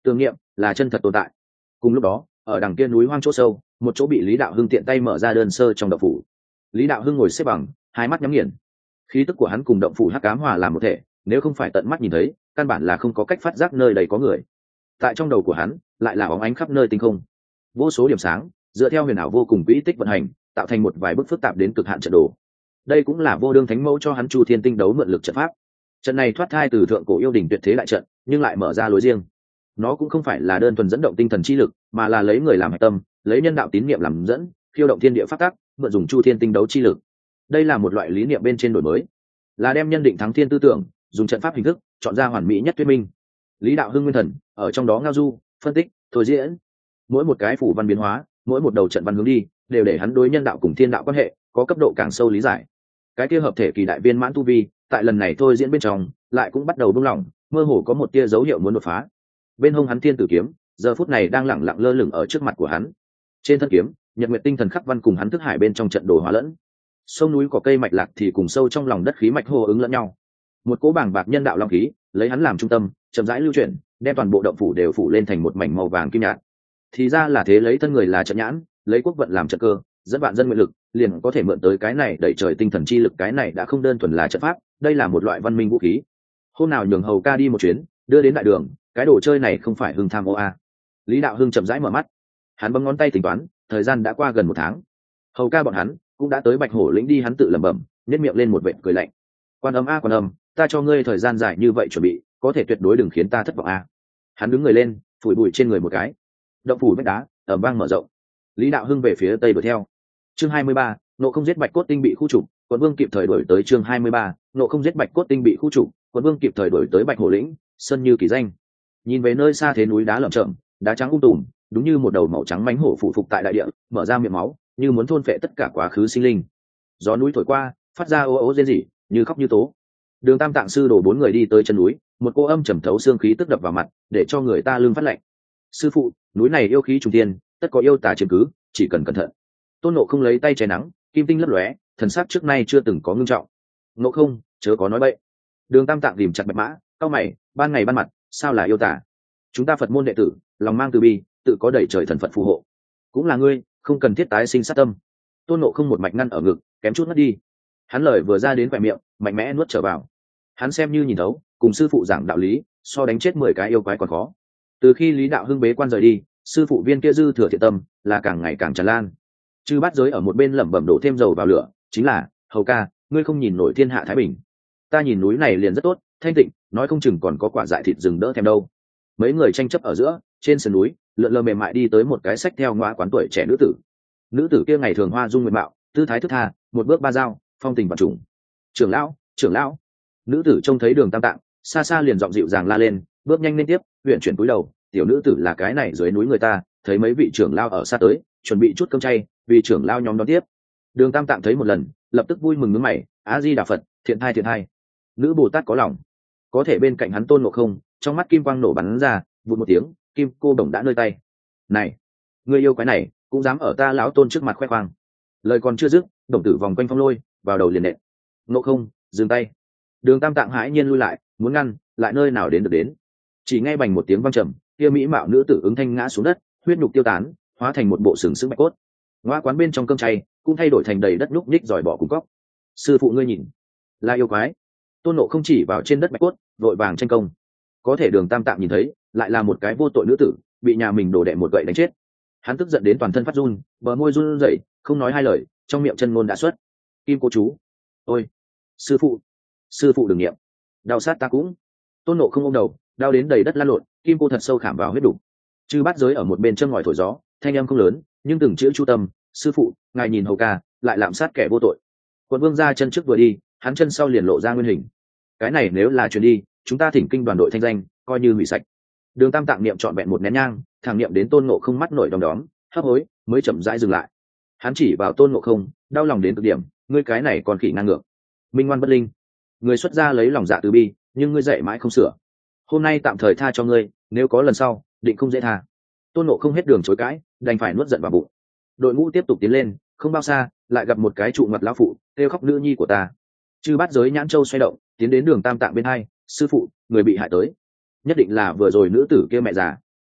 tưởng niệm là chân thật tồn tại. Cùng lúc đó ở đằng kia núi hoang chỗ sâu, một chỗ bị Lý Đạo Hưng tiện tay mở ra đơn sơ trong động phủ. Lý Đạo Hưng ngồi xếp bằng, hai mắt nhắm nghiền. Khí tức của hắn cùng động phủ hắc ám hòa làm một thể, nếu không phải tận mắt nhìn thấy, căn bản là không có cách phát giác nơi đây có người. Tại trong đầu của hắn, lại là óng ánh khắp nơi tinh không, vô số điểm sáng, dựa theo huyền ảo vô cùng quỹ tích vận hành, tạo thành một vài bức phức tạp đến cực hạn trận đồ. Đây cũng là Vô Đương Thánh Mẫu cho hắn Chu Thiên Tinh đấu mượn lực trận pháp. Trận này thoát thai từ thượng cổ yêu đình tuyệt thế đại trận, nhưng lại mở ra lối riêng. Nó cũng không phải là đơn thuần dẫn động tinh thần chi lực, mà là lấy người làm hạch tâm, lấy nhân đạo tín niệm làm dẫn, khiêu động thiên địa pháp tắc, mượn dùng Chu Thiên Tinh đấu chi lực. Đây là một loại lý niệm bên trên đổi mới, là đem nhân định thắng thiên tư tưởng, dùng trận pháp hình thức chọn ra hoàn mỹ nhất thuyết minh. Lý Đạo Hưng nguyên thần ở trong đó ngao du, phân tích, thôi diễn, mỗi một cái phủ văn biến hóa, mỗi một đầu trận văn hướng đi, đều để hắn đối nhân đạo cùng thiên đạo quan hệ có cấp độ càng sâu lý giải. Cái kia hợp thể kỳ đại viên mãn tu vi, tại lần này thôi diễn bên trong, lại cũng bắt đầu buông lỏng, mơ hồ có một tia dấu hiệu muốn đột phá. Bên hông hắn thiên tử kiếm, giờ phút này đang lẳng lặng lơ lửng ở trước mặt của hắn. Trên thân kiếm, nhật nguyệt tinh thần khắc văn cùng hắn thức hải bên trong trận đồ hóa lẫn. Sông núi có cây mạch lạc thì cùng sâu trong lòng đất khí mạch hô ứng lẫn nhau. Một cỗ bảng bạc nhân đạo long khí, lấy hắn làm trung tâm, chậm rãi lưu chuyển, đem toàn bộ động phủ đều phủ lên thành một mảnh màu vàng kim nhạt. Thì ra là thế, lấy thân người là trận nhãn, lấy quốc vận làm trận cơ, dẫn vạn dân nguyện lực, liền có thể mượn tới cái này đẩy trời tinh thần chi lực. Cái này đã không đơn thuần là trận pháp, đây là một loại văn minh vũ khí. Hôm nào nhường hầu ca đi một chuyến, đưa đến đại đường, cái đồ chơi này không phải hưng tham ô a. Lý Đạo Hưng chậm rãi mở mắt, hắn bấm ngón tay tính toán, thời gian đã qua gần một tháng. Hầu ca bọn hắn cũng đã tới Bạch Hổ lĩnh đi, hắn tự lẩm bẩm, nhếch miệng lên một vệt cười lạnh. Quan âm a quan âm, ta cho ngươi thời gian dài như vậy chuẩn bị, có thể tuyệt đối đừng khiến ta thất vọng a. Hắn đứng người lên, phủi bụi trên người một cái. Động phủ vách đá ầm vang mở rộng. Lý Đạo Hưng về phía tây đuổi theo. Chương hai mươi ba, nộ không giết Bạch Cốt Tinh bị khu trục, Quận Vương kịp thời đuổi tới. Chương hai mươi ba, nộ không giết Bạch Cốt Tinh bị khu trục, Quận Vương kịp thời đuổi tới Bạch Hổ lĩnh, sơn như kỳ danh. Nhìn về nơi xa thế núi đá lởm chởm, đá trắng um tùm, đúng như một đầu màu trắng mãnh hổ phụ phục tại đại địa, mở ra miệng máu, như muốn thôn phệ tất cả quá khứ sinh linh. Gió núi thổi qua, phát ra ô ô rên rỉ, như khóc như tố. Đường Tam Tạng sư đổ bốn người đi tới chân núi, một cô âm trầm thấu xương khí tức đập vào mặt, để cho người ta lưng phát lạnh. Sư phụ, núi này yêu khí trùng thiên, tất có yêu tà chiếm cứ, chỉ cần cẩn thận. Tôn Ngộ không lấy tay che nắng, kim tinh lấp lóe, thần sắc trước nay chưa từng có ngưng trọng. Ngộ không, chớ có nói bậy. Đường Tam Tạng rìm chặt bạch mã, cau mày, ban ngày ban mặt, sao là yêu tà? Chúng ta Phật môn đệ tử, lòng mang từ bi, tự có đẩy trời thần Phật phù hộ. Cũng là ngươi, không cần thiết tái sinh sát tâm. Tôn Ngộ không một mạch ngăn ở ngực, kém chút mất đi. Hắn lời vừa ra đến khỏe miệng, mạnh mẽ nuốt trở vào. Hắn xem như nhìn thấu, cùng sư phụ giảng đạo lý, so đánh chết mười cái yêu quái còn khó. Từ khi Lý Đạo Hưng bế quan rời đi, sư phụ viên kia dư thừa thiện tâm là càng ngày càng tràn lan. Chư bát giới ở một bên lẩm bẩm đổ thêm dầu vào lửa, chính là, hầu ca, ngươi không nhìn nổi thiên hạ thái bình, ta nhìn núi này liền rất tốt, thanh tịnh, nói không chừng còn có quả dại thịt rừng đỡ thèm đâu. Mấy người tranh chấp ở giữa, trên sườn núi, lượn lờ mềm mại đi tới một cái xách theo ngõa quán tuổi trẻ nữ tử. Nữ tử kia ngày thường hoa dung nguyện mạo, tư thái thức tha, một bước ba dao, phong tình và trùng. Trưởng lão, trưởng lão. Nữ tử trông thấy Đường Tam Tạng, xa xa liền giọng dịu dàng la lên, bước nhanh lên tiếp, huyện chuyển cúi đầu. Tiểu nữ tử là cái này dưới núi người ta, thấy mấy vị trưởng lao ở xa tới, chuẩn bị chút cơm chay, vì trưởng lao nhóm đón tiếp. Đường Tam Tạng thấy một lần, lập tức vui mừng nhướng mày, A Di Đà Phật, thiện thai thiện thai. Nữ Bồ Tát có lòng. Có thể bên cạnh hắn Tôn Ngộ Không, trong mắt kim quang nổ bắn ra, vụt một tiếng, kim cô đồng đã nơi tay. Này, người yêu quái này, cũng dám ở ta lão Tôn trước mặt khoe khoang. Lời còn chưa dứt, đồng tử vòng quanh phong lôi, vào đầu liền nện. Ngộ Không, dừng tay. Đường Tam Tạng hãi nhiên lui lại, muốn ngăn, lại nơi nào đến được đến. Chỉ nghe bành một tiếng vang trầm, kia mỹ mạo nữ tử ứng thanh ngã xuống đất, huyết nhục tiêu tán, hóa thành một bộ sừng sững bạch cốt. Ngoa quán bên trong cơm chay cũng thay đổi thành đầy đất núc ních giỏi bỏ cùng cóc. Sư phụ ngươi nhìn, là yêu quái. Tôn Nộ không chỉ vào trên đất bạch cốt, vội vàng tranh công. Có thể Đường Tam Tạng nhìn thấy, lại là một cái vô tội nữ tử, bị nhà mình đổ đệ một gậy đánh chết. Hắn tức giận đến toàn thân phát run, bờ môi run rẩy, không nói hai lời, trong miệng chân ngôn đã xuất. Kim cô chú, ôi, sư phụ, sư phụ đừng nghiệm, đau sát ta cũng. Tôn Nộ không ôm đầu, đau đến đầy đất lăn lộn, kim cô thật sâu khảm vào huyết đủ. Chư bát giới ở một bên châm ngòi thổi gió, thanh âm không lớn, nhưng từng chữ chu tâm. Sư phụ, ngài nhìn hầu ca, lại lạm sát kẻ vô tội. Quận Vương ra chân trước vừa đi, hắn chân sau liền lộ ra nguyên hình. Cái này nếu là chuyến đi, chúng ta thỉnh kinh đoàn đội thanh danh, coi như hủy sạch. Đường Tam Tạng niệm trọn vẹn một nén nhang, thẳng niệm đến Tôn Ngộ không mắt nổi đom đóm, hấp hối, mới chậm rãi dừng lại. Hắn chỉ vào Tôn Ngộ không, đau lòng đến cực điểm, ngươi cái này còn khỉ ngang ngược, minh ngoan bất linh. Người xuất gia lấy lòng dạ từ bi, nhưng ngươi dạy mãi không sửa. Hôm nay tạm thời tha cho ngươi, nếu có lần sau, định không dễ tha. Tôn Ngộ không hết đường chối cãi, đành phải nuốt giận vào bụng. Đội ngũ tiếp tục tiến lên, không bao xa, lại gặp một cái trụ mặt lão phụ, kêu khóc nữ nhi của ta. Chư bát giới nhãn châu xoay động, tiến đến Đường Tam Tạng bên hai, sư phụ, người bị hại tới, nhất định là vừa rồi nữ tử kia mẹ già.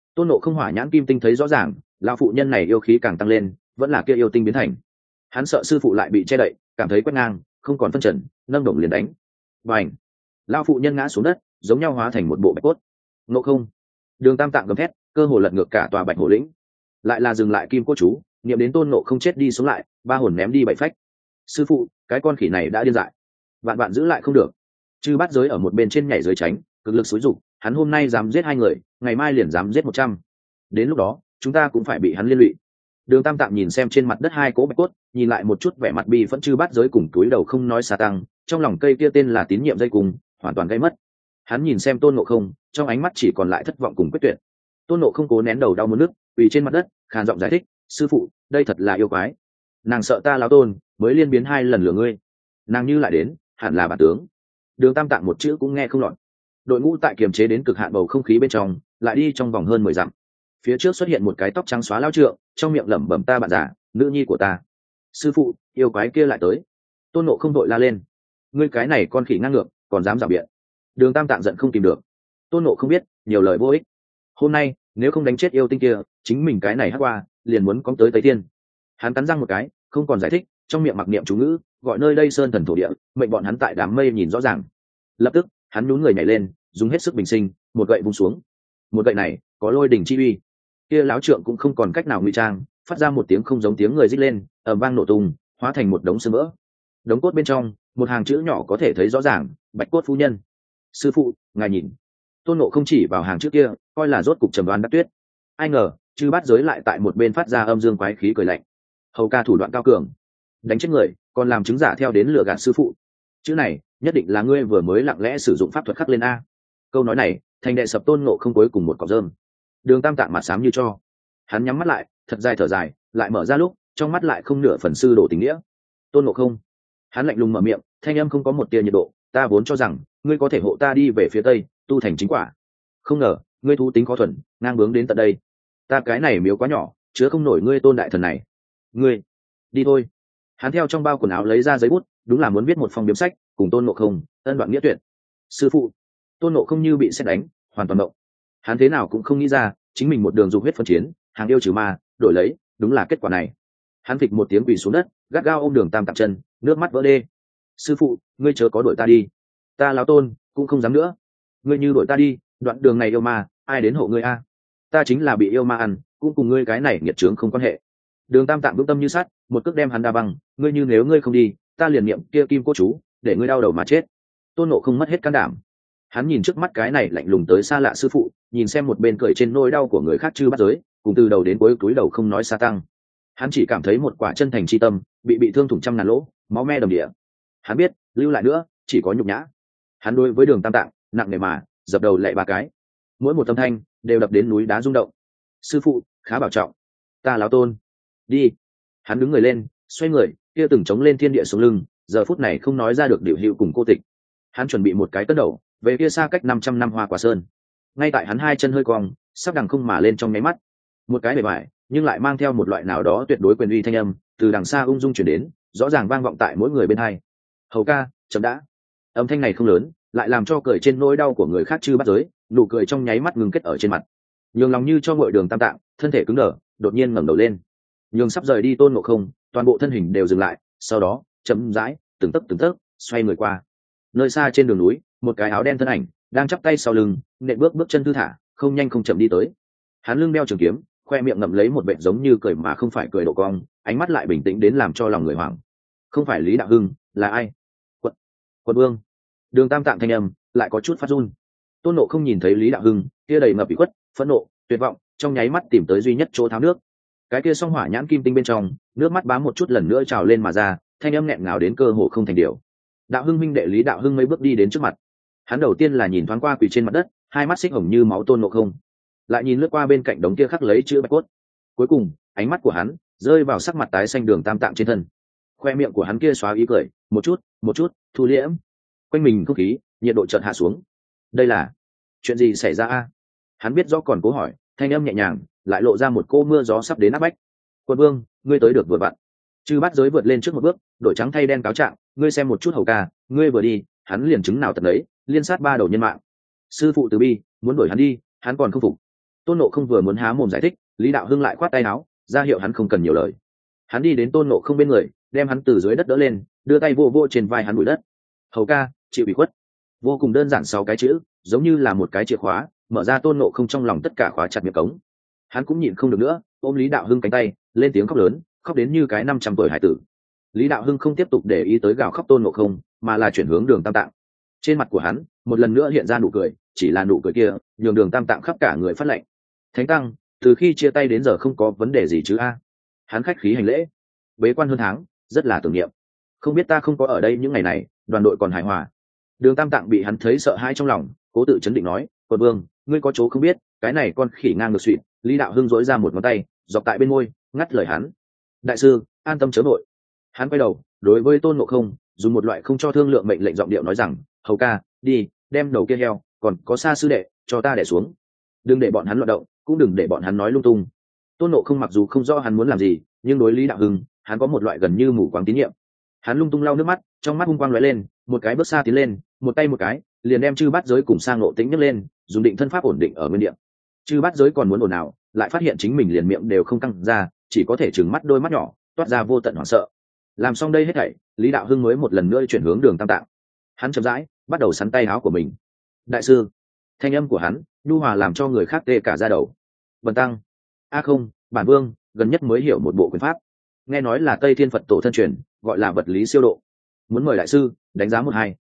Tôn Nộ không hỏa nhãn kim tinh thấy rõ ràng, lão phụ nhân này yêu khí càng tăng lên, vẫn là kia yêu tinh biến thành. Hắn sợ sư phụ lại bị che đậy, cảm thấy quét ngang, không còn phân trần, nâng đồng liền đánh. Bành! Lão phụ nhân ngã xuống đất, giống nhau hóa thành một bộ bạch cốt. Nộ không! Đường Tam Tạng gầm thét, cơ hồ lật ngược cả tòa bạch hổ lĩnh. Lại là dừng lại kim cốt chú, niệm đến Tôn Nộ không chết đi sống lại, ba hồn ném đi bảy phách. Sư phụ, cái con khỉ này đã điên dại, vạn vạn giữ lại không được. Chư Bát Giới ở một bên trên nhảy dưới tránh, cực lực xúi dục, hắn hôm nay dám giết hai người, ngày mai liền dám giết một trăm. Đến lúc đó, chúng ta cũng phải bị hắn liên lụy. Đường Tam Tạng nhìn xem trên mặt đất hai cỗ bạch cốt, nhìn lại một chút vẻ mặt bi phẫn Chư Bát Giới cùng túi đầu không nói xa tăng, trong lòng cây kia tên là tín nhiệm dây cùng, hoàn toàn gây mất. Hắn nhìn xem Tôn Ngộ Không, trong ánh mắt chỉ còn lại thất vọng cùng quyết tuyệt. Tôn Ngộ Không cố nén đầu đau muốn nước, quỳ trên mặt đất, khàn giọng giải thích, sư phụ, đây thật là yêu quái. Nàng sợ ta lão tôn, mới liên biến hai lần lừa ngươi. Nàng như lại đến, hẳn là bản tướng. Đường Tam Tạng một chữ cũng nghe không lọt. Đội ngũ tại kiềm chế đến cực hạn bầu không khí bên trong, lại đi trong vòng hơn mười dặm. Phía trước xuất hiện một cái tóc trắng xóa lão trượng, trong miệng lẩm bẩm ta bạn già, nữ nhi của ta. Sư phụ, yêu quái kia lại tới. Tôn Ngộ Không đội la lên, ngươi cái này con khỉ ngang ngược, còn dám rảo biện. Đường Tam Tạng giận không tìm được. Tôn Ngộ Không biết, nhiều lời vô ích. Hôm nay, nếu không đánh chết yêu tinh kia, chính mình cái này hất qua, liền muốn cóng tới Tây Thiên. Hắn cắn răng một cái, không còn giải thích, trong miệng mặc niệm chú ngữ, gọi nơi đây sơn thần thổ địa, mệnh bọn hắn tại đám mây nhìn rõ ràng. Lập tức, hắn nhún người nhảy lên, dùng hết sức bình sinh, một gậy vung xuống. Một gậy này, có lôi đỉnh chi uy. Kia láo trượng cũng không còn cách nào ngụy trang, phát ra một tiếng không giống tiếng người rít lên, ầm vang nổ tung, hóa thành một đống xương vỡ. Đống cốt bên trong, một hàng chữ nhỏ có thể thấy rõ ràng, Bạch Cốt phu nhân. Sư phụ, ngài nhìn. Tôn Ngộ không chỉ vào hàng trước kia, coi là rốt cục trầm đoán đắc tuyết. Ai ngờ, Chư Bát Giới lại tại một bên phát ra âm dương quái khí cười lạnh. Hầu ca thủ đoạn cao cường, đánh chết người, còn làm chứng giả theo đến lừa gạt sư phụ. Chữ này, nhất định là ngươi vừa mới lặng lẽ sử dụng pháp thuật khắc lên a. Câu nói này, thành đệ sập Tôn Ngộ không cuối cùng một cọng rơm. Đường Tam Tạng mặt xám như cho. Hắn nhắm mắt lại, thật dài thở dài, lại mở ra lúc, trong mắt lại không nửa phần sư đổ tình nghĩa. Tôn Ngộ không. Hắn lạnh lùng mở miệng, thanh âm không có một tia nhiệt độ, ta vốn cho rằng, ngươi có thể hộ ta đi về phía tây, tu thành chính quả. Không ngờ, ngươi thú tính khó thuần, ngang bướng đến tận đây. Ta cái này miếu quá nhỏ, chứa không nổi ngươi Tôn đại thần này. Ngươi, đi thôi. Hắn theo trong bao quần áo lấy ra giấy bút, đúng là muốn viết một phong biếm sách, cùng Tôn Ngộ không, ân đoạn nghĩa tuyệt. Sư phụ. Tôn Ngộ không như bị sét đánh, hoàn toàn động. Hắn thế nào cũng không nghĩ ra, chính mình một đường dục huyết phân chiến, hàng yêu trừ ma, đổi lấy, đúng là kết quả này. Hắn phịch một tiếng quỳ xuống đất, gắt gao ôm Đường Tam Tạng chân, nước mắt vỡ đê. Sư phụ, ngươi chớ có đuổi ta đi. Ta lão Tôn, cũng không dám nữa. Ngươi như đuổi ta đi, đoạn đường này yêu ma, ai đến hộ ngươi a? Ta chính là bị yêu ma ăn, cũng cùng ngươi cái này nghiệt chướng không quan hệ. Đường Tam Tạng vững tâm như sắt, một cước đem hắn đá băng, ngươi như nếu ngươi không đi, ta liền niệm kia kim cô chú, để ngươi đau đầu mà chết. Tôn Ngộ không mất hết can đảm. Hắn nhìn trước mắt cái này lạnh lùng tới xa lạ sư phụ, nhìn xem một bên cười trên nỗi đau của người khác Chư Bát Giới, cùng từ đầu đến cuối cúi đầu không nói xa tăng. Hắn chỉ cảm thấy một quả chân thành chi tâm bị bị thương thủng trăm ngàn lỗ, máu me đầm địa. Hắn biết, lưu lại nữa, chỉ có nhục nhã. Hắn đối với Đường Tam Tạng, nặng nề mà dập đầu lạy ba cái, mỗi một âm thanh đều đập đến núi đá rung động. Sư phụ, khá bảo trọng. Ta lão Tôn. Đi. Hắn đứng người lên, xoay người, kia từng chống lên thiên địa xuống lưng, giờ phút này không nói ra được điều hiệu cùng cô tịch. Hắn chuẩn bị một cái cất đầu, về kia xa cách năm trăm năm Hoa Quả Sơn. Ngay tại hắn hai chân hơi cong, sắp đằng không mà lên trong nháy mắt, một cái bề bại, nhưng lại mang theo một loại nào đó tuyệt đối quyền uy thanh âm, từ đằng xa ung dung chuyển đến, rõ ràng vang vọng tại mỗi người bên hai. Hầu ca, chấm đã. Âm thanh này không lớn, lại làm cho cười trên nỗi đau của người khác Chư Bát Giới, nụ cười trong nháy mắt ngừng kết ở trên mặt. Nhường lòng như cho ngội Đường Tam Tạng, thân thể cứng đờ, đột nhiên ngẩng đầu lên. Nhường sắp rời đi Tôn Ngộ không, toàn bộ thân hình đều dừng lại, sau đó, chậm rãi, từng tấc từng tấc, xoay người qua. Nơi xa trên đường núi, một cái áo đen thân ảnh đang chắp tay sau lưng, nện bước bước chân thư thả, không nhanh không chậm đi tới. Hắn lưng đeo trường kiếm, khoe miệng ngậm lấy một vệt giống như cười mà không phải cười độ cong, ánh mắt lại bình tĩnh đến làm cho lòng người hoảng. Không phải Lý Đạo Hưng, là ai? Quận, Quận Vương. Đường Tam Tạng thanh âm lại có chút phát run. Tôn Ngộ không nhìn thấy Lý Đạo Hưng, kia đầy ngập ủy khuất, phẫn nộ, tuyệt vọng, trong nháy mắt tìm tới duy nhất chỗ tháo nước. Cái kia song hỏa nhãn kim tinh bên trong, nước mắt bám một chút lần nữa trào lên mà ra, thanh âm nghẹn ngào đến cơ hồ không thành điều. Đạo Hưng minh đệ Lý Đạo Hưng mấy bước đi đến trước mặt. Hắn đầu tiên là nhìn thoáng qua quỳ trên mặt đất, hai mắt xích hồng như máu Tôn Ngộ không, lại nhìn lướt qua bên cạnh đống kia khắc lấy chữ Bạch Cốt. Cuối cùng, ánh mắt của hắn rơi vào sắc mặt tái xanh Đường Tam Tạng trên thân. Khoe miệng của hắn kia xóa ý cười, một chút, một chút, thu liễm. Quanh mình không khí, nhiệt độ chợt hạ xuống. Đây là chuyện gì xảy ra a? Hắn biết rõ còn cố hỏi, thanh âm nhẹ nhàng, lại lộ ra một cô mưa gió sắp đến áp bách. Quân Vương, ngươi tới được vừa vặn. Chư Bát Giới vượt lên trước một bước, đổi trắng thay đen cáo trạng, ngươi xem một chút hầu ca, ngươi vừa đi, hắn liền chứng nào tận đấy, liên sát ba đầu nhân mạng. Sư phụ từ bi, muốn đuổi hắn đi, hắn còn không phục. Tôn Ngộ Không vừa muốn há mồm giải thích, Lý Đạo Hưng lại khoát tay áo ra hiệu hắn không cần nhiều lời. Hắn đi đến Tôn Ngộ Không bên người, đem hắn từ dưới đất đỡ lên, đưa tay vô vô trên vai hắn bụi đất. Hầu ca, chịu ủy khuất. Vô cùng đơn giản sáu cái chữ, giống như là một cái chìa khóa, mở ra Tôn Ngộ Không trong lòng tất cả khóa chặt miệng cống. Hắn cũng nhịn không được nữa, ôm Lý Đạo Hưng cánh tay, lên tiếng khóc lớn, khóc đến như cái năm trăm tuổi hải tử. Lý Đạo Hưng không tiếp tục để ý tới gào khóc Tôn Ngộ Không, mà là chuyển hướng Đường Tam Tạng. Trên mặt của hắn một lần nữa hiện ra nụ cười, chỉ là nụ cười kia nhường Đường Tam Tạng khắp cả người phát lạnh. Thánh tăng, từ khi chia tay đến giờ không có vấn đề gì chứ a? Hắn khách khí hành lễ. Bế quan hơn tháng, rất là tưởng niệm. Không biết ta không có ở đây những ngày này, đoàn đội còn hài hòa. Đường Tam Tạng bị hắn thấy sợ hãi trong lòng, cố tự chấn định nói, quận vương, ngươi có chỗ không biết, cái này con khỉ ngang ngược suỵt. Lý Đạo Hưng dỗi ra một ngón tay, dọc tại bên môi, ngắt lời hắn. Đại sư, an tâm chớ vội. Hắn quay đầu, đối với Tôn Ngộ Không dùng một loại không cho thương lượng mệnh lệnh giọng điệu nói rằng, hầu ca, đi, đem đầu kia heo, còn có Sa sư đệ, cho ta đẻ xuống. Đừng để bọn hắn loạn động, cũng đừng để bọn hắn nói lung tung. Tôn Ngộ Không mặc dù không rõ hắn muốn làm gì, nhưng đối Lý Đạo Hưng, hắn có một loại gần như mù quáng tín nhiệm. Hắn lung tung lau nước mắt, trong mắt hung quang lóe lên, một cái bước xa tiến lên, một tay một cái, liền đem Chư Bát Giới cùng Sang Ngộ Tĩnh nhấc lên, dùng định thân pháp ổn định ở nguyên địa. Chư Bát Giới còn muốn ồn ào, lại phát hiện chính mình liền miệng đều không căng ra, chỉ có thể trừng mắt đôi mắt nhỏ, toát ra vô tận hoảng sợ. Làm xong đây hết thảy, Lý Đạo Hưng mới một lần nữa chuyển hướng Đường Tam Tạng. Hắn chậm rãi bắt đầu sắn tay áo của mình. Đại sư, thanh âm của hắn nhu hòa làm cho người khác tê cả da đầu. Bần tăng, a không, bản vương gần nhất mới hiểu một bộ quyền pháp, nghe nói là Tây Thiên Phật tổ thân truyền, gọi là vật lý siêu độ, muốn mời đại sư đánh giá một hai.